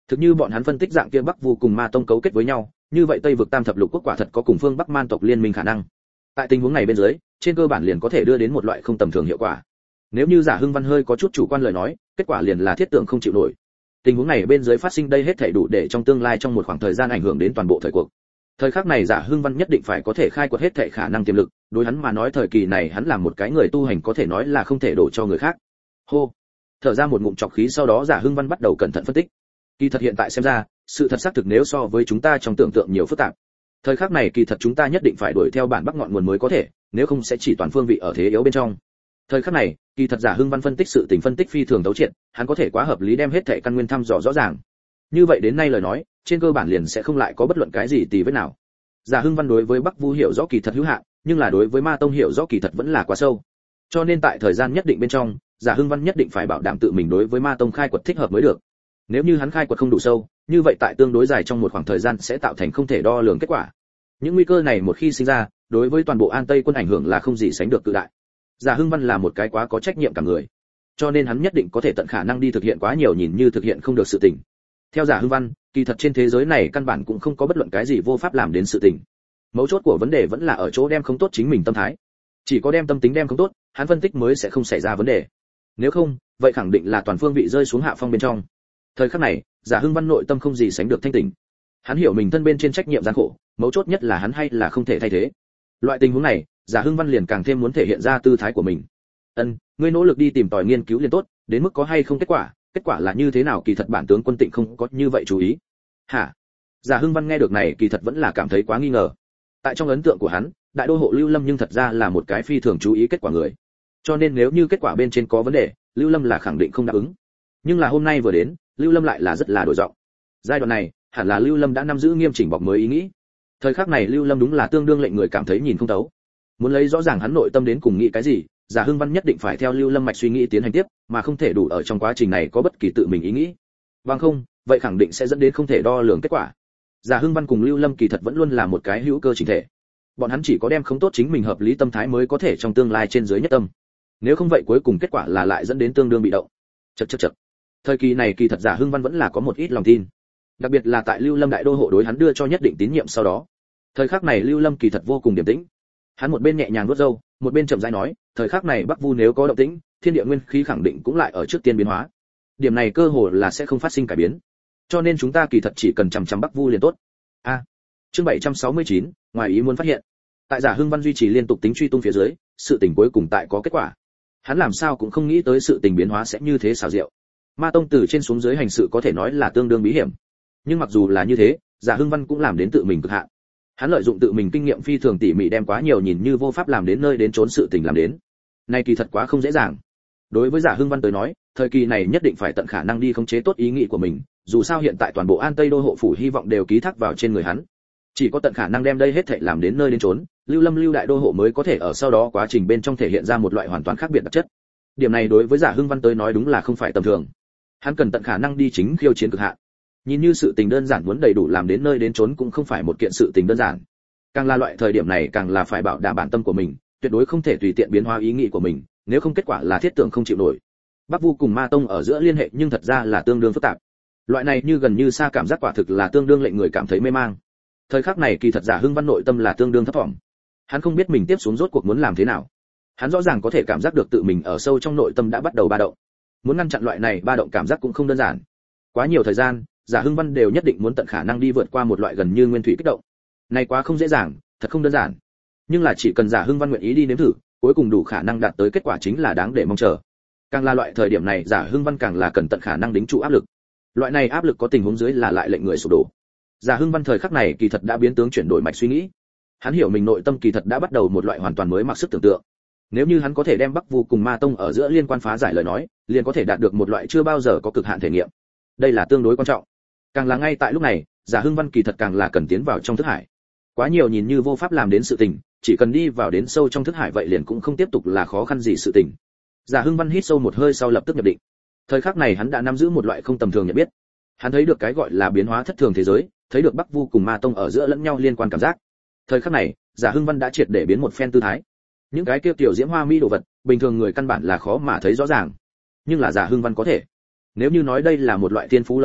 Thực như bọn hắn phân tích dạng kia Bắc Vu cùng Ma Tông cấu kết với nhau, như vậy Tây vực Tam thập lục quốc quả thật có cùng phương Bắc Man tộc liên minh khả năng. Tại tình huống này bên dưới, trên cơ bản liền có thể đưa đến một loại không tầm thường hiệu quả. Nếu như Giả Hưng Văn hơi có chút chủ quan lời nói, kết quả liền là thiết tượng không chịu nổi. Tình huống này bên dưới phát sinh đây hết thảy đủ để trong tương lai trong một khoảng thời gian ảnh hưởng đến toàn bộ thời cuộc. Thời khắc này Giả Hưng Văn nhất định phải có thể khai quật hết thảy khả năng tiềm lực, đối hắn mà nói thời kỳ này hắn là một cái người tu hành có thể nói là không thể đổ cho người khác. Hô, thở ra một ngụm trọc khí, sau đó Giả Hưng Văn bắt đầu cẩn thận phân tích. Kỳ thật hiện tại xem ra, sự thật xác thực nếu so với chúng ta trong tưởng tượng nhiều phức tạp. Thời khắc này kỳ thật chúng ta nhất định phải đuổi theo bản bắc ngọn nguồn mới có thể, nếu không sẽ chỉ toàn phương vị ở thế yếu bên trong. Thời khắc này, kỳ thật Giả Hưng Văn phân tích sự tình phân tích phi thường thấu triệt, hắn có thể quá hợp lý đem hết thảy căn nguyên thăm dò rõ ràng. Như vậy đến nay lời nói, trên cơ bản liền sẽ không lại có bất luận cái gì tì vết nào. Giả Hưng Văn đối với Bắc Vu hiểu rõ kỳ thật hữu hạn, nhưng là đối với Ma Tông hiểu rõ kỳ thật vẫn là quá sâu. Cho nên tại thời gian nhất định bên trong, Giả Hưng Văn nhất định phải bảo đảm tự mình đối với Ma Tông khai quật thích hợp mới được. Nếu như hắn khai quật không đủ sâu, như vậy tại tương đối dài trong một khoảng thời gian sẽ tạo thành không thể đo lường kết quả. Những nguy cơ này một khi sinh ra, đối với toàn bộ An Tây quân ảnh hưởng là không gì sánh được cự đại. Giả Hưng Văn là một cái quá có trách nhiệm cả người, cho nên hắn nhất định có thể tận khả năng đi thực hiện quá nhiều nhìn như thực hiện không được sự tình. Theo Giả Hưng Văn, kỳ thật trên thế giới này căn bản cũng không có bất luận cái gì vô pháp làm đến sự tình. Mấu chốt của vấn đề vẫn là ở chỗ đem không tốt chính mình tâm thái. Chỉ có đem tâm tính đem không tốt, hắn phân tích mới sẽ không xảy ra vấn đề. Nếu không, vậy khẳng định là toàn phương vị rơi xuống hạ phong bên trong. Thời khắc này, Giả Hưng Văn nội tâm không gì sánh được thanh tỉnh. Hắn hiểu mình thân bên trên trách nhiệm gian khổ, mấu chốt nhất là hắn hay là không thể thay thế. Loại tình huống này, Giả Hưng Văn liền càng thêm muốn thể hiện ra tư thái của mình. Ngươi nỗ lực đi tìm tòi nghiên cứu liền tốt, đến mức có hay không kết quả là như thế nào kỳ thật bản tướng quân Tịnh không có như vậy chú ý. Hả? Giả Hưng Văn nghe được này kỳ thật vẫn là cảm thấy quá nghi ngờ. Tại trong ấn tượng của hắn, đại đô hộ Lưu Lâm nhưng thật ra là một cái phi thường chú ý kết quả người. Cho nên nếu như kết quả bên trên có vấn đề, Lưu Lâm là khẳng định không đáp ứng. Nhưng là hôm nay vừa đến, Lưu Lâm lại là rất là đổi giọng. Giai đoạn này, hẳn là Lưu Lâm đã nắm giữ nghiêm chỉnh bọc mới ý nghĩ. Thời khắc này Lưu Lâm đúng là tương đương lệnh người cảm thấy nhìn không thấu. Muốn lấy rõ ràng hắn nội tâm đến cùng nghĩ cái gì, Giả Hưng Văn nhất định phải theo Lưu Lâm mạch suy nghĩ tiến hành tiếp, mà không thể đủ ở trong quá trình này có bất kỳ tự mình ý nghĩ. Bằng không, vậy khẳng định sẽ dẫn đến không thể đo lường kết quả. Giả Hưng Văn cùng Lưu Lâm kỳ thật vẫn luôn là một cái hữu cơ chỉnh thể. Bọn hắn chỉ có đem không tốt chính mình hợp lý tâm thái mới có thể trong tương lai trên dưới nhất tâm. Nếu không vậy cuối cùng kết quả là lại dẫn đến tương đương bị động. Chậc. Thời kỳ này kỳ thật Giả Hưng Văn vẫn là có một ít lòng tin. Đặc biệt là tại Lưu Lâm đại đô hộ đối hắn đưa cho nhất định tín nhiệm sau đó. Thời khắc này Lưu Lâm kỳ thật vô cùng điềm tĩnh. Hắn một bên nhẹ nhàng vuốt râu, một bên chậm rãi nói, thời khắc này Bắc Vu nếu có động tĩnh, thiên địa nguyên khí khẳng định cũng lại ở trước tiên biến hóa. Điểm này cơ hồ là sẽ không phát sinh cải biến. Cho nên chúng ta kỳ thật chỉ cần chằm chằm Bắc Vu liền tốt. Chương 769, ngoài ý muốn phát hiện. Tại Giả Hưng Văn duy trì liên tục tính truy tung phía dưới, sự tình cuối cùng tại có kết quả. Hắn làm sao cũng không nghĩ tới sự tình biến hóa sẽ như thế xảo diệu. Ma Tông từ trên xuống dưới hành sự có thể nói là tương đương bí hiểm. Nhưng mặc dù là như thế, Giả Hưng Văn cũng làm đến tự mình cực hạn. Hắn lợi dụng tự mình kinh nghiệm phi thường tỉ mỉ đem quá nhiều nhìn như vô pháp làm đến nơi đến trốn sự tình làm đến. Này kỳ thật quá không dễ dàng. Đối với Giả Hưng Văn tới nói, thời kỳ này nhất định phải tận khả năng đi khống chế tốt ý nghĩ của mình, dù sao hiện tại toàn bộ An Tây đô hộ phủ hy vọng đều ký thác vào trên người hắn. Chỉ có tận khả năng đem đây hết thảy làm đến nơi đến trốn, Lưu Lâm Lưu đại đô hộ mới có thể ở sau đó quá trình bên trong thể hiện ra một loại hoàn toàn khác biệt đặc chất. Điểm này đối với Giả Hưng Văn tới nói đúng là không phải tầm thường. Hắn cần tận khả năng đi chính khiêu chiến cực hạn. Nhìn như sự tình đơn giản muốn đầy đủ làm đến nơi đến trốn cũng không phải một kiện sự tình đơn giản. Càng là loại thời điểm này càng là phải bảo đảm bản tâm của mình, tuyệt đối không thể tùy tiện biến hóa ý nghĩ của mình, nếu không kết quả là thiết tưởng không chịu nổi. Bắc Vu cùng Ma Tông ở giữa liên hệ nhưng thật ra là tương đương phức tạp. Loại này như gần như xa cảm giác quả thực là tương đương lệnh người cảm thấy mê mang. Thời khắc này kỳ thật Giả Hưng Văn nội tâm là tương đương thấp vọng. Hắn không biết mình tiếp xuống rốt cuộc muốn làm thế nào. Hắn rõ ràng có thể cảm giác được tự mình ở sâu trong nội tâm đã bắt đầu ba động. Muốn ngăn chặn loại này ba động cảm giác cũng không đơn giản. Quá nhiều thời gian, Giả Hưng Văn đều nhất định muốn tận khả năng đi vượt qua một loại gần như nguyên thủy kích động. Này quá không dễ dàng, thật không đơn giản. Nhưng là chỉ cần Giả Hưng Văn nguyện ý đi nếm thử, cuối cùng đủ khả năng đạt tới kết quả chính là đáng để mong chờ. Càng là loại thời điểm này, Giả Hưng Văn càng là cần tận khả năng đính trụ áp lực. Loại này áp lực có tình huống dưới là lại lệnh người sụp đổ. Giả Hưng Văn thời khắc này kỳ thật đã biến tướng chuyển đổi mạch suy nghĩ. Hắn hiểu mình nội tâm kỳ thật đã bắt đầu một loại hoàn toàn mới mặc sức tưởng tượng. Nếu như hắn có thể đem Bắc Vu cùng Ma Tông ở giữa liên quan phá giải lời nói, liền có thể đạt được một loại chưa bao giờ có cực hạn thể nghiệm. Đây là tương đối quan trọng. Càng là ngay tại lúc này, Giả Hưng Văn kỳ thật càng là cần tiến vào trong thức hải. Quá nhiều nhìn như vô pháp làm đến sự tình, chỉ cần đi vào đến sâu trong thức hải vậy liền cũng không tiếp tục là khó khăn gì sự tình. Giả Hưng Văn hít sâu một hơi sau lập tức nhập định. Thời khắc này hắn đã nắm giữ một loại không tầm thường nhận biết. Hắn thấy được cái gọi là biến hóa thất thường thế giới, thấy được Bắc Vu cùng Ma Tông ở giữa lẫn nhau liên quan cảm giác. Thời khắc này, Giả Hưng Văn đã triệt để biến một phen tư thái. Những cái kia tiểu diễm hoa mỹ đồ vật, bình thường người căn bản là khó mà thấy rõ ràng. Nhưng là Giả Hưng Văn có thể. Nếu như nói đây là một loại thiên phú lời nói,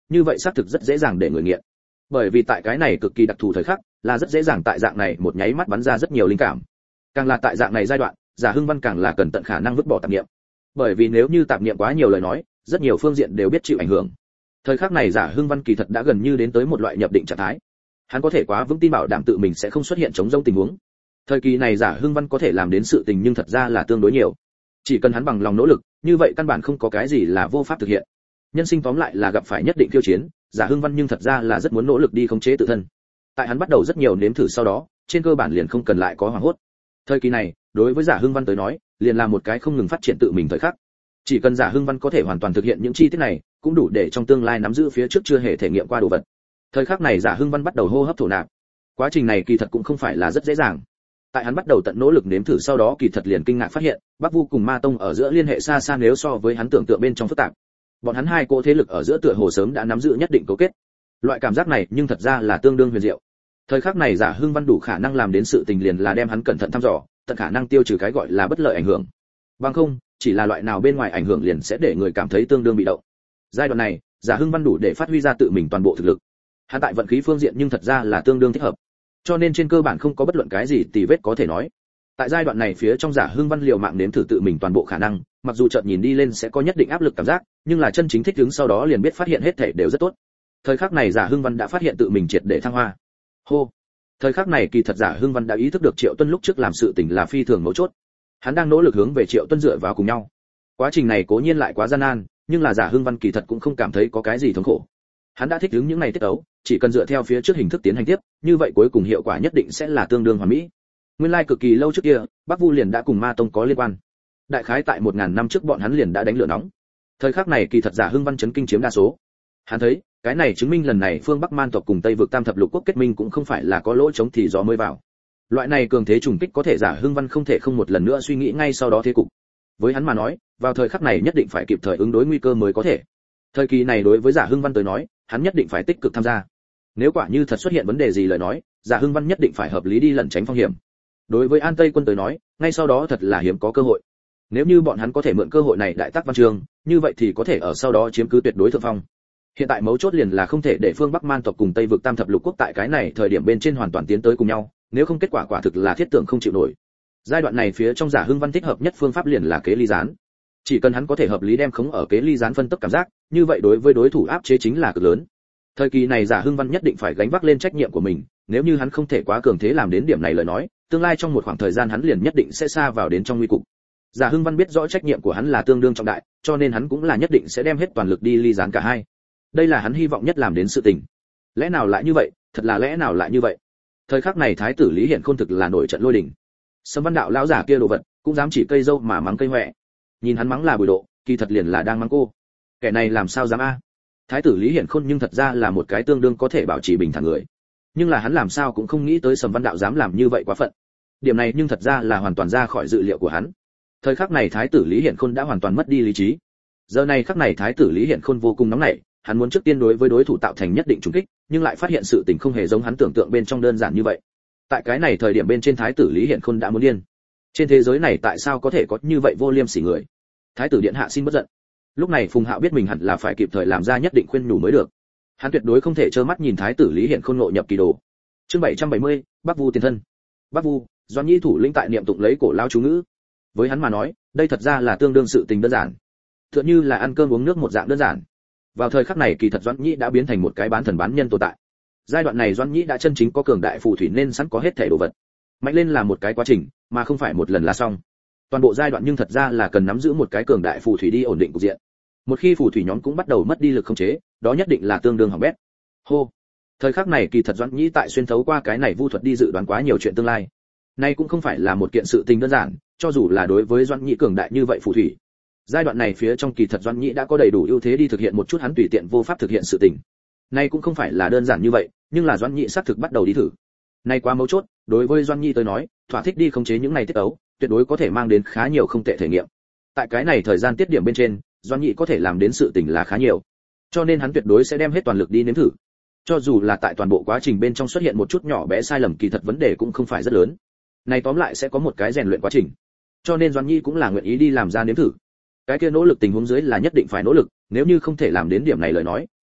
như vậy xác thực rất dễ dàng để người nghiện. Bởi vì tại cái này cực kỳ đặc thù thời khắc, là rất dễ dàng tại dạng này một nháy mắt bắn ra rất nhiều linh cảm. Càng là tại dạng này giai đoạn, Giả Hưng Văn càng là cần tận khả năng vứt bỏ tạp niệm. Bởi vì nếu như tạp niệm quá nhiều lời nói, rất nhiều phương diện đều biết chịu ảnh hưởng. Thời khắc này Giả Hưng Văn kỳ thật đã gần như đến tới một loại nhập định trạng thái. Hắn có thể quá vững tin bảo đảm tự mình sẽ không xuất hiện chống rông tình huống. Thời kỳ này Giả Hưng Văn có thể làm đến sự tình nhưng thật ra là tương đối nhiều. Chỉ cần hắn bằng lòng nỗ lực, như vậy căn bản không có cái gì là vô pháp thực hiện. Nhân sinh tóm lại là gặp phải nhất định khiêu chiến, Giả Hưng Văn nhưng thật ra là rất muốn nỗ lực đi khống chế tự thân. Tại hắn bắt đầu rất nhiều nếm thử sau đó, trên cơ bản liền không cần lại có hoảng hốt. Thời kỳ này, đối với Giả Hưng Văn tới nói, liền là một cái không ngừng phát triển tự mình thời khắc. Chỉ cần Giả Hưng Văn có thể hoàn toàn thực hiện những chi tiết này, cũng đủ để trong tương lai nắm giữ phía trước chưa hề thể nghiệm qua đồ vật. Thời khắc này Giả Hưng Văn bắt đầu hô hấp thổ nạp. Quá trình này kỳ thật cũng không phải là rất dễ dàng. Tại hắn bắt đầu tận nỗ lực nếm thử sau đó kỳ thật liền kinh ngạc phát hiện, Bắc Vu cùng Ma Tông ở giữa liên hệ xa xa nếu so với hắn tưởng tượng bên trong phức tạp. Bọn hắn hai cỗ thế lực ở giữa tựa hồ sớm đã nắm giữ nhất định cấu kết. Loại cảm giác này nhưng thật ra là tương đương huyền diệu. Thời khắc này Giả Hưng Văn đủ khả năng làm đến sự tình liền là đem hắn cẩn thận thăm dò, tận khả năng tiêu trừ cái gọi là bất lợi ảnh hưởng. Bằng không, chỉ là loại nào bên ngoài ảnh hưởng liền sẽ để người cảm thấy tương đương bị động. Giai đoạn này, Giả Hưng Văn đủ để phát huy ra tự mình toàn bộ thực lực. Hắn tại vận khí phương diện nhưng thật ra là tương đương thích hợp. Cho nên trên cơ bản không có bất luận cái gì tì vết có thể nói. Tại giai đoạn này phía trong Giả Hưng Văn liều mạng nếm thử tự mình toàn bộ khả năng, mặc dù chợt nhìn đi lên sẽ có nhất định áp lực cảm giác, nhưng là chân chính thích ứng sau đó liền biết phát hiện hết thể đều rất tốt. Thời khắc này Giả Hưng Văn đã phát hiện tự mình triệt để thăng hoa. Hô. Thời khắc này kỳ thật Giả Hưng Văn đã ý thức được Triệu Tuân lúc trước làm sự tình là phi thường mấu chốt. Hắn đang nỗ lực hướng về Triệu Tuân dựa vào cùng nhau. Quá trình này cố nhiên lại quá gian nan, nhưng là Giả Hưng Văn kỳ thật cũng không cảm thấy có cái gì thống khổ. Hắn đã thích ứng những ngày tiết ấu, chỉ cần dựa theo phía trước hình thức tiến hành tiếp, như vậy cuối cùng hiệu quả nhất định sẽ là tương đương hoàn mỹ. Nguyên lai cực kỳ lâu trước kia, Bắc Vu liền đã cùng Ma Tông có liên quan. Đại khái tại 1000 năm trước bọn hắn liền đã đánh lửa nóng. Thời khắc này kỳ thật Giả Hưng Văn chấn kinh chiếm đa số. Hắn thấy, cái này chứng minh lần này phương Bắc Man tộc cùng Tây vực Tam thập lục quốc kết minh cũng không phải là có lỗ trống thì gió mới vào. Loại này cường thế trùng kích có thể Giả Hưng Văn không thể không một lần nữa suy nghĩ ngay sau đó thế cục. Với hắn mà nói, vào thời khắc này nhất định phải kịp thời ứng đối nguy cơ mới có thể. Thời kỳ này đối với Giả Hưng Văn tới nói, hắn nhất định phải tích cực tham gia. Nếu quả như thật xuất hiện vấn đề gì lời nói, Giả Hưng Văn nhất định phải hợp lý đi lẩn tránh phong hiểm. Đối với An Tây quân tới nói, ngay sau đó thật là hiếm có cơ hội. Nếu như bọn hắn có thể mượn cơ hội này đại tác văn chương, như vậy thì có thể ở sau đó chiếm cứ tuyệt đối thượng phong. Hiện tại mấu chốt liền là không thể để phương Bắc Man tộc cùng Tây vực Tam thập lục quốc tại cái này thời điểm bên trên hoàn toàn tiến tới cùng nhau, nếu không kết quả quả thực là thiết tưởng không chịu nổi. Giai đoạn này phía trong Giả Hưng Văn thích hợp nhất phương pháp liền là kế ly gián. Chỉ cần hắn có thể hợp lý đem khống ở kế ly gián phân tốc cảm giác, như vậy đối với đối thủ áp chế chính là cực lớn. Thời kỳ này Giả Hưng Văn nhất định phải gánh vác lên trách nhiệm của mình, nếu như hắn không thể quá cường thế làm đến điểm này lời nói, tương lai trong một khoảng thời gian hắn liền nhất định sẽ sa vào đến trong nguy cục. Giả Hưng Văn biết rõ trách nhiệm của hắn là tương đương trọng đại, cho nên hắn cũng là nhất định sẽ đem hết toàn lực đi ly gián cả hai. Đây là hắn hy vọng nhất làm đến sự tình. Lẽ nào lại như vậy, thật là lẽ nào lại như vậy. Thời khắc này Thái tử Lý Hiển Khôn thực là nổi trận lôi đình. Sâm Văn Đạo lão giả kia đồ vật, cũng dám chỉ cây dâu mà mắng cây hoẹ. Nhìn hắn mắng là bùi độ, kỳ thật liền là đang mắng cô. Kẻ này làm sao dám a? Thái tử Lý Hiển Khôn nhưng thật ra là một cái tương đương có thể bảo trì bình thản người. Nhưng là hắn làm sao cũng không nghĩ tới Sâm Văn Đạo dám làm như vậy quá phận. Điểm này nhưng thật ra là hoàn toàn ra khỏi dự liệu của hắn. Thời khắc này Thái tử Lý Hiển Khôn đã hoàn toàn mất đi lý trí. Giờ này khắc này Thái tử Lý Hiển Khôn vô cùng nóng nảy, hắn muốn trước tiên đối với đối thủ tạo thành nhất định trùng kích, nhưng lại phát hiện sự tình không hề giống hắn tưởng tượng bên trong đơn giản như vậy. Tại cái này thời điểm bên trên Thái tử Lý Hiển Khôn đã muốn điên. Trên thế giới này tại sao có thể có như vậy vô liêm sỉ người? Thái tử điện hạ xin bất giận. Lúc này Phùng Hạo biết mình hẳn là phải kịp thời làm ra nhất định khuyên nhủ mới được. Hắn tuyệt đối không thể trơ mắt nhìn Thái tử Lý Hiển Khôn ngộ nhập kỳ đồ. Chương 770, Bắc Vu tiền thân. Bắc Vu, Doãn Nhĩ thủ lĩnh tại niệm tụng lấy cổ lao chú ngữ. Với hắn mà nói, đây thật ra là tương đương sự tình đơn giản. Tựa như là ăn cơm uống nước một dạng đơn giản. Vào thời khắc này kỳ thật Doãn Nhĩ đã biến thành một cái bán thần bán nhân tồn tại. Giai đoạn này Doãn Nhĩ đã chân chính có cường đại phù thủy nên sẵn có hết thể đồ vật. Mạnh lên là một cái quá trình, mà không phải một lần là xong. Toàn bộ giai đoạn nhưng thật ra là cần nắm giữ một cái cường đại phù thủy đi ổn định cục diện. Một khi phù thủy nhóm cũng bắt đầu mất đi lực khống chế, đó nhất định là tương đương hỏng bét. Hô. Thời khắc này kỳ thật Doãn Nhĩ tại xuyên thấu qua cái này vu thuật đi dự đoán quá nhiều chuyện tương lai. Nay cũng không phải là một kiện sự tình đơn giản, cho dù là đối với Doãn Nhĩ cường đại như vậy phù thủy. Giai đoạn này phía trong kỳ thật Doãn Nhĩ đã có đầy đủ ưu thế đi thực hiện một chút hắn tùy tiện vô pháp thực hiện sự tình. Nay cũng không phải là đơn giản như vậy, nhưng là Doãn Nhĩ xác thực bắt đầu đi thử. Nay quá mấu chốt, đối với Doãn Nhĩ tới nói, thỏa thích đi khống chế những này tiết tấu, tuyệt đối có thể mang đến khá nhiều không tệ thể nghiệm. Tại cái này thời gian tiết điểm bên trên, Doãn Nhĩ có thể làm đến sự tình là khá nhiều. Cho nên hắn tuyệt đối sẽ đem hết toàn lực đi nếm thử. Cho dù là tại toàn bộ quá trình bên trong xuất hiện một chút nhỏ bé sai lầm kỳ thật vấn đề cũng không phải rất lớn. Này tóm lại sẽ có một cái rèn luyện quá trình. Cho nên Doãn Nhĩ cũng là nguyện ý đi làm ra nếm thử. Cái kia nỗ lực tình huống dưới là nhất định phải nỗ lực, nếu như không thể làm đến điểm này lời nói,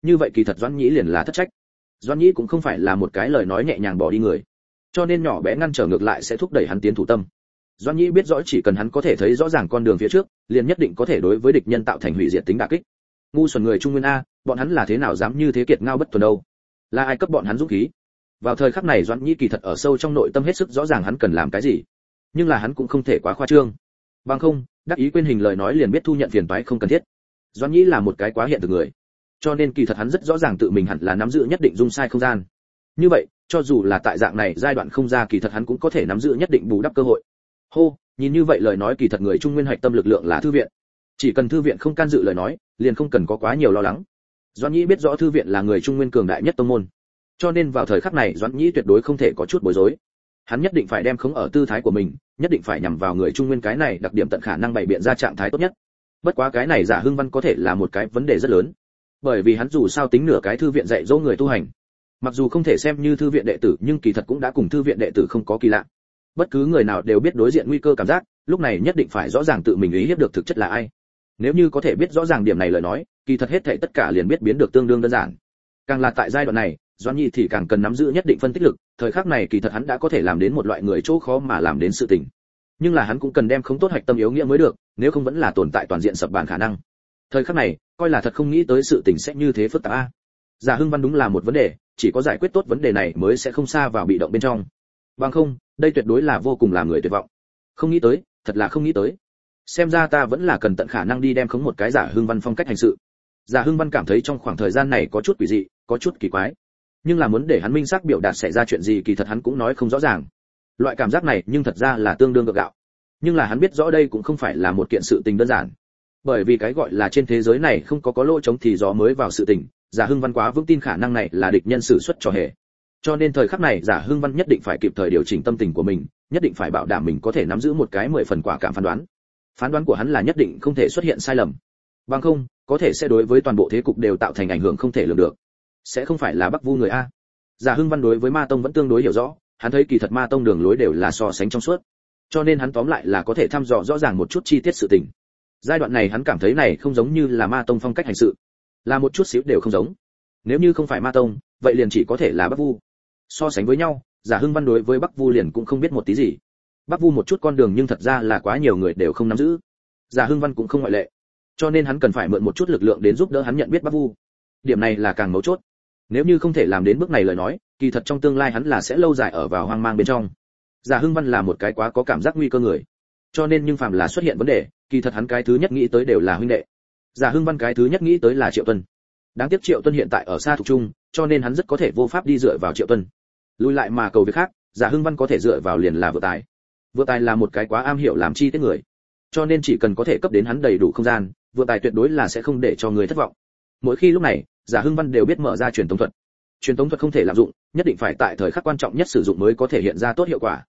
như vậy kỳ thật Doãn Nhĩ liền là thất trách. Doãn Nhĩ cũng không phải là một cái lời nói nhẹ nhàng bỏ đi người, cho nên nhỏ bé ngăn trở ngược lại sẽ thúc đẩy hắn tiến thủ tâm. Doãn Nhĩ biết rõ chỉ cần hắn có thể thấy rõ ràng con đường phía trước, liền nhất định có thể đối với địch nhân tạo thành hủy diệt tính đả kích. Ngu xuẩn người Trung Nguyên a, bọn hắn là thế nào dám như thế kiệt ngao bất tuần đâu? Là ai cấp bọn hắn dũng khí? Vào thời khắc này Doãn Nhĩ kỳ thật ở sâu trong nội tâm hết sức rõ ràng hắn cần làm cái gì, nhưng là hắn cũng không thể quá khoa trương. Bằng không, đắc ý quên hình lời nói liền biết thu nhận phiền toái không cần thiết. Doãn Nhĩ là một cái quá hiện thực người, cho nên kỳ thật hắn rất rõ ràng tự mình hẳn là nắm giữ nhất định dung sai không gian. Như vậy, cho dù là tại dạng này giai đoạn không ra kỳ thật hắn cũng có thể nắm giữ nhất định bù đắp cơ hội. Hô, nhìn như vậy lời nói kỳ thật người Trung Nguyên hạch tâm lực lượng là thư viện. Chỉ cần thư viện không can dự lời nói, liền không cần có quá nhiều lo lắng. Doãn Nhĩ biết rõ thư viện là người Trung Nguyên cường đại nhất tông môn, cho nên vào thời khắc này Doãn Nhĩ tuyệt đối không thể có chút bối rối. Hắn nhất định phải đem khống ở tư thái của mình, nhất định phải nhằm vào người Trung Nguyên cái này đặc điểm tận khả năng bày biện ra trạng thái tốt nhất. Bất quá cái này Giả Hưng Văn có thể là một cái vấn đề rất lớn, bởi vì hắn dù sao tính nửa cái thư viện dạy dỗ người tu hành, mặc dù không thể xem như thư viện đệ tử nhưng kỳ thật cũng đã cùng thư viện đệ tử không có kỳ lạ. Bất cứ người nào đều biết đối diện nguy cơ cảm giác, lúc này nhất định phải rõ ràng tự mình ý hiếp được thực chất là ai. Nếu như có thể biết rõ ràng điểm này lời nói, kỳ thật hết thảy tất cả liền biết biến được tương đương đơn giản. Càng là tại giai đoạn này, Doãn Nhĩ thì càng cần nắm giữ nhất định phân tích lực, thời khắc này kỳ thật hắn đã có thể làm đến một loại người chỗ khó mà làm đến sự tình. Nhưng là hắn cũng cần đem không tốt hạch tâm yếu nghĩa mới được, nếu không vẫn là tồn tại toàn diện sập bàn khả năng. Thời khắc này, coi là thật không nghĩ tới sự tình sẽ như thế phức tạp a. Giả Hưng Văn đúng là một vấn đề, chỉ có giải quyết tốt vấn đề này mới sẽ không xa vào bị động bên trong. Bằng không, đây tuyệt đối là vô cùng làm người tuyệt vọng. Không nghĩ tới, thật là không nghĩ tới. Xem ra ta vẫn là cần tận khả năng đi đem khống một cái Giả Hưng Văn phong cách hành sự. Giả Hưng Văn cảm thấy trong khoảng thời gian này có chút quỷ dị, có chút kỳ quái. Nhưng là muốn để hắn minh xác biểu đạt xảy ra chuyện gì kỳ thật hắn cũng nói không rõ ràng. Loại cảm giác này nhưng thật ra là tương đương gượng gạo. Nhưng là hắn biết rõ đây cũng không phải là một kiện sự tình đơn giản. Bởi vì cái gọi là trên thế giới này không có lỗ trống thì gió mới vào sự tình, Giả Hưng Văn quá vững tin khả năng này là địch nhân sử xuất trò hề. Cho nên thời khắc này Giả Hưng Văn nhất định phải kịp thời điều chỉnh tâm tình của mình, nhất định phải bảo đảm mình có thể nắm giữ một cái 10 phần quả cảm phán đoán. Phán đoán của hắn là nhất định không thể xuất hiện sai lầm. Bằng không, có thể sẽ đối với toàn bộ thế cục đều tạo thành ảnh hưởng không thể lường được. Sẽ không phải là Bắc Vu người a. Giả Hưng Văn đối với Ma Tông vẫn tương đối hiểu rõ, hắn thấy kỳ thật Ma Tông đường lối đều là so sánh trong suốt. Cho nên hắn tóm lại là có thể thăm dò rõ ràng một chút chi tiết sự tình. Giai đoạn này hắn cảm thấy này không giống như là Ma Tông phong cách hành sự, là một chút xíu đều không giống. Nếu như không phải Ma Tông, vậy liền chỉ có thể là Bắc Vu. So sánh với nhau, Giả Hưng Văn đối với Bắc Vu liền cũng không biết một tí gì. Bắc Vu một chút con đường nhưng thật ra là quá nhiều người đều không nắm giữ. Giả Hưng Văn cũng không ngoại lệ. Cho nên hắn cần phải mượn một chút lực lượng đến giúp đỡ hắn nhận biết Bắc Vu. Điểm này là càng mấu chốt. Nếu như không thể làm đến bước này lời nói, kỳ thật trong tương lai hắn là sẽ lâu dài ở vào hoang mang bên trong. Giả Hưng Văn là một cái quá có cảm giác nguy cơ người, cho nên nhưng phàm là xuất hiện vấn đề, kỳ thật hắn cái thứ nhất nghĩ tới đều là huynh đệ. Giả Hưng Văn cái thứ nhất nghĩ tới là Triệu Tuân. Đáng tiếc Triệu Tuân hiện tại ở xa thuộc trung, cho nên hắn rất có thể vô pháp đi dựa vào Triệu Tuân. Lùi lại mà cầu việc khác, Giả Hưng Văn có thể dựa vào liền là Vượng Tài. Vượng Tài là một cái quá am hiểu làm chi tiết người, cho nên chỉ cần có thể cấp đến hắn đầy đủ không gian, Vượng Tài tuyệt đối là sẽ không để cho người thất vọng. Mỗi khi lúc này, Giả Hưng Văn đều biết mở ra truyền tống thuật. Truyền tống thuật không thể lạm dụng, nhất định phải tại thời khắc quan trọng nhất sử dụng mới có thể hiện ra tốt hiệu quả.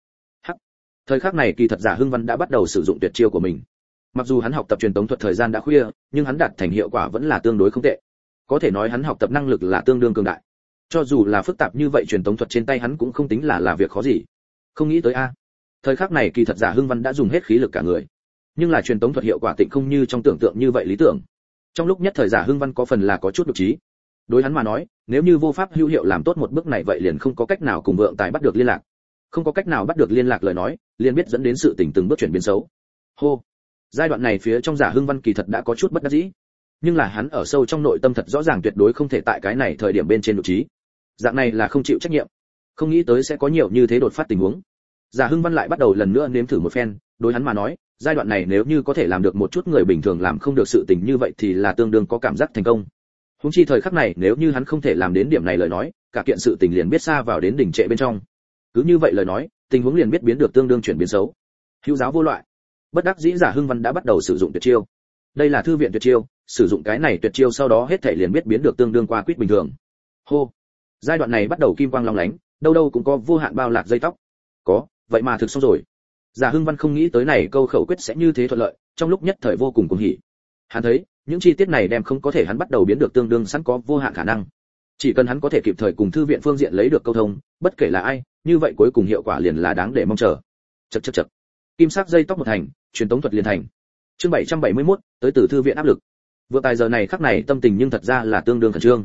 Thời khắc này kỳ thật Giả Hưng Văn đã bắt đầu sử dụng tuyệt chiêu của mình. Mặc dù hắn học tập truyền tống thuật thời gian đã khuya, nhưng hắn đạt thành hiệu quả vẫn là tương đối không tệ. Có thể nói hắn học tập năng lực là tương đương cường đại. Cho dù là phức tạp như vậy truyền tống thuật trên tay hắn cũng không tính là việc khó gì. Không nghĩ tới a. Thời khắc này kỳ thật Giả Hưng Văn đã dùng hết khí lực cả người. Nhưng là truyền tống thuật hiệu quả tịnh không như trong tưởng tượng như vậy lý tưởng. Trong lúc nhất thời Giả Hưng Văn có phần là có chút độc trí. Đối hắn mà nói, nếu như vô pháp hữu hiệu làm tốt một bước này vậy liền không có cách nào cùng Vượng Tài bắt được liên lạc. Không có cách nào bắt được liên lạc lời nói, liền biết dẫn đến sự tình từng bước chuyển biến xấu. Hô. Giai đoạn này phía trong Giả Hưng Văn kỳ thật đã có chút bất đắc dĩ. Nhưng là hắn ở sâu trong nội tâm thật rõ ràng tuyệt đối không thể tại cái này thời điểm bên trên độc trí. Dạng này là không chịu trách nhiệm. Không nghĩ tới sẽ có nhiều như thế đột phát tình huống. Giả Hưng Văn lại bắt đầu lần nữa nếm thử một phen, đối hắn mà nói, giai đoạn này nếu như có thể làm được một chút người bình thường làm không được sự tình như vậy thì là tương đương có cảm giác thành công. Huống chi thời khắc này nếu như hắn không thể làm đến điểm này lời nói, cả kiện sự tình liền biết xa vào đến đỉnh trệ bên trong. Cứ như vậy lời nói, tình huống liền biết biến được tương đương chuyển biến xấu. Hữu giáo vô loại. Bất đắc dĩ Giả Hưng Văn đã bắt đầu sử dụng tuyệt chiêu. Đây là thư viện tuyệt chiêu, sử dụng cái này tuyệt chiêu sau đó hết thảy liền biết biến được tương đương qua quýt bình thường. Hô. Giai đoạn này bắt đầu kim quang long lánh, đâu đâu cũng có vô hạn bao lạc dây tóc. Có, vậy mà thực xong rồi. Giả Hưng Văn không nghĩ tới này câu khẩu quyết sẽ như thế thuận lợi, trong lúc nhất thời vô cùng cuồng hỉ. Hắn thấy, những chi tiết này đem không có thể hắn bắt đầu biến được tương đương sẵn có vô hạn khả năng. Chỉ cần hắn có thể kịp thời cùng thư viện phương diện lấy được câu thông, bất kể là ai, như vậy cuối cùng hiệu quả liền là đáng để mong chờ. Chậc. Kim sắc dây tóc một thành, truyền tống thuật liền thành. Chương 771, tới từ thư viện áp lực. Vượng Tài giờ này khắc này tâm tình nhưng thật ra là tương đương khẩn trương.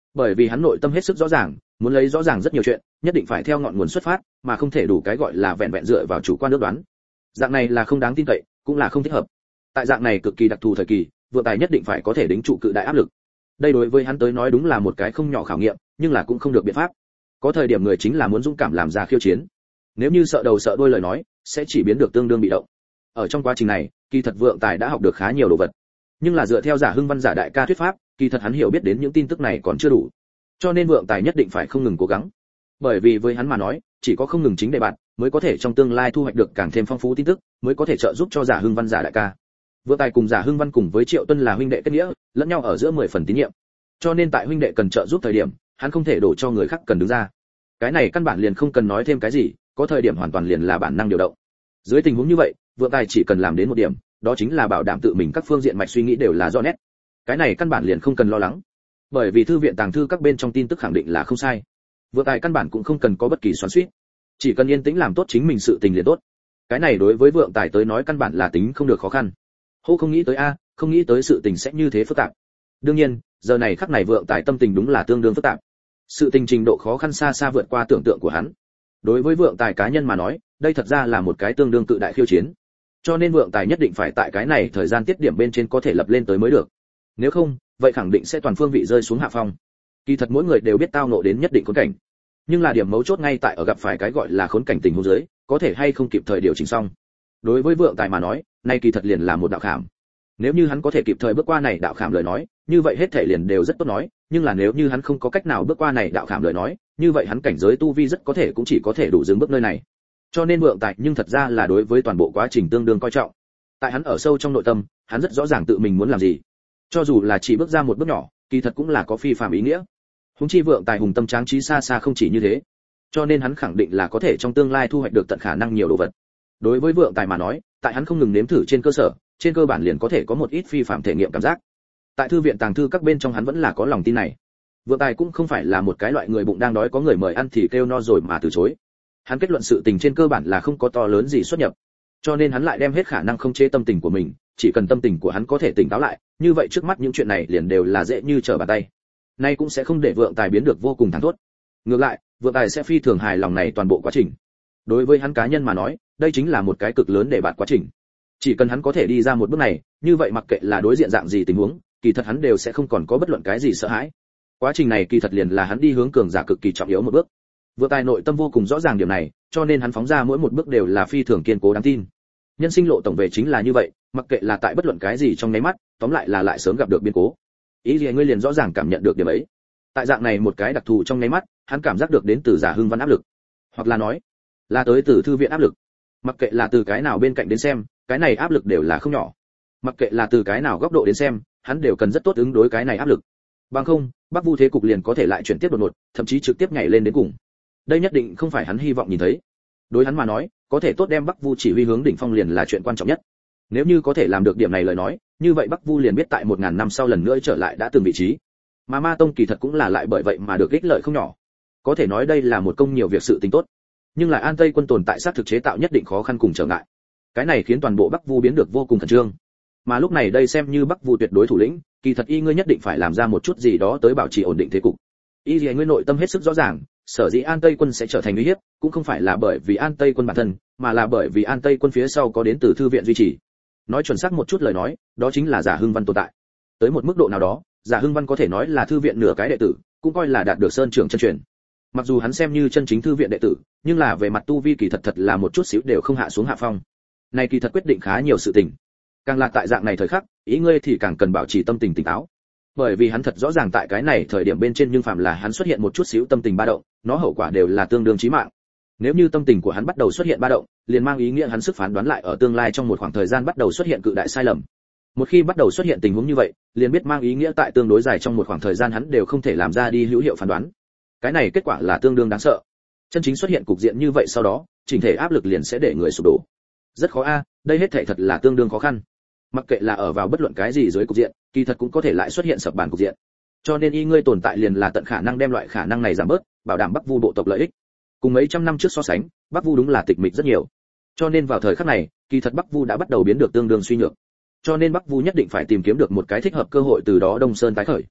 Bởi vì hắn nội tâm hết sức rõ ràng, muốn lấy rõ ràng rất nhiều chuyện, nhất định phải theo ngọn nguồn xuất phát, mà không thể đủ cái gọi là vẹn vẹn dựa vào chủ quan ước đoán. Dạng này là không đáng tin cậy, cũng là không thích hợp. Tại dạng này cực kỳ đặc thù thời kỳ, Vượng Tài nhất định phải có thể đính trụ cự đại áp lực. Đây đối với hắn tới nói đúng là một cái không nhỏ khảo nghiệm, nhưng là cũng không được biện pháp. Có thời điểm người chính là muốn dũng cảm làm ra khiêu chiến. Nếu như sợ đầu sợ đuôi lời nói, sẽ chỉ biến được tương đương bị động. Ở trong quá trình này, kỳ thật Vượng Tài đã học được khá nhiều đồ vật. Nhưng là dựa theo Giả Hưng Văn giả đại ca thuyết pháp, kỳ thật hắn hiểu biết đến những tin tức này còn chưa đủ. Cho nên Vượng Tài nhất định phải không ngừng cố gắng. Bởi vì với hắn mà nói, chỉ có không ngừng chính đề bạt, mới có thể trong tương lai thu hoạch được càng thêm phong phú tin tức, mới có thể trợ giúp cho Giả Hưng Văn giả đại ca. Vượng Tài cùng Giả Hưng Văn cùng với Triệu Tuân là huynh đệ kết nghĩa, lẫn nhau ở giữa 10 phần tín nhiệm. Cho nên tại huynh đệ cần trợ giúp thời điểm, hắn không thể đổ cho người khác cần đứng ra. Cái này căn bản liền không cần nói thêm cái gì, có thời điểm hoàn toàn liền là bản năng điều động. Dưới tình huống như vậy, Vượng Tài chỉ cần làm đến một điểm, đó chính là bảo đảm tự mình các phương diện mạch suy nghĩ đều là rõ nét. Cái này căn bản liền không cần lo lắng, bởi vì thư viện tàng thư các bên trong tin tức khẳng định là không sai. Vượng Tài căn bản cũng không cần có bất kỳ xoắn xuýt, chỉ cần yên tĩnh làm tốt chính mình sự tình liền tốt. Cái này đối với Vượng Tài tới nói căn bản là tính không được khó khăn. Hô không nghĩ tới không nghĩ tới sự tình sẽ như thế phức tạp. Đương nhiên, giờ này khắc này Vượng Tài tâm tình đúng là tương đương phức tạp. Sự tình trình độ khó khăn xa xa vượt qua tưởng tượng của hắn. Đối với Vượng Tài cá nhân mà nói, đây thật ra là một cái tương đương cự đại khiêu chiến. Cho nên Vượng Tài nhất định phải tại cái này thời gian tiết điểm bên trên có thể lập lên tới mới được. Nếu không, vậy khẳng định sẽ toàn phương vị rơi xuống hạ phong. Kỳ thật mỗi người đều biết tao nộ đến nhất định khốn cảnh, nhưng là điểm mấu chốt ngay tại ở gặp phải cái gọi là khốn cảnh tình huống dưới, có thể hay không kịp thời điều chỉnh xong. Đối với Vượng Tài mà nói, nay kỳ thật liền là một đạo khảm. Nếu như hắn có thể kịp thời bước qua này đạo khảm lời nói, như vậy hết thể liền đều rất tốt nói, nhưng là nếu như hắn không có cách nào bước qua này đạo khảm lời nói, như vậy hắn cảnh giới tu vi rất có thể cũng chỉ có thể đủ dừng bước nơi này. Cho nên Vượng Tài nhưng thật ra là đối với toàn bộ quá trình tương đương coi trọng. Tại hắn ở sâu trong nội tâm, hắn rất rõ ràng tự mình muốn làm gì. Cho dù là chỉ bước ra một bước nhỏ, kỳ thật cũng là có phi phàm ý nghĩa. Huống chi Vượng Tài hùng tâm tráng trí xa xa không chỉ như thế. Cho nên hắn khẳng định là có thể trong tương lai thu hoạch được tận khả năng nhiều đồ vật. Đối với Vượng Tài mà nói, tại hắn không ngừng nếm thử trên cơ sở, trên cơ bản liền có thể có một ít phi phàm thể nghiệm cảm giác. Tại thư viện tàng thư các bên trong hắn vẫn là có lòng tin này. Vượng Tài cũng không phải là một cái loại người bụng đang đói có người mời ăn thì kêu no rồi mà từ chối. Hắn kết luận sự tình trên cơ bản là không có to lớn gì xuất nhập, cho nên hắn lại đem hết khả năng không chế tâm tình của mình, chỉ cần tâm tình của hắn có thể tỉnh táo lại, như vậy trước mắt những chuyện này liền đều là dễ như trở bàn tay. Nay cũng sẽ không để Vượng Tài biến được vô cùng thẳng thốt. Ngược lại, Vượng Tài sẽ phi thường hài lòng này toàn bộ quá trình. Đối với hắn cá nhân mà nói, đây chính là một cái cực lớn để bạt quá trình. Chỉ cần hắn có thể đi ra một bước này, như vậy mặc kệ là đối diện dạng gì tình huống, kỳ thật hắn đều sẽ không còn có bất luận cái gì sợ hãi. Quá trình này kỳ thật liền là hắn đi hướng cường giả cực kỳ trọng yếu một bước. Vượng Tài nội tâm vô cùng rõ ràng điểm này, cho nên hắn phóng ra mỗi một bước đều là phi thường kiên cố đáng tin. Nhân sinh lộ tổng về chính là như vậy, mặc kệ là tại bất luận cái gì trong nháy mắt, tóm lại là lại sớm gặp được biến cố. Ý gì ngươi liền rõ ràng cảm nhận được điểm ấy. Tại dạng này một cái đặc thù trong nháy mắt, hắn cảm giác được đến từ Giả Hưng Văn áp lực, hoặc là nói, là tới từ thư viện áp lực. Mặc kệ là từ cái nào bên cạnh đến xem, cái này áp lực đều là không nhỏ. Mặc kệ là từ cái nào góc độ đến xem, hắn đều cần rất tốt ứng đối cái này áp lực. Bằng không, Bắc Vu thế cục liền có thể lại chuyển tiếp đột ngột, thậm chí trực tiếp nhảy lên đến cùng. Đây nhất định không phải hắn hy vọng nhìn thấy. Đối hắn mà nói, có thể tốt đem Bắc Vu chỉ huy hướng đỉnh phong liền là chuyện quan trọng nhất. Nếu như có thể làm được điểm này lời nói, như vậy Bắc Vu liền biết tại 1000 năm sau lần nữa trở lại đã từng vị trí. Mà Ma Tông kỳ thật cũng là lại bởi vậy mà được ích lợi không nhỏ. Có thể nói đây là một công nhiều việc sự tình tốt. Nhưng lại An Tây quân tồn tại sát thực chế tạo nhất định khó khăn cùng trở ngại. Cái này khiến toàn bộ Bắc Vu biến được vô cùng khẩn trương. Mà lúc này đây xem như Bắc Vu tuyệt đối thủ lĩnh, kỳ thật y ngươi nhất định phải làm ra một chút gì đó tới bảo trì ổn định thế cục. Y gì ngươi nội tâm hết sức rõ ràng, sở dĩ An Tây quân sẽ trở thành uy hiếp, cũng không phải là bởi vì An Tây quân bản thân, mà là bởi vì An Tây quân phía sau có đến từ thư viện duy trì. Nói chuẩn xác một chút lời nói, đó chính là Giả Hưng Văn tồn tại. Tới một mức độ nào đó, Giả Hưng Văn có thể nói là thư viện nửa cái đệ tử, cũng coi là đạt được sơn trưởng chân truyền. Mặc dù hắn xem như chân chính thư viện đệ tử, nhưng là về mặt tu vi kỳ thật là một chút xíu đều không hạ xuống hạ phong. Này kỳ thật quyết định khá nhiều sự tình. Càng là tại dạng này thời khắc, ý ngươi thì càng cần bảo trì tâm tình tỉnh táo. Bởi vì hắn thật rõ ràng tại cái này thời điểm bên trên nhưng phạm là hắn xuất hiện một chút xíu tâm tình ba động, nó hậu quả đều là tương đương chí mạng. Nếu như tâm tình của hắn bắt đầu xuất hiện ba động, liền mang ý nghĩa hắn sức phán đoán lại ở tương lai trong một khoảng thời gian bắt đầu xuất hiện cự đại sai lầm. Một khi bắt đầu xuất hiện tình huống như vậy, liền biết mang ý nghĩa tại tương đối dài trong một khoảng thời gian hắn đều không thể làm ra đi hữu hiệu phán đoán. Cái này kết quả là tương đương đáng sợ. Chân chính xuất hiện cục diện như vậy sau đó, chỉnh thể áp lực liền sẽ để người sụp đổ. Rất khó đây hết thảy thật là tương đương khó khăn. Mặc kệ là ở vào bất luận cái gì dưới cục diện, kỳ thật cũng có thể lại xuất hiện sập bàn cục diện. Cho nên y ngươi tồn tại liền là tận khả năng đem loại khả năng này giảm bớt, bảo đảm Bắc Vu bộ tộc lợi ích. Cùng mấy trăm năm trước so sánh, Bắc Vu đúng là tịch mịch rất nhiều. Cho nên vào thời khắc này, kỳ thật Bắc Vu đã bắt đầu biến được tương đương suy nhược. Cho nên Bắc Vu nhất định phải tìm kiếm được một cái thích hợp cơ hội từ đó Đông Sơn tái khởi.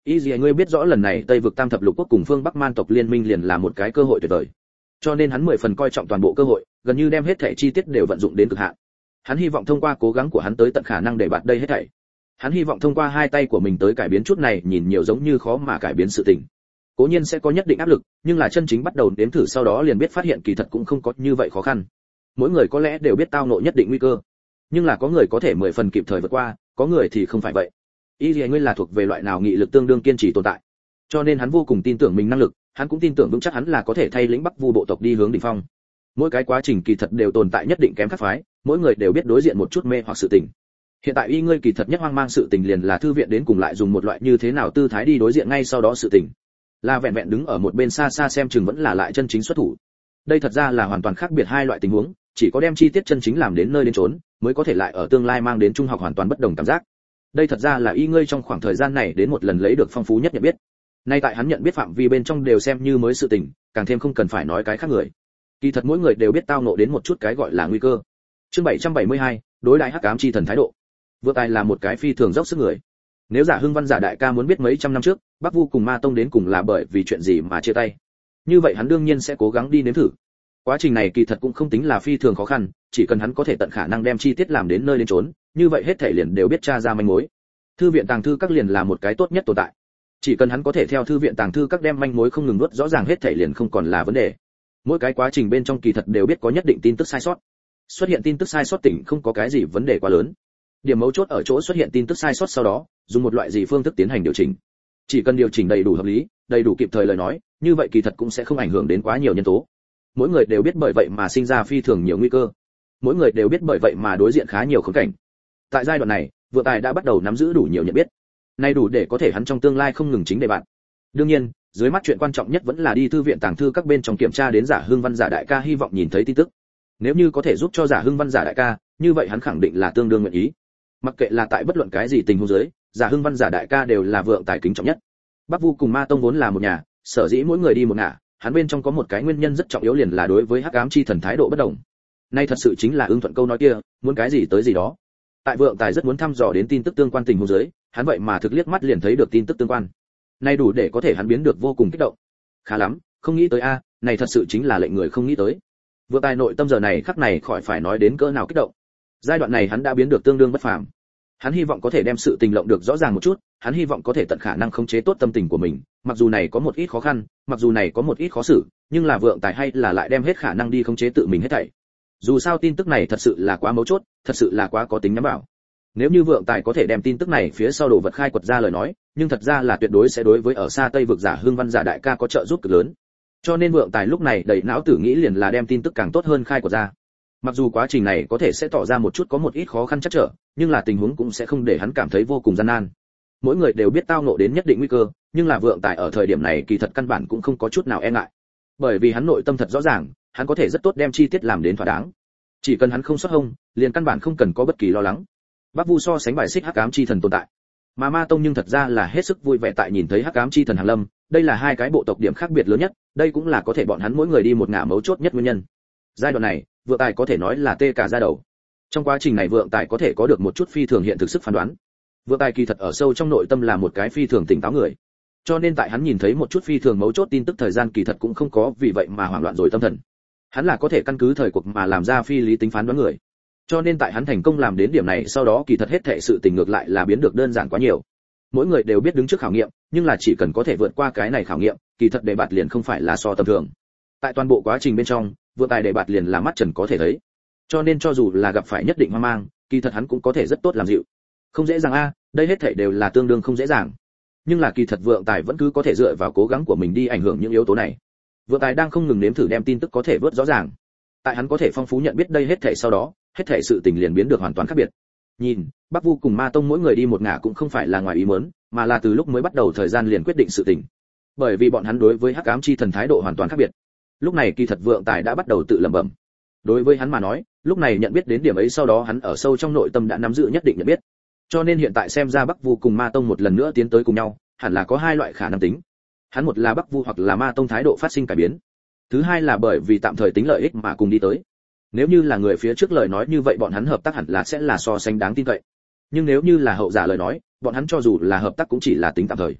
Ý gì ngươi biết rõ lần này Tây vực Tam thập lục quốc cùng phương Bắc Man tộc liên minh liền là một cái cơ hội tuyệt vời. Cho nên hắn 10 phần coi trọng toàn bộ cơ hội, gần như đem hết thảy chi tiết đều vận dụng đến cực hạn. Hắn hy vọng thông qua cố gắng của hắn tới tận khả năng để bạt đây hết thảy. Hắn hy vọng thông qua hai tay của mình tới cải biến chút này nhìn nhiều giống như khó mà cải biến sự tình. Cố nhiên sẽ có nhất định áp lực, nhưng là chân chính bắt đầu nếm thử sau đó liền biết phát hiện kỳ thật cũng không có như vậy khó khăn. Mỗi người có lẽ đều biết tao ngộ nhất định nguy cơ, nhưng là có người có thể 10 phần kịp thời vượt qua, có người thì không phải vậy. Ý gì ngươi là thuộc về loại nào nghị lực tương đương kiên trì tồn tại. Cho nên hắn vô cùng tin tưởng mình năng lực, hắn cũng tin tưởng vững chắc hắn là có thể thay lĩnh Bắc Vu bộ tộc đi hướng đỉnh phong. Mỗi cái quá trình kỳ thật đều tồn tại nhất định kém khác phái, mỗi người đều biết đối diện một chút mê hoặc sự tình. Hiện tại y ngươi kỳ thật nhất hoang mang sự tình liền là thư viện đến cùng lại dùng một loại như thế nào tư thái đi đối diện ngay sau đó sự tình. Là vẹn vẹn đứng ở một bên xa xa xem chừng vẫn là lại chân chính xuất thủ. Đây thật ra là hoàn toàn khác biệt hai loại tình huống, chỉ có đem chi tiết chân chính làm đến nơi đến chốn, mới có thể lại ở tương lai mang đến trung học hoàn toàn bất đồng cảm giác. Đây thật ra là y ngươi trong khoảng thời gian này đến một lần lấy được phong phú nhất nhận biết. Nay tại hắn nhận biết phạm vi bên trong đều xem như mới sự tình, càng thêm không cần phải nói cái khác người. Kỳ thật mỗi người đều biết tao ngộ đến một chút cái gọi là nguy cơ. Chương 772, đối đãi hắc ám chi thần thái độ. Vừa tài là một cái phi thường dốc sức người. Nếu Giả Hưng Văn Giả đại ca muốn biết mấy trăm năm trước, Bắc Vu cùng Ma Tông đến cùng là bởi vì chuyện gì mà chia tay, như vậy hắn đương nhiên sẽ cố gắng đi nếm thử. Quá trình này kỳ thật cũng không tính là phi thường khó khăn, chỉ cần hắn có thể tận khả năng đem chi tiết làm đến nơi đến chốn, như vậy hết thảy liền đều biết tra ra manh mối. Thư viện tàng thư các liền là một cái tốt nhất tồn tại. Chỉ cần hắn có thể theo thư viện tàng thư các đem manh mối không ngừng nuốt rõ ràng hết thảy liền không còn là vấn đề. Mỗi cái quá trình bên trong kỳ thật đều biết có nhất định tin tức sai sót. Xuất hiện tin tức sai sót tỉnh không có cái gì vấn đề quá lớn. Điểm mấu chốt ở chỗ xuất hiện tin tức sai sót sau đó, dùng một loại gì phương thức tiến hành điều chỉnh. Chỉ cần điều chỉnh đầy đủ hợp lý, đầy đủ kịp thời lời nói, như vậy kỳ thật cũng sẽ không ảnh hưởng đến quá nhiều nhân tố. Mỗi người đều biết bởi vậy mà sinh ra phi thường nhiều nguy cơ. Mỗi người đều biết bởi vậy mà đối diện khá nhiều khốn cảnh. Tại giai đoạn này, Vượng Tài đã bắt đầu nắm giữ đủ nhiều nhận biết. Nay đủ để có thể hắn trong tương lai không ngừng chính đề bạn. Đương nhiên, dưới mắt chuyện quan trọng nhất vẫn là đi thư viện tàng thư các bên trong kiểm tra đến Giả Hưng Văn Giả đại ca hy vọng nhìn thấy tin tức. Nếu như có thể giúp cho Giả Hưng Văn Giả đại ca, như vậy hắn khẳng định là tương đương nguyện ý. Mặc kệ là tại bất luận cái gì tình huống dưới, Giả Hưng Văn Giả đại ca đều là Vượng Tài kính trọng nhất. Bắc Vu cùng Ma Tông vốn là một nhà, sở dĩ mỗi người đi một ngả, hắn bên trong có một cái nguyên nhân rất trọng yếu liền là đối với hắc ám chi thần thái độ bất đồng. Nay thật sự chính là ưng thuận câu nói kia, muốn cái gì tới gì đó. Tại Vượng Tài rất muốn thăm dò đến tin tức tương quan tình huống dưới, hắn vậy mà thực liếc mắt liền thấy được tin tức tương quan. Nay đủ để có thể hắn biến được vô cùng kích động. Khá lắm, không nghĩ tới a, này thật sự chính là lệnh người không nghĩ tới. Vượng Tài nội tâm giờ này khắc này khỏi phải nói đến cỡ nào kích động. Giai đoạn này hắn đã biến được tương đương bất phàm. Hắn hy vọng có thể đem sự tình lộng được rõ ràng một chút, hắn hy vọng có thể tận khả năng khống chế tốt tâm tình của mình, mặc dù này có một ít khó khăn, mặc dù này có một ít khó xử, nhưng là Vượng Tài hay là lại đem hết khả năng đi khống chế tự mình hết thảy. Dù sao tin tức này thật sự là quá mấu chốt, thật sự là quá có tính nhắm vào. Nếu như Vượng Tài có thể đem tin tức này phía sau đồ vật khai quật ra lời nói, nhưng thật ra là tuyệt đối sẽ đối với ở xa Tây vực Giả Hưng Văn Giả đại ca có trợ giúp cực lớn. Cho nên Vượng Tài lúc này đầy não tử nghĩ liền là đem tin tức càng tốt hơn khai quật ra. Mặc dù quá trình này có thể sẽ tỏ ra một chút có một ít khó khăn chắc trở, nhưng là tình huống cũng sẽ không để hắn cảm thấy vô cùng gian nan. Mỗi người đều biết tao ngộ đến nhất định nguy cơ, nhưng là Vượng Tài ở thời điểm này kỳ thật căn bản cũng không có chút nào e ngại. Bởi vì hắn nội tâm thật rõ ràng, hắn có thể rất tốt đem chi tiết làm đến thỏa đáng. Chỉ cần hắn không xuất hông, liền căn bản không cần có bất kỳ lo lắng. Bắc Vu so sánh bài xích hắc ám chi thần tồn tại, mà Ma Tông nhưng thật ra là hết sức vui vẻ tại nhìn thấy hắc ám chi thần hàng lâm, đây là hai cái bộ tộc điểm khác biệt lớn nhất, đây cũng là có thể bọn hắn mỗi người đi một ngả mấu chốt nhất nguyên nhân. Giai đoạn này, Vượng Tài có thể nói là tê cả da đầu. Trong quá trình này Vượng Tài có thể có được một chút phi thường hiện thực sức phán đoán. Vượng Tài kỳ thật ở sâu trong nội tâm là một cái phi thường tỉnh táo người. Cho nên tại hắn nhìn thấy một chút phi thường mấu chốt tin tức thời gian kỳ thật cũng không có vì vậy mà hoảng loạn rồi tâm thần. Hắn là có thể căn cứ thời cuộc mà làm ra phi lý tính phán đoán người. Cho nên tại hắn thành công làm đến điểm này sau đó kỳ thật hết thảy sự tình ngược lại là biến được đơn giản quá nhiều. Mỗi người đều biết đứng trước khảo nghiệm, nhưng là chỉ cần có thể vượt qua cái này khảo nghiệm, kỳ thật đề bạt liền không phải là so tầm thường. Tại toàn bộ quá trình bên trong, Vượng Tài đề bạt liền là mắt trần có thể thấy. Cho nên cho dù là gặp phải nhất định hoang mang, kỳ thật hắn cũng có thể rất tốt làm dịu. Không dễ dàng a, đây hết thảy đều là tương đương không dễ dàng. Nhưng là kỳ thật Vượng Tài vẫn cứ có thể dựa vào cố gắng của mình đi ảnh hưởng những yếu tố này. Vượng Tài đang không ngừng nếm thử đem tin tức có thể vớt rõ ràng. Tại hắn có thể phong phú nhận biết đây hết thảy sau đó, hết thảy sự tình liền biến được hoàn toàn khác biệt. Nhìn, Bắc Vu cùng Ma Tông mỗi người đi một ngả cũng không phải là ngoài ý muốn, mà là từ lúc mới bắt đầu thời gian liền quyết định sự tình. Bởi vì bọn hắn đối với hắc ám chi thần thái độ hoàn toàn khác biệt. Lúc này kỳ thật Vượng Tài đã bắt đầu tự lẩm bẩm. Đối với hắn mà nói, lúc này nhận biết đến điểm ấy sau đó hắn ở sâu trong nội tâm đã nắm giữ nhất định nhận biết. Cho nên hiện tại xem ra Bắc Vu cùng Ma Tông một lần nữa tiến tới cùng nhau, hẳn là có hai loại khả năng tính. Hắn một là Bắc Vu hoặc là Ma Tông thái độ phát sinh cải biến. Thứ hai là bởi vì tạm thời tính lợi ích mà cùng đi tới. Nếu như là người phía trước lời nói như vậy bọn hắn hợp tác hẳn là sẽ là so sánh đáng tin cậy. Nhưng nếu như là hậu giả lời nói, bọn hắn cho dù là hợp tác cũng chỉ là tính tạm thời.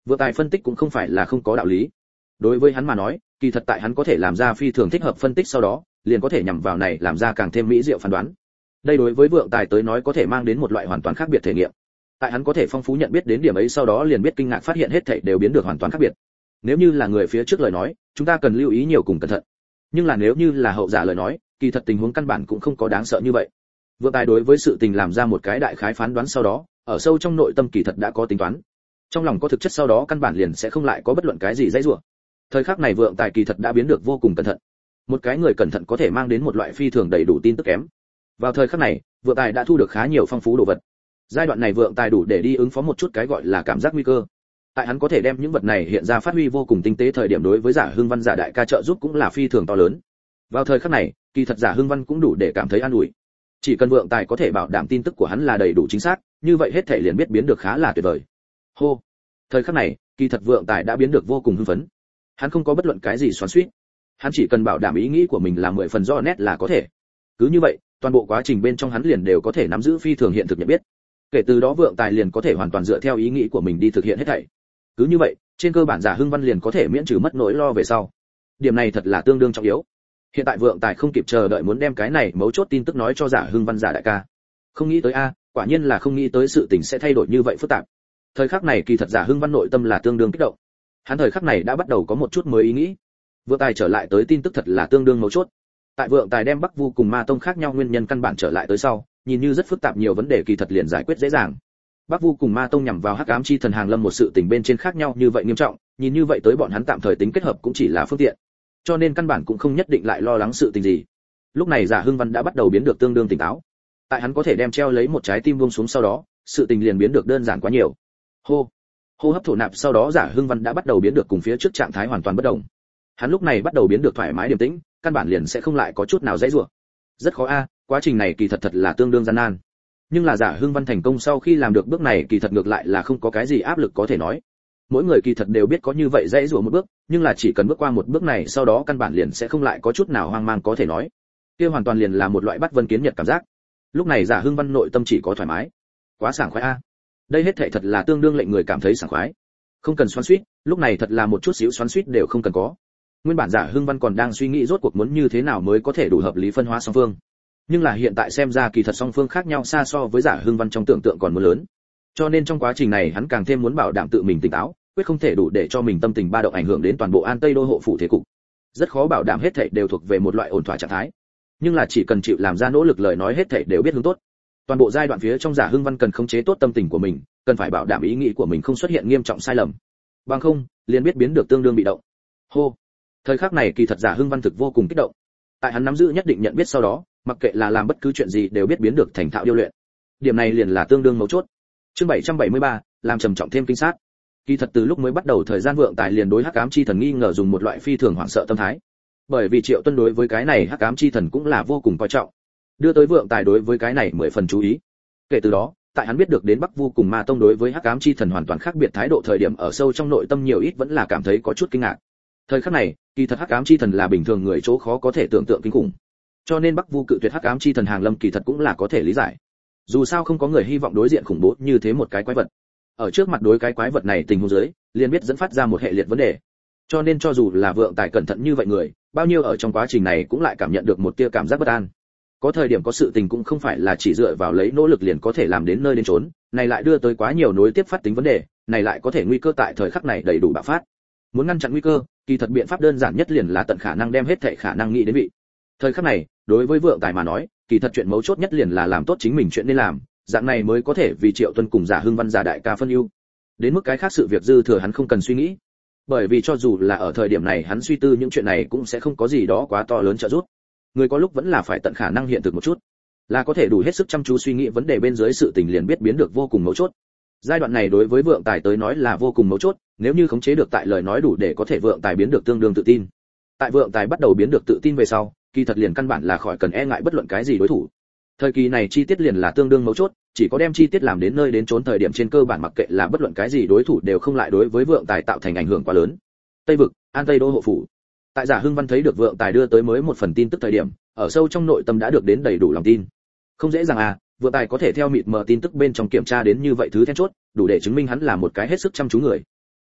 Vượng Tài phân tích cũng không phải là không có đạo lý. Đối với hắn mà nói, kỳ thật tại hắn có thể làm ra phi thường thích hợp phân tích sau đó, liền có thể nhằm vào này làm ra càng thêm mỹ diệu phán đoán. Đây đối với Vượng Tài tới nói có thể mang đến một loại hoàn toàn khác biệt thể nghiệm. Tại hắn có thể phong phú nhận biết đến điểm ấy sau đó liền biết kinh ngạc phát hiện hết thảy đều biến được hoàn toàn khác biệt. Nếu như là người phía trước lời nói, chúng ta cần lưu ý nhiều cùng cẩn thận. Nhưng là nếu như là hậu giả lời nói, kỳ thật tình huống căn bản cũng không có đáng sợ như vậy. Vượng Tài đối với sự tình làm ra một cái đại khái phán đoán sau đó, ở sâu trong nội tâm kỳ thật đã có tính toán. Trong lòng có thực chất sau đó căn bản liền sẽ không lại có bất luận cái gì dãy rủa. Thời khắc này Vượng Tài kỳ thật đã biến được vô cùng cẩn thận. Một cái người cẩn thận có thể mang đến một loại phi thường đầy đủ tin tức kém. Vào thời khắc này, Vượng Tài đã thu được khá nhiều phong phú đồ vật. Giai đoạn này Vượng Tài đủ để đi ứng phó một chút cái gọi là cảm giác nguy cơ. Tại hắn có thể đem những vật này hiện ra phát huy vô cùng tinh tế thời điểm đối với Giả Hưng Văn Giả đại ca trợ giúp cũng là phi thường to lớn. Vào thời khắc này, kỳ thật Giả Hưng Văn cũng đủ để cảm thấy an ủi. Chỉ cần Vượng Tài có thể bảo đảm tin tức của hắn là đầy đủ chính xác, như vậy hết thảy liền biết biến được khá là tuyệt vời. Hô. Thời khắc này, kỳ thật Vượng Tài đã biến được vô cùng hưng phấn. Hắn không có bất luận cái gì xoắn xuýt. Hắn chỉ cần bảo đảm ý nghĩ của mình là 10 phần rõ nét là có thể. Cứ như vậy, toàn bộ quá trình bên trong hắn liền đều có thể nắm giữ phi thường hiện thực nhận biết. Kể từ đó Vượng Tài liền có thể hoàn toàn dựa theo ý nghĩ của mình đi thực hiện hết thảy. Cứ như vậy, trên cơ bản Giả Hưng Văn liền có thể miễn trừ mất nỗi lo về sau. Điểm này thật là tương đương trọng yếu. Hiện tại Vượng Tài không kịp chờ đợi muốn đem cái này mấu chốt tin tức nói cho Giả Hưng Văn Giả đại ca. Không nghĩ tới quả nhiên là không nghĩ tới sự tình sẽ thay đổi như vậy phức tạp. Thời khắc này kỳ thật Giả Hưng Văn nội tâm là tương đương kích động. Hắn thời khắc này đã bắt đầu có một chút mới ý nghĩ. Vượng Tài trở lại tới tin tức thật là tương đương mấu chốt. Tại Vượng Tài đem Bắc Vu cùng Ma Tông khác nhau nguyên nhân căn bản trở lại tới sau, nhìn như rất phức tạp nhiều vấn đề kỳ thật liền giải quyết dễ dàng. Bắc Vu cùng Ma Tông nhằm vào Hắc Ám Chi Thần Hàng Lâm một sự tình bên trên khác nhau như vậy nghiêm trọng, nhìn như vậy tới bọn hắn tạm thời tính kết hợp cũng chỉ là phương tiện. Cho nên căn bản cũng không nhất định lại lo lắng sự tình gì. Lúc này Giả Hưng Văn đã bắt đầu biến được tương đương tỉnh táo. Tại hắn có thể đem treo lấy một trái tim buông xuống sau đó, sự tình liền biến được đơn giản quá nhiều. Hô hấp thổ nạp sau đó Giả Hưng Văn đã bắt đầu biến được cùng phía trước trạng thái hoàn toàn bất động. Hắn lúc này bắt đầu biến được thoải mái điềm tĩnh, căn bản liền sẽ không lại có chút nào dãy rủa. Rất khó quá trình này kỳ thật là tương đương gian nan. Nhưng là Giả Hưng Văn thành công sau khi làm được bước này kỳ thật ngược lại là không có cái gì áp lực có thể nói. Mỗi người kỳ thật đều biết có như vậy dãy rủa một bước, nhưng là chỉ cần bước qua một bước này sau đó căn bản liền sẽ không lại có chút nào hoang mang có thể nói. Kia hoàn toàn liền là một loại bắt vân kiến nhật cảm giác. Lúc này Giả Hưng Văn nội tâm chỉ có thoải mái. Quá sảng khoái Đây hết thảy thật là tương đương lệnh người cảm thấy sảng khoái. Không cần xoắn xuýt, lúc này thật là một chút xíu xoắn xuýt đều không cần có. Nguyên bản Giả Hưng Văn còn đang suy nghĩ rốt cuộc muốn như thế nào mới có thể đủ hợp lý phân hóa song phương. Nhưng là hiện tại xem ra kỳ thật song phương khác nhau xa so với Giả Hưng Văn trong tưởng tượng còn muốn lớn. Cho nên trong quá trình này hắn càng thêm muốn bảo đảm tự mình tỉnh táo, quyết không thể đủ để cho mình tâm tình ba động ảnh hưởng đến toàn bộ An Tây đô hộ phủ thế cục. Rất khó bảo đảm hết thảy đều thuộc về một loại ổn thỏa trạng thái. Nhưng là chỉ cần chịu làm ra nỗ lực lời nói hết thảy đều biết hướng tốt. Toàn bộ giai đoạn phía trong Giả Hưng Văn cần khống chế tốt tâm tình của mình, cần phải bảo đảm ý nghĩ của mình không xuất hiện nghiêm trọng sai lầm. Bằng không, liền biết biến được tương đương bị động. Thời khắc này kỳ thật Giả Hưng Văn thực vô cùng kích động. Tại hắn nắm giữ nhất định nhận biết sau đó, mặc kệ là làm bất cứ chuyện gì đều biết biến được thành thạo điêu luyện. Điểm này liền là tương đương mấu chốt. Chương 773, làm trầm trọng thêm kinh sát. Kỳ thật từ lúc mới bắt đầu thời gian Vượng Tài liền đối Hắc Ám Chi Thần nghi ngờ dùng một loại phi thường hoảng sợ tâm thái. Bởi vì Triệu Tuân đối với cái này Hắc Ám Chi Thần cũng là vô cùng coi trọng, đưa tới Vượng Tài đối với cái này 10 phần chú ý. Kể từ đó, tại hắn biết được đến Bắc Vu cùng Ma Tông đối với Hắc Ám Chi Thần hoàn toàn khác biệt thái độ thời điểm ở sâu trong nội tâm nhiều ít vẫn là cảm thấy có chút kinh ngạc. Thời khắc này, kỳ thật Hắc Ám Chi Thần là bình thường người chỗ khó có thể tưởng tượng kinh khủng. Cho nên Bắc Vu cự tuyệt Hắc Ám Chi Thần hàng lâm kỳ thật cũng là có thể lý giải. Dù sao không có người hy vọng đối diện khủng bố như thế một cái quái vật. Ở trước mặt đối cái quái vật này tình huống dưới, liền biết dẫn phát ra một hệ liệt vấn đề. Cho nên cho dù là Vượng Tài cẩn thận như vậy người, bao nhiêu ở trong quá trình này cũng lại cảm nhận được một tia cảm giác bất an. Có thời điểm có sự tình cũng không phải là chỉ dựa vào lấy nỗ lực liền có thể làm đến nơi đến chốn, này lại đưa tới quá nhiều nối tiếp phát tính vấn đề, này lại có thể nguy cơ tại thời khắc này đầy đủ bạo phát. Muốn ngăn chặn nguy cơ, kỳ thật biện pháp đơn giản nhất liền là tận khả năng đem hết thảy khả năng nghĩ đến vị. Thời khắc này, đối với Vượng Tài mà nói, kỳ thật chuyện mấu chốt nhất liền là làm tốt chính mình chuyện nên làm, dạng này mới có thể vì Triệu Tuân cùng Giả Hưng Văn Giả đại ca phân ưu. Đến mức cái khác sự việc dư thừa hắn không cần suy nghĩ. Bởi vì cho dù là ở thời điểm này hắn suy tư những chuyện này cũng sẽ không có gì đó quá to lớn trợ giúp. Người có lúc vẫn là phải tận khả năng hiện thực một chút, là có thể đủ hết sức chăm chú suy nghĩ vấn đề bên dưới sự tình liền biết biến được vô cùng mấu chốt. Giai đoạn này đối với Vượng Tài tới nói là vô cùng mấu chốt, nếu như khống chế được tại lời nói đủ để có thể Vượng Tài biến được tương đương tự tin. Tại Vượng Tài bắt đầu biến được tự tin về sau, kỳ thật liền căn bản là khỏi cần e ngại bất luận cái gì đối thủ. Thời kỳ này chi tiết liền là tương đương mấu chốt, chỉ có đem chi tiết làm đến nơi đến chốn thời điểm trên cơ bản mặc kệ là bất luận cái gì đối thủ đều không lại đối với Vượng Tài tạo thành ảnh hưởng quá lớn. Tây vực, An Tây đô hộ phủ. Tại Giả Hưng Văn thấy được Vượng Tài đưa tới mới một phần tin tức thời điểm, ở sâu trong nội tâm đã được đến đầy đủ lòng tin. Không dễ dàng Vượng Tài có thể theo mịt mờ tin tức bên trong kiểm tra đến như vậy thứ then chốt, đủ để chứng minh hắn là một cái hết sức chăm chú người.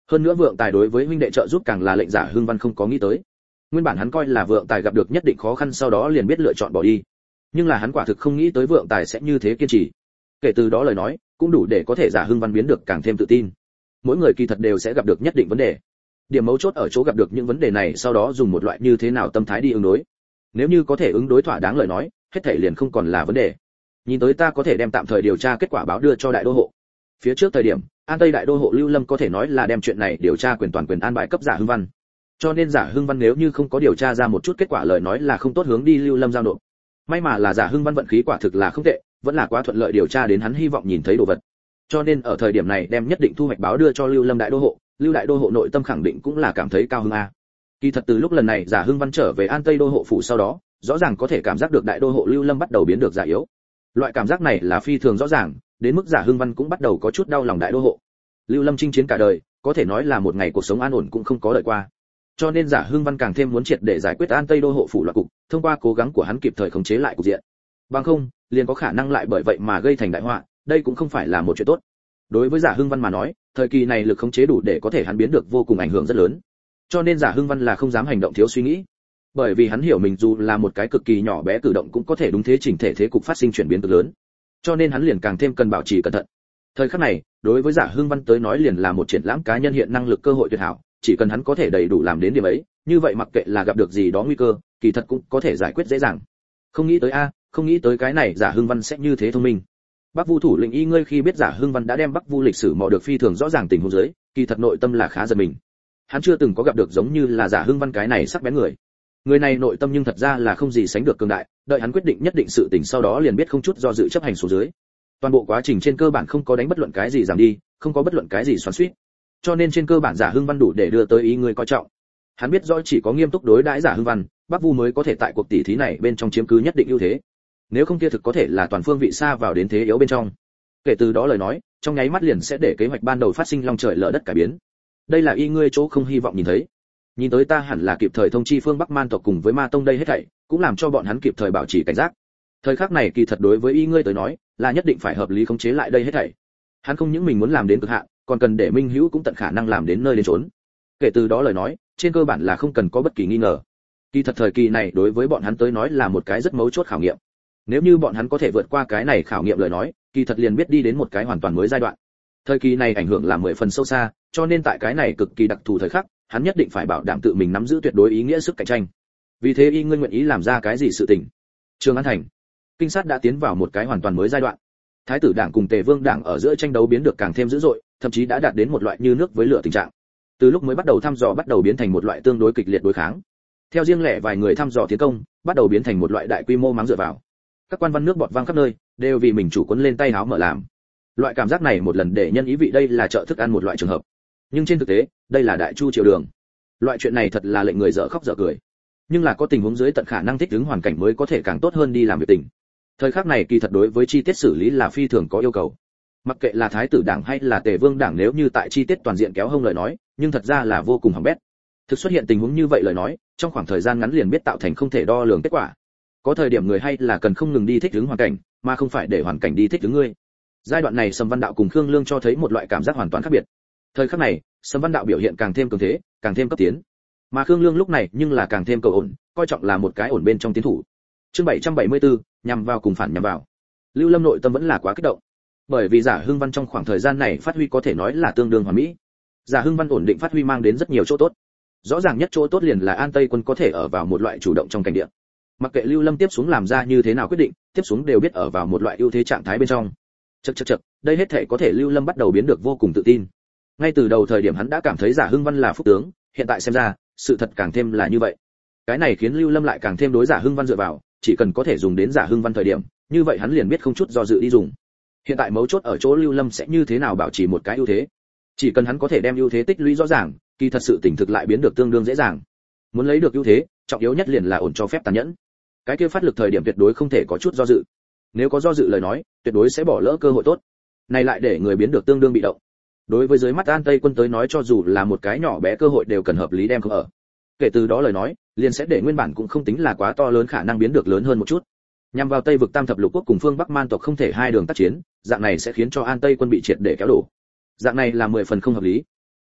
Hơn nữa Vượng Tài đối với huynh đệ trợ giúp càng là lệnh Giả Hưng Văn không có nghĩ tới. Nguyên bản hắn coi là Vượng Tài gặp được nhất định khó khăn sau đó liền biết lựa chọn bỏ đi, nhưng là hắn quả thực không nghĩ tới Vượng Tài sẽ như thế kiên trì. Kể từ đó lời nói cũng đủ để có thể Giả Hưng Văn biến được càng thêm tự tin. Mỗi người kỳ thật đều sẽ gặp được nhất định vấn đề, điểm mấu chốt ở chỗ gặp được những vấn đề này sau đó dùng một loại như thế nào tâm thái đi ứng đối. Nếu như có thể ứng đối thỏa đáng lời nói, hết thảy liền không còn là vấn đề. Nhìn tới ta có thể đem tạm thời điều tra kết quả báo đưa cho đại đô hộ. Phía trước thời điểm, An Tây đại đô hộ Lưu Lâm có thể nói là đem chuyện này điều tra quyền toàn quyền an bài cấp Giả Hưng Văn. Cho nên Giả Hưng Văn nếu như không có điều tra ra một chút kết quả lời nói là không tốt hướng đi Lưu Lâm giao nộp. May mà là Giả Hưng Văn vận khí quả thực là không tệ, vẫn là quá thuận lợi điều tra đến hắn hy vọng nhìn thấy đồ vật. Cho nên ở thời điểm này đem nhất định thu hoạch báo đưa cho Lưu Lâm đại đô hộ, Lưu đại đô hộ nội tâm khẳng định cũng là cảm thấy cao hứng a. Kỳ thật từ lúc lần này Giả Hưng Văn trở về An Tây đô hộ phủ sau đó, rõ ràng có thể cảm giác được đại đô hộ Lưu Lâm bắt đầu biến được già yếu. Loại cảm giác này là phi thường rõ ràng, đến mức Giả Hưng Văn cũng bắt đầu có chút đau lòng đại đô hộ. Lưu Lâm chinh chiến cả đời, có thể nói là một ngày cuộc sống an ổn cũng không có đợi qua. Cho nên Giả Hưng Văn càng thêm muốn triệt để giải quyết An Tây đô hộ phủ loạn cục, thông qua cố gắng của hắn kịp thời khống chế lại cục diện. Bằng không, liền có khả năng lại bởi vậy mà gây thành đại họa, đây cũng không phải là một chuyện tốt. Đối với Giả Hưng Văn mà nói, thời kỳ này lực khống chế đủ để có thể hắn biến được vô cùng ảnh hưởng rất lớn. Cho nên Giả Hưng Văn là không dám hành động thiếu suy nghĩ. Bởi vì hắn hiểu mình dù là một cái cực kỳ nhỏ bé cử động cũng có thể đúng thế chỉnh thể thế cục phát sinh chuyển biến cực lớn. Cho nên hắn liền càng thêm cần bảo trì cẩn thận. Thời khắc này, đối với Giả Hưng Văn tới nói liền là một triển lãm cá nhân hiện năng lực cơ hội tuyệt hảo, chỉ cần hắn có thể đầy đủ làm đến điểm ấy, như vậy mặc kệ là gặp được gì đó nguy cơ, kỳ thật cũng có thể giải quyết dễ dàng. Không nghĩ tới không nghĩ tới cái này Giả Hưng Văn sẽ như thế thông minh. Bắc Vu thủ lĩnh Y ngươi khi biết Giả Hưng Văn đã đem Bắc Vu lịch sử mò được phi thường rõ ràng tình huống dưới, kỳ thật nội tâm là khá giật mình. Hắn chưa từng có gặp được giống như là Giả Hưng Văn cái này sắc bén người. Người này nội tâm nhưng thật ra là không gì sánh được cường đại, đợi hắn quyết định nhất định sự tình sau đó liền biết không chút do dự chấp hành xuống dưới. Toàn bộ quá trình trên cơ bản không có đánh bất luận cái gì giảm đi, không có bất luận cái gì xoắn xuýt. Cho nên trên cơ bản Giả Hưng Văn đủ để đưa tới ý người coi trọng. Hắn biết rõ chỉ có nghiêm túc đối đãi Giả Hưng Văn, Bắc Vu mới có thể tại cuộc tỷ thí này bên trong chiếm cứ nhất định ưu thế. Nếu không kia thực có thể là toàn phương vị xa vào đến thế yếu bên trong. Kể từ đó lời nói, trong nháy mắt liền sẽ để kế hoạch ban đầu phát sinh long trời lở đất cải biến. Đây là y ngươi chỗ không hy vọng nhìn thấy. Nhìn tới ta hẳn là kịp thời thông chi phương Bắc Man tộc cùng với Ma tông đây hết thảy, cũng làm cho bọn hắn kịp thời bảo trì cảnh giác. Thời khắc này kỳ thật đối với y ngươi tới nói, là nhất định phải hợp lý khống chế lại đây hết thảy. Hắn không những mình muốn làm đến cực hạn, còn cần để Minh Hữu cũng tận khả năng làm đến nơi đến chốn. Kể từ đó lời nói, trên cơ bản là không cần có bất kỳ nghi ngờ. Kỳ thật thời kỳ này đối với bọn hắn tới nói là một cái rất mấu chốt khảo nghiệm. Nếu như bọn hắn có thể vượt qua cái này khảo nghiệm lời nói, kỳ thật liền biết đi đến một cái hoàn toàn mới giai đoạn. Thời kỳ này ảnh hưởng là 10 phần sâu xa, cho nên tại cái này cực kỳ đặc thù thời khắc, hắn nhất định phải bảo đảm tự mình nắm giữ tuyệt đối ý nghĩa sức cạnh tranh. Vì thế y ngươi nguyện ý làm ra cái gì sự tình. Trường An thành, kinh sát đã tiến vào một cái hoàn toàn mới giai đoạn. Thái tử đảng cùng Tề Vương đảng ở giữa tranh đấu biến được càng thêm dữ dội, thậm chí đã đạt đến một loại như nước với lửa tình trạng. Từ lúc mới bắt đầu thăm dò bắt đầu biến thành một loại tương đối kịch liệt đối kháng. Theo riêng lẻ vài người thăm dò tiến công, bắt đầu biến thành một loại đại quy mô mắng dựa vào. Các quan văn nước bọt vang khắp nơi, đều vì mình chủ quấn lên tay áo mở làm. Loại cảm giác này một lần để nhân ý vị đây là chợ thức ăn một loại trường hợp. Nhưng trên thực tế, đây là đại chu triều đường. Loại chuyện này thật là lệnh người dở khóc dở cười. Nhưng là có tình huống dưới tận khả năng thích ứng hoàn cảnh mới có thể càng tốt hơn đi làm việc tình. Thời khắc này kỳ thật đối với chi tiết xử lý là phi thường có yêu cầu. Mặc kệ là Thái tử đảng hay là Tề Vương đảng nếu như tại chi tiết toàn diện kéo hông lời nói, nhưng thật ra là vô cùng hỏng bét. Thực xuất hiện tình huống như vậy lời nói, trong khoảng thời gian ngắn liền biết tạo thành không thể đo lường kết quả. Có thời điểm người hay là cần không ngừng đi thích ứng hoàn cảnh, mà không phải để hoàn cảnh đi thích ứng ngươi. Giai đoạn này Sầm Văn Đạo cùng Khương Lương cho thấy một loại cảm giác hoàn toàn khác biệt. Thời khắc này, Sầm Văn Đạo biểu hiện càng thêm cường thế, càng thêm cấp tiến. Mà Khương Lương lúc này nhưng là càng thêm cầu ổn, coi trọng là một cái ổn bên trong tiến thủ. Chương 774, nhằm vào cùng phản nhằm vào. Lưu Lâm nội tâm vẫn là quá kích động. Bởi vì Giả Hưng Văn trong khoảng thời gian này phát huy có thể nói là tương đương hoàn mỹ. Giả Hưng Văn ổn định phát huy mang đến rất nhiều chỗ tốt. Rõ ràng nhất chỗ tốt liền là An Tây quân có thể ở vào một loại chủ động trong cảnh địa. Mặc kệ Lưu Lâm tiếp xuống làm ra như thế nào quyết định, tiếp xuống đều biết ở vào một loại ưu thế trạng thái bên trong. Chậc, đây hết thể có thể Lưu Lâm bắt đầu biến được vô cùng tự tin. Ngay từ đầu thời điểm hắn đã cảm thấy Giả Hưng Văn là phúc tướng, hiện tại xem ra, sự thật càng thêm là như vậy. Cái này khiến Lưu Lâm lại càng thêm đối Giả Hưng Văn dựa vào, chỉ cần có thể dùng đến Giả Hưng Văn thời điểm, như vậy hắn liền biết không chút do dự đi dùng. Hiện tại mấu chốt ở chỗ Lưu Lâm sẽ như thế nào bảo trì một cái ưu thế. Chỉ cần hắn có thể đem ưu thế tích lũy rõ ràng, kỳ thật sự tình thực lại biến được tương đương dễ dàng. Muốn lấy được ưu thế, trọng yếu nhất liền là ổn cho phép tàn nhẫn. Cái kia phát lực thời điểm tuyệt đối không thể có chút do dự. Nếu có do dự lời nói, tuyệt đối sẽ bỏ lỡ cơ hội tốt. Này lại để người biến được tương đương bị động. Đối với dưới mắt An Tây quân tới nói cho dù là một cái nhỏ bé cơ hội đều cần hợp lý đem không ở. Kể từ đó lời nói, liền sẽ để nguyên bản cũng không tính là quá to lớn khả năng biến được lớn hơn một chút. Nhằm vào Tây vực Tam thập lục quốc cùng phương Bắc Man tộc không thể hai đường tác chiến, dạng này sẽ khiến cho An Tây quân bị triệt để kéo đổ. Dạng này là 10 phần không hợp lý.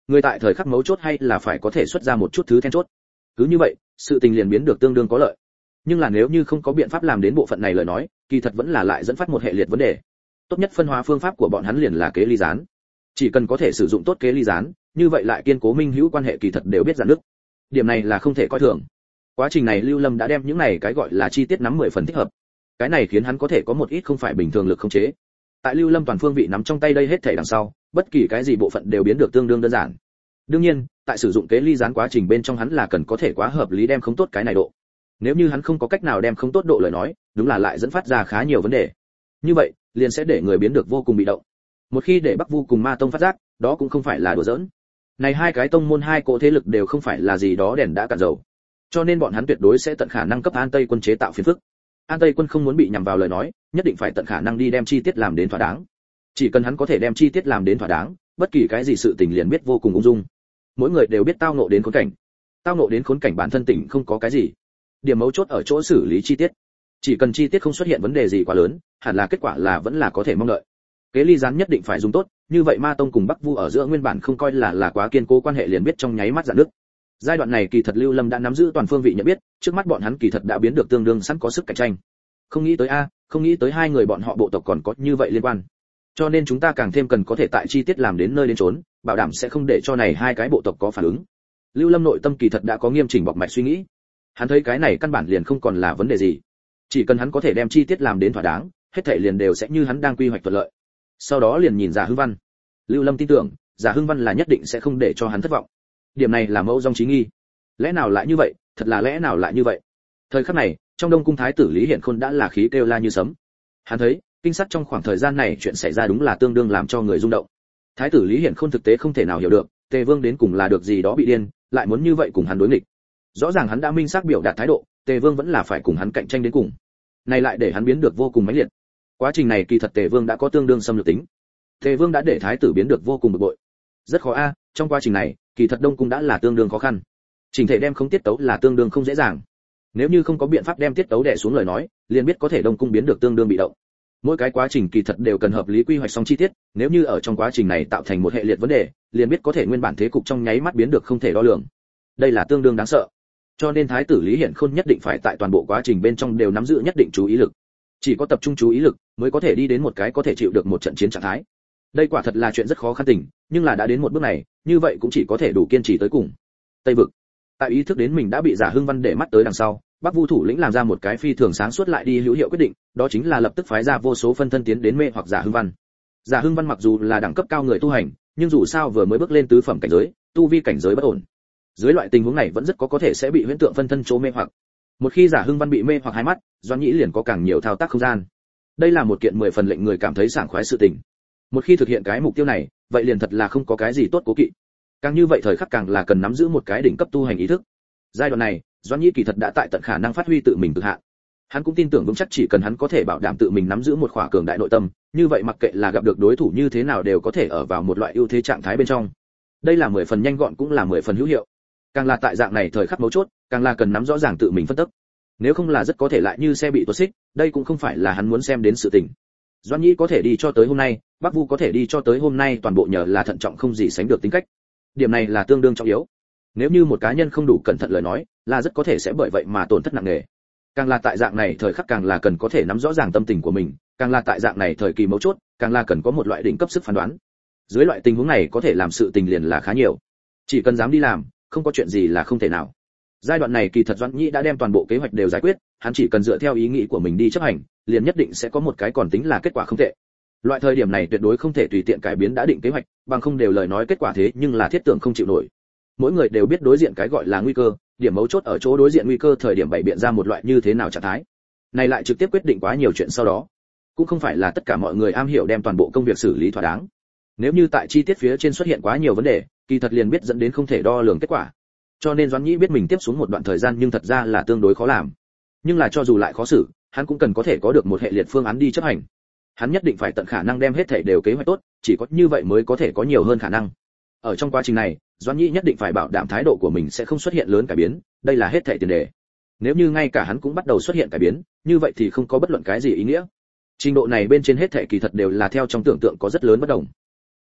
Người tại thời khắc mấu chốt hay là phải có thể xuất ra một chút thứ then chốt. Cứ như vậy, sự tình liền biến được tương đương có lợi. Nhưng là nếu như không có biện pháp làm đến bộ phận này lời nói, kỳ thật vẫn là lại dẫn phát một hệ liệt vấn đề. Tốt nhất phân hóa phương pháp của bọn hắn liền là kế ly gián. Chỉ cần có thể sử dụng tốt kế ly gián, như vậy lại kiên cố minh hữu quan hệ kỳ thật đều biết giãn nước. Điểm này là không thể coi thường. Quá trình này Lưu Lâm đã đem những này cái gọi là chi tiết nắm 10 phần thích hợp. Cái này khiến hắn có thể có một ít không phải bình thường lực khống chế. Tại Lưu Lâm toàn phương vị nắm trong tay đây hết thảy đằng sau, bất kỳ cái gì bộ phận đều biến được tương đương đơn giản. Đương nhiên, tại sử dụng kế ly gián quá trình bên trong hắn là cần có thể quá hợp lý đem không tốt cái này độ. Nếu như hắn không có cách nào đem không tốt độ lời nói, đúng là lại dẫn phát ra khá nhiều vấn đề. Như vậy, liền sẽ để người biến được vô cùng bị động. Một khi để Bắc Vu cùng Ma Tông phát giác, đó cũng không phải là đùa giỡn. Này hai cái tông môn hai cỗ thế lực đều không phải là gì đó đèn đã cạn dầu. Cho nên bọn hắn tuyệt đối sẽ tận khả năng cấp An Tây quân chế tạo phiền phức. An Tây quân không muốn bị nhằm vào lời nói, nhất định phải tận khả năng đi đem chi tiết làm đến thỏa đáng. Chỉ cần hắn có thể đem chi tiết làm đến thỏa đáng, bất kỳ cái gì sự tình liền biết vô cùng ung dung. Mỗi người đều biết tao ngộ đến khốn cảnh. Tao ngộ đến khốn cảnh bản thân tỉnh không có cái gì. Điểm mấu chốt ở chỗ xử lý chi tiết. Chỉ cần chi tiết không xuất hiện vấn đề gì quá lớn, hẳn là kết quả là vẫn là có thể mong đợi. Kế ly gián nhất định phải dùng tốt, như vậy Ma Tông cùng Bắc Vu ở giữa nguyên bản không coi là quá kiên cố quan hệ liền biết trong nháy mắt rạn nứt. Giai đoạn này kỳ thật Lưu Lâm đã nắm giữ toàn phương vị nhận biết, trước mắt bọn hắn kỳ thật đã biến được tương đương sẵn có sức cạnh tranh. Không nghĩ tới không nghĩ tới hai người bọn họ bộ tộc còn có như vậy liên quan. Cho nên chúng ta càng thêm cần có thể tại chi tiết làm đến nơi đến chốn, bảo đảm sẽ không để cho này hai cái bộ tộc có phản ứng. Lưu Lâm nội tâm kỳ thật đã có nghiêm chỉnh bọc mạch suy nghĩ. Hắn thấy cái này căn bản liền không còn là vấn đề gì. Chỉ cần hắn có thể đem chi tiết làm đến thỏa đáng, hết thảy liền đều sẽ như hắn đang quy hoạch thuận lợi. Sau đó liền nhìn Giả Hưng Văn. Lưu Lâm tin tưởng, Giả Hưng Văn là nhất định sẽ không để cho hắn thất vọng. Điểm này là mẫu dòng chí nghi. Lẽ nào lại như vậy, thật là lẽ nào lại như vậy. Thời khắc này, trong Đông cung thái tử Lý Hiển Khôn đã là khí kêu la như sấm. Hắn thấy, kinh sát trong khoảng thời gian này chuyện xảy ra đúng là tương đương làm cho người rung động. Thái tử Lý Hiển Khôn thực tế không thể nào hiểu được, Tề Vương đến cùng là được gì đó bị điên, lại muốn như vậy cùng hắn đối nghịch. Rõ ràng hắn đã minh xác biểu đạt thái độ, Tề Vương vẫn là phải cùng hắn cạnh tranh đến cùng. Này lại để hắn biến được vô cùng mãnh liệt. Quá trình này kỳ thật Tề Vương đã có tương đương xâm lược tính. Tề Vương đã để thái tử biến được vô cùng bực bội. Rất khó trong quá trình này, kỳ thật Đông cung đã là tương đương khó khăn. Trình thể đem không tiết tấu là tương đương không dễ dàng. Nếu như không có biện pháp đem tiết tấu đè xuống lời nói, liền biết có thể Đông cung biến được tương đương bị động. Mỗi cái quá trình kỳ thật đều cần hợp lý quy hoạch xong chi tiết, nếu như ở trong quá trình này tạo thành một hệ liệt vấn đề, liền biết có thể nguyên bản thế cục trong nháy mắt biến được không thể đo lường. Đây là tương đương đáng sợ. Cho nên thái tử Lý Hiển Khôn nhất định phải tại toàn bộ quá trình bên trong đều nắm giữ nhất định chú ý lực. Chỉ có tập trung chú ý lực mới có thể đi đến một cái có thể chịu được một trận chiến trạng thái. Đây quả thật là chuyện rất khó khăn tình, nhưng là đã đến một bước này, như vậy cũng chỉ có thể đủ kiên trì tới cùng. Tây vực. Tại ý thức đến mình đã bị Giả Hưng Văn để mắt tới đằng sau, Bắc Vu thủ lĩnh làm ra một cái phi thường sáng suốt lại đi hữu hiệu quyết định, đó chính là lập tức phái ra vô số phân thân tiến đến mê hoặc Giả Hưng Văn. Giả Hưng Văn mặc dù là đẳng cấp cao người tu hành, nhưng dù sao vừa mới bước lên tứ phẩm cảnh giới, tu vi cảnh giới bất ổn. Dưới loại tình huống này vẫn rất có thể sẽ bị huyễn tượng phân thân chỗ mê hoặc. Một khi Giả Hưng Văn bị mê hoặc hai mắt, Doãn Nhĩ liền có càng nhiều thao tác không gian. Đây là một kiện 10 phần lệnh người cảm thấy sảng khoái sự tình. Một khi thực hiện cái mục tiêu này, vậy liền thật là không có cái gì tốt cố kỵ. Càng như vậy thời khắc càng là cần nắm giữ một cái đỉnh cấp tu hành ý thức. Giai đoạn này, Doãn Nhĩ kỳ thật đã tại tận khả năng phát huy tự mình cực hạn. Hắn cũng tin tưởng vững chắc chỉ cần hắn có thể bảo đảm tự mình nắm giữ một khỏa cường đại nội tâm, như vậy mặc kệ là gặp được đối thủ như thế nào đều có thể ở vào một loại ưu thế trạng thái bên trong. Đây là 10 phần nhanh gọn cũng là 10 phần hữu hiệu. Càng là tại dạng này thời khắc mấu chốt, càng là cần nắm rõ ràng tự mình phân tích. Nếu không là rất có thể lại như xe bị tuột xích, đây cũng không phải là hắn muốn xem đến sự tình. Doãn Nhĩ có thể đi cho tới hôm nay, Bắc Vu có thể đi cho tới hôm nay toàn bộ nhờ là thận trọng không gì sánh được tính cách. Điểm này là tương đương trọng yếu. Nếu như một cá nhân không đủ cẩn thận lời nói, là rất có thể sẽ bởi vậy mà tổn thất nặng nề. Càng là tại dạng này thời khắc càng là cần có thể nắm rõ ràng tâm tình của mình, càng là tại dạng này thời kỳ mấu chốt, càng là cần có một loại đỉnh cấp sức phán đoán. Dưới loại tình huống này có thể làm sự tình liền là khá nhiều. Chỉ cần dám đi làm, không có chuyện gì là không thể nào. Giai đoạn này kỳ thật Doãn Nhĩ đã đem toàn bộ kế hoạch đều giải quyết, hắn chỉ cần dựa theo ý nghĩ của mình đi chấp hành, liền nhất định sẽ có một cái còn tính là kết quả không tệ. Loại thời điểm này tuyệt đối không thể tùy tiện cải biến đã định kế hoạch, bằng không đều lời nói kết quả thế nhưng là thiết tưởng không chịu nổi. Mỗi người đều biết đối diện cái gọi là nguy cơ, điểm mấu chốt ở chỗ đối diện nguy cơ thời điểm bày biện ra một loại như thế nào trạng thái. Này lại trực tiếp quyết định quá nhiều chuyện sau đó. Cũng không phải là tất cả mọi người am hiểu đem toàn bộ công việc xử lý thỏa đáng. Nếu như tại chi tiết phía trên xuất hiện quá nhiều vấn đề, kỳ thật liền biết dẫn đến không thể đo lường kết quả. Cho nên Doãn Nhĩ biết mình tiếp xuống một đoạn thời gian nhưng thật ra là tương đối khó làm. Nhưng là cho dù lại khó xử, hắn cũng cần có thể có được một hệ liệt phương án đi chấp hành. Hắn nhất định phải tận khả năng đem hết thảy đều kế hoạch tốt, chỉ có như vậy mới có thể có nhiều hơn khả năng. Ở trong quá trình này, Doãn Nhĩ nhất định phải bảo đảm thái độ của mình sẽ không xuất hiện lớn cải biến, đây là hết thảy tiền đề. Nếu như ngay cả hắn cũng bắt đầu xuất hiện cải biến, như vậy thì không có bất luận cái gì ý nghĩa. Trình độ này bên trên hết thảy kỳ thật đều là theo trong tưởng tượng có rất lớn bất đồng.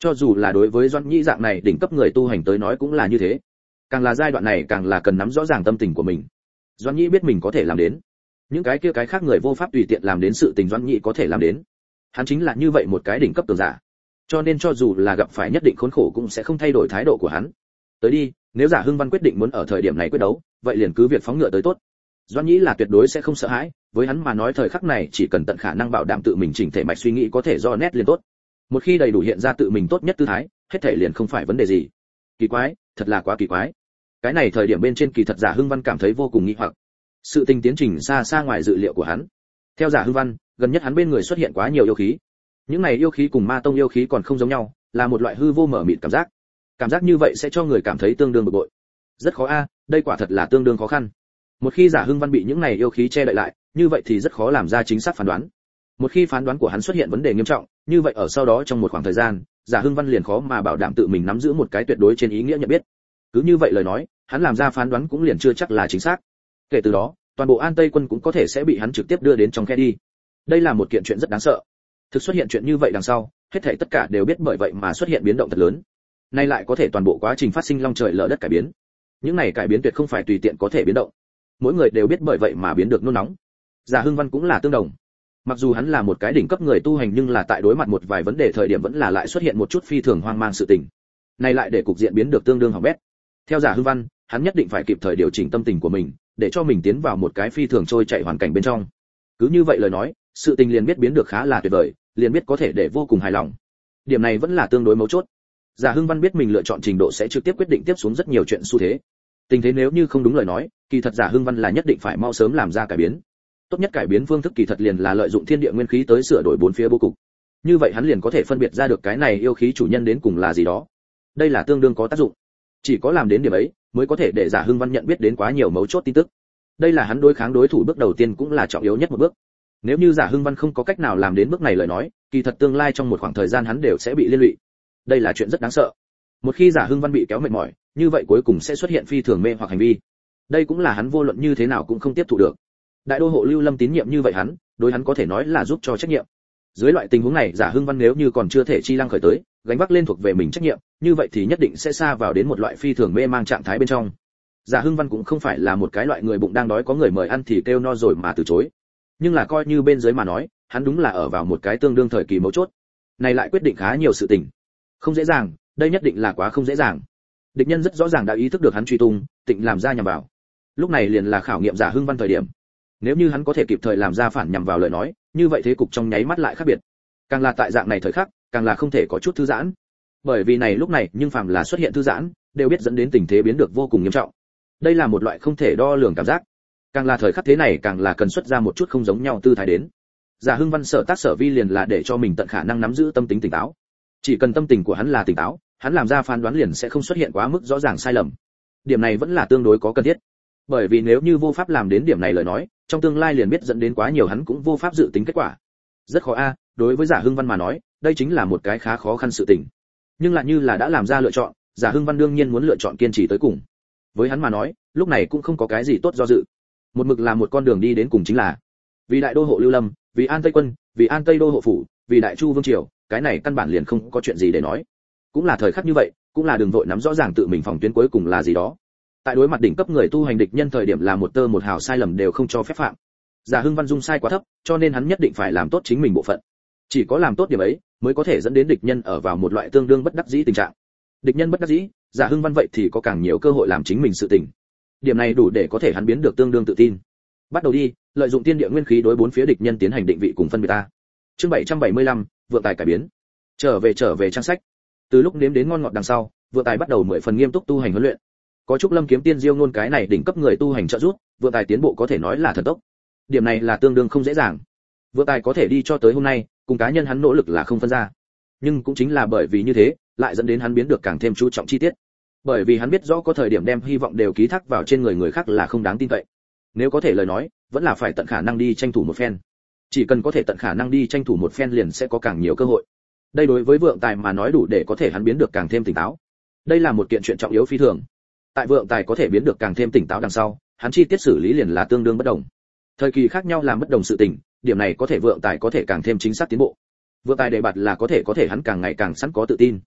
Cho dù là đối với Doãn Nhĩ dạng này đỉnh cấp người tu hành tới nói cũng là như thế. Càng là giai đoạn này càng là cần nắm rõ ràng tâm tình của mình. Doãn Nhĩ biết mình có thể làm đến. Những cái kia cái khác người vô pháp tùy tiện làm đến sự tình Doãn Nhĩ có thể làm đến. Hắn chính là như vậy một cái đỉnh cấp cường giả. Cho nên cho dù là gặp phải nhất định khốn khổ cũng sẽ không thay đổi thái độ của hắn. Tới đi, nếu Giả Hưng Văn quyết định muốn ở thời điểm này quyết đấu, vậy liền cứ việc phóng ngựa tới tốt. Doãn Nhĩ là tuyệt đối sẽ không sợ hãi, với hắn mà nói thời khắc này chỉ cần tận khả năng bảo đảm tự mình chỉnh thể mạch suy nghĩ có thể do nét liền tốt. Một khi đầy đủ hiện ra tự mình tốt nhất tư thái, hết thảy liền không phải vấn đề gì. Kỳ quái, thật là quá kỳ quái. Cái này thời điểm bên trên kỳ thật Giả Hưng Văn cảm thấy vô cùng nghi hoặc. Sự tình tiến trình xa xa ngoài dự liệu của hắn. Theo Giả Hưng Văn, gần nhất hắn bên người xuất hiện quá nhiều yêu khí. Những này yêu khí cùng ma tông yêu khí còn không giống nhau, là một loại hư vô mở mịt cảm giác. Cảm giác như vậy sẽ cho người cảm thấy tương đương bực bội. Rất khó a, đây quả thật là tương đương khó khăn. Một khi Giả Hưng Văn bị những này yêu khí che đậy lại, như vậy thì rất khó làm ra chính xác phán đoán. Một khi phán đoán của hắn xuất hiện vấn đề nghiêm trọng, như vậy ở sau đó trong một khoảng thời gian, Giả Hưng Văn liền khó mà bảo đảm tự mình nắm giữ một cái tuyệt đối trên ý nghĩa nhận biết. Cứ như vậy lời nói, hắn làm ra phán đoán cũng liền chưa chắc là chính xác. Kể từ đó, toàn bộ An Tây quân cũng có thể sẽ bị hắn trực tiếp đưa đến trong khe đi. Đây là một kiện chuyện rất đáng sợ. Thực xuất hiện chuyện như vậy đằng sau, hết thảy tất cả đều biết bởi vậy mà xuất hiện biến động thật lớn. Nay lại có thể toàn bộ quá trình phát sinh long trời lở đất cải biến. Những này cải biến tuyệt không phải tùy tiện có thể biến động. Mỗi người đều biết bởi vậy mà biến được nôn nóng. Giả Hưng Văn cũng là tương đồng. Mặc dù hắn là một cái đỉnh cấp người tu hành nhưng là tại đối mặt một vài vấn đề thời điểm vẫn là lại xuất hiện một chút phi thường hoang mang sự tình. Này lại để cục diện biến được tương đương hỏng bét. Theo Giả Hưng Văn, hắn nhất định phải kịp thời điều chỉnh tâm tình của mình, để cho mình tiến vào một cái phi thường trôi chảy hoàn cảnh bên trong. Cứ như vậy lời nói, sự tình liền biết biến được khá là tuyệt vời, liền biết có thể để vô cùng hài lòng. Điểm này vẫn là tương đối mấu chốt. Giả Hưng Văn biết mình lựa chọn trình độ sẽ trực tiếp quyết định tiếp xuống rất nhiều chuyện xu thế. Tình thế nếu như không đúng lời nói, kỳ thật Giả Hưng Văn là nhất định phải mau sớm làm ra cải biến. Tốt nhất cải biến phương thức kỳ thật liền là lợi dụng thiên địa nguyên khí tới sửa đổi bốn phía bố cục. Như vậy hắn liền có thể phân biệt ra được cái này yêu khí chủ nhân đến cùng là gì đó. Đây là tương đương có tác dụng. Chỉ có làm đến điểm ấy, mới có thể để Giả Hưng Văn nhận biết đến quá nhiều mấu chốt tin tức. Đây là hắn đối kháng đối thủ bước đầu tiên cũng là trọng yếu nhất một bước. Nếu như Giả Hưng Văn không có cách nào làm đến bước này lời nói, kỳ thật tương lai trong một khoảng thời gian hắn đều sẽ bị liên lụy. Đây là chuyện rất đáng sợ. Một khi Giả Hưng Văn bị kéo mệt mỏi, như vậy cuối cùng sẽ xuất hiện phi thường mê hoặc hành vi. Đây cũng là hắn vô luận như thế nào cũng không tiếp thu được. Đại đô hộ Lưu Lâm tín nhiệm như vậy hắn, đối hắn có thể nói là giúp cho trách nhiệm. Dưới loại tình huống này, Giả Hưng Văn nếu như còn chưa thể chi lăng khởi tới, gánh vác lên thuộc về mình trách nhiệm, như vậy thì nhất định sẽ sa vào đến một loại phi thường mê mang trạng thái bên trong. Giả Hưng Văn cũng không phải là một cái loại người bụng đang đói có người mời ăn thì kêu no rồi mà từ chối. Nhưng là coi như bên dưới mà nói, hắn đúng là ở vào một cái tương đương thời kỳ mấu chốt. Này lại quyết định khá nhiều sự tình. Không dễ dàng, đây nhất định là quá không dễ dàng. Địch nhân rất rõ ràng đã ý thức được hắn truy tung, tịnh làm ra nhằm vào. Lúc này liền là khảo nghiệm Giả Hưng Văn thời điểm. Nếu như hắn có thể kịp thời làm ra phản nhằm vào lời nói, như vậy thế cục trong nháy mắt lại khác biệt. Càng là tại dạng này thời khắc, càng là không thể có chút thư giãn. Bởi vì này lúc này, nhưng phàm là xuất hiện thư giãn, đều biết dẫn đến tình thế biến được vô cùng nghiêm trọng. Đây là một loại không thể đo lường cảm giác. Càng là thời khắc thế này càng là cần xuất ra một chút không giống nhau tư thái đến. Giả Hưng Văn sở tác sở vi liền là để cho mình tận khả năng nắm giữ tâm tính tỉnh táo. Chỉ cần tâm tình của hắn là tỉnh táo, hắn làm ra phán đoán liền sẽ không xuất hiện quá mức rõ ràng sai lầm. Điểm này vẫn là tương đối có cần thiết. Bởi vì nếu như vô pháp làm đến điểm này lời nói, trong tương lai liền biết dẫn đến quá nhiều hắn cũng vô pháp dự tính kết quả. Rất khó a, đối với Giả Hưng Văn mà nói, đây chính là một cái khá khó khăn sự tình. Nhưng lại như là đã làm ra lựa chọn, Giả Hưng Văn đương nhiên muốn lựa chọn kiên trì tới cùng. Với hắn mà nói, lúc này cũng không có cái gì tốt do dự. Một mực là một con đường đi đến cùng chính là vì đại đô hộ Lưu Lâm, vì An Tây quân, vì An Tây đô hộ phủ, vì Đại Chu vương triều, cái này căn bản liền không có chuyện gì để nói. Cũng là thời khắc như vậy, cũng là đường vội nắm rõ ràng tự mình phòng tuyến cuối cùng là gì đó. Tại đối mặt đỉnh cấp người tu hành địch nhân thời điểm là một tơ một hào sai lầm đều không cho phép phạm. Giả Hưng Văn dung sai quá thấp, cho nên hắn nhất định phải làm tốt chính mình bộ phận. Chỉ có làm tốt điểm ấy, mới có thể dẫn đến địch nhân ở vào một loại tương đương bất đắc dĩ tình trạng. Địch nhân bất đắc dĩ, Giả Hưng Văn vậy thì có càng nhiều cơ hội làm chính mình sự tình. Điểm này đủ để có thể hắn biến được tương đương tự tin. Bắt đầu đi, lợi dụng tiên địa nguyên khí đối bốn phía địch nhân tiến hành định vị cùng phân biệt ta. Chương 775, vượng tài cải biến. Trở về trang sách. Từ lúc nếm đến ngon ngọt đằng sau, vượng tài bắt đầu 10 phần nghiêm túc tu hành huấn luyện. Có Trúc Lâm kiếm tiên diêu ngôn cái này đỉnh cấp người tu hành trợ giúp, vượng tài tiến bộ có thể nói là thần tốc. Điểm này là tương đương không dễ dàng. Vượng tài có thể đi cho tới hôm nay, cùng cá nhân hắn nỗ lực là không phân ra. Nhưng cũng chính là bởi vì như thế, lại dẫn đến hắn biến được càng thêm chú trọng chi tiết. Bởi vì hắn biết rõ có thời điểm đem hy vọng đều ký thác vào trên người khác là không đáng tin cậy. Nếu có thể lời nói, vẫn là phải tận khả năng đi tranh thủ một phen. Chỉ cần có thể tận khả năng đi tranh thủ một phen liền sẽ có càng nhiều cơ hội. Đây đối với vượng tài mà nói đủ để có thể hắn biến được càng thêm tỉnh táo. Đây là một kiện chuyện trọng yếu phi thường. Tại vượng tài có thể biến được càng thêm tỉnh táo đằng sau, hắn chi tiết xử lý liền là tương đương bất đồng. Thời kỳ khác nhau làm bất đồng sự tình, điểm này có thể vượng tài có thể càng thêm chính xác tiến bộ. Vượng tài đề bạt là có thể hắn càng ngày càng sẵn có tự tin.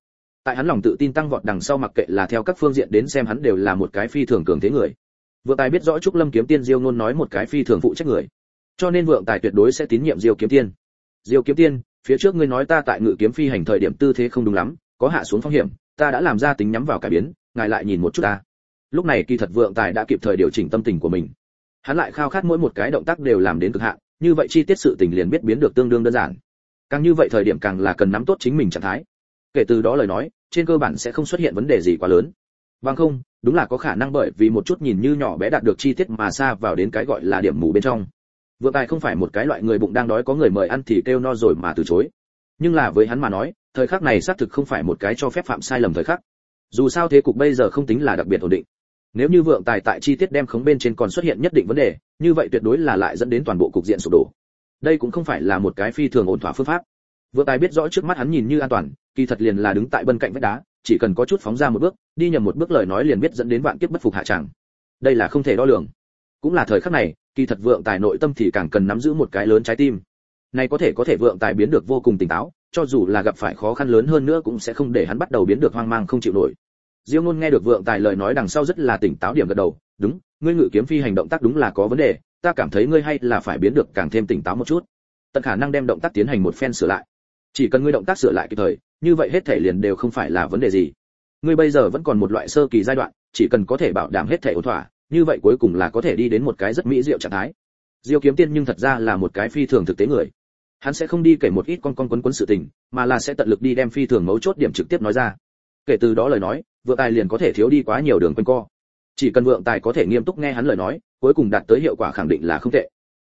Tại hắn lòng tự tin tăng vọt đằng sau, mặc kệ là theo các phương diện đến xem, hắn đều là một cái phi thường cường thế người. Vượng Tài biết rõ Trúc Lâm kiếm tiên Diêu Ngôn nói một cái phi thường phụ trách người, cho nên Vượng Tài tuyệt đối sẽ tín nhiệm Diêu kiếm tiên. Diêu kiếm tiên, phía trước ngươi nói ta tại ngự kiếm phi hành thời điểm tư thế không đúng lắm, có hạ xuống phong hiểm, ta đã làm ra tính nhắm vào cải biến, ngài lại nhìn một chút ta. Lúc này kỳ thật Vượng Tài đã kịp thời điều chỉnh tâm tình của mình. Hắn lại khao khát mỗi một cái động tác đều làm đến cực hạn, như vậy chi tiết sự tình liền biết biến được tương đương đơn giản. Càng như vậy thời điểm càng là cần nắm tốt chính mình trạng thái. Kể từ đó lời nói, trên cơ bản sẽ không xuất hiện vấn đề gì quá lớn. Bằng không, đúng là có khả năng bởi vì một chút nhìn như nhỏ bé đạt được chi tiết mà xa vào đến cái gọi là điểm mù bên trong. Vượng Tài không phải một cái loại người bụng đang đói có người mời ăn thì kêu no rồi mà từ chối. Nhưng là với hắn mà nói, thời khắc này xác thực không phải một cái cho phép phạm sai lầm thời khắc. Dù sao thế cục bây giờ không tính là đặc biệt ổn định. Nếu như Vượng Tài tại chi tiết đem khống bên trên còn xuất hiện nhất định vấn đề, như vậy tuyệt đối là lại dẫn đến toàn bộ cục diện sụp đổ. Đây cũng không phải là một cái phi thường ổn thỏa phương pháp. Vượng Tài biết rõ trước mắt hắn nhìn như an toàn, kỳ thật liền là đứng tại bên cạnh vách đá, chỉ cần có chút phóng ra một bước, đi nhầm một bước lời nói liền biết dẫn đến vạn kiếp bất phục hạ tràng. Đây là không thể đo lường. Cũng là thời khắc này, kỳ thật Vượng Tài nội tâm thì càng cần nắm giữ một cái lớn trái tim. Này có thể Vượng Tài biến được vô cùng tỉnh táo, cho dù là gặp phải khó khăn lớn hơn nữa cũng sẽ không để hắn bắt đầu biến được hoang mang không chịu nổi. Diêu Ngôn nghe được Vượng Tài lời nói đằng sau rất là tỉnh táo điểm gật đầu, đúng, ngươi ngự kiếm phi hành động tác đúng là có vấn đề, ta cảm thấy ngươi hay là phải biến được càng thêm tỉnh táo một chút. Tận khả năng đem động tác tiến hành một phen sửa lại. Chỉ cần ngươi động tác sửa lại kịp thời, như vậy hết thể liền đều không phải là vấn đề gì. Ngươi bây giờ vẫn còn một loại sơ kỳ giai đoạn, chỉ cần có thể bảo đảm hết thể ổn thỏa, như vậy cuối cùng là có thể đi đến một cái rất mỹ diệu trạng thái. Diêu Kiếm Tiên nhưng thật ra là một cái phi thường thực tế người. Hắn sẽ không đi kể một ít con quấn sự tình, mà là sẽ tận lực đi đem phi thường mấu chốt điểm trực tiếp nói ra. Kể từ đó lời nói, Vượng Tài liền có thể thiếu đi quá nhiều đường quanh co. Chỉ cần Vượng Tài có thể nghiêm túc nghe hắn lời nói, cuối cùng đạt tới hiệu quả khẳng định là không tệ.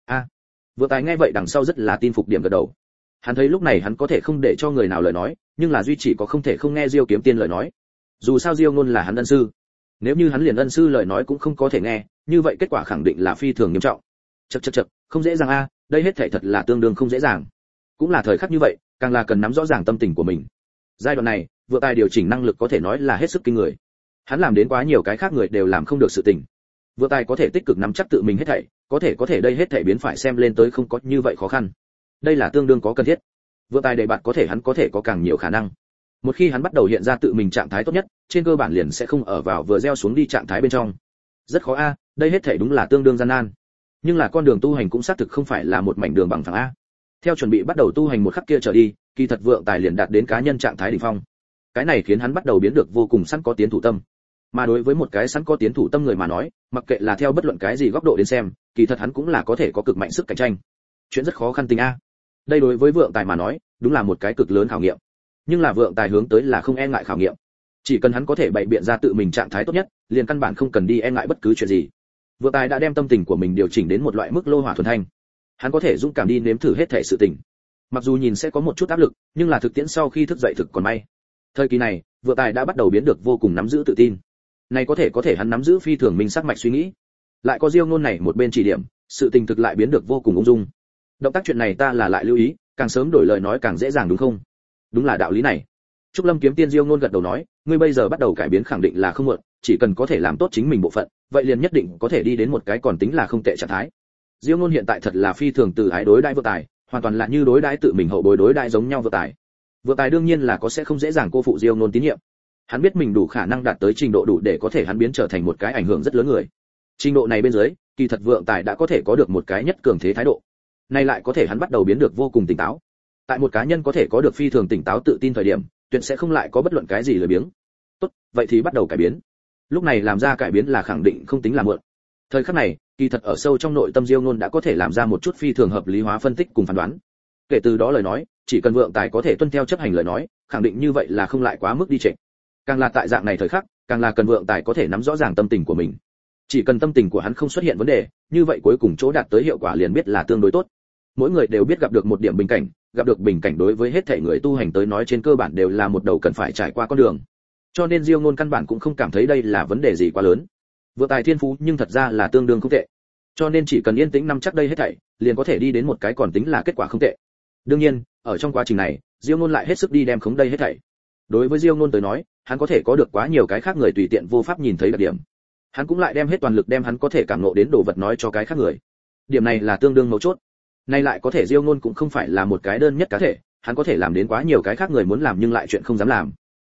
Vượng Tài nghe vậy đằng sau rất là tin phục điểm gật đầu. Hắn thấy lúc này hắn có thể không để cho người nào lời nói, nhưng là duy chỉ có không thể không nghe Diêu Kiếm Tiên lời nói. Dù sao Diêu Ngôn là hắn ân sư, nếu như hắn liền ân sư lời nói cũng không có thể nghe, như vậy kết quả khẳng định là phi thường nghiêm trọng. Chậc, không dễ dàng a, đây hết thảy thật là tương đương không dễ dàng. Cũng là thời khắc như vậy, càng là cần nắm rõ ràng tâm tình của mình. Giai đoạn này, Vượng Tài điều chỉnh năng lực có thể nói là hết sức kinh người. Hắn làm đến quá nhiều cái khác người đều làm không được sự tình. Vượng Tài có thể tích cực nắm chắc tự mình hết thảy, có thể đây hết thảy biến phải xem lên tới không có như vậy khó khăn. Đây là tương đương có cần thiết. Vượng Tài đề bạt hắn có thể có càng nhiều khả năng. Một khi hắn bắt đầu hiện ra tự mình trạng thái tốt nhất, trên cơ bản liền sẽ không ở vào vừa gieo xuống đi trạng thái bên trong. Rất khó a, đây hết thảy đúng là tương đương gian nan. Nhưng là con đường tu hành cũng xác thực không phải là một mảnh đường bằng phẳng a. Theo chuẩn bị bắt đầu tu hành một khắc kia trở đi, kỳ thật Vượng Tài liền đạt đến cá nhân trạng thái đỉnh phong. Cái này khiến hắn bắt đầu biến được vô cùng sẵn có tiến thủ tâm. Mà đối với một cái sẵn có tiến thủ tâm người mà nói, mặc kệ là theo bất luận cái gì góc độ đến xem, kỳ thật hắn cũng là có thể có cực mạnh sức cạnh tranh. Chuyện rất khó khăn tình a. Đây đối với Vượng Tài mà nói, đúng là một cái cực lớn khảo nghiệm. Nhưng là Vượng Tài hướng tới là không e ngại khảo nghiệm. Chỉ cần hắn có thể bày biện ra tự mình trạng thái tốt nhất, liền căn bản không cần đi e ngại bất cứ chuyện gì. Vượng Tài đã đem tâm tình của mình điều chỉnh đến một loại mức lô hỏa thuần thanh. Hắn có thể dũng cảm đi nếm thử hết thể sự tình. Mặc dù nhìn sẽ có một chút áp lực, nhưng là thực tiễn sau khi thức dậy thực còn may. Thời kỳ này, Vượng Tài đã bắt đầu biến được vô cùng nắm giữ tự tin. Này có thể hắn nắm giữ phi thường minh sắc mạch suy nghĩ. Lại có Diêu Ngôn này một bên chỉ điểm, sự tình thực lại biến được vô cùng ung dung. Động tác chuyện này ta là lại lưu ý, càng sớm đổi lời nói càng dễ dàng đúng không? Đúng là đạo lý này. Trúc Lâm kiếm tiên Diêu Ngôn gật đầu nói, ngươi bây giờ bắt đầu cải biến khẳng định là không muộn, chỉ cần có thể làm tốt chính mình bộ phận, vậy liền nhất định có thể đi đến một cái còn tính là không tệ trạng thái. Diêu Ngôn hiện tại thật là phi thường từ ái đối đãi Vượng Tài, hoàn toàn là như đối đãi tự mình hậu bối đối đãi giống nhau Vượng Tài. Vượng Tài đương nhiên là sẽ không dễ dàng cô phụ Diêu Ngôn tín nhiệm. Hắn biết mình đủ khả năng đạt tới trình độ đủ để có thể hắn biến trở thành một cái ảnh hưởng rất lớn người. Trình độ này bên dưới, kỳ thật Vượng Tài đã có thể có được một cái nhất cường thế thái độ. Nay lại có thể hắn bắt đầu biến được vô cùng tỉnh táo. Tại một cá nhân có thể có được phi thường tỉnh táo tự tin thời điểm, tuyệt sẽ không lại có bất luận cái gì lười biếng. Tốt, vậy thì bắt đầu cải biến. Lúc này làm ra cải biến là khẳng định không tính là muộn. Thời khắc này, kỳ thật ở sâu trong nội tâm Diêu Ngôn đã có thể làm ra một chút phi thường hợp lý hóa phân tích cùng phán đoán. Kể từ đó lời nói, chỉ cần Vượng Tài có thể tuân theo chấp hành lời nói, khẳng định như vậy là không lại quá mức đi trệ. Càng là tại dạng này thời khắc, càng là cần Vượng Tài có thể nắm rõ ràng tâm tình của mình. Chỉ cần tâm tình của hắn không xuất hiện vấn đề, như vậy cuối cùng chỗ đạt tới hiệu quả liền biết là tương đối tốt. Mỗi người đều biết gặp được một điểm bình cảnh, gặp được bình cảnh đối với hết thảy người tu hành tới nói trên cơ bản đều là một đầu cần phải trải qua con đường. Cho nên Diêu Ngôn căn bản cũng không cảm thấy đây là vấn đề gì quá lớn. Vượng Tài thiên phú nhưng thật ra là tương đương không tệ. Cho nên chỉ cần yên tĩnh nắm chắc đây hết thảy, liền có thể đi đến một cái còn tính là kết quả không tệ. Đương nhiên, ở trong quá trình này, Diêu Ngôn lại hết sức đi đem khống đây hết thảy. Đối với Diêu Ngôn tới nói, hắn có thể có được quá nhiều cái khác người tùy tiện vô pháp nhìn thấy đặc điểm. Hắn cũng lại đem hết toàn lực đem hắn có thể cảm ngộ đến đồ vật nói cho cái khác người. Điểm này là tương đương mấu chốt. Nay lại có thể Diêu Ngôn cũng không phải là một cái đơn nhất cá thể, hắn có thể làm đến quá nhiều cái khác người muốn làm nhưng lại chuyện không dám làm.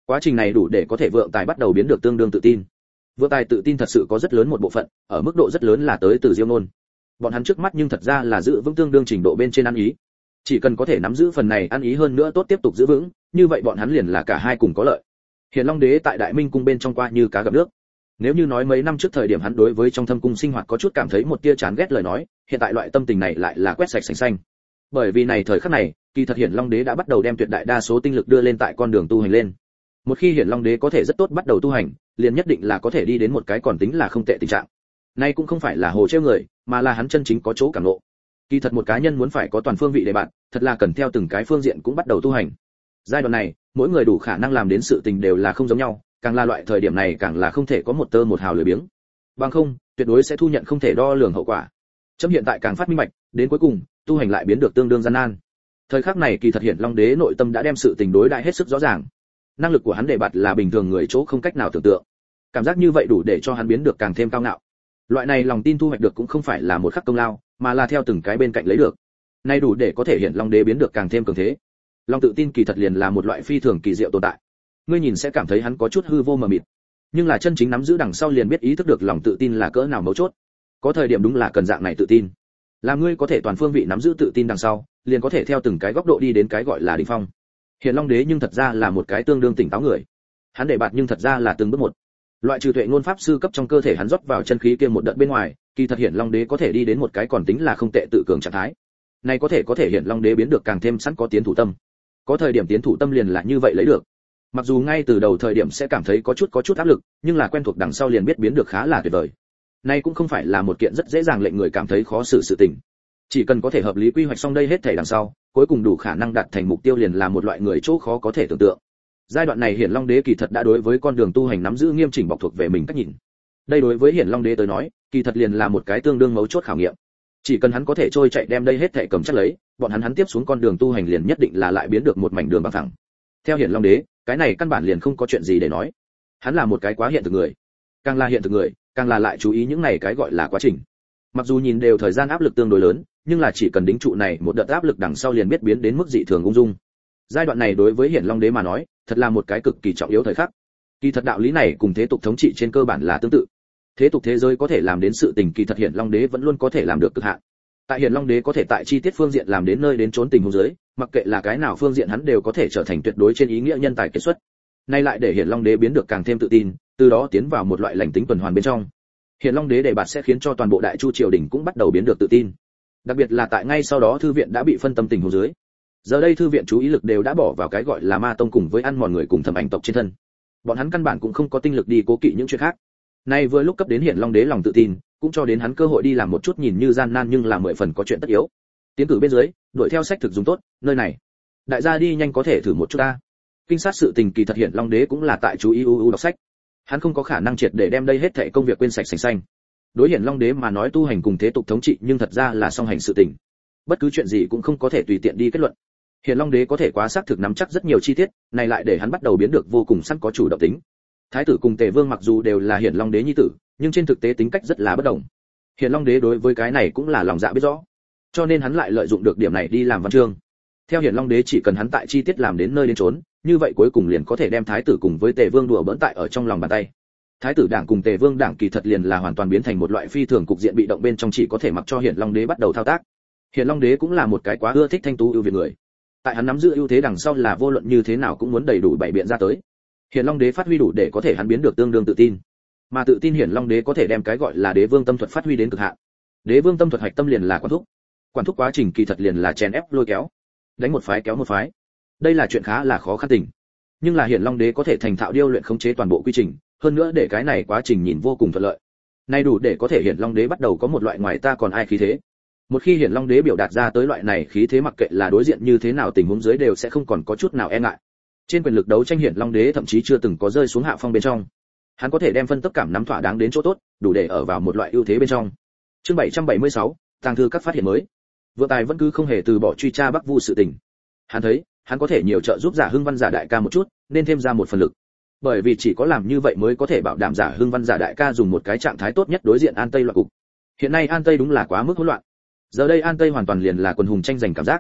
Quá trình này đủ để có thể Vượng Tài bắt đầu biến được tương đương tự tin. Vượng Tài tự tin thật sự có rất lớn một bộ phận, ở mức độ rất lớn là tới từ Diêu Nôn. Bọn hắn trước mắt nhưng thật ra là giữ vững tương đương trình độ bên trên ăn ý. Chỉ cần có thể nắm giữ phần này ăn ý hơn nữa tốt tiếp tục giữ vững, như vậy bọn hắn liền là cả hai cùng có lợi. Hiển Long Đế tại Đại Minh cung bên trong qua như cá gặp nước. Nếu như nói mấy năm trước thời điểm hắn đối với trong thâm cung sinh hoạt có chút cảm thấy một tia chán ghét lời nói, hiện tại loại tâm tình này lại là quét sạch sành xanh. Bởi vì này thời khắc này, kỳ thật Hiển Long Đế đã bắt đầu đem tuyệt đại đa số tinh lực đưa lên tại con đường tu hành lên. Một khi Hiển Long Đế có thể rất tốt bắt đầu tu hành, liền nhất định là có thể đi đến một cái còn tính là không tệ tình trạng. Nay cũng không phải là hồ trêu người, mà là hắn chân chính có chỗ cảm ngộ. Kỳ thật một cá nhân muốn phải có toàn phương vị để bạn, thật là cần theo từng cái phương diện cũng bắt đầu tu hành. Giai đoạn này, mỗi người đủ khả năng làm đến sự tình đều là không giống nhau, càng là loại thời điểm này càng là không thể có một tơ một hào lười biếng. Bằng không, tuyệt đối sẽ thu nhận không thể đo lường hậu quả. Chấm hiện tại càng phát minh bạch, đến cuối cùng, tu hành lại biến được tương đương gian nan. Thời khắc này kỳ thật Hiển Long Đế nội tâm đã đem sự tình đối đại hết sức rõ ràng. Năng lực của hắn đề bạt là bình thường người chỗ không cách nào tưởng tượng. Cảm giác như vậy đủ để cho hắn biến được càng thêm cao ngạo. Loại này lòng tin thu hoạch được cũng không phải là một khắc công lao, mà là theo từng cái bên cạnh lấy được. Nay đủ để có thể Hiển Long Đế biến được càng thêm cường thế. Lòng tự tin kỳ thật liền là một loại phi thường kỳ diệu tồn tại. Ngươi nhìn sẽ cảm thấy hắn có chút hư vô mờ mịt, nhưng là chân chính nắm giữ đằng sau liền biết ý thức được lòng tự tin là cỡ nào mấu chốt. Có thời điểm đúng là cần dạng này tự tin. Là ngươi có thể toàn phương vị nắm giữ tự tin đằng sau, liền có thể theo từng cái góc độ đi đến cái gọi là đỉnh phong. Hiển Long Đế nhưng thật ra là một cái tương đương tỉnh táo người. Hắn để bạt nhưng thật ra là từng bước một. Loại trừ tuệ ngôn pháp sư cấp trong cơ thể hắn rót vào chân khí kia một đợt bên ngoài, kỳ thật Hiển Long Đế có thể đi đến một cái còn tính là không tệ tự cường trạng thái. Này có thể Hiển Long Đế biến được càng thêm sẵn có tiến thủ tâm. Có thời điểm tiến thủ tâm liền là như vậy lấy được. Mặc dù ngay từ đầu thời điểm sẽ cảm thấy có chút áp lực, nhưng là quen thuộc đằng sau liền biết biến được khá là tuyệt vời. Này cũng không phải là một kiện rất dễ dàng lệnh người cảm thấy khó xử sự tình. Chỉ cần có thể hợp lý quy hoạch xong đây hết thảy đằng sau, cuối cùng đủ khả năng đạt thành mục tiêu liền là một loại người chỗ khó có thể tưởng tượng. Giai đoạn này Hiển Long Đế kỳ thật đã đối với con đường tu hành nắm giữ nghiêm chỉnh bọc thuộc về mình cách nhìn. Đây đối với Hiển Long Đế tới nói, kỳ thật liền là một cái tương đương mấu chốt khảo nghiệm. Chỉ cần hắn có thể trôi chạy đem đây hết thảy cầm chắc lấy, bọn hắn tiếp xuống con đường tu hành liền nhất định là lại biến được một mảnh đường bằng phẳng. Theo Hiển Long Đế, cái này căn bản liền không có chuyện gì để nói. Hắn là một cái quá hiện thực người. Càng là hiện thực người, càng là lại chú ý những này cái gọi là quá trình. Mặc dù nhìn đều thời gian áp lực tương đối lớn, nhưng là chỉ cần đính trụ này một đợt áp lực đằng sau liền biết biến đến mức dị thường ung dung. Giai đoạn này đối với Hiển Long Đế mà nói, thật là một cái cực kỳ trọng yếu thời khắc. Kỳ thật đạo lý này cùng thế tục thống trị trên cơ bản là tương tự. Thế tục thế giới có thể làm đến sự tình kỳ thật Hiển Long Đế vẫn luôn có thể làm được cực hạn. Tại Hiển Long Đế có thể tại chi tiết phương diện làm đến nơi đến chốn tình huống dưới, mặc kệ là cái nào phương diện hắn đều có thể trở thành tuyệt đối trên ý nghĩa nhân tài kiệt xuất. Nay lại để Hiển Long Đế biến được càng thêm tự tin, từ đó tiến vào một loại lành tính tuần hoàn bên trong. Hiển Long Đế đề bạt sẽ khiến cho toàn bộ Đại Chu triều đình cũng bắt đầu biến được tự tin. Đặc biệt là tại ngay sau đó thư viện đã bị phân tâm tình huống dưới. Giờ đây thư viện chú ý lực đều đã bỏ vào cái gọi là ma tông cùng với ăn mòn người cùng Thẩm Ảnh tộc trên thân. Bọn hắn căn bản cũng không có tinh lực đi cố kỵ những chuyện khác. Nay vừa lúc cấp đến Hiển Long Đế lòng tự tin, cũng cho đến hắn cơ hội đi làm một chút nhìn như gian nan nhưng là 10 phần có chuyện tất yếu. Tiến cử bên dưới, đuổi theo sách thực dùng tốt, nơi này. Đại gia đi nhanh có thể thử một chút ta. Kinh sát sự tình kỳ thật Hiển Long Đế cũng là tại chú ý đọc sách. Hắn không có khả năng triệt để đem đây hết thảy công việc quên sạch sành xanh. Đối Hiển Long Đế mà nói tu hành cùng thế tục thống trị nhưng thật ra là song hành sự tình. Bất cứ chuyện gì cũng không có thể tùy tiện đi kết luận. Hiển Long Đế có thể quá xác thực nắm chắc rất nhiều chi tiết, này lại để hắn bắt đầu biến được vô cùng sẵn có chủ động tính. Thái tử cùng Tề Vương mặc dù đều là Hiển Long Đế nhi tử, nhưng trên thực tế tính cách rất là bất đồng. Hiển Long Đế đối với cái này cũng là lòng dạ biết rõ, cho nên hắn lại lợi dụng được điểm này đi làm văn chương. Theo Hiển Long Đế chỉ cần hắn tại chi tiết làm đến nơi đến chốn, như vậy cuối cùng liền có thể đem Thái tử cùng với Tề Vương đùa bỡn tại ở trong lòng bàn tay. Thái tử đảng cùng Tề Vương đảng kỳ thật liền là hoàn toàn biến thành một loại phi thường cục diện bị động bên trong chỉ có thể mặc cho Hiển Long Đế bắt đầu thao tác. Hiển Long Đế cũng là một cái quá ưa thích thanh tú ưu việt người. Tại hắn nắm giữ ưu thế đằng sau là vô luận như thế nào cũng muốn đầy đủ bảy biện ra tới. Hiển Long Đế phát huy đủ để có thể hắn biến được tương đương tự tin. Mà tự tin Hiển Long Đế có thể đem cái gọi là Đế Vương tâm thuật phát huy đến cực hạn. Đế Vương tâm thuật hạch tâm liền là quản thúc. Quản thúc quá trình kỳ thật liền là chèn ép lôi kéo, đánh một phái kéo một phái. Đây là chuyện khá là khó khăn tình. Nhưng là Hiển Long Đế có thể thành thạo điêu luyện khống chế toàn bộ quy trình, hơn nữa để cái này quá trình nhìn vô cùng thuận lợi. Nay đủ để có thể Hiển Long Đế bắt đầu có một loại ngoài ta còn ai khí thế. Một khi Hiển Long Đế biểu đạt ra tới loại này khí thế mặc kệ là đối diện như thế nào tình huống dưới đều sẽ không còn có chút nào e ngại. Trên quyền lực đấu tranh Hiển Long Đế thậm chí chưa từng có rơi xuống hạ phong bên trong. Hắn có thể đem phân tất cảm nắm thỏa đáng đến chỗ tốt, đủ để ở vào một loại ưu thế bên trong. Chương 776, tàng thư các phát hiện mới. Vượng Tài vẫn cứ không hề từ bỏ truy tra Bắc Vu sự tình. Hắn thấy, hắn có thể nhiều trợ giúp Giả Hưng Văn Giả đại ca một chút, nên thêm ra một phần lực. Bởi vì chỉ có làm như vậy mới có thể bảo đảm Giả Hưng Văn Giả đại ca dùng một cái trạng thái tốt nhất đối diện An Tây loạn cục. Hiện nay An Tây đúng là quá mức hỗn loạn. Giờ đây An Tây hoàn toàn liền là quần hùng tranh giành cảm giác.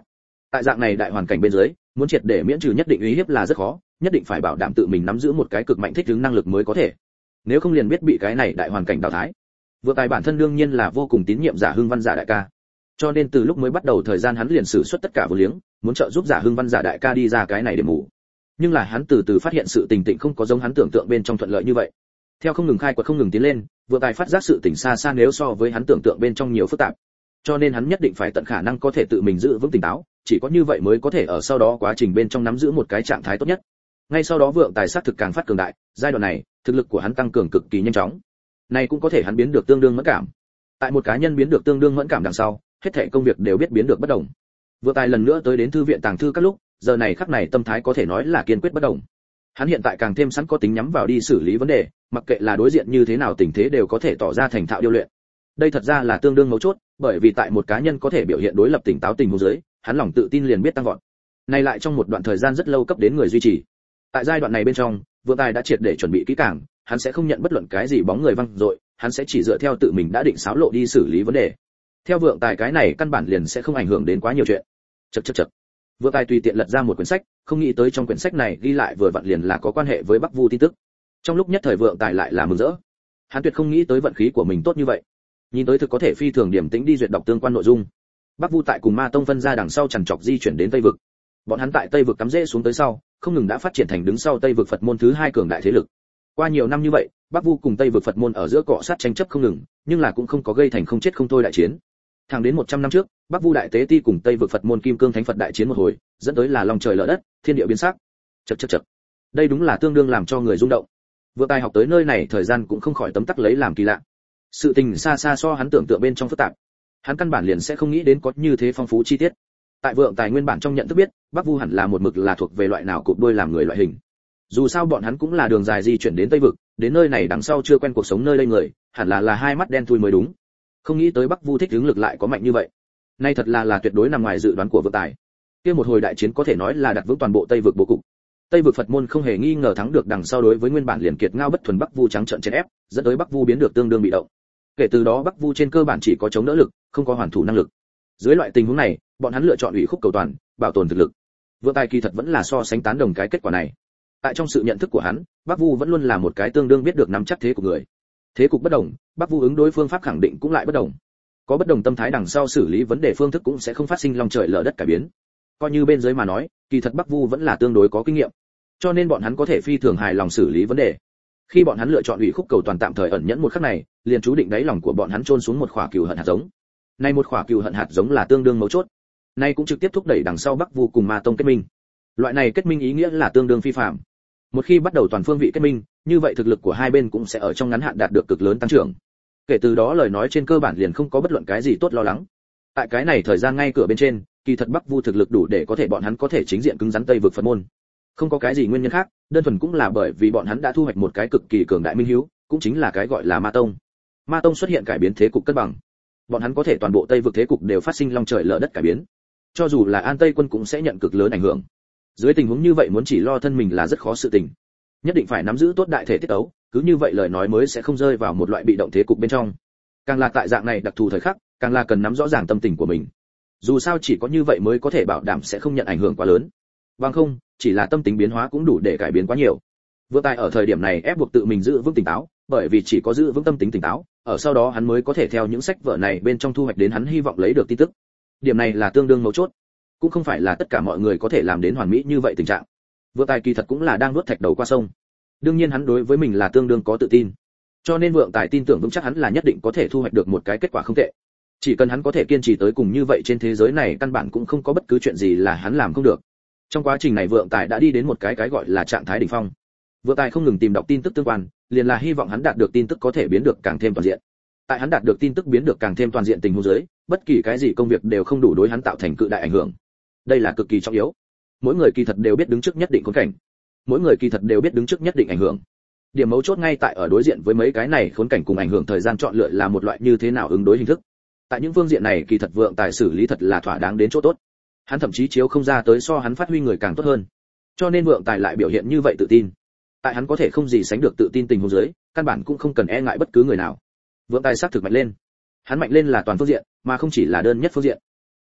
Tại dạng này đại hoàn cảnh bên dưới, muốn triệt để miễn trừ nhất định uy hiếp là rất khó, nhất định phải bảo đảm tự mình nắm giữ một cái cực mạnh thích ứng năng lực mới có thể. Nếu không liền biết bị cái này đại hoàn cảnh đào thái. Vượng Tài bản thân đương nhiên là vô cùng tín nhiệm Giả Hưng Văn Giả đại ca. Cho nên từ lúc mới bắt đầu thời gian hắn liền sử xuất tất cả vô liếng, muốn trợ giúp Giả Hưng Văn Giả đại ca đi ra cái này điểm mù. Nhưng là hắn từ từ phát hiện sự tình tịnh không có giống hắn tưởng tượng bên trong thuận lợi như vậy. Theo không ngừng khai quật không ngừng tiến lên, Vượng Tài phát giác sự tình xa xa nếu so với hắn tưởng tượng bên trong nhiều phức tạp. Cho nên hắn nhất định phải tận khả năng có thể tự mình giữ vững tỉnh táo, chỉ có như vậy mới có thể ở sau đó quá trình bên trong nắm giữ một cái trạng thái tốt nhất. Ngay sau đó Vượng Tài sát thực càng phát cường đại, giai đoạn này, thực lực của hắn tăng cường cực kỳ nhanh chóng. Này cũng có thể hắn biến được tương đương mẫn cảm. Tại một cá nhân biến được tương đương mẫn cảm đằng sau, hết thảy công việc đều biết biến được bất động. Vượng Tài lần nữa tới đến thư viện tàng thư các lúc, giờ này khắc này tâm thái có thể nói là kiên quyết bất động. Hắn hiện tại càng thêm sẵn có tính nhắm vào đi xử lý vấn đề, mặc kệ là đối diện như thế nào tình thế đều có thể tỏ ra thành thạo điêu luyện. Đây thật ra là tương đương mấu chốt, bởi vì tại một cá nhân có thể biểu hiện đối lập tỉnh táo tình huống dưới, hắn lòng tự tin liền biết tăng vọt. Này lại trong một đoạn thời gian rất lâu cấp đến người duy trì. Tại giai đoạn này bên trong, Vượng Tài đã triệt để chuẩn bị kỹ càng, hắn sẽ không nhận bất luận cái gì bóng người văng dội, hắn sẽ chỉ dựa theo tự mình đã định xáo lộ đi xử lý vấn đề. Theo Vượng Tài cái này căn bản liền sẽ không ảnh hưởng đến quá nhiều chuyện. Chậc. Vượng Tài tùy tiện lật ra một quyển sách, không nghĩ tới trong quyển sách này ghi lại vừa vặn liền là có quan hệ với Bắc Vu tin tức. Trong lúc nhất thời Vượng Tài lại là mừng rỡ. Hắn tuyệt không nghĩ tới vận khí của mình tốt như vậy. Nhìn tới thực có thể phi thường điểm tĩnh đi duyệt đọc tương quan nội dung. Bắc Vu tại cùng Ma Tông phân ra đằng sau chằn chọc di chuyển đến Tây vực. Bọn hắn tại Tây vực cắm rễ xuống tới sau, không ngừng đã phát triển thành đứng sau Tây vực Phật môn thứ hai cường đại thế lực. Qua nhiều năm như vậy, Bắc Vu cùng Tây vực Phật môn ở giữa cọ sát tranh chấp không ngừng, nhưng là cũng không có gây thành không chết không thôi đại chiến. Thẳng đến 100 năm trước, Bắc Vu đại tế ti cùng Tây vực Phật môn Kim Cương Thánh Phật đại chiến một hồi, dẫn tới là lòng trời lở đất, thiên địa biến sắc. Chậc. Đây đúng là tương đương làm cho người rung động. Vượng Tài học tới nơi này thời gian cũng không khỏi tấm tắc lấy làm kỳ lạ. Sự tình xa xa so hắn tưởng tượng bên trong phức tạp. Hắn căn bản liền sẽ không nghĩ đến có như thế phong phú chi tiết. Tại Vượng Tài nguyên bản trong nhận thức biết, Bắc Vu hẳn là một mực là thuộc về loại nào cụp đuôi làm người loại hình. Dù sao bọn hắn cũng là đường dài di chuyển đến Tây vực, đến nơi này đằng sau chưa quen cuộc sống nơi đây người, hẳn là hai mắt đen thui mới đúng. Không nghĩ tới Bắc Vu thích ứng lực lại có mạnh như vậy. Nay thật là tuyệt đối nằm ngoài dự đoán của Vượng Tài. Kia một hồi đại chiến có thể nói là đặt vững toàn bộ Tây vực bố cục. Tây vực Phật môn không hề nghi ngờ thắng được đằng sau đối với nguyên bản liền kiệt ngao bất thuần Bắc Vu trắng trợn chèn ép, dẫn tới Bắc Vu biến được tương đương bị động. Kể từ đó Bắc Vu trên cơ bản chỉ có chống đỡ lực, không có hoàn thủ năng lực. Dưới loại tình huống này, bọn hắn lựa chọn ủy khúc cầu toàn, bảo tồn thực lực. Vượng Tài kỳ thật vẫn là so sánh tán đồng cái kết quả này. Tại trong sự nhận thức của hắn, Bắc Vu vẫn luôn là một cái tương đương biết được nắm chắc thế của người. Thế cục bất đồng, Bắc Vu ứng đối phương pháp khẳng định cũng lại bất đồng. Có bất đồng tâm thái đằng sau xử lý vấn đề phương thức cũng sẽ không phát sinh long trời lở đất cải biến. Coi như bên dưới mà nói, kỳ thật Bắc Vu vẫn là tương đối có kinh nghiệm. Cho nên bọn hắn có thể phi thường hài lòng xử lý vấn đề. Khi bọn hắn lựa chọn ủy khúc cầu toàn tạm thời ẩn nhẫn một khắc này, liền chú định đáy lòng của bọn hắn chôn xuống một khỏa cừu hận hạt giống. Nay một khỏa cừu hận hạt giống là tương đương mấu chốt. Nay cũng trực tiếp thúc đẩy đằng sau Bắc Vu cùng Ma Tông kết minh. Loại này kết minh ý nghĩa là tương đương phi phạm. Một khi bắt đầu toàn phương vị kết minh, như vậy thực lực của hai bên cũng sẽ ở trong ngắn hạn đạt được cực lớn tăng trưởng. Kể từ đó lời nói trên cơ bản liền không có bất luận cái gì tốt lo lắng. Tại cái này thời gian ngay cửa bên trên, kỳ thật Bắc Vu thực lực đủ để có thể bọn hắn có thể chính diện cứng rắn Tây vực Phật môn. Không có cái gì nguyên nhân khác, đơn thuần cũng là bởi vì bọn hắn đã thu hoạch một cái cực kỳ cường đại minh hiếu, cũng chính là cái gọi là Ma Tông. Ma Tông xuất hiện cải biến thế cục cân bằng. Bọn hắn có thể toàn bộ Tây vực thế cục đều phát sinh long trời lở đất cải biến. Cho dù là An Tây quân cũng sẽ nhận cực lớn ảnh hưởng. Dưới tình huống như vậy muốn chỉ lo thân mình là rất khó sự tình. Nhất định phải nắm giữ tốt đại thể tiết tấu, cứ như vậy lời nói mới sẽ không rơi vào một loại bị động thế cục bên trong. Càng là tại dạng này đặc thù thời khắc, càng là cần nắm rõ ràng tâm tình của mình. Dù sao chỉ có như vậy mới có thể bảo đảm sẽ không nhận ảnh hưởng quá lớn. Bằng không, chỉ là tâm tính biến hóa cũng đủ để cải biến quá nhiều. Vượng Tài ở thời điểm này ép buộc tự mình giữ vững tỉnh táo, bởi vì chỉ có giữ vững tâm tính tỉnh táo, ở sau đó hắn mới có thể theo những sách vở này bên trong thu hoạch đến hắn hy vọng lấy được tin tức. Điểm này là tương đương mấu chốt, cũng không phải là tất cả mọi người có thể làm đến hoàn mỹ như vậy tình trạng. Vượng Tài kỳ thật cũng là đang nuốt thạch đầu qua sông. Đương nhiên hắn đối với mình là tương đương có tự tin. Cho nên Vượng Tài tin tưởng vững chắc hắn là nhất định có thể thu hoạch được một cái kết quả không tệ. Chỉ cần hắn có thể kiên trì tới cùng như vậy trên thế giới này căn bản cũng không có bất cứ chuyện gì là hắn làm không được. Trong quá trình này Vượng Tài đã đi đến một cái gọi là trạng thái đỉnh phong. Vượng Tài không ngừng tìm đọc tin tức tương quan, liền là hy vọng hắn đạt được tin tức có thể biến được càng thêm toàn diện. Tại hắn đạt được tin tức biến được càng thêm toàn diện tình huống dưới, bất kỳ cái gì công việc đều không đủ đối hắn tạo thành cự đại ảnh hưởng. Đây là cực kỳ trọng yếu. Mỗi người kỳ thật đều biết đứng trước nhất định khốn cảnh. Mỗi người kỳ thật đều biết đứng trước nhất định ảnh hưởng. Điểm mấu chốt ngay tại ở đối diện với mấy cái này khốn cảnh cùng ảnh hưởng thời gian chọn lựa là một loại như thế nào ứng đối hình thức. Tại những phương diện này kỳ thật Vượng Tài xử lý thật là thỏa đáng đến chỗ tốt. Hắn thậm chí chiếu không ra tới so hắn phát huy người càng tốt hơn. Cho nên Vượng Tài lại biểu hiện như vậy tự tin. Tại hắn có thể không gì sánh được tự tin tình huống dưới, căn bản cũng không cần e ngại bất cứ người nào. Vượng Tài xác thực mạnh lên. Hắn mạnh lên là toàn phương diện, mà không chỉ là đơn nhất phương diện.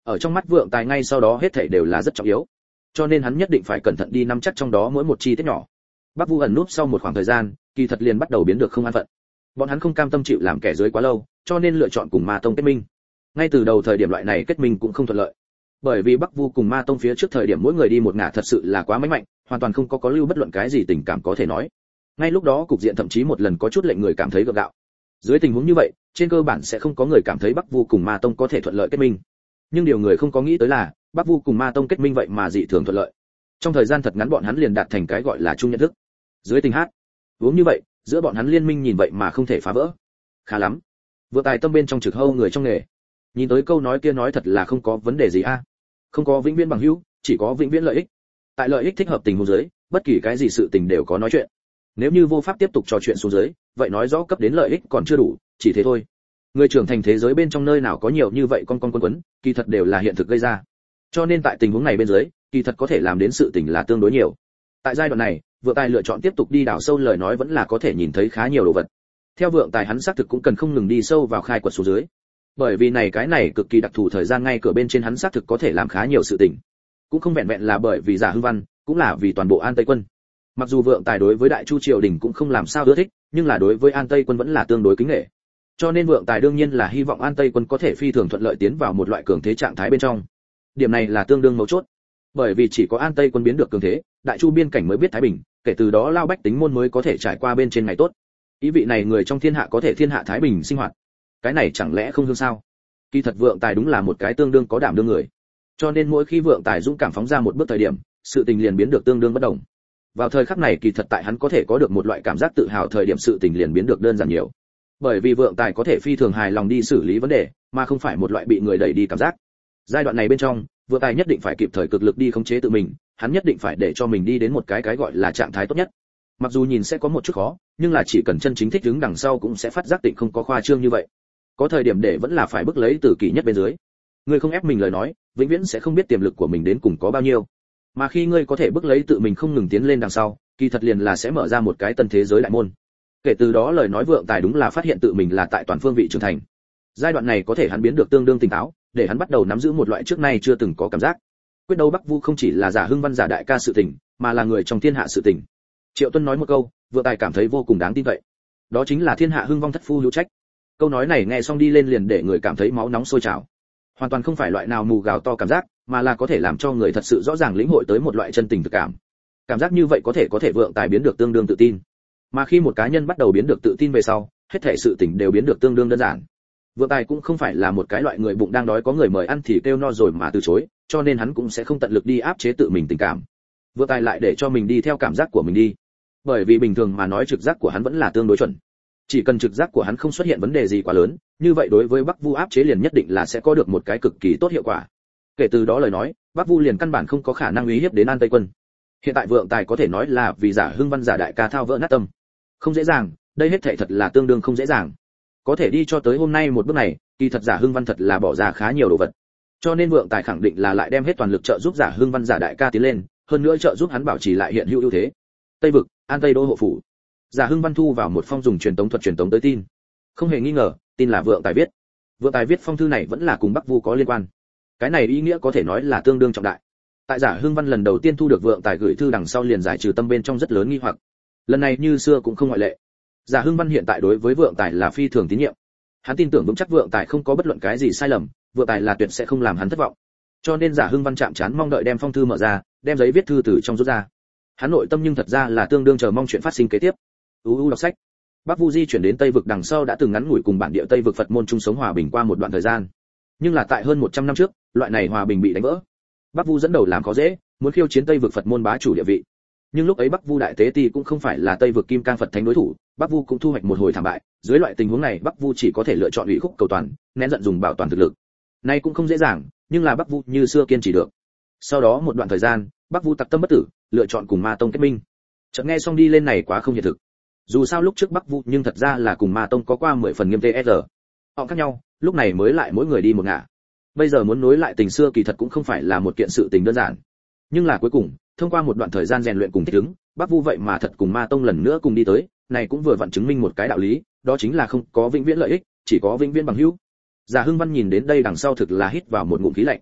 Ở trong mắt Vượng Tài ngay sau đó hết thảy đều là rất trọng yếu, cho nên hắn nhất định phải cẩn thận đi nắm chắc trong đó mỗi một chi tiết nhỏ. Bắc Vu ẩn núp sau một khoảng thời gian, kỳ thật liền bắt đầu biến được không an phận. Bọn hắn không cam tâm chịu làm kẻ dưới quá lâu, cho nên lựa chọn cùng Ma Tông kết minh. Ngay từ đầu thời điểm loại này kết minh cũng không thuận lợi, bởi vì Bắc Vu cùng Ma Tông phía trước thời điểm mỗi người đi một ngả thật sự là quá mãnh mạnh, hoàn toàn không có lưu bất luận cái gì tình cảm có thể nói. Ngay lúc đó cục diện thậm chí một lần có chút lệnh người cảm thấy gượng gạo. Dưới tình huống như vậy, trên cơ bản sẽ không có người cảm thấy Bắc Vu cùng Ma Tông có thể thuận lợi kết minh. Nhưng điều người không có nghĩ tới là, Bắc Vu cùng Ma Tông kết minh vậy mà dị thường thuận lợi. Trong thời gian thật ngắn bọn hắn liền đạt thành cái gọi là chung nhận thức. Dưới tình hát, uống như vậy, giữa bọn hắn liên minh nhìn vậy mà không thể phá vỡ. Khá lắm. Vừa Tài tâm bên trong trực hâu người trong nghề. Nhìn tới câu nói kia nói thật là không có vấn đề gì a. Không có vĩnh viễn bằng hữu, chỉ có vĩnh viễn lợi ích. Tại lợi ích thích hợp tình huống dưới, bất kỳ cái gì sự tình đều có nói chuyện. Nếu như vô pháp tiếp tục trò chuyện xuống dưới, vậy nói rõ cấp đến lợi ích còn chưa đủ, chỉ thế thôi. Người trưởng thành thế giới bên trong nơi nào có nhiều như vậy con quấn, kỳ thật đều là hiện thực gây ra. Cho nên tại tình huống này bên dưới, kỳ thật có thể làm đến sự tình là tương đối nhiều. Tại giai đoạn này, Vượng Tài lựa chọn tiếp tục đi đào sâu lời nói vẫn là có thể nhìn thấy khá nhiều đồ vật. Theo Vượng Tài hắn xác thực cũng cần không ngừng đi sâu vào khai quật xuống dưới. Bởi vì cái này cực kỳ đặc thù thời gian ngay cửa bên trên hắn xác thực có thể làm khá nhiều sự tình. Cũng không vẹn vẹn là bởi vì Giả Hưng Văn, cũng là vì toàn bộ An Tây quân. Mặc dù Vượng Tài đối với Đại Chu triều đình cũng không làm sao ưa thích, nhưng là đối với An Tây quân vẫn là tương đối kính nể. Cho nên Vượng Tài đương nhiên là hy vọng An Tây quân có thể phi thường thuận lợi tiến vào một loại cường thế trạng thái bên trong. Điểm này là tương đương mấu chốt. Bởi vì chỉ có An Tây quân biến được cường thế, Đại Chu biên cảnh mới biết thái bình, kể từ đó lao bách tính môn mới có thể trải qua bên trên ngày tốt. Ý vị này người trong thiên hạ có thể thiên hạ thái bình sinh hoạt. Cái này chẳng lẽ không hương sao? Kỳ thật Vượng Tài đúng là một cái tương đương có đảm đương người. Cho nên mỗi khi Vượng Tài dũng cảm phóng ra một bước thời điểm, sự tình liền biến được tương đương bất đồng. Vào thời khắc này kỳ thật tại hắn có thể có được một loại cảm giác tự hào thời điểm sự tình liền biến được đơn giản nhiều. Bởi vì Vượng Tài có thể phi thường hài lòng đi xử lý vấn đề, mà không phải một loại bị người đẩy đi cảm giác. Giai đoạn này bên trong, Vượng Tài nhất định phải kịp thời cực lực đi khống chế tự mình, hắn nhất định phải để cho mình đi đến một cái gọi là trạng thái tốt nhất. Mặc dù nhìn sẽ có một chút khó, nhưng là chỉ cần chân chính thích ứng đằng sau cũng sẽ phát giác tịnh không có khoa trương như vậy. Có thời điểm để vẫn là phải bức lấy từ kỳ nhất bên dưới. Người không ép mình lời nói, vĩnh viễn sẽ không biết tiềm lực của mình đến cùng có bao nhiêu. Mà khi ngươi có thể bức lấy tự mình không ngừng tiến lên đằng sau, kỳ thật liền là sẽ mở ra một cái tân thế giới đại môn. Kể từ đó lời nói Vượng Tài đúng là phát hiện tự mình là tại toàn phương vị trưởng thành. Giai đoạn này có thể hắn biến được tương đương tỉnh táo, để hắn bắt đầu nắm giữ một loại trước nay chưa từng có cảm giác. Quyết đấu Bắc Vu không chỉ là Giả Hưng Văn Giả đại ca sự tình, mà là người trong thiên hạ sự tình. Triệu Tuân nói một câu, Vượng Tài cảm thấy vô cùng đáng tin cậy. Đó chính là thiên hạ hưng vong thất phu hữu trách. Câu nói này nghe xong đi lên liền để người cảm thấy máu nóng sôi trào. Hoàn toàn không phải loại nào mù gào to cảm giác, mà là có thể làm cho người thật sự rõ ràng lĩnh hội tới một loại chân tình thực cảm. Cảm giác như vậy có thể Vượng Tài biến được tương đương tự tin. Mà khi một cá nhân bắt đầu biến được tự tin về sau, hết thảy sự tình đều biến được tương đương đơn giản. Vượng Tài cũng không phải là một cái loại người bụng đang đói có người mời ăn thì kêu no rồi mà từ chối, cho nên hắn cũng sẽ không tận lực đi áp chế tự mình tình cảm. Vượng Tài lại để cho mình đi theo cảm giác của mình đi. Bởi vì bình thường mà nói trực giác của hắn vẫn là tương đối chuẩn. Chỉ cần trực giác của hắn không xuất hiện vấn đề gì quá lớn, như vậy đối với Bắc Vu áp chế liền nhất định là sẽ có được một cái cực kỳ tốt hiệu quả. Kể từ đó lời nói, Bắc Vu liền căn bản không có khả năng uy hiếp đến An Tây quân. Hiện tại Vượng Tài có thể nói là vì Giả Hưng Văn Giả đại ca thao vỡ nát tâm. Không dễ dàng, đây hết thảy thật là tương đương không dễ dàng. Có thể đi cho tới hôm nay một bước này, kỳ thật Giả Hưng Văn thật là bỏ ra khá nhiều đồ vật. Cho nên Vượng Tài khẳng định là lại đem hết toàn lực trợ giúp Giả Hưng Văn Giả đại ca tiến lên, hơn nữa trợ giúp hắn bảo trì lại hiện hữu ưu thế. Tây vực, An Tây đô hộ phủ. Giả Hưng Văn thu vào một phong dùng truyền tống thuật truyền tống tới tin. Không hề nghi ngờ, tin là Vượng Tài viết. Vượng Tài viết phong thư này vẫn là cùng Bắc Vu có liên quan. Cái này ý nghĩa có thể nói là tương đương trọng đại. Tại Giả Hưng Văn lần đầu tiên thu được Vượng Tài gửi thư đằng sau liền giải trừ tâm bên trong rất lớn nghi hoặc. Lần này như xưa cũng không ngoại lệ. Giả Hưng Văn hiện tại đối với Vượng Tài là phi thường tín nhiệm. Hắn tin tưởng vững chắc Vượng Tài không có bất luận cái gì sai lầm, Vượng Tài là tuyệt sẽ không làm hắn thất vọng. Cho nên Giả Hưng Văn chạm chán mong đợi đem phong thư mở ra, đem giấy viết thư từ trong rút ra. Hắn nội tâm nhưng thật ra là tương đương chờ mong chuyện phát sinh kế tiếp. Đọc sách. Bắc Vu di chuyển đến Tây vực đằng sau đã từng ngắn ngủi cùng bản địa Tây vực Phật môn chung sống hòa bình qua một đoạn thời gian. Nhưng là tại hơn 100 năm trước, loại này hòa bình bị đánh vỡ. Bắc Vu dẫn đầu làm khó dễ, muốn khiêu chiến Tây vực Phật môn bá chủ địa vị. Nhưng lúc ấy Bắc Vu đại tế ti cũng không phải là Tây vực Kim Cang Phật thánh đối thủ, Bắc Vu cũng thu hoạch một hồi thảm bại, dưới loại tình huống này Bắc Vu chỉ có thể lựa chọn ủy khúc cầu toàn, nén giận dùng bảo toàn thực lực. Nay cũng không dễ dàng, nhưng là Bắc Vu như xưa kiên trì được. Sau đó một đoạn thời gian, Bắc Vu tặc tâm bất tử, lựa chọn cùng Ma Tông kết minh. Chợt nghe xong đi lên này quá không hiện thực. Dù sao lúc trước Bắc Vu nhưng thật ra là cùng Ma Tông có qua 10 phần nghiêm TR. Họ khác nhau, lúc này mới lại mỗi người đi một ngả. Bây giờ muốn nối lại tình xưa kỳ thật cũng không phải là một kiện sự tình đơn giản. Nhưng là cuối cùng, thông qua một đoạn thời gian rèn luyện cùng thích ứng, Bắc Vu vậy mà thật cùng Ma Tông lần nữa cùng đi tới, này cũng vừa vặn chứng minh một cái đạo lý, đó chính là không có vĩnh viễn lợi ích, chỉ có vĩnh viễn bằng hữu. Giả Hưng Văn nhìn đến đây đằng sau thực là hít vào một ngụm khí lạnh.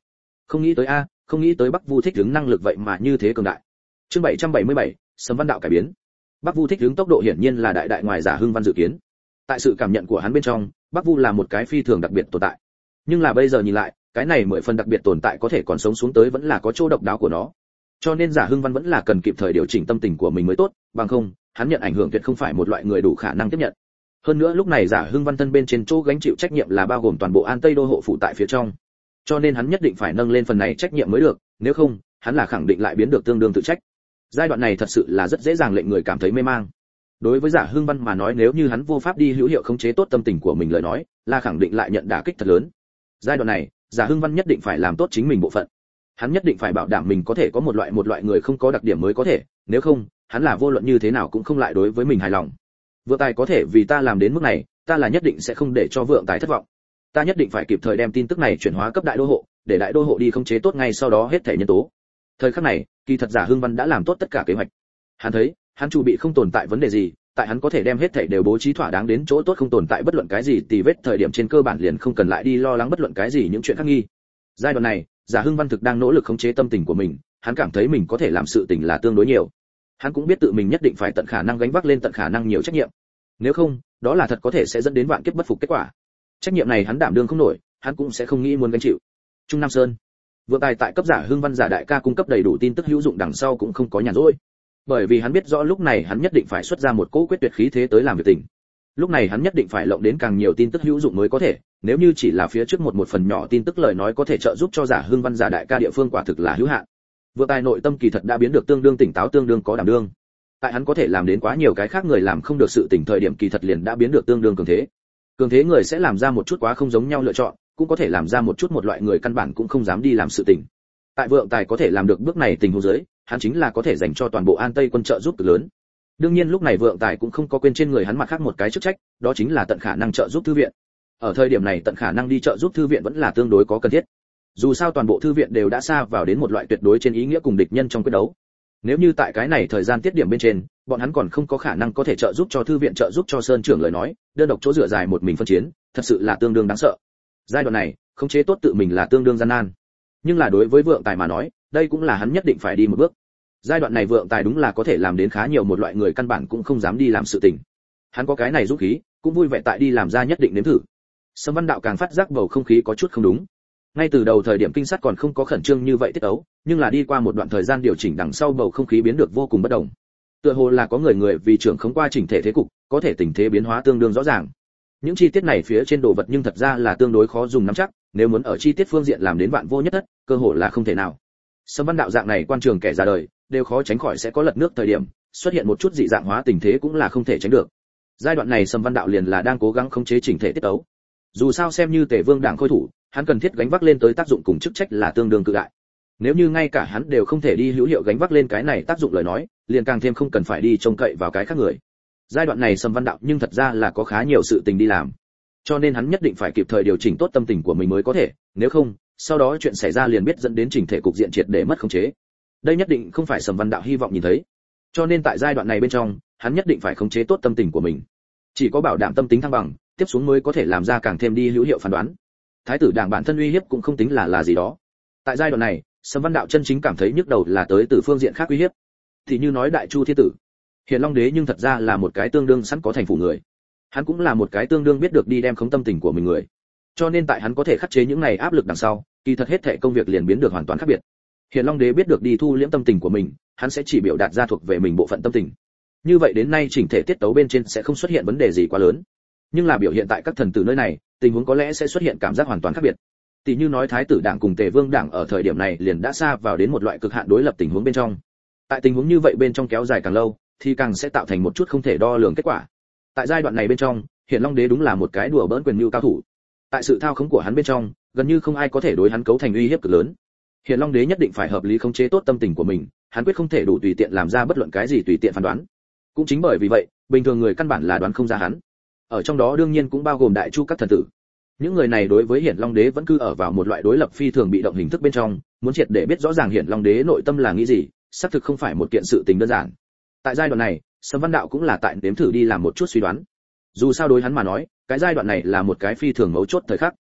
Không nghĩ tới a, không nghĩ tới Bắc Vu thích ứng năng lực vậy mà như thế cường đại. Chương 777, Sấm Văn Đạo cải biến. Bắc Vu thích ứng tốc độ hiển nhiên là đại ngoài Giả Hưng Văn dự kiến. Tại sự cảm nhận của hắn bên trong, Bắc Vu là một cái phi thường đặc biệt tồn tại. Nhưng là bây giờ nhìn lại, cái này 10 phần đặc biệt tồn tại có thể còn sống xuống tới vẫn là có chỗ độc đáo của nó. Cho nên Giả Hưng Văn vẫn là cần kịp thời điều chỉnh tâm tình của mình mới tốt, bằng không, hắn nhận ảnh hưởng tuyệt không phải một loại người đủ khả năng tiếp nhận. Hơn nữa lúc này Giả Hưng Văn thân bên trên chỗ gánh chịu trách nhiệm là bao gồm toàn bộ An Tây đô hộ phủ tại phía trong. Cho nên hắn nhất định phải nâng lên phần này trách nhiệm mới được, nếu không, hắn là khẳng định lại biến được tương đương tự trách. Giai đoạn này thật sự là rất dễ dàng lệnh người cảm thấy mê mang. Đối với Giả Hưng Văn mà nói, nếu như hắn vô pháp đi hữu hiệu khống chế tốt tâm tình của mình lời nói, là khẳng định lại nhận đả kích thật lớn. Giai đoạn này, Giả Hưng Văn nhất định phải làm tốt chính mình bộ phận. Hắn nhất định phải bảo đảm mình có thể có một loại người không có đặc điểm mới có thể, nếu không, hắn là vô luận như thế nào cũng không lại đối với mình hài lòng. Vượng Tài có thể vì ta làm đến mức này, ta là nhất định sẽ không để cho Vượng Tài thất vọng. Ta nhất định phải kịp thời đem tin tức này chuyển hóa cấp đại đô hộ, để đại đô hộ đi khống chế tốt ngay sau đó hết thể nhân tố. Thời khắc này, kỳ thật Giả Hưng Văn đã làm tốt tất cả kế hoạch. Hắn thấy, hắn chu bị không tồn tại vấn đề gì, tại hắn có thể đem hết thảy đều bố trí thỏa đáng đến chỗ tốt, không tồn tại bất luận cái gì tì vết, thời điểm trên cơ bản liền không cần lại đi lo lắng bất luận cái gì những chuyện khác nghi. Giai đoạn này, Giả Hưng Văn thực đang nỗ lực khống chế tâm tình của mình, hắn cảm thấy mình có thể làm sự tình là tương đối nhiều. Hắn cũng biết tự mình nhất định phải tận khả năng gánh vác lên tận khả năng nhiều trách nhiệm. Nếu không, đó là thật có thể sẽ dẫn đến vạn kiếp bất phục kết quả. Trách nhiệm này hắn đảm đương không nổi, hắn cũng sẽ không nghĩ muốn gánh chịu. Trung Nam Sơn, Vượng Tài tại cấp Giả Hưng Văn giả đại ca cung cấp đầy đủ tin tức hữu dụng đằng sau cũng không có nhàn rỗi. Bởi vì hắn biết rõ lúc này hắn nhất định phải xuất ra một cỗ quyết tuyệt khí thế tới làm việc tình. Lúc này hắn nhất định phải lộng đến càng nhiều tin tức hữu dụng mới có thể, nếu như chỉ là phía trước một phần nhỏ tin tức lời nói có thể trợ giúp cho Giả Hưng Văn giả đại ca địa phương quả thực là hữu hạn. Vượng Tài nội tâm kỳ thật đã biến được tương đương tỉnh táo, tương đương có đảm đương. Tại hắn có thể làm đến quá nhiều cái khác người làm không được sự tỉnh thời điểm kỳ thật liền đã biến được tương đương cường thế. Cường thế người sẽ làm ra một chút quá không giống nhau lựa chọn, cũng có thể làm ra một loại người căn bản cũng không dám đi làm sự tình. Tại Vượng Tài có thể làm được bước này tình huống dưới, hắn chính là có thể dành cho toàn bộ An Tây quân trợ giúp cực lớn. Đương nhiên lúc này Vượng Tài cũng không có quên trên người hắn mặt khác một cái chức trách, đó chính là tận khả năng trợ giúp thư viện. Ở thời điểm này tận khả năng đi trợ giúp thư viện vẫn là tương đối có cần thiết. Dù sao toàn bộ thư viện đều đã sa vào đến một loại tuyệt đối trên ý nghĩa cùng địch nhân trong quyết đấu. Nếu như tại cái này thời gian tiết điểm bên trên, bọn hắn còn không có khả năng có thể trợ giúp cho thư viện, trợ giúp cho Sơn trưởng lời nói, đơn độc chỗ dựa dài một mình phân chiến, thật sự là tương đương đáng sợ. Giai đoạn này, khống chế tốt tự mình là tương đương gian nan. Nhưng là đối với Vượng Tài mà nói, đây cũng là hắn nhất định phải đi một bước. Giai đoạn này Vượng Tài đúng là có thể làm đến khá nhiều một loại người căn bản cũng không dám đi làm sự tình. Hắn có cái này dũng khí, cũng vui vẻ tại đi làm ra nhất định nếm thử. Sâm Văn Đạo càng phát giác bầu không khí có chút không đúng. Ngay từ đầu thời điểm kinh sát còn không có khẩn trương như vậy tiết ấu, nhưng là đi qua một đoạn thời gian điều chỉnh đằng sau bầu không khí biến được vô cùng bất động. Tựa hồ là có người vì trưởng khống qua chỉnh thể thế cục, có thể tình thế biến hóa tương đương rõ ràng. Những chi tiết này phía trên đồ vật nhưng thật ra là tương đối khó dùng nắm chắc, nếu muốn ở chi tiết phương diện làm đến vạn vô nhất thất, cơ hội là không thể nào. Sâm Văn Đạo dạng này quan trường kẻ ra đời, đều khó tránh khỏi sẽ có lật nước thời điểm, xuất hiện một chút dị dạng hóa tình thế cũng là không thể tránh được. Giai đoạn này Sâm Văn Đạo liền là đang cố gắng khống chế chỉnh thể tiết tấu. Dù sao xem như Tề Vương đảng khôi thủ, hắn cần thiết gánh vác lên tới tác dụng cùng chức trách là tương đương cự đại. Nếu như ngay cả hắn đều không thể đi hữu hiệu gánh vác lên cái này tác dụng lời nói, liền càng thêm không cần phải đi trông cậy vào cái khác người. Giai đoạn này Sâm Văn Đạo nhưng thật ra là có khá nhiều sự tình đi làm, cho nên hắn nhất định phải kịp thời điều chỉnh tốt tâm tình của mình mới có thể, nếu không, sau đó chuyện xảy ra liền biết dẫn đến chỉnh thể cục diện triệt để mất khống chế. Đây nhất định không phải Sâm Văn Đạo hy vọng nhìn thấy. Cho nên tại giai đoạn này bên trong, hắn nhất định phải khống chế tốt tâm tình của mình. Chỉ có bảo đảm tâm tính thăng bằng, tiếp xuống mới có thể làm ra càng thêm đi hữu hiệu phán đoán. Thái tử đảng bản thân uy hiếp cũng không tính là gì đó. Tại giai đoạn này, Sâm Văn Đạo chân chính cảm thấy nhức đầu là tới từ phương diện khác uy hiếp. Thì như nói Đại Chu thiên tử, Hiền Long đế nhưng thật ra là một cái tương đương sẵn có thành phủ người. Hắn cũng là một cái tương đương biết được đi đem khống tâm tình của mình người. Cho nên tại hắn có thể khắc chế những này áp lực đằng sau, kỳ thật hết thảy công việc liền biến được hoàn toàn khác biệt. Hiền Long đế biết được đi thu liễm tâm tình của mình, hắn sẽ chỉ biểu đạt ra thuộc về mình bộ phận tâm tình. Như vậy đến nay chỉnh thể tiết tấu bên trên sẽ không xuất hiện vấn đề gì quá lớn. Nhưng là biểu hiện tại các thần tử nơi này, tình huống có lẽ sẽ xuất hiện cảm giác hoàn toàn khác biệt. Tỷ như nói Thái tử đảng cùng Tề Vương đảng ở thời điểm này liền đã xa vào đến một loại cực hạn đối lập tình huống bên trong. Tại tình huống như vậy bên trong kéo dài càng lâu, thì càng sẽ tạo thành một chút không thể đo lường kết quả. Tại giai đoạn này bên trong, Hiền Long đế đúng là một cái đùa bỡn quyền mưu cao thủ. Tại sự thao khống của hắn bên trong, gần như không ai có thể đối hắn cấu thành uy hiếp cực lớn. Hiền Long đế nhất định phải hợp lý khống chế tốt tâm tình của mình, hắn quyết không thể đủ tùy tiện làm ra bất luận cái gì tùy tiện phán đoán. Cũng chính bởi vì vậy, bình thường người căn bản là đoán không ra hắn. Ở trong đó đương nhiên cũng bao gồm Đại Chu các thần tử. Những người này đối với Hiển Long đế vẫn cứ ở vào một loại đối lập phi thường bị động hình thức bên trong, muốn triệt để biết rõ ràng Hiển Long đế nội tâm là nghĩ gì, xác thực không phải một kiện sự tình đơn giản. Tại giai đoạn này, Sâm Văn Đạo cũng là tại nếm thử đi làm một chút suy đoán. Dù sao đối hắn mà nói, cái giai đoạn này là một cái phi thường mấu chốt thời khắc.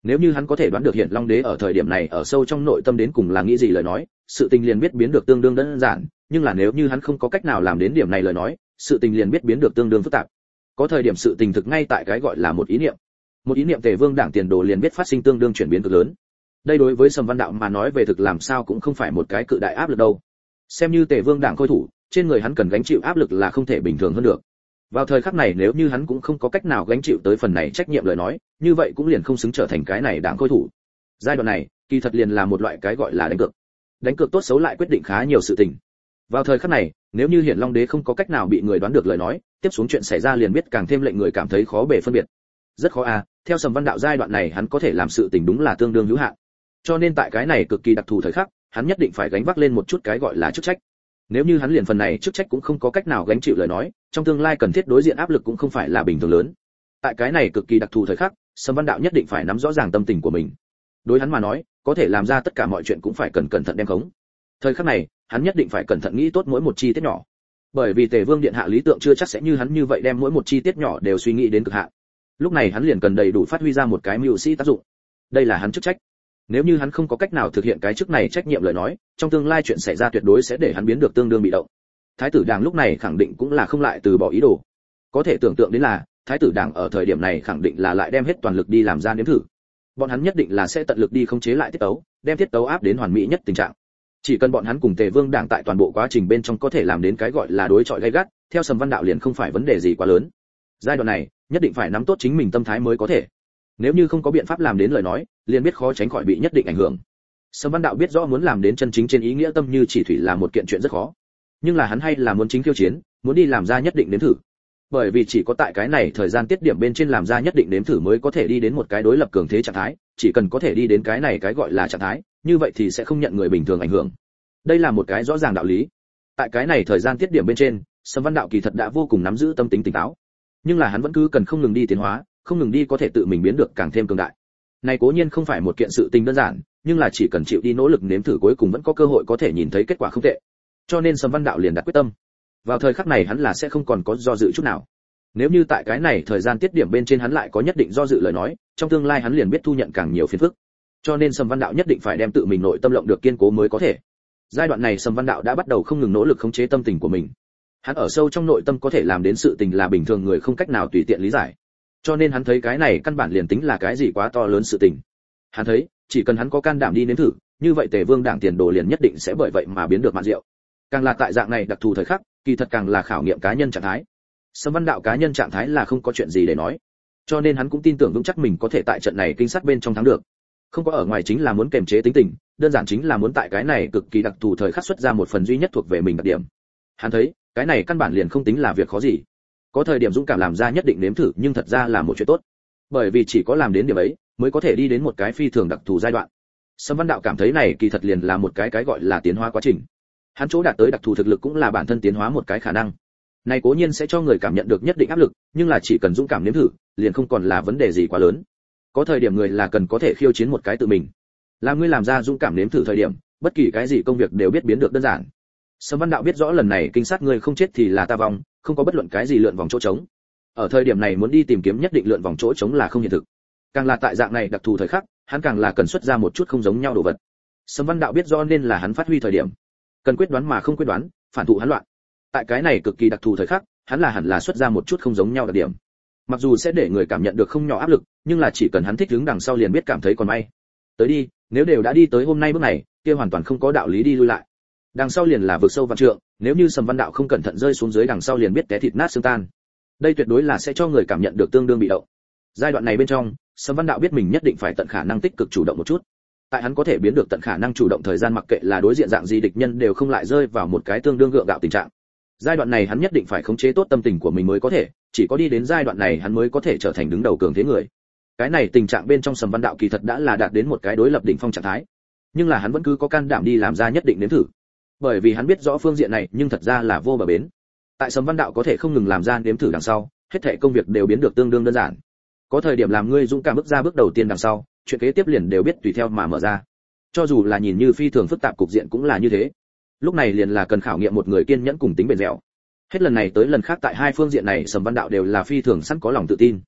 Nếu như hắn có thể đoán được Hiển Long Đế ở thời điểm này ở sâu trong nội tâm đến cùng là nghĩ gì lời nói, sự tình liền biết biến được tương đương đơn giản, nhưng là nếu như hắn không có cách nào làm đến điểm này lời nói, sự tình liền biết biến được tương đương phức tạp. Có thời điểm sự tình thực ngay tại cái gọi là một ý niệm. Một ý niệm Tề Vương Đảng tiền đồ liền biết phát sinh tương đương chuyển biến cực lớn. Đây đối với Sầm Văn Đạo mà nói về thực làm sao cũng không phải một cái cự đại áp lực đâu. Xem như Tề Vương Đảng khôi thủ, trên người hắn cần gánh chịu áp lực là không thể bình thường hơn được. Vào thời khắc này nếu như hắn cũng không có cách nào gánh chịu tới phần này trách nhiệm lời nói, như vậy cũng liền không xứng trở thành cái này đảng khôi thủ. Giai đoạn này, kỳ thật liền là một loại cái gọi là đánh cược. Đánh cược tốt xấu lại quyết định khá nhiều sự tình. Vào thời khắc này, nếu như Hiển Long Đế không có cách nào bị người đoán được lời nói, tiếp xuống chuyện xảy ra liền biết càng thêm lệnh người cảm thấy khó bề phân biệt. Rất khó à, theo Sầm Văn Đạo giai đoạn này hắn có thể làm sự tình đúng là tương đương hữu hạn. Cho nên tại cái này cực kỳ đặc thù thời khắc, hắn nhất định phải gánh vác lên một chút cái gọi là chức trách. Nếu như hắn liền phần này chức trách cũng không có cách nào gánh chịu lời nói, trong tương lai cần thiết đối diện áp lực cũng không phải là bình thường lớn. Tại cái này cực kỳ đặc thù thời khắc, Sầm Văn Đạo nhất định phải nắm rõ ràng tâm tình của mình. Đối hắn mà nói, có thể làm ra tất cả mọi chuyện cũng phải cẩn thận đem khống. Thời khắc này, hắn nhất định phải cẩn thận nghĩ tốt mỗi một chi tiết nhỏ. Bởi vì Tề Vương điện hạ lý tưởng chưa chắc sẽ như hắn như vậy đem mỗi một chi tiết nhỏ đều suy nghĩ đến cực hạn. Lúc này hắn liền cần đầy đủ phát huy ra một cái mưu sĩ tác dụng. Đây là hắn chức trách. Nếu như hắn không có cách nào thực hiện cái chức này trách nhiệm lời nói, trong tương lai chuyện xảy ra tuyệt đối sẽ để hắn biến được tương đương bị động. Thái tử Đảng lúc này khẳng định cũng là không lại từ bỏ ý đồ. Có thể tưởng tượng đến là, Thái tử Đảng ở thời điểm này khẳng định là lại đem hết toàn lực đi làm ra nếm thử. Bọn hắn nhất định là sẽ tận lực đi khống chế lại tiết tấu, đem tiết tấu áp đến hoàn mỹ nhất tình trạng. Chỉ cần bọn hắn cùng Tề Vương Đảng tại toàn bộ quá trình bên trong có thể làm đến cái gọi là đối chọi gay gắt, theo Sầm Văn Đạo liền không phải vấn đề gì quá lớn. Giai đoạn này, nhất định phải nắm tốt chính mình tâm thái mới có thể. Nếu như không có biện pháp làm đến lời nói, liền biết khó tránh khỏi bị nhất định ảnh hưởng. Sầm Văn Đạo biết rõ muốn làm đến chân chính trên ý nghĩa tâm như chỉ thủy là một kiện chuyện rất khó, nhưng là hắn hay là muốn chính khiêu chiến, muốn đi làm ra nhất định nếm thử. Bởi vì chỉ có tại cái này thời gian tiết điểm bên trên làm ra nhất định nếm thử mới có thể đi đến một cái đối lập cường thế trạng thái, chỉ cần có thể đi đến cái này cái gọi là trạng thái, như vậy thì sẽ không nhận người bình thường ảnh hưởng. Đây là một cái rõ ràng đạo lý. Tại cái này thời gian tiết điểm bên trên, Sầm Văn Đạo kỳ thật đã vô cùng nắm giữ tâm tính tỉnh táo, nhưng là hắn vẫn cứ cần không ngừng đi tiến hóa, không ngừng đi có thể tự mình biến được càng thêm cường đại. Này cố nhiên không phải một kiện sự tình đơn giản, nhưng là chỉ cần chịu đi nỗ lực nếm thử cuối cùng vẫn có cơ hội có thể nhìn thấy kết quả không tệ. Cho nên Sầm Văn Đạo liền đặt quyết tâm. Vào thời khắc này hắn là sẽ không còn có do dự chút nào. Nếu như tại cái này thời gian tiết điểm bên trên hắn lại có nhất định do dự lời nói, trong tương lai hắn liền biết thu nhận càng nhiều phiền phức. Cho nên Sầm Văn Đạo nhất định phải đem tự mình nội tâm lộng được kiên cố mới có thể. Giai đoạn này Sầm Văn Đạo đã bắt đầu không ngừng nỗ lực khống chế tâm tình của mình. Hắn ở sâu trong nội tâm có thể làm đến sự tình là bình thường người không cách nào tùy tiện lý giải. Cho nên hắn thấy cái này căn bản liền tính là cái gì quá to lớn sự tình. Hắn thấy, chỉ cần hắn có can đảm đi nếm thử, như vậy Tề Vương Đảng tiền đồ liền nhất định sẽ bởi vậy mà biến được mạn diệu. Càng là tại dạng này đặc thù thời khắc, kỳ thật càng là khảo nghiệm cá nhân trạng thái. Sầm Văn Đạo cá nhân trạng thái là không có chuyện gì để nói, cho nên hắn cũng tin tưởng vững chắc mình có thể tại trận này kinh sát bên trong thắng được. Không có ở ngoài chính là muốn kềm chế tính tình, đơn giản chính là muốn tại cái này cực kỳ đặc thù thời khắc xuất ra một phần duy nhất thuộc về mình đặc điểm. Hắn thấy, cái này căn bản liền không tính là việc khó gì. Có thời điểm dũng cảm làm ra nhất định nếm thử, nhưng thật ra là một chuyện tốt. Bởi vì chỉ có làm đến điểm ấy, mới có thể đi đến một cái phi thường đặc thù giai đoạn. Sầm Văn Đạo cảm thấy này kỳ thật liền là một cái gọi là tiến hóa quá trình. Hắn chỗ đạt tới đặc thù thực lực cũng là bản thân tiến hóa một cái khả năng. Này cố nhiên sẽ cho người cảm nhận được nhất định áp lực, nhưng là chỉ cần dũng cảm nếm thử, liền không còn là vấn đề gì quá lớn. Có thời điểm người là cần có thể khiêu chiến một cái tự mình. Làm ngươi làm ra dũng cảm nếm thử thời điểm, bất kỳ cái gì công việc đều biết biến được đơn giản. Sầm Văn Đạo biết rõ lần này kinh sát người không chết thì là ta vong, không có bất luận cái gì lượn vòng chỗ trống. Ở thời điểm này muốn đi tìm kiếm nhất định lượn vòng chỗ trống là không hiện thực. Càng là tại dạng này đặc thù thời khắc, hắn càng là cần xuất ra một chút không giống nhau đồ vật. Sầm Văn Đạo biết rõ nên là hắn phát huy thời điểm. Cần quyết đoán mà không quyết đoán, phản thụ hắn loạn. Tại cái này cực kỳ đặc thù thời khắc, hắn là hẳn là xuất ra một chút không giống nhau đặc điểm. Mặc dù sẽ để người cảm nhận được không nhỏ áp lực, nhưng là chỉ cần hắn thích ứng đằng sau liền biết cảm thấy còn may. Tới đi, nếu đều đã đi tới hôm nay bước này, kia hoàn toàn không có đạo lý đi lui lại. Đằng sau liền là vực sâu vạn trượng, nếu như Sầm Văn Đạo không cẩn thận rơi xuống dưới đằng sau liền biết té thịt nát xương tan. Đây tuyệt đối là sẽ cho người cảm nhận được tương đương bị động. Giai đoạn này bên trong, Sầm Văn Đạo biết mình nhất định phải tận khả năng tích cực chủ động một chút. Tại hắn có thể biến được tận khả năng chủ động thời gian mặc kệ là đối diện dạng gì địch nhân đều không lại rơi vào một cái tương đương gượng gạo tình trạng. Giai đoạn này hắn nhất định phải khống chế tốt tâm tình của mình mới có thể, chỉ có đi đến giai đoạn này hắn mới có thể trở thành đứng đầu cường thế người. Cái này tình trạng bên trong Sầm Văn Đạo kỳ thật đã là đạt đến một cái đối lập đỉnh phong trạng thái, nhưng là hắn vẫn cứ có can đảm đi làm ra nhất định nếm thử, bởi vì hắn biết rõ phương diện này nhưng thật ra là vô bờ bến. Tại Sầm Văn Đạo có thể không ngừng làm ra nếm thử đằng sau, hết thảy công việc đều biến được tương đương đơn giản. Có thời điểm làm ngươi dũng cảm bước ra bước đầu tiên đằng sau, chuyện kế tiếp liền đều biết tùy theo mà mở ra. Cho dù là nhìn như phi thường phức tạp cục diện cũng là như thế. Lúc này liền là cần khảo nghiệm một người kiên nhẫn cùng tính bền dẻo. Hết lần này tới lần khác tại hai phương diện này Sầm Văn Đạo đều là phi thường sẵn có lòng tự tin.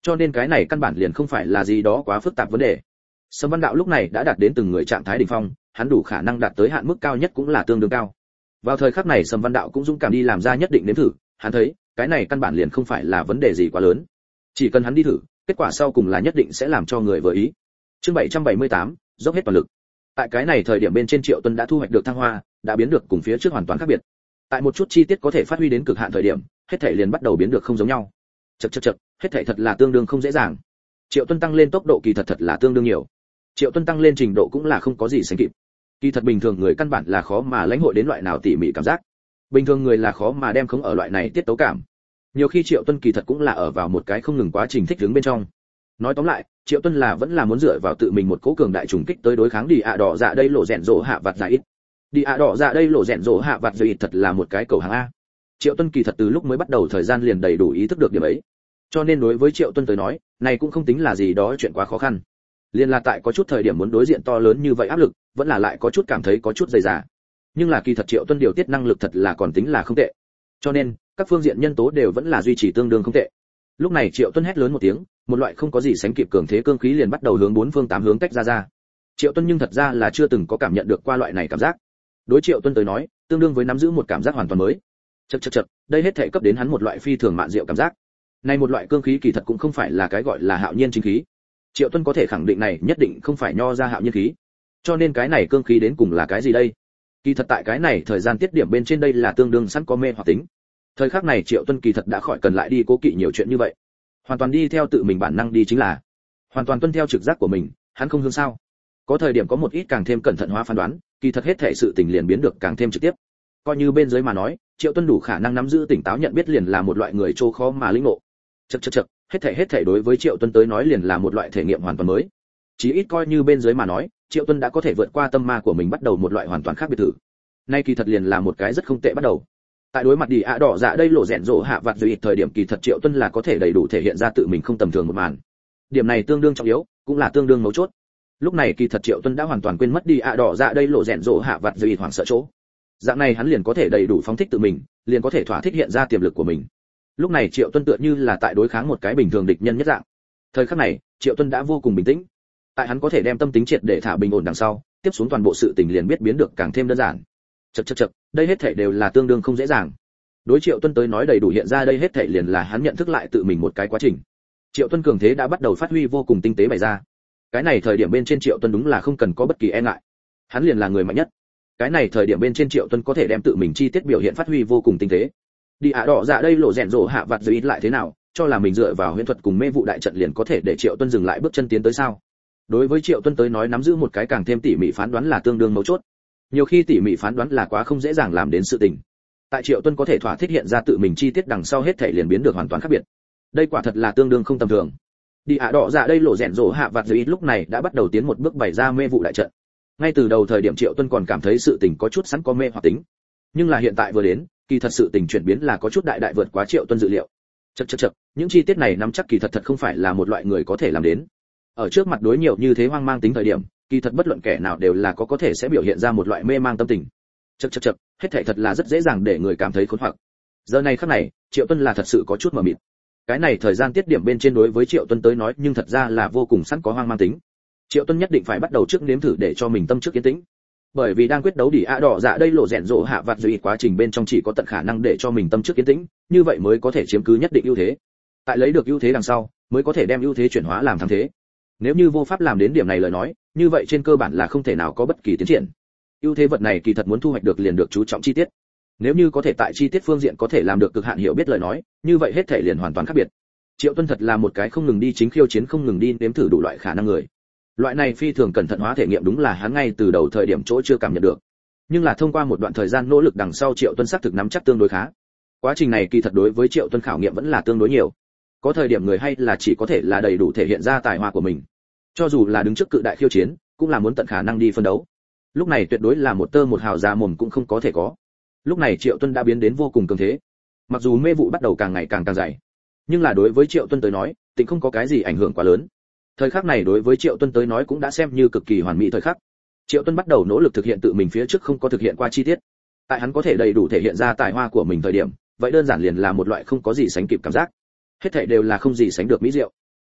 cho nên cái này căn bản liền không phải là gì đó quá phức tạp vấn đề. Sâm Văn Đạo lúc này đã đạt đến từng người trạng thái đỉnh phong, hắn đủ khả năng đạt tới hạn mức cao nhất cũng là tương đương cao. Vào thời khắc này Sâm Văn Đạo cũng dũng cảm đi làm ra nhất định nếm thử, hắn thấy, cái này căn bản liền không phải là vấn đề gì quá lớn. Chỉ cần hắn đi thử, kết quả sau cùng là nhất định sẽ làm cho người vừa ý. Chương 778, dốc hết toàn lực. Tại cái này thời điểm bên trên Triệu Tuân đã thu hoạch được thăng hoa, đã biến được cùng phía trước hoàn toàn khác biệt. Tại một chút chi tiết có thể phát huy đến cực hạn thời điểm, hết thảy liền bắt đầu biến được không giống nhau. Chậc, hết thảy thật là tương đương không dễ dàng. Triệu Tuân tăng lên tốc độ kỳ thật là tương đương nhiều. Triệu Tuân tăng lên trình độ cũng là không có gì sánh kịp. Kỳ thật bình thường người căn bản là khó mà lãnh hội đến loại nào tỉ mỉ cảm giác. Bình thường người là khó mà đem khống ở loại này tiết tấu cảm. Nhiều khi Triệu Tuân kỳ thật cũng là ở vào một cái không ngừng quá trình thích ứng bên trong. Nói tóm lại, Triệu Tuân vẫn là muốn dựa vào tự mình một cố cường đại trùng kích tới đối kháng đi ạ đỏ dạ đây lộ rèn rộ hạ vặt dạ ít. Đi ạ đỏ dạ đây lộ rèn rộ hạ vặt dạ ít thật là một cái cầu hàng a. Triệu Tuân kỳ thật từ lúc mới bắt đầu thời gian liền đầy đủ ý thức được điểm ấy. Cho nên đối với Triệu Tuân tới nói, này cũng không tính là gì đó chuyện quá khó khăn. Liên là tại có chút thời điểm muốn đối diện to lớn như vậy áp lực, vẫn là lại có chút cảm thấy có chút dày dà. Nhưng là kỳ thật Triệu Tuân điều tiết năng lực thật là còn tính là không tệ. Cho nên, các phương diện nhân tố đều vẫn là duy trì tương đương không tệ. Lúc này Triệu Tuân hét lớn một tiếng, một loại không có gì sánh kịp cường thế cương khí liền bắt đầu hướng bốn phương tám hướng tách ra. Triệu Tuân nhưng thật ra là chưa từng có cảm nhận được qua loại này cảm giác. Đối Triệu Tuân tới nói, tương đương với nắm giữ một cảm giác hoàn toàn mới. Chậc, đây hết thảy cấp đến hắn một loại phi thường mạn diệu cảm giác. Này một loại cương khí kỳ thật cũng không phải là cái gọi là hạo nhiên chính khí. Triệu Tuân có thể khẳng định này nhất định không phải nho ra hạo nhiên khí. Cho nên cái này cương khí đến cùng là cái gì đây? Kỳ thật tại cái này thời gian tiết điểm bên trên đây là tương đương sẵn có mê hoặc tính. Thời khắc này Triệu Tuân kỳ thật đã khỏi cần lại đi cố kỵ nhiều chuyện như vậy. Hoàn toàn đi theo tự mình bản năng đi chính là hoàn toàn tuân theo trực giác của mình, hắn không hướng sao. Có thời điểm có một ít càng thêm cẩn thận hóa phán đoán, kỳ thật hết thảy sự tình liền biến được càng thêm trực tiếp. Coi như bên dưới mà nói, Triệu Tuân đủ khả năng nắm giữ tỉnh táo nhận biết liền là một loại người trô khó mà lĩnh ngộ. Chậc, hết thảy đối với Triệu Tuân tới nói liền là một loại thể nghiệm hoàn toàn mới. Chí ít coi như bên dưới mà nói, Triệu Tuân đã có thể vượt qua tâm ma của mình bắt đầu một loại hoàn toàn khác biệt thử. Nay kỳ thật liền là một cái rất không tệ bắt đầu. Tại đối mặt đi ạ đỏ dạ đây lộ rèn rộ hạ vặt dưới thời điểm kỳ thật Triệu Tuân là có thể đầy đủ thể hiện ra tự mình không tầm thường một màn. Điểm này tương đương trọng yếu, cũng là tương đương mấu chốt. Lúc này kỳ thật Triệu Tuân đã hoàn toàn quên mất đi ạ đỏ dạ đây lộ rèn rộ hạ vặt dưới hoảng sợ chỗ. Dạng này hắn liền có thể đầy đủ phóng thích tự mình, liền có thể thỏa thích hiện ra tiềm lực của mình. Lúc này Triệu Tuân tựa như là tại đối kháng một cái bình thường địch nhân nhất dạng. Thời khắc này, Triệu Tuân đã vô cùng bình tĩnh. Tại hắn có thể đem tâm tính triệt để thả bình ổn đằng sau, tiếp xuống toàn bộ sự tình liền biết biến được càng thêm đơn giản. Chậc, đây hết thảy đều là tương đương không dễ dàng. Đối Triệu Tuân tới nói đầy đủ hiện ra đây hết thảy liền là hắn nhận thức lại tự mình một cái quá trình. Triệu Tuân cường thế đã bắt đầu phát huy vô cùng tinh tế bày ra. Cái này thời điểm bên trên Triệu Tuân đúng là không cần có bất kỳ e ngại. Hắn liền là người mạnh nhất. Cái này thời điểm bên trên Triệu Tuân có thể đem tự mình chi tiết biểu hiện phát huy vô cùng tinh tế. Đi ạ đỏ dạ đây lộ rèn rộ hạ vặt dưới ít lại thế nào, cho là mình dựa vào huyễn thuật cùng mê vụ đại trận liền có thể để Triệu Tuân dừng lại bước chân tiến tới sao? Đối với Triệu Tuân tới nói nắm giữ một cái càng thêm tỉ mỉ phán đoán là tương đương mấu chốt. Nhiều khi tỉ mỉ phán đoán là quá không dễ dàng làm đến sự tình. Tại Triệu Tuân có thể thỏa thích hiện ra tự mình chi tiết đằng sau hết thảy liền biến được hoàn toàn khác biệt. Đây quả thật là tương đương không tầm thường. Đi ạ đỏ dạ đây lộ rèn rộ hạ vặt dưới ít lúc này đã bắt đầu tiến một bước bày ra mê vụ đại trận. Ngay từ đầu thời điểm Triệu Tuân còn cảm thấy sự tình có chút sẵn có mê hoặc tính, nhưng là hiện tại vừa đến, kỳ thật sự tình chuyển biến là có chút đại vượt quá Triệu Tuân dự liệu. Chậc, những chi tiết này nắm chắc kỳ thật không phải là một loại người có thể làm đến. Ở trước mặt đối nhiều như thế hoang mang tính thời điểm, kỳ thật bất luận kẻ nào đều là có thể sẽ biểu hiện ra một loại mê mang tâm tình. Chậc, hết thảy thật là rất dễ dàng để người cảm thấy khốn hoặc. Giờ này khắc này, Triệu Tuân là thật sự có chút mờ mịt. Cái này thời gian tiết điểm bên trên đối với Triệu Tuân tới nói nhưng thật ra là vô cùng sẵn có hoang mang tính. Triệu Tuân nhất định phải bắt đầu trước nếm thử để cho mình tâm trước yên tĩnh. Bởi vì đang quyết đấu đi ạ đỏ dạ đây lộ rèn rộ hạ vặt dưới quá trình bên trong chỉ có tận khả năng để cho mình tâm trước yên tĩnh, như vậy mới có thể chiếm cứ nhất định ưu thế. Tại lấy được ưu thế đằng sau, mới có thể đem ưu thế chuyển hóa làm thắng thế. Nếu như vô pháp làm đến điểm này lời nói, như vậy trên cơ bản là không thể nào có bất kỳ tiến triển. Ưu thế vật này kỳ thật muốn thu hoạch được liền được chú trọng chi tiết. Nếu như có thể tại chi tiết phương diện có thể làm được cực hạn hiểu biết lời nói, như vậy hết thể liền hoàn toàn khác biệt. Triệu Tuân thật là một cái không ngừng đi chính khiêu chiến, không ngừng đi nếm thử đủ loại khả năng người. Loại này phi thường cẩn thận hóa thể nghiệm đúng là hắn ngay từ đầu thời điểm chỗ chưa cảm nhận được. Nhưng là thông qua một đoạn thời gian nỗ lực đằng sau Triệu Tuân xác thực nắm chắc tương đối khá. Quá trình này kỳ thật đối với Triệu Tuân khảo nghiệm vẫn là tương đối nhiều. Có thời điểm người hay là chỉ có thể là đầy đủ thể hiện ra tài hoa của mình. Cho dù là đứng trước cự đại khiêu chiến, cũng là muốn tận khả năng đi phân đấu. Lúc này tuyệt đối là một tơ một hào ra mồm cũng không có thể có. Lúc này Triệu Tuân đã biến đến vô cùng cường thế. Mặc dù mê vụ bắt đầu càng ngày càng dày, nhưng là đối với Triệu Tuân tới nói, tình không có cái gì ảnh hưởng quá lớn. Thời khắc này đối với Triệu Tuân tới nói cũng đã xem như cực kỳ hoàn mỹ thời khắc. Triệu Tuân bắt đầu nỗ lực thực hiện tự mình phía trước không có thực hiện qua chi tiết. Tại hắn có thể đầy đủ thể hiện ra tài hoa của mình thời điểm, vậy đơn giản liền là một loại không có gì sánh kịp cảm giác. Hết thảy đều là không gì sánh được mỹ diệu.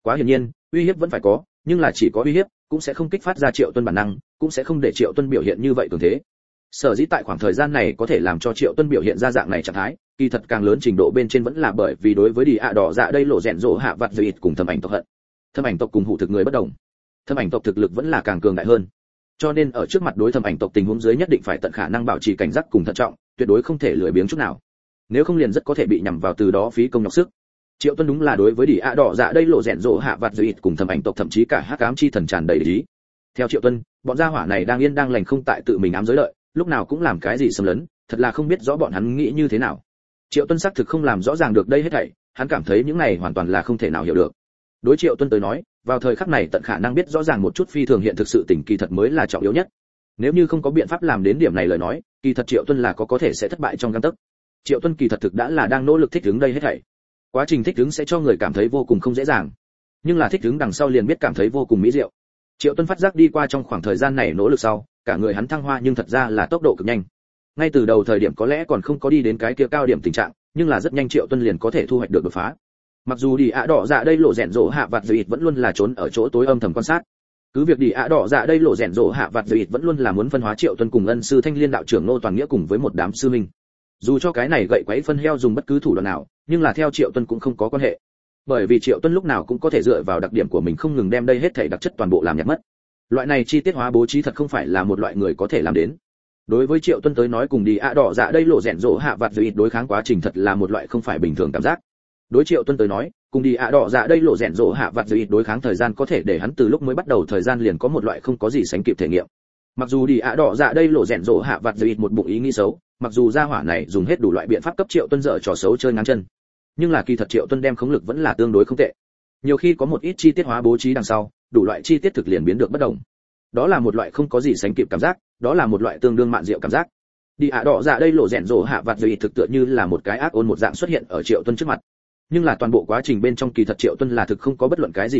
Quá hiển nhiên, uy hiếp vẫn phải có, nhưng là chỉ có uy hiếp cũng sẽ không kích phát ra Triệu Tuân bản năng, cũng sẽ không để Triệu Tuân biểu hiện như vậy cường thế. Sở dĩ tại khoảng thời gian này có thể làm cho Triệu Tuân biểu hiện ra dạng này trạng thái, kỳ thật càng lớn trình độ bên trên vẫn là bởi vì đối với đi ạ đỏ dạ đây lộ rèn rộ hạ vặt dịt cùng Thâm Ảnh tộc hận. Thâm Ảnh tộc cùng hủ thực người bất đồng. Thâm Ảnh tộc thực lực vẫn là càng cường đại hơn. Cho nên ở trước mặt đối Thâm Ảnh tộc tình huống dưới nhất định phải tận khả năng bảo trì cảnh giác cùng thận trọng, tuyệt đối không thể lười biếng chút nào. Nếu không liền rất có thể bị nhằm vào từ đó phí công nhọc sức. Triệu Tuân đúng là đối với đi ạ đỏ dạ đây lộ rèn rộ hạ vặt dịt cùng Thâm Ảnh tộc thậm chí cả Hắc Ám chi thần tràn đầy ý. Theo Triệu Tuân, bọn gia hỏa này đang yên đang lành không tại tự mình ám giới lợi, lúc nào cũng làm cái gì xâm lấn, thật là không biết rõ bọn hắn nghĩ như thế nào. Triệu Tuân xác thực không làm rõ ràng được đây hết thảy, hắn cảm thấy những này hoàn toàn là không thể nào hiểu được. Đối Triệu Tuân tới nói, vào thời khắc này tận khả năng biết rõ ràng một chút phi thường hiện thực sự tình kỳ thật mới là trọng yếu nhất. Nếu như không có biện pháp làm đến điểm này lời nói, kỳ thật Triệu Tuân là có thể sẽ thất bại trong gang tấc. Triệu Tuân kỳ thật thực đã là đang nỗ lực thích ứng đây hết thảy. Quá trình thích ứng sẽ cho người cảm thấy vô cùng không dễ dàng, nhưng là thích ứng đằng sau liền biết cảm thấy vô cùng mỹ diệu. Triệu Tuân phát giác đi qua trong khoảng thời gian này nỗ lực sau, cả người hắn thăng hoa nhưng thật ra là tốc độ cực nhanh. Ngay từ đầu thời điểm có lẽ còn không có đi đến cái kia cao điểm tình trạng, nhưng là rất nhanh Triệu Tuân liền có thể thu hoạch được đột phá. Mặc dù đi ạ đỏ dạ đây lộ rèn rộ hạ vặt dịt vẫn luôn là trốn ở chỗ tối âm thầm quan sát. Cứ việc đi ạ đỏ dạ đây lộ rèn rộ hạ vặt dịt vẫn luôn là muốn phân hóa Triệu Tuân cùng ân sư Thanh Liên đạo trưởng Ngô Toàn Nghĩa cùng với một đám sư minh. Dù cho cái này gậy quấy phân heo dùng bất cứ thủ đoạn nào, nhưng là theo Triệu Tuân cũng không có quan hệ. Bởi vì Triệu Tuân lúc nào cũng có thể dựa vào đặc điểm của mình không ngừng đem đây hết thảy đặc chất toàn bộ làm nhạt mất. Loại này chi tiết hóa bố trí thật không phải là một loại người có thể làm đến. Đối với Triệu Tuân tới nói cùng đi ạ đỏ dạ đây lộ rèn rộ hạ vặt dịt đối kháng quá trình thật là một loại không phải bình thường cảm giác. Đối Triệu Tuân tới nói, cùng đi ạ đỏ dạ đây lộ rèn rộ hạ vặt dịt đối kháng thời gian có thể để hắn từ lúc mới bắt đầu thời gian liền có một loại không có gì sánh kịp thể nghiệm. Mặc dù đi ạ đỏ dạ đây lộ rèn rộ hạ vặt dịt một bụng ý nghĩ xấu, mặc dù gia hỏa này dùng hết đủ loại biện pháp cấp Triệu Tuân dở trò xấu chơi ngang chân, nhưng là kỳ thật Triệu Tuân đem khống lực vẫn là tương đối không tệ. Nhiều khi có một ít chi tiết hóa bố trí đằng sau, đủ loại chi tiết thực liền biến được bất động. Đó là một loại không có gì sánh kịp cảm giác, đó là một loại tương đương mạn diệu cảm giác. Đi ạ đỏ dạ đây lộ rèn rộ hạ vặt dịt thực tựa như là một cái ác ôn một dạng xuất hiện ở Triệu Tuân trước mặt. Nhưng là toàn bộ quá trình bên trong kỳ thật Triệu Tuân là thực không có bất luận cái gì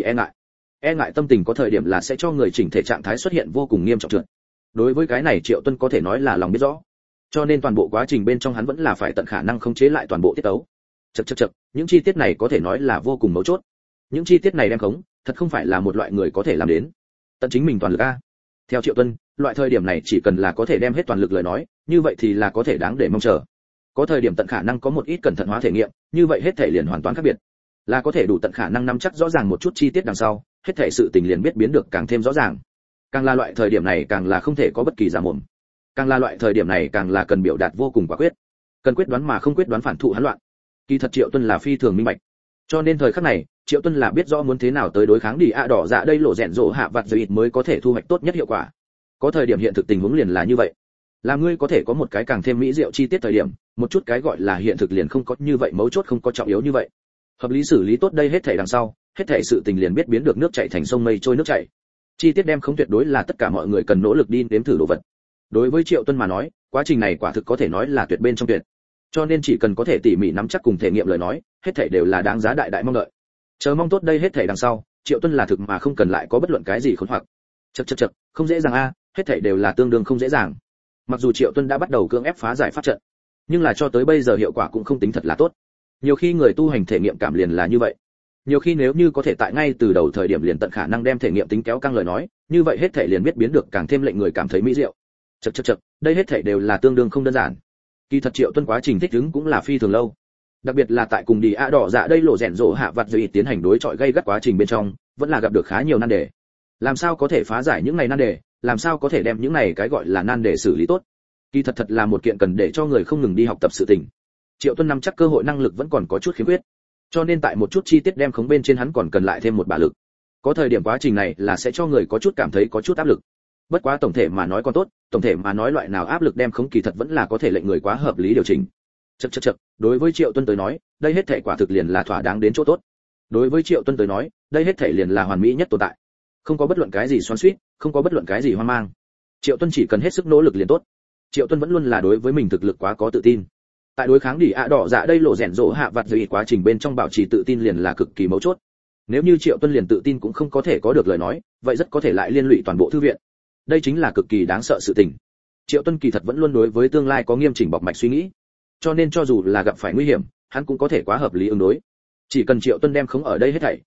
e ngại tâm tình có thời điểm là sẽ cho người chỉnh thể trạng thái xuất hiện vô cùng nghiêm trọng trượt. Đối với cái này Triệu Tuân có thể nói là lòng biết rõ, cho nên toàn bộ quá trình bên trong hắn vẫn là phải tận khả năng khống chế lại toàn bộ tiết tấu. Chậc, những chi tiết này có thể nói là vô cùng mấu chốt. Những chi tiết này đem khống, thật không phải là một loại người có thể làm đến. Tận chính mình toàn lực a. Theo Triệu Tuân, loại thời điểm này chỉ cần là có thể đem hết toàn lực lời nói, như vậy thì là có thể đáng để mong chờ. Có thời điểm tận khả năng có một ít cẩn thận hóa thể nghiệm, như vậy hết thể liền hoàn toàn khác biệt. Là có thể đủ tận khả năng nắm chắc rõ ràng một chút chi tiết đằng sau, hết thể sự tình liền biết biến được càng thêm rõ ràng. Càng là loại thời điểm này càng là không thể có bất kỳ giả mồm. Càng là loại thời điểm này càng là cần biểu đạt vô cùng quả quyết. Cần quyết đoán mà không quyết đoán phản thụ hỗn loạn. Kỳ thật Triệu Tuân là phi thường minh bạch. Cho nên thời khắc này, Triệu Tuân là biết rõ muốn thế nào tới đối kháng đi ạ đỏ dạ đây lộ rèn rộ hạ vặt dịt mới có thể thu hoạch tốt nhất hiệu quả. Có thời điểm hiện thực tình huống liền là như vậy. Là ngươi có thể có một cái càng thêm mỹ diệu chi tiết thời điểm, một chút cái gọi là hiện thực liền không có như vậy mấu chốt không có trọng yếu như vậy. Hợp lý xử lý tốt đây hết thảy đằng sau, hết thảy sự tình liền biết biến được nước chảy thành sông mây trôi nước chảy. Chi tiết đem không tuyệt đối là tất cả mọi người cần nỗ lực đi nếm thử đồ vật. Đối với Triệu Tuân mà nói, quá trình này quả thực có thể nói là tuyệt bên trong tuyệt. Cho nên chỉ cần có thể tỉ mỉ nắm chắc cùng thể nghiệm lời nói, hết thảy đều là đáng giá đại đại mong đợi. Chờ mong tốt đây hết thảy đằng sau, Triệu Tuân là thực mà không cần lại có bất luận cái gì khốn hoặc. Chậc, không dễ dàng a, hết thảy đều là tương đương không dễ dàng. Mặc dù Triệu Tuân đã bắt đầu cưỡng ép phá giải pháp trận, nhưng là cho tới bây giờ hiệu quả cũng không tính thật là tốt. Nhiều khi người tu hành thể nghiệm cảm liền là như vậy. Nhiều khi nếu như có thể tại ngay từ đầu thời điểm liền tận khả năng đem thể nghiệm tính kéo căng lời nói, như vậy hết thảy liền biết biến được càng thêm lệnh người cảm thấy mỹ diệu. Chậc, đây hết thảy đều là tương đương không đơn giản. Kỳ thật Triệu Tuân quá trình thích ứng cũng là phi thường lâu. Đặc biệt là tại cùng đi ạ đỏ dạ đây lộ rèn rộ hạ vặt dịt tiến hành đối chọi gây gắt quá trình bên trong, vẫn là gặp được khá nhiều nan đề. Làm sao có thể phá giải những này nan đề, làm sao có thể đem những này cái gọi là nan đề xử lý tốt. Kỳ thật là một kiện cần để cho người không ngừng đi học tập sự tình. Triệu Tuân nắm chắc cơ hội năng lực vẫn còn có chút khiếm khuyết, cho nên tại một chút chi tiết đem khống bên trên hắn còn cần lại thêm một bả lực. Có thời điểm quá trình này là sẽ cho người có chút cảm thấy có chút áp lực. Bất quá tổng thể mà nói còn tốt, tổng thể mà nói loại nào áp lực đem khống kỳ thật vẫn là có thể lệnh người quá hợp lý điều chỉnh. Chậc, đối với Triệu Tuân tới nói, đây hết thảy quả thực liền là thỏa đáng đến chỗ tốt. Đối với Triệu Tuân tới nói, đây hết thảy liền là hoàn mỹ nhất tồn tại. Không có bất luận cái gì xoắn xuýt, không có bất luận cái gì hoang mang. Triệu Tuân chỉ cần hết sức nỗ lực liền tốt. Triệu Tuân vẫn luôn là đối với mình thực lực quá có tự tin. Tại đối kháng đi ạ đỏ dạ đây lộ rèn rộ hạ vặt dịt quá trình bên trong bảo trì tự tin liền là cực kỳ mấu chốt. Nếu như Triệu Tuân liền tự tin cũng không có thể có được lời nói, vậy rất có thể lại liên lụy toàn bộ thư viện. Đây chính là cực kỳ đáng sợ sự tình. Triệu Tuân kỳ thật vẫn luôn đối với tương lai có nghiêm chỉnh bọc mạch suy nghĩ, cho nên cho dù là gặp phải nguy hiểm, hắn cũng có thể quá hợp lý ứng đối. Chỉ cần Triệu Tuân đem khống ở đây hết thảy,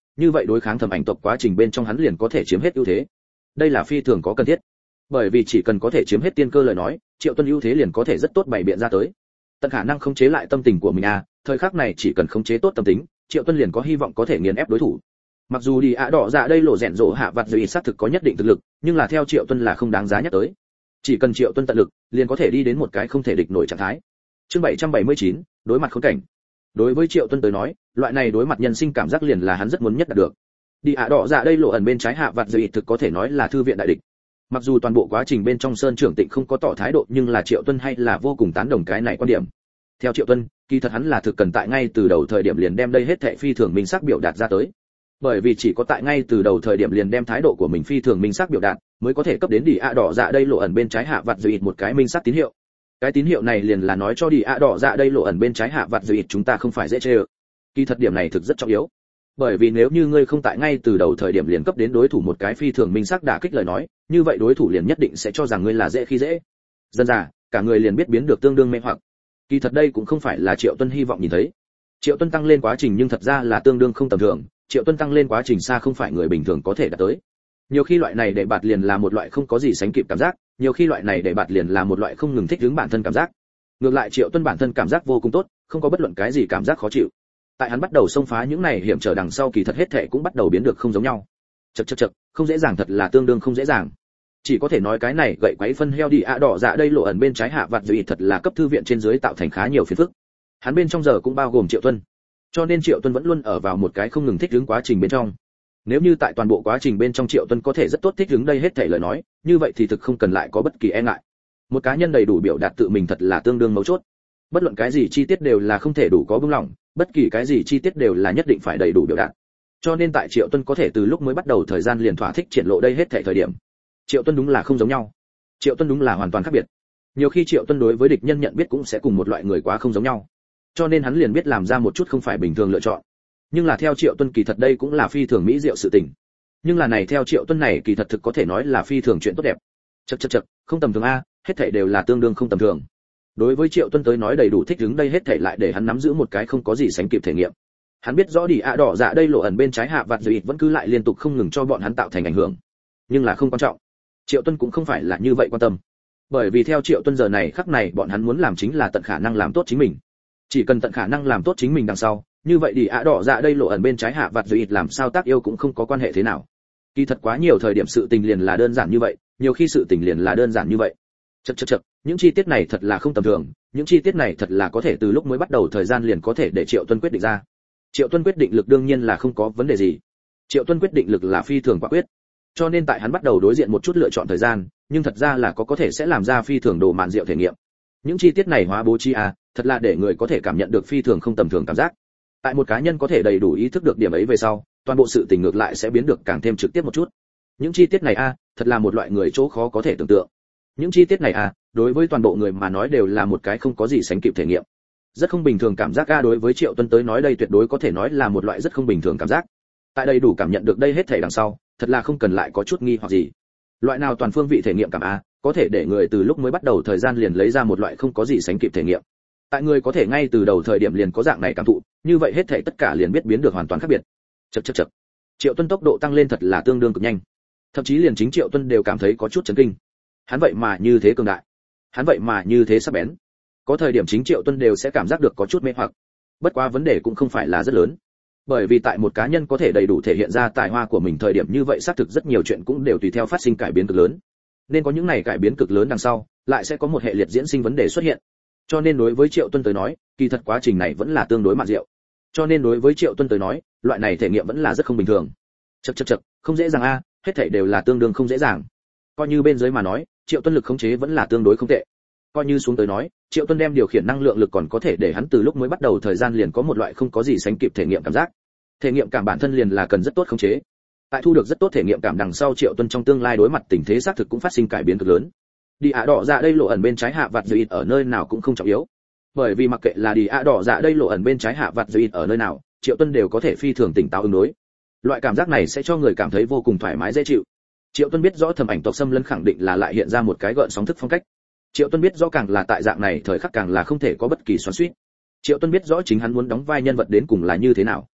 như vậy đối kháng thẩm ảnh tộc quá trình bên trong hắn liền có thể chiếm hết ưu thế. Đây là phi thường có cần thiết, bởi vì chỉ cần có thể chiếm hết tiên cơ lời nói, Triệu Tuân ưu thế liền có thể rất tốt bày biện ra tới. Tận khả năng khống chế lại tâm tình của mình thời khắc này chỉ cần khống chế tốt tâm tính, Triệu Tuân liền có hy vọng có thể nghiền ép đối thủ. Mặc dù đi ạ đỏ dạ đây lộ rèn rộ hạ vặt rồi xác thực có nhất định thực lực, nhưng là theo Triệu Tuân là không đáng giá nhắc tới. Chỉ cần Triệu Tuân tận lực, liền có thể đi đến một cái không thể địch nổi trạng thái. Chương 779, đối mặt khốn cảnh. Đối với Triệu Tuân tới nói, loại này đối mặt nhân sinh cảm giác liền là hắn rất muốn nhất đạt được. Đi ạ đỏ dạ đây lộ ẩn bên trái hạ vặt rồi thực có thể nói là thư viện đại địch. Mặc dù toàn bộ quá trình bên trong Sơn Trưởng Tịnh không có tỏ thái độ, nhưng là Triệu Tuân hay là vô cùng tán đồng cái này quan điểm. Theo Triệu Tuân, kỳ thật hắn là thực cần tại ngay từ đầu thời điểm liền đem đây hết thảy phi thường minh xác biểu đạt ra tới. Bởi vì chỉ có tại ngay từ đầu thời điểm liền đem thái độ của mình phi thường minh xác biểu đạt, mới có thể cấp đến đi ạ đỏ dạ đây lộ ẩn bên trái hạ vặt rồi một cái minh xác tín hiệu. Cái tín hiệu này liền là nói cho đi ạ đỏ dạ đây lộ ẩn bên trái hạ vặt rồi chúng ta không phải dễ chơi. Kỳ thật điểm này thực rất trọng yếu. Bởi vì nếu như ngươi không tại ngay từ đầu thời điểm liền cấp đến đối thủ một cái phi thường minh xác đả kích lời nói, như vậy đối thủ liền nhất định sẽ cho rằng ngươi là dễ khi dễ. Dần dà, cả người liền biết biến được tương đương mê hoặc. Kỳ thật đây cũng không phải là Triệu Tuân hy vọng nhìn thấy. Triệu Tuân tăng lên quá trình nhưng thật ra là tương đương không tầm thường, Triệu Tuân tăng lên quá trình xa không phải người bình thường có thể đạt tới. Nhiều khi loại này để bạt liền là một loại không có gì sánh kịp cảm giác, nhiều khi loại này để bạt liền là một loại không ngừng thích ứng bản thân cảm giác. Ngược lại Triệu Tuân bản thân cảm giác vô cùng tốt, không có bất luận cái gì cảm giác khó chịu. Tại hắn bắt đầu xông phá những này hiểm trở đằng sau kỳ thật hết thảy cũng bắt đầu biến được không giống nhau. Chậc, không dễ dàng thật là tương đương không dễ dàng. Chỉ có thể nói cái này gậy quấy phân heo đi ạ đỏ dạ đây lộ ẩn bên trái hạ vặt rồi thật là cấp thư viện trên dưới tạo thành khá nhiều phiền phức. Hắn bên trong giờ cũng bao gồm Triệu Tuân. Cho nên Triệu Tuân vẫn luôn ở vào một cái không ngừng thích ứng quá trình bên trong. Nếu như tại toàn bộ quá trình bên trong Triệu Tuân có thể rất tốt thích ứng đây hết thảy lời nói, như vậy thì thực không cần lại có bất kỳ e ngại. Một cá nhân đầy đủ biểu đạt tự mình thật là tương đương mấu chốt. Bất luận cái gì chi tiết đều là không thể đủ có buông lỏng, bất kỳ cái gì chi tiết đều là nhất định phải đầy đủ biểu đạt. Cho nên tại Triệu Tuân có thể từ lúc mới bắt đầu thời gian liền thỏa thích triển lộ đây hết thảy thời điểm, Triệu Tuân đúng là không giống nhau. Triệu Tuân đúng là hoàn toàn khác biệt. Nhiều khi Triệu Tuân đối với địch nhân nhận biết cũng sẽ cùng một loại người quá không giống nhau. Cho nên hắn liền biết làm ra một chút không phải bình thường lựa chọn. Nhưng là theo Triệu Tuân kỳ thật đây cũng là phi thường mỹ diệu sự tình. Nhưng là này theo Triệu Tuân này kỳ thật thực có thể nói là phi thường chuyện tốt đẹp. Chậc, không tầm thường hết thảy đều là tương đương không tầm thường. Đối với Triệu Tuân tới nói đầy đủ thích ứng đây hết thảy lại để hắn nắm giữ một cái không có gì sánh kịp thể nghiệm. Hắn biết rõ đi ạ đỏ dạ đây lộ ẩn bên trái hạ vặt rồi vẫn cứ lại liên tục không ngừng cho bọn hắn tạo thành ảnh hưởng. Nhưng là không quan trọng. Triệu Tuân cũng không phải là như vậy quan tâm. Bởi vì theo Triệu Tuân giờ này khắc này bọn hắn muốn làm chính là tận khả năng làm tốt chính mình. Chỉ cần tận khả năng làm tốt chính mình đằng sau, như vậy đi ạ đỏ dạ đây lộ ẩn bên trái hạ vặt rồi làm sao tác yêu cũng không có quan hệ thế nào. Kỳ thật quá nhiều thời điểm sự tình liền là đơn giản như vậy, nhiều khi sự tình liền là đơn giản như vậy. Chậc, những chi tiết này thật là không tầm thường, những chi tiết này thật là có thể từ lúc mới bắt đầu thời gian liền có thể để Triệu Tuân quyết định ra. Triệu Tuân quyết định lực đương nhiên là không có vấn đề gì. Triệu Tuân quyết định lực là phi thường quả quyết. Cho nên tại hắn bắt đầu đối diện một chút lựa chọn thời gian, nhưng thật ra là có thể sẽ làm ra phi thường đồ mạn diệu thể nghiệm. Những chi tiết này hóa bố trí thật là để người có thể cảm nhận được phi thường không tầm thường cảm giác. Tại một cá nhân có thể đầy đủ ý thức được điểm ấy về sau, toàn bộ sự tình ngược lại sẽ biến được càng thêm trực tiếp một chút. Những chi tiết này thật là một loại người chỗ khó có thể tưởng tượng. Những chi tiết này đối với toàn bộ người mà nói đều là một cái không có gì sánh kịp thể nghiệm. Rất không bình thường cảm giác đối với Triệu Tuân tới nói đây tuyệt đối có thể nói là một loại rất không bình thường cảm giác. Tại đây đủ cảm nhận được đây hết thảy đằng sau, thật là không cần lại có chút nghi hoặc gì. Loại nào toàn phương vị thể nghiệm cảm có thể để người từ lúc mới bắt đầu thời gian liền lấy ra một loại không có gì sánh kịp thể nghiệm. Tại người có thể ngay từ đầu thời điểm liền có dạng này cảm thụ, như vậy hết thảy tất cả liền biết biến được hoàn toàn khác biệt. Chậc. Triệu Tuân tốc độ tăng lên thật là tương đương cực nhanh. Thậm chí liền chính Triệu Tuân đều cảm thấy có chút chấn kinh. Hắn vậy mà như thế cường đại, hắn vậy mà như thế sắc bén. Có thời điểm chính Triệu Tuân đều sẽ cảm giác được có chút mê hoặc. Bất quá vấn đề cũng không phải là rất lớn. Bởi vì tại một cá nhân có thể đầy đủ thể hiện ra tài hoa của mình thời điểm như vậy xác thực rất nhiều chuyện cũng đều tùy theo phát sinh cải biến cực lớn. Nên có những này cải biến cực lớn đằng sau, lại sẽ có một hệ liệt diễn sinh vấn đề xuất hiện. Cho nên đối với Triệu Tuân tới nói, kỳ thật quá trình này vẫn là tương đối mạn diệu. Cho nên đối với Triệu Tuân tới nói, loại này thể nghiệm vẫn là rất không bình thường. Chậc, không dễ dàng hết thảy đều là tương đương không dễ dàng. Coi như bên dưới mà nói, Triệu Tuân lực khống chế vẫn là tương đối không tệ. Coi như xuống tới nói, Triệu Tuân đem điều khiển năng lượng lực còn có thể để hắn từ lúc mới bắt đầu thời gian liền có một loại không có gì sánh kịp thể nghiệm cảm giác. Thể nghiệm cảm bản thân liền là cần rất tốt khống chế. Tại thu được rất tốt thể nghiệm cảm đằng sau Triệu Tuân trong tương lai đối mặt tình thế xác thực cũng phát sinh cải biến cực lớn. Đi ạ đỏ dạ đây lộ ẩn bên trái hạ vặt rồi ở nơi nào cũng không trọng yếu. Bởi vì mặc kệ là đi ạ đỏ dạ đây lộ ẩn bên trái hạ vặt rồi ở nơi nào, Triệu Tuân đều có thể phi thường tỉnh táo ứng đối. Loại cảm giác này sẽ cho người cảm thấy vô cùng thoải mái dễ chịu. Triệu Tuân biết rõ thẩm ảnh tộc xâm lấn khẳng định là lại hiện ra một cái gợn sóng thức phong cách. Triệu Tuân biết rõ càng là tại dạng này thời khắc càng là không thể có bất kỳ xoắn xuýt. Triệu Tuân biết rõ chính hắn muốn đóng vai nhân vật đến cùng là như thế nào.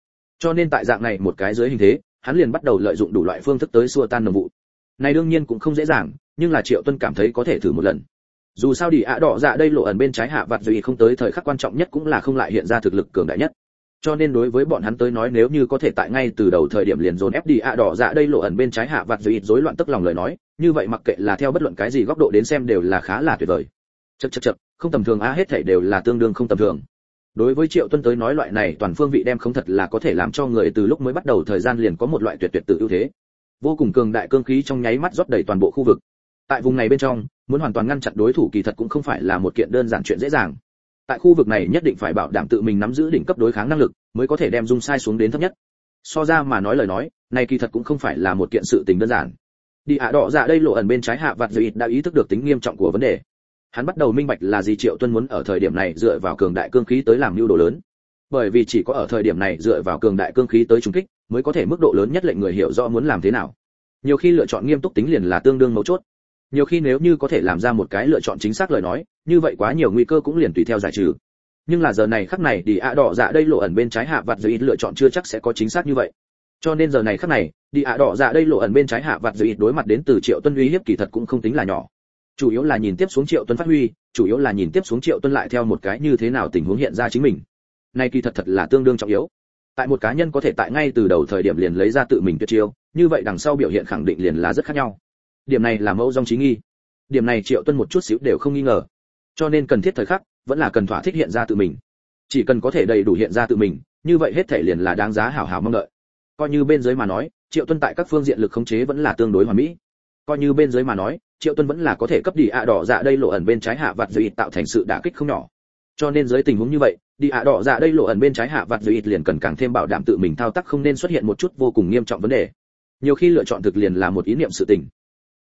Cho nên tại dạng này một cái dưới hình thế, hắn liền bắt đầu lợi dụng đủ loại phương thức tới xua tan nồng vụ. Này đương nhiên cũng không dễ dàng, nhưng là Triệu Tuân cảm thấy có thể thử một lần. Dù sao đi ạ đỏ dạ đây lộ ẩn bên trái hạ vặt dù không tới thời khắc quan trọng nhất cũng là không lại hiện ra thực lực cường đại nhất. Cho nên đối với bọn hắn tới nói nếu như có thể tại ngay từ đầu thời điểm liền dồn ép đi ạ đỏ dạ đây lộ ẩn bên trái hạ vặt dù rối loạn tức lòng lời nói, như vậy mặc kệ là theo bất luận cái gì góc độ đến xem đều là khá là tuyệt vời. Chậc, không tầm thường hết thảy đều là tương đương không tầm thường. Đối với Triệu Tuân tới nói loại này toàn phương vị đem không thật là có thể làm cho người từ lúc mới bắt đầu thời gian liền có một loại tuyệt tự ưu thế. Vô cùng cường đại cương khí trong nháy mắt rót đầy toàn bộ khu vực. Tại vùng này bên trong, muốn hoàn toàn ngăn chặn đối thủ kỳ thật cũng không phải là một kiện đơn giản chuyện dễ dàng. Tại khu vực này nhất định phải bảo đảm tự mình nắm giữ đỉnh cấp đối kháng năng lực, mới có thể đem dung sai xuống đến thấp nhất. So ra mà nói lời nói, này kỳ thật cũng không phải là một kiện sự tình đơn giản. Đi ạ đỏ dạ đây lộ ẩn bên trái hạ vặt dịu đã ý thức được tính nghiêm trọng của vấn đề. Hắn bắt đầu minh bạch là gì Triệu Tuân muốn ở thời điểm này dựa vào cường đại cương khí tới làm mưu đồ lớn. Bởi vì chỉ có ở thời điểm này dựa vào cường đại cương khí tới trùng kích, mới có thể mức độ lớn nhất lệnh người hiểu rõ muốn làm thế nào. Nhiều khi lựa chọn nghiêm túc tính liền là tương đương mấu chốt. Nhiều khi nếu như có thể làm ra một cái lựa chọn chính xác lời nói, như vậy quá nhiều nguy cơ cũng liền tùy theo giải trừ. Nhưng là giờ này khắc này đi ạ đỏ dạ đây lộ ẩn bên trái hạ vặt dịu lựa chọn chưa chắc sẽ có chính xác như vậy. Cho nên giờ này khắc này, đi ạ đỏ dạ đây lộ ẩn bên trái hạ vặt dịu đối mặt đến từ Triệu Tuân uy hiếp kỳ thật cũng không tính là nhỏ. Chủ yếu là nhìn tiếp xuống Triệu Tuân phát huy, chủ yếu là nhìn tiếp xuống Triệu Tuân lại theo một cái như thế nào tình huống hiện ra chính mình. Này kỳ thật là tương đương trọng yếu. Tại một cá nhân có thể tại ngay từ đầu thời điểm liền lấy ra tự mình tuyệt chiêu, như vậy đằng sau biểu hiện khẳng định liền là rất khác nhau. Điểm này là mẫu dòng chí nghi. Điểm này Triệu Tuân một chút xíu đều không nghi ngờ. Cho nên cần thiết thời khắc, vẫn là cần thỏa thích hiện ra tự mình. Chỉ cần có thể đầy đủ hiện ra tự mình, như vậy hết thảy liền là đáng giá hảo hảo mong đợi. Coi như bên dưới mà nói, Triệu Tuân tại các phương diện lực khống chế vẫn là tương đối hoàn mỹ. Coi như bên dưới mà nói, Triệu Tuân vẫn là có thể cấp đi ạ đỏ dạ đây lộ ẩn bên trái hạ vặt dịu tạo thành sự đả kích không nhỏ. Cho nên dưới tình huống như vậy, đi ạ đỏ dạ đây lộ ẩn bên trái hạ vặt dịu liền cần càng thêm bảo đảm tự mình thao tác không nên xuất hiện một chút vô cùng nghiêm trọng vấn đề. Nhiều khi lựa chọn thực liền là một ý niệm sự tình,